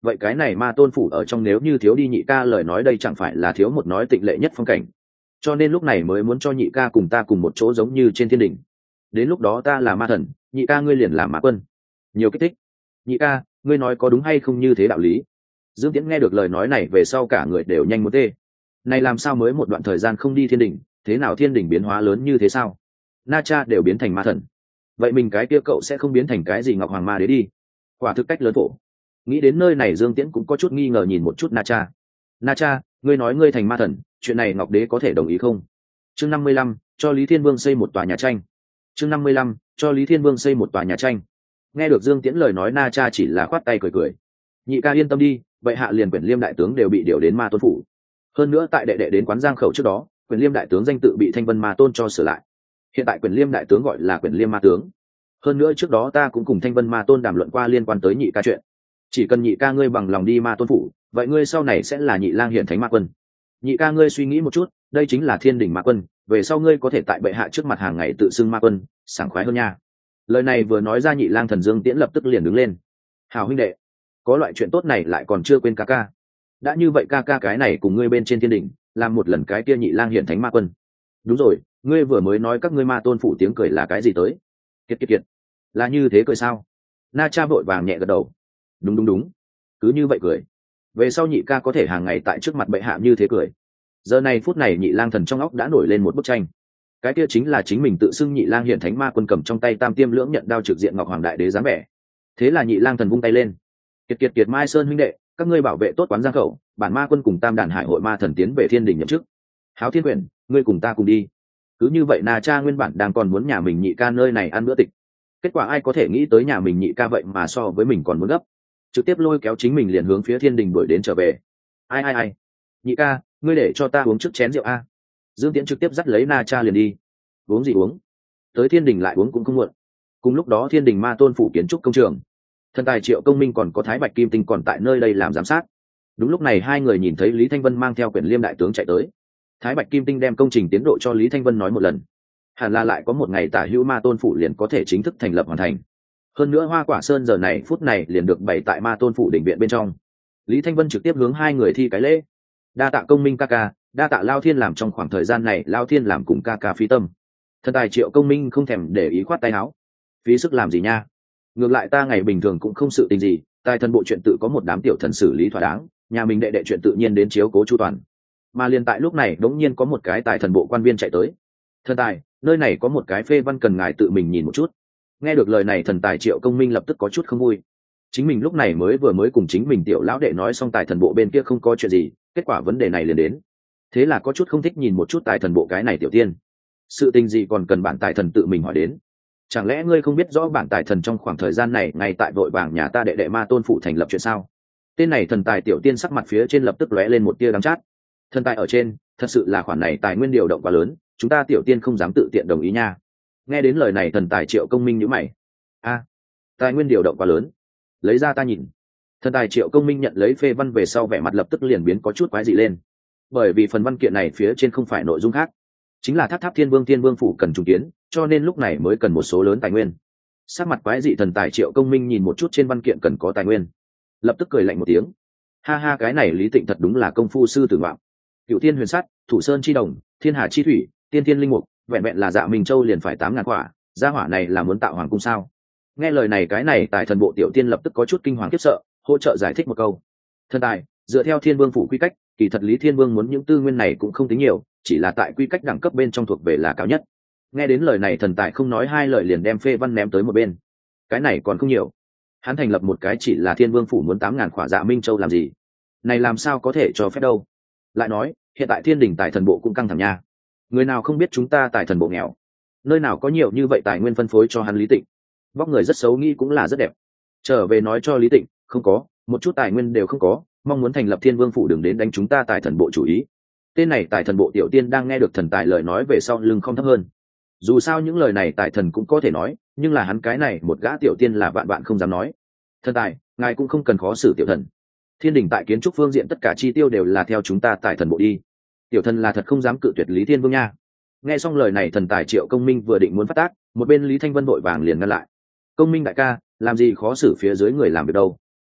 vậy cái này ma tôn phủ ở trong nếu như thiếu đi nhị ca lời nói đây chẳng phải là thiếu một nói tịnh lệ nhất phong cảnh, cho nên lúc này mới muốn cho nhị ca cùng ta cùng một chỗ giống như trên thiên đình. Đến lúc đó ta là ma thần, nhị ca ngươi liền làm ma quân. Nhiều kích thích. Nhị ca, ngươi nói có đúng hay không như thế đạo lý? Dương Tiễn nghe được lời nói này về sau cả người đều nhanh muốn tê. Này làm sao mới một đoạn thời gian không đi thiên đình, thế nào thiên đình biến hóa lớn như thế sao? Na Cha đều biến thành ma thần, vậy mình cái kia cậu sẽ không biến thành cái gì Ngọc Hoàng Ma Đế đi? Quả thực cách lớn phổ. Nghĩ đến nơi này Dương Tiễn cũng có chút nghi ngờ nhìn một chút Na Cha. Na Cha, ngươi nói ngươi thành ma thần, chuyện này Ngọc Đế có thể đồng ý không? Chương năm mươi lăm, cho Lý Thiên Vương xây một tòa nhà tranh. Chương năm mươi lăm, cho Lý Thiên Vương xây một tòa nhà tranh. Nghe được Dương Tiễn lời nói Na Cha chỉ là khoát tay cười cười. Nhị ca yên tâm đi, vậy hạ liền Quyển Liêm đại tướng đều bị điều đến Ma Tôn phủ. Hơn nữa tại đệ đệ đến quán Giang Khẩu trước đó, Quyển Liêm đại tướng danh tự bị Thanh Vân Ma Tôn cho sửa lại. Hiện tại Quyển Liêm đại tướng gọi là Quyển Liêm Ma tướng. Hơn nữa trước đó ta cũng cùng Thanh Vân Ma Tôn đàm luận qua liên quan tới nhị ca chuyện. Chỉ cần nhị ca ngươi bằng lòng đi Ma Tôn phủ, vậy ngươi sau này sẽ là Nhị Lang Hiển Thánh Ma Quân. Nhị ca ngươi suy nghĩ một chút, đây chính là Thiên Đình Ma Quân, về sau ngươi có thể tại bệ hạ trước mặt hàng ngày tự xưng Ma Quân, sảng khoái hơn nha. Lời này vừa nói ra Nhị Lang Thần Dương Tiễn lập tức liền đứng lên. Hảo huynh đệ, có loại chuyện tốt này lại còn chưa quên ca ca. Đã như vậy ca ca cái này cùng ngươi bên trên thiên đỉnh, làm một lần cái kia Nhị Lang Hiển Thánh Ma Quân. Đúng rồi, ngươi vừa mới nói các ngươi Ma Tôn phủ tiếng cười là cái gì tới? Kiệt kiệt kiệt, là như thế cười sao? Na Cha vội vàng nhẹ gật đầu. Đúng đúng đúng, cứ như vậy cười. Về sau nhị ca có thể hàng ngày tại trước mặt bệ hạ như thế cười. Giờ này phút này Nhị Lang Thần trong óc đã nổi lên một bức tranh. Cái kia chính là chính mình tự xưng Nhị Lang Hiển Thánh Ma Quân cầm trong tay Tam Tiêm Lưỡng Nhận đao trực diện Ngọc Hoàng Đại Đế dáng vẻ. Thế là Nhị Lang Thần vung tay lên. Kiệt kiệt kiệt Mai Sơn huynh đệ, các ngươi bảo vệ tốt quán Giang Khẩu, bản Ma Quân cùng Tam Đàn Hải hội ma thần tiến về thiên đình nhậm chức. Háo Thiên Quyển, ngươi cùng ta cùng đi. Cứ như vậy Na Cha nguyên bản đang còn muốn nhà mình nhị ca nơi này ăn bữa tịch. Kết quả ai có thể nghĩ tới nhà mình nhị ca vậy mà so với mình còn muốn gấp, trực tiếp lôi kéo chính mình liền hướng phía thiên đình đuổi đến trở về. Ai ai ai, nhị ca, ngươi để cho ta uống trước chén rượu a. Dương Tiễn trực tiếp dắt lấy Na Cha liền đi. Uống gì uống, tới thiên đình lại uống cũng không muộn. Cùng lúc đó thiên đình Ma Tôn phủ kiến trúc công trường, thần tài Triệu Công Minh còn có Thái Bạch Kim Tinh còn tại nơi đây làm giám sát. Đúng lúc này hai người nhìn thấy Lý Thanh Vân mang theo Quyển Liêm đại tướng chạy tới. Thái Bạch Kim Tinh đem công trình tiến độ cho Lý Thanh Vân nói một lần, hẳn là lại có một ngày tả hữu Ma Tôn phủ liền có thể chính thức thành lập hoàn thành. Hơn nữa Hoa Quả Sơn giờ này phút này liền được bày tại Ma Tôn phủ đỉnh viện bên trong. Lý Thanh Vân trực tiếp hướng hai người thi cái lễ. Đa tạ Công Minh ca ca, đa tạ Lao Thiên làm trong khoảng thời gian này Lao Thiên làm cùng ca ca phí tâm. Thần tài Triệu Công Minh không thèm để ý khoát tay áo. Phí sức làm gì nha, ngược lại ta ngày bình thường cũng không sự tình gì, tài thần bộ chuyện tự có một đám tiểu thần xử lý thỏa đáng, nhà mình đệ đệ chuyện tự nhiên đến chiếu cố chu toàn. Mà liền tại lúc này đống nhiên có một cái tài thần bộ quan viên chạy tới. Thần tài, nơi này có một cái phê văn cần ngài tự mình nhìn một chút. Nghe được lời này thần tài Triệu Công Minh lập tức có chút không vui. Chính mình lúc này mới vừa mới cùng chính mình tiểu lão đệ nói xong tài thần bộ bên kia không có chuyện gì, kết quả vấn đề này liền đến. Thế là có chút không thích nhìn một chút tài thần bộ cái này tiểu tiên. Sự tình gì còn cần bản tài thần tự mình hỏi đến? Chẳng lẽ ngươi không biết rõ bản tài thần trong khoảng thời gian này ngay tại vội vàng nhà ta đệ đệ Ma Tôn phụ thành lập chuyện sao? Tên này thần tài tiểu tiên sắc mặt phía trên lập tức lóe lên một tia đắng chát. Thần tài ở trên, thật sự là khoản này tài nguyên điều động quá lớn, chúng ta tiểu tiên không dám tự tiện đồng ý nha. Nghe đến lời này thần tài Triệu Công Minh nhíu mày. A, tài nguyên điều động quá lớn, lấy ra ta nhìn. Thần tài Triệu Công Minh nhận lấy phê văn về sau vẻ mặt lập tức liền biến có chút quái dị lên, bởi vì phần văn kiện này phía trên không phải nội dung khác, chính là Tháp Tháp Thiên Vương Thiên Vương phủ cần trùng kiến, cho nên lúc này mới cần một số lớn tài nguyên. Sắc mặt quái dị thần tài Triệu Công Minh nhìn một chút trên văn kiện cần có tài nguyên, lập tức cười lạnh một tiếng. Ha ha, cái này Lý Tịnh thật đúng là công phu sư tử ngoạm. Cựu Thiên Huyền Sắt, Thủ Sơn Chi Đồng, Thiên Hà Chi Thủy, Tiên Thiên Linh Mục, vẹn vẹn là Dạ Minh Châu liền phải tám ngàn quả, gia hỏa này là muốn tạo hoàng cung sao? Nghe lời này cái này tài thần bộ tiểu tiên lập tức có chút kinh hoàng khiếp sợ, hỗ trợ giải thích một câu. Thần tài, dựa theo Thiên Vương phủ quy cách, kỳ thật Lý Thiên Vương muốn những tư nguyên này cũng không tính nhiều, chỉ là tại quy cách đẳng cấp bên trong thuộc về là cao nhất. Nghe đến lời này thần tài không nói hai lời liền đem phê văn ném tới một bên. Cái này còn không nhiều, hắn thành lập một cái chỉ là Thiên Vương phủ muốn tám ngàn khỏa Dạ Minh Châu làm gì? Này làm sao có thể cho phép đâu? Lại nói, hiện tại Thiên Đình tài thần bộ cũng căng thẳng nha. Người nào không biết chúng ta tài thần bộ nghèo, nơi nào có nhiều như vậy tài nguyên phân phối cho hắn Lý Tịnh. Vóc người rất xấu nghĩ cũng là rất đẹp, trở về nói cho Lý Tịnh, không có, một chút tài nguyên đều không có, mong muốn thành lập Thiên Vương phủ đừng đến đánh chúng ta tài thần bộ chủ ý. Tên này tài thần bộ tiểu tiên đang nghe được thần tài lời nói về sau lưng không thấp hơn. Dù sao những lời này tài thần cũng có thể nói, nhưng là hắn cái này một gã tiểu tiên là vạn vạn không dám nói. Thần tài, ngài cũng không cần khó xử tiểu thần. Thiên Đình tại kiến trúc phương diện tất cả chi tiêu đều là theo chúng ta tài thần bộ đi. Tiểu thần là thật không dám cự tuyệt Lý Thiên Vương nha. Nghe xong lời này thần tài Triệu Công Minh vừa định muốn phát tác, một bên Lý Thanh Vân vội vàng liền ngăn lại. Công Minh đại ca, làm gì khó xử phía dưới người làm việc đâu?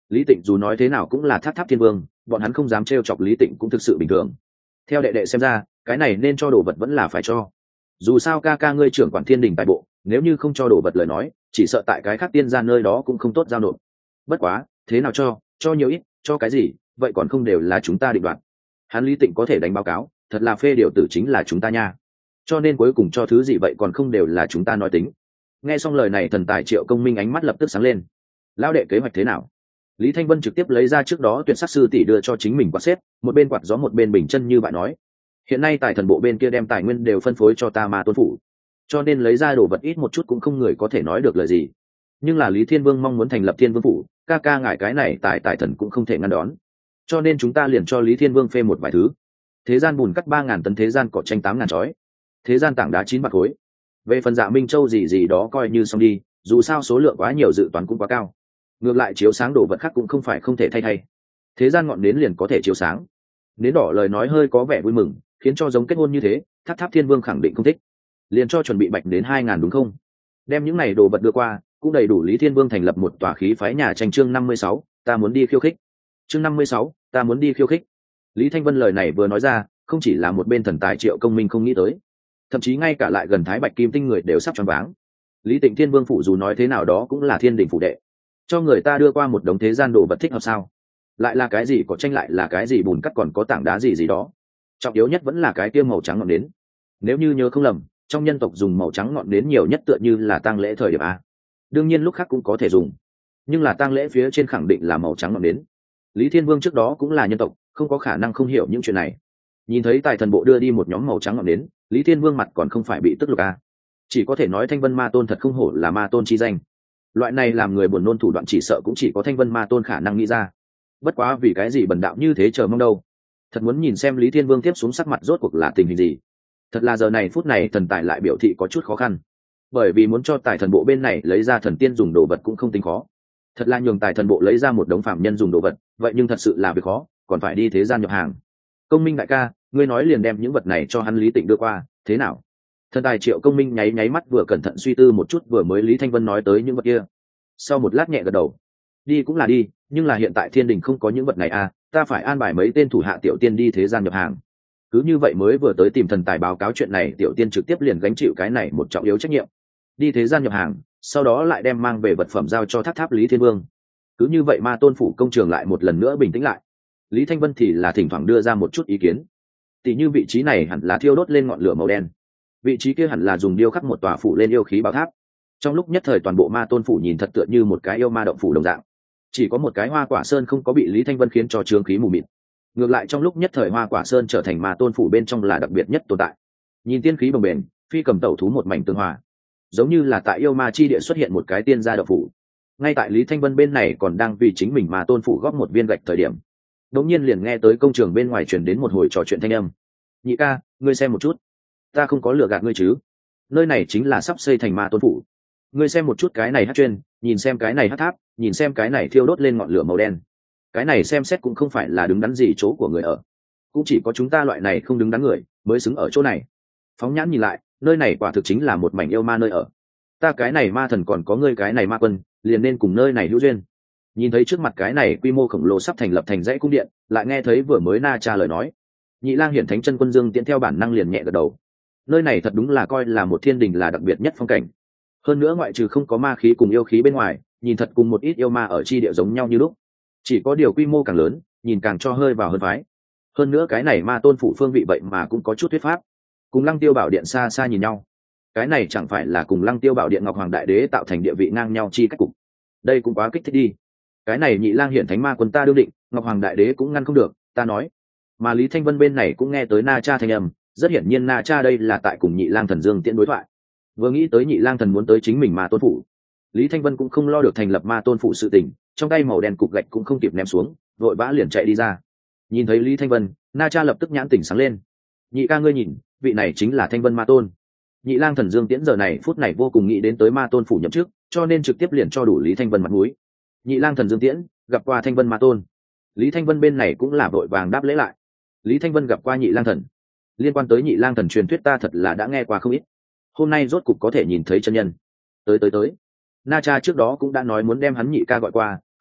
Lý Tịnh dù nói thế nào cũng là Tháp Tháp Thiên Vương, bọn hắn không dám trêu chọc Lý Tịnh cũng thực sự bình thường. Theo đệ đệ xem ra, cái này nên cho đồ vật vẫn là phải cho. Dù sao ca ca ngươi trưởng quản thiên đình tại bộ, nếu như không cho đồ vật lời nói, chỉ sợ tại cái khác tiên gia nơi đó cũng không tốt giao nộp. Bất quá, thế nào cho, cho nhiều ít, cho cái gì, vậy còn không đều là chúng ta định đoạt. Hắn Lý Tịnh có thể đánh báo cáo, thật là phê điều tử chính là chúng ta nha. Cho nên cuối cùng cho thứ gì vậy còn không đều là chúng ta nói tính. Nghe xong lời này, thần tài Triệu Công Minh ánh mắt lập tức sáng lên. Lão đệ kế hoạch thế nào? Lý Thanh Vân trực tiếp lấy ra trước đó tuyệt sắc sư tỷ đưa cho chính mình quạt xếp, một bên quạt gió một bên bình chân như bạn nói. Hiện nay tài thần bộ bên kia đem tài nguyên đều phân phối cho ta Ma Tôn phủ, cho nên lấy ra đồ vật ít một chút cũng không người có thể nói được lời gì. Nhưng là Lý Thiên Vương mong muốn thành lập Thiên Vương phủ, ca ca ngại cái này tài tài thần cũng không thể ngăn đón. Cho nên chúng ta liền cho Lý Thiên Vương phê một vài thứ. Thế gian bùn cắt ba ngàn tấn, thế gian cỏ tranh tám ngàn chói, thế gian tảng đá chín bạc khối. Về phần Dạ Minh Châu gì gì đó coi như xong đi, dù sao số lượng quá nhiều dự toán cũng quá cao. Ngược lại chiếu sáng đồ vật khác cũng không phải không thể thay thay. Thế gian ngọn nến liền có thể chiếu sáng. Nến đỏ lời nói hơi có vẻ vui mừng, khiến cho giống kết hôn như thế, Tháp Tháp Thiên Vương khẳng định không thích. Liền cho chuẩn bị bạch đến hai ngàn đúng không? Đem những này đồ vật đưa qua, cũng đầy đủ Lý Thiên Vương thành lập một tòa khí phái nhà tranh. Chương năm mươi sáu, ta muốn đi khiêu khích. Chương năm mươi sáu, ta muốn đi khiêu khích. Lý Thanh Vân lời này vừa nói ra, không chỉ là một bên thần tài Triệu Công Minh không nghĩ tới, thậm chí ngay cả lại gần Thái Bạch Kim Tinh người đều sắp choáng váng. Lý Tịnh Thiên Vương phủ dù nói thế nào đó cũng là thiên đình phủ đệ, cho người ta đưa qua một đống thế gian đồ vật thích hợp sao? Lại là cái gì có tranh, lại là cái gì bùn cắt, còn có tảng đá gì gì đó. Trọng yếu nhất vẫn là cái tiêu màu trắng ngọn nến. Nếu như nhớ không lầm, trong nhân tộc dùng màu trắng ngọn nến nhiều nhất tựa như là tang lễ thời điểm a. Đương nhiên lúc khác cũng có thể dùng, nhưng là tang lễ phía trên khẳng định là màu trắng ngọn nến. Lý Thiên Vương trước đó cũng là nhân tộc, không có khả năng không hiểu những chuyện này. Nhìn thấy tài thần bộ đưa đi một nhóm màu trắng ngọn nến, Lý Thiên Vương mặt còn không phải bị tức lục a. Chỉ có thể nói Thanh Vân Ma Tôn thật không hổ là Ma Tôn chi danh. Loại này làm người buồn nôn thủ đoạn chỉ sợ cũng chỉ có Thanh Vân Ma Tôn khả năng nghĩ ra. Bất quá vì cái gì bần đạo như thế chờ mong đâu. Thật muốn nhìn xem Lý Thiên Vương tiếp xuống sắc mặt rốt cuộc là tình hình gì. Thật là giờ này phút này thần tài lại biểu thị có chút khó khăn, bởi vì muốn cho tài thần bộ bên này lấy ra thần tiên dùng đồ vật cũng không tính khó. Thật là nhường tài thần bộ lấy ra một đống phạm nhân dùng đồ vật, vậy nhưng thật sự là việc khó, còn phải đi thế gian nhập hàng. Công Minh đại ca, ngươi nói liền đem những vật này cho hắn Lý Tịnh đưa qua, thế nào? Thần tài Triệu Công Minh nháy nháy mắt, vừa cẩn thận suy tư một chút vừa mới Lý Thanh Vân nói tới những vật kia. Sau một lát nhẹ gật đầu. Đi cũng là đi, nhưng là hiện tại thiên đình không có những vật này à, ta phải an bài mấy tên thủ hạ tiểu tiên đi thế gian nhập hàng. Cứ như vậy mới vừa tới tìm thần tài báo cáo chuyện này, tiểu tiên trực tiếp liền gánh chịu cái này một trọng yếu trách nhiệm. Đi thế gian nhập hàng, sau đó lại đem mang về vật phẩm giao cho Tháp Tháp Lý Thiên Vương. Cứ như vậy Ma Tôn phủ công trường lại một lần nữa bình tĩnh lại. Lý Thanh Vân thì là thỉnh thoảng đưa ra một chút ý kiến. Tỷ như vị trí này hẳn là thiêu đốt lên ngọn lửa màu đen, vị trí kia hẳn là dùng điêu khắc một tòa phủ lên yêu khí bảo tháp. Trong lúc nhất thời toàn bộ Ma Tôn phủ nhìn thật tựa như một cái yêu ma động phủ đồng dạng, chỉ có một cái Hoa Quả Sơn không có bị Lý Thanh Vân khiến cho trướng khí mù mịt. Ngược lại trong lúc nhất thời Hoa Quả Sơn trở thành Ma Tôn phủ bên trong là đặc biệt nhất tồn tại. Nhìn tiên khí bồng bềnh, phi cầm tẩu thú một mảnh tương hòa, giống như là tại yêu ma chi địa xuất hiện một cái tiên gia động phủ. Ngay tại Lý Thanh Vân bên này còn đang vì chính mình Ma Tôn phủ góp một viên gạch thời điểm, đột nhiên liền nghe tới công trường bên ngoài truyền đến một hồi trò chuyện thanh âm. Nhị ca, ngươi xem một chút, ta không có lừa gạt ngươi chứ? Nơi này chính là sắp xây thành Ma Tôn phủ. Ngươi xem một chút cái này hát chuyên, nhìn xem cái này hát tháp, nhìn xem cái này thiêu đốt lên ngọn lửa màu đen. Cái này xem xét cũng không phải là đứng đắn gì chỗ của người ở, cũng chỉ có chúng ta loại này không đứng đắn người mới xứng ở chỗ này. Phóng nhãn nhìn lại, nơi này quả thực chính là một mảnh yêu ma nơi ở. Ta cái này ma thần còn có ngươi cái này ma quân, liền nên cùng nơi này hữu duyên. Nhìn thấy trước mặt cái này quy mô khổng lồ sắp thành lập thành dãy cung điện, lại nghe thấy vừa mới Na Cha lời nói, Nhị Lang Hiển Thánh Chân Quân Dương Tiễn theo bản năng liền nhẹ gật đầu. Nơi này thật đúng là coi là một thiên đình là đặc biệt nhất phong cảnh. Hơn nữa ngoại trừ không có ma khí cùng yêu khí bên ngoài, nhìn thật cùng một ít yêu ma ở chi địa giống nhau như lúc. Chỉ có điều quy mô càng lớn, nhìn càng cho hơi vào hơn phái. Hơn nữa cái này Ma Tôn phủ phương vị vậy mà cũng có chút thuyết pháp. Cùng Lăng Tiêu Bảo Điện xa xa nhìn nhau, cái này chẳng phải là cùng Lăng Tiêu Bảo Điện Ngọc Hoàng Đại Đế tạo thành địa vị ngang nhau chi cách cục. Đây cũng quá kích thích đi. Cái này Nhị Lang Hiển Thánh Ma Quân ta đương định, Ngọc Hoàng Đại Đế cũng ngăn không được, ta nói. Mà Lý Thanh Vân bên này cũng nghe tới Na Cha thanh âm, rất hiển nhiên Na Cha đây là tại cùng Nhị Lang Thần Dương Tiễn đối thoại. Vừa nghĩ tới Nhị Lang Thần muốn tới chính mình Ma Tôn phủ, Lý Thanh Vân cũng không lo được thành lập Ma Tôn phủ sự tình, trong tay màu đen cục gạch cũng không kịp ném xuống, vội vã liền chạy đi ra. Nhìn thấy Lý Thanh Vân, Na Cha lập tức nhãn tỉnh sáng lên. Nhị ca ngươi nhìn, vị này chính là Thanh Vân Ma Tôn. Nhị Lang Thần Dương Tiễn giờ này phút này vô cùng nghĩ đến tới Ma Tôn phủ nhậm chức, cho nên trực tiếp liền cho đủ Lý Thanh Vân mặt mũi. Nhị Lang Thần Dương Tiễn gặp qua Thanh Vân Ma Tôn. Lý Thanh Vân bên này cũng là vội vàng đáp lễ lại. Lý Thanh Vân gặp qua Nhị Lang Thần. Liên quan tới Nhị Lang Thần truyền thuyết ta thật là đã nghe qua không ít, hôm nay rốt cục có thể nhìn thấy chân nhân. Tới tới tới. Na Cha trước đó cũng đã nói muốn đem hắn nhị ca gọi qua,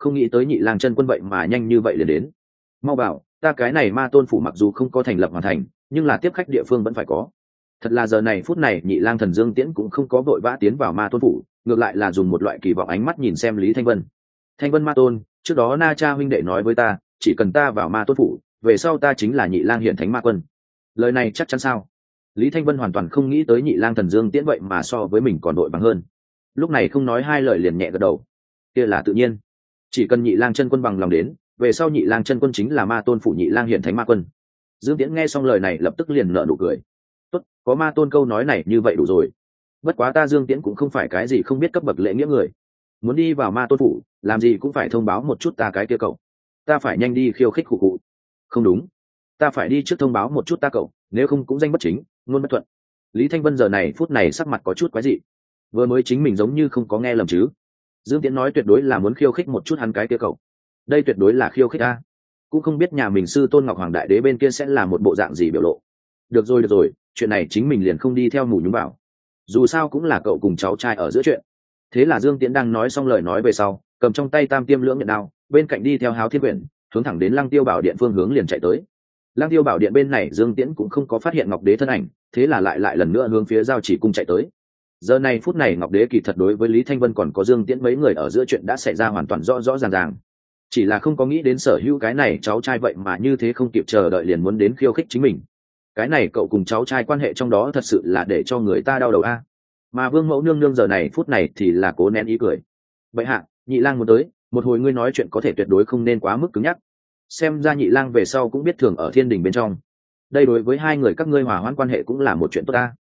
không nghĩ tới nhị lang chân quân vậy mà nhanh như vậy liền đến. Mau vào, ta cái này ma tôn phủ mặc dù không có thành lập hoàn thành, nhưng là tiếp khách địa phương vẫn phải có. Thật là giờ này phút này nhị lang thần Dương Tiễn cũng không có vội vã tiến vào ma tôn phủ, ngược lại là dùng một loại kỳ vọng ánh mắt nhìn xem Lý Thanh Vân. Thanh Vân ma tôn, trước đó Na Cha huynh đệ nói với ta, chỉ cần ta vào ma tôn phủ, về sau ta chính là nhị lang hiện thánh ma quân. Lời này chắc chắn sao? Lý Thanh Vân hoàn toàn không nghĩ tới nhị lang thần Dương Tiễn vậy mà so với mình còn đội bằng hơn. Lúc này không nói hai lời liền nhẹ gật đầu. Kia là tự nhiên, chỉ cần nhị lang chân quân bằng lòng đến, về sau nhị lang chân quân chính là ma tôn phủ nhị lang hiện thánh ma quân. Dương Tiễn nghe xong lời này lập tức liền nở nụ cười. Tốt, có ma tôn câu nói này như vậy đủ rồi. Bất quá ta Dương Tiễn cũng không phải cái gì không biết cấp bậc lễ nghĩa người, muốn đi vào ma tôn phủ làm gì cũng phải thông báo một chút ta cái kia cậu. Ta phải nhanh đi khiêu khích khụ cụ. Không đúng, ta phải đi trước thông báo một chút ta cậu, nếu không cũng danh bất chính ngôn bất thuận. Lý Thanh Vân giờ này phút này sắc mặt có chút quái dị, vừa mới chính mình giống như không có nghe lầm chứ. Dương Tiễn nói tuyệt đối là muốn khiêu khích một chút hắn cái kia cậu, đây tuyệt đối là khiêu khích a. Cũng không biết nhà mình sư tôn Ngọc Hoàng Đại Đế bên kia sẽ là một bộ dạng gì biểu lộ. Được rồi được rồi, chuyện này chính mình liền không đi theo mù nhúng vào, dù sao cũng là cậu cùng cháu trai ở giữa chuyện. Thế là Dương Tiễn đang nói xong lời nói về sau, cầm trong tay tam tiêm lưỡng nhận đao, bên cạnh đi theo Háo Thiên Quyển, hướng thẳng đến Lăng Tiêu Bảo Điện phương hướng liền chạy tới. Lăng Tiêu Bảo Điện bên này Dương Tiễn cũng không có phát hiện Ngọc Đế thân ảnh, thế là lại lại lần nữa hướng phía Giao Chỉ cung chạy tới. Giờ này phút này Ngọc Đế kỳ thật đối với Lý Thanh Vân còn có Dương Tiễn mấy người ở giữa chuyện đã xảy ra hoàn toàn rõ rõ ràng ràng, chỉ là không có nghĩ đến sở hữu cái này cháu trai vậy mà như thế không kịp chờ đợi liền muốn đến khiêu khích chính mình. Cái này cậu cùng cháu trai quan hệ trong đó thật sự là để cho người ta đau đầu a. Mà Vương Mẫu nương nương giờ này phút này thì là cố nén ý cười. Bệ hạ, nhị lang muốn tới, một hồi ngươi nói chuyện có thể tuyệt đối không nên quá mức cứng nhắc. Xem ra nhị lang về sau cũng biết thường ở thiên đình bên trong, đây đối với hai người các ngươi hòa hoãn quan hệ cũng là một chuyện tốt ta.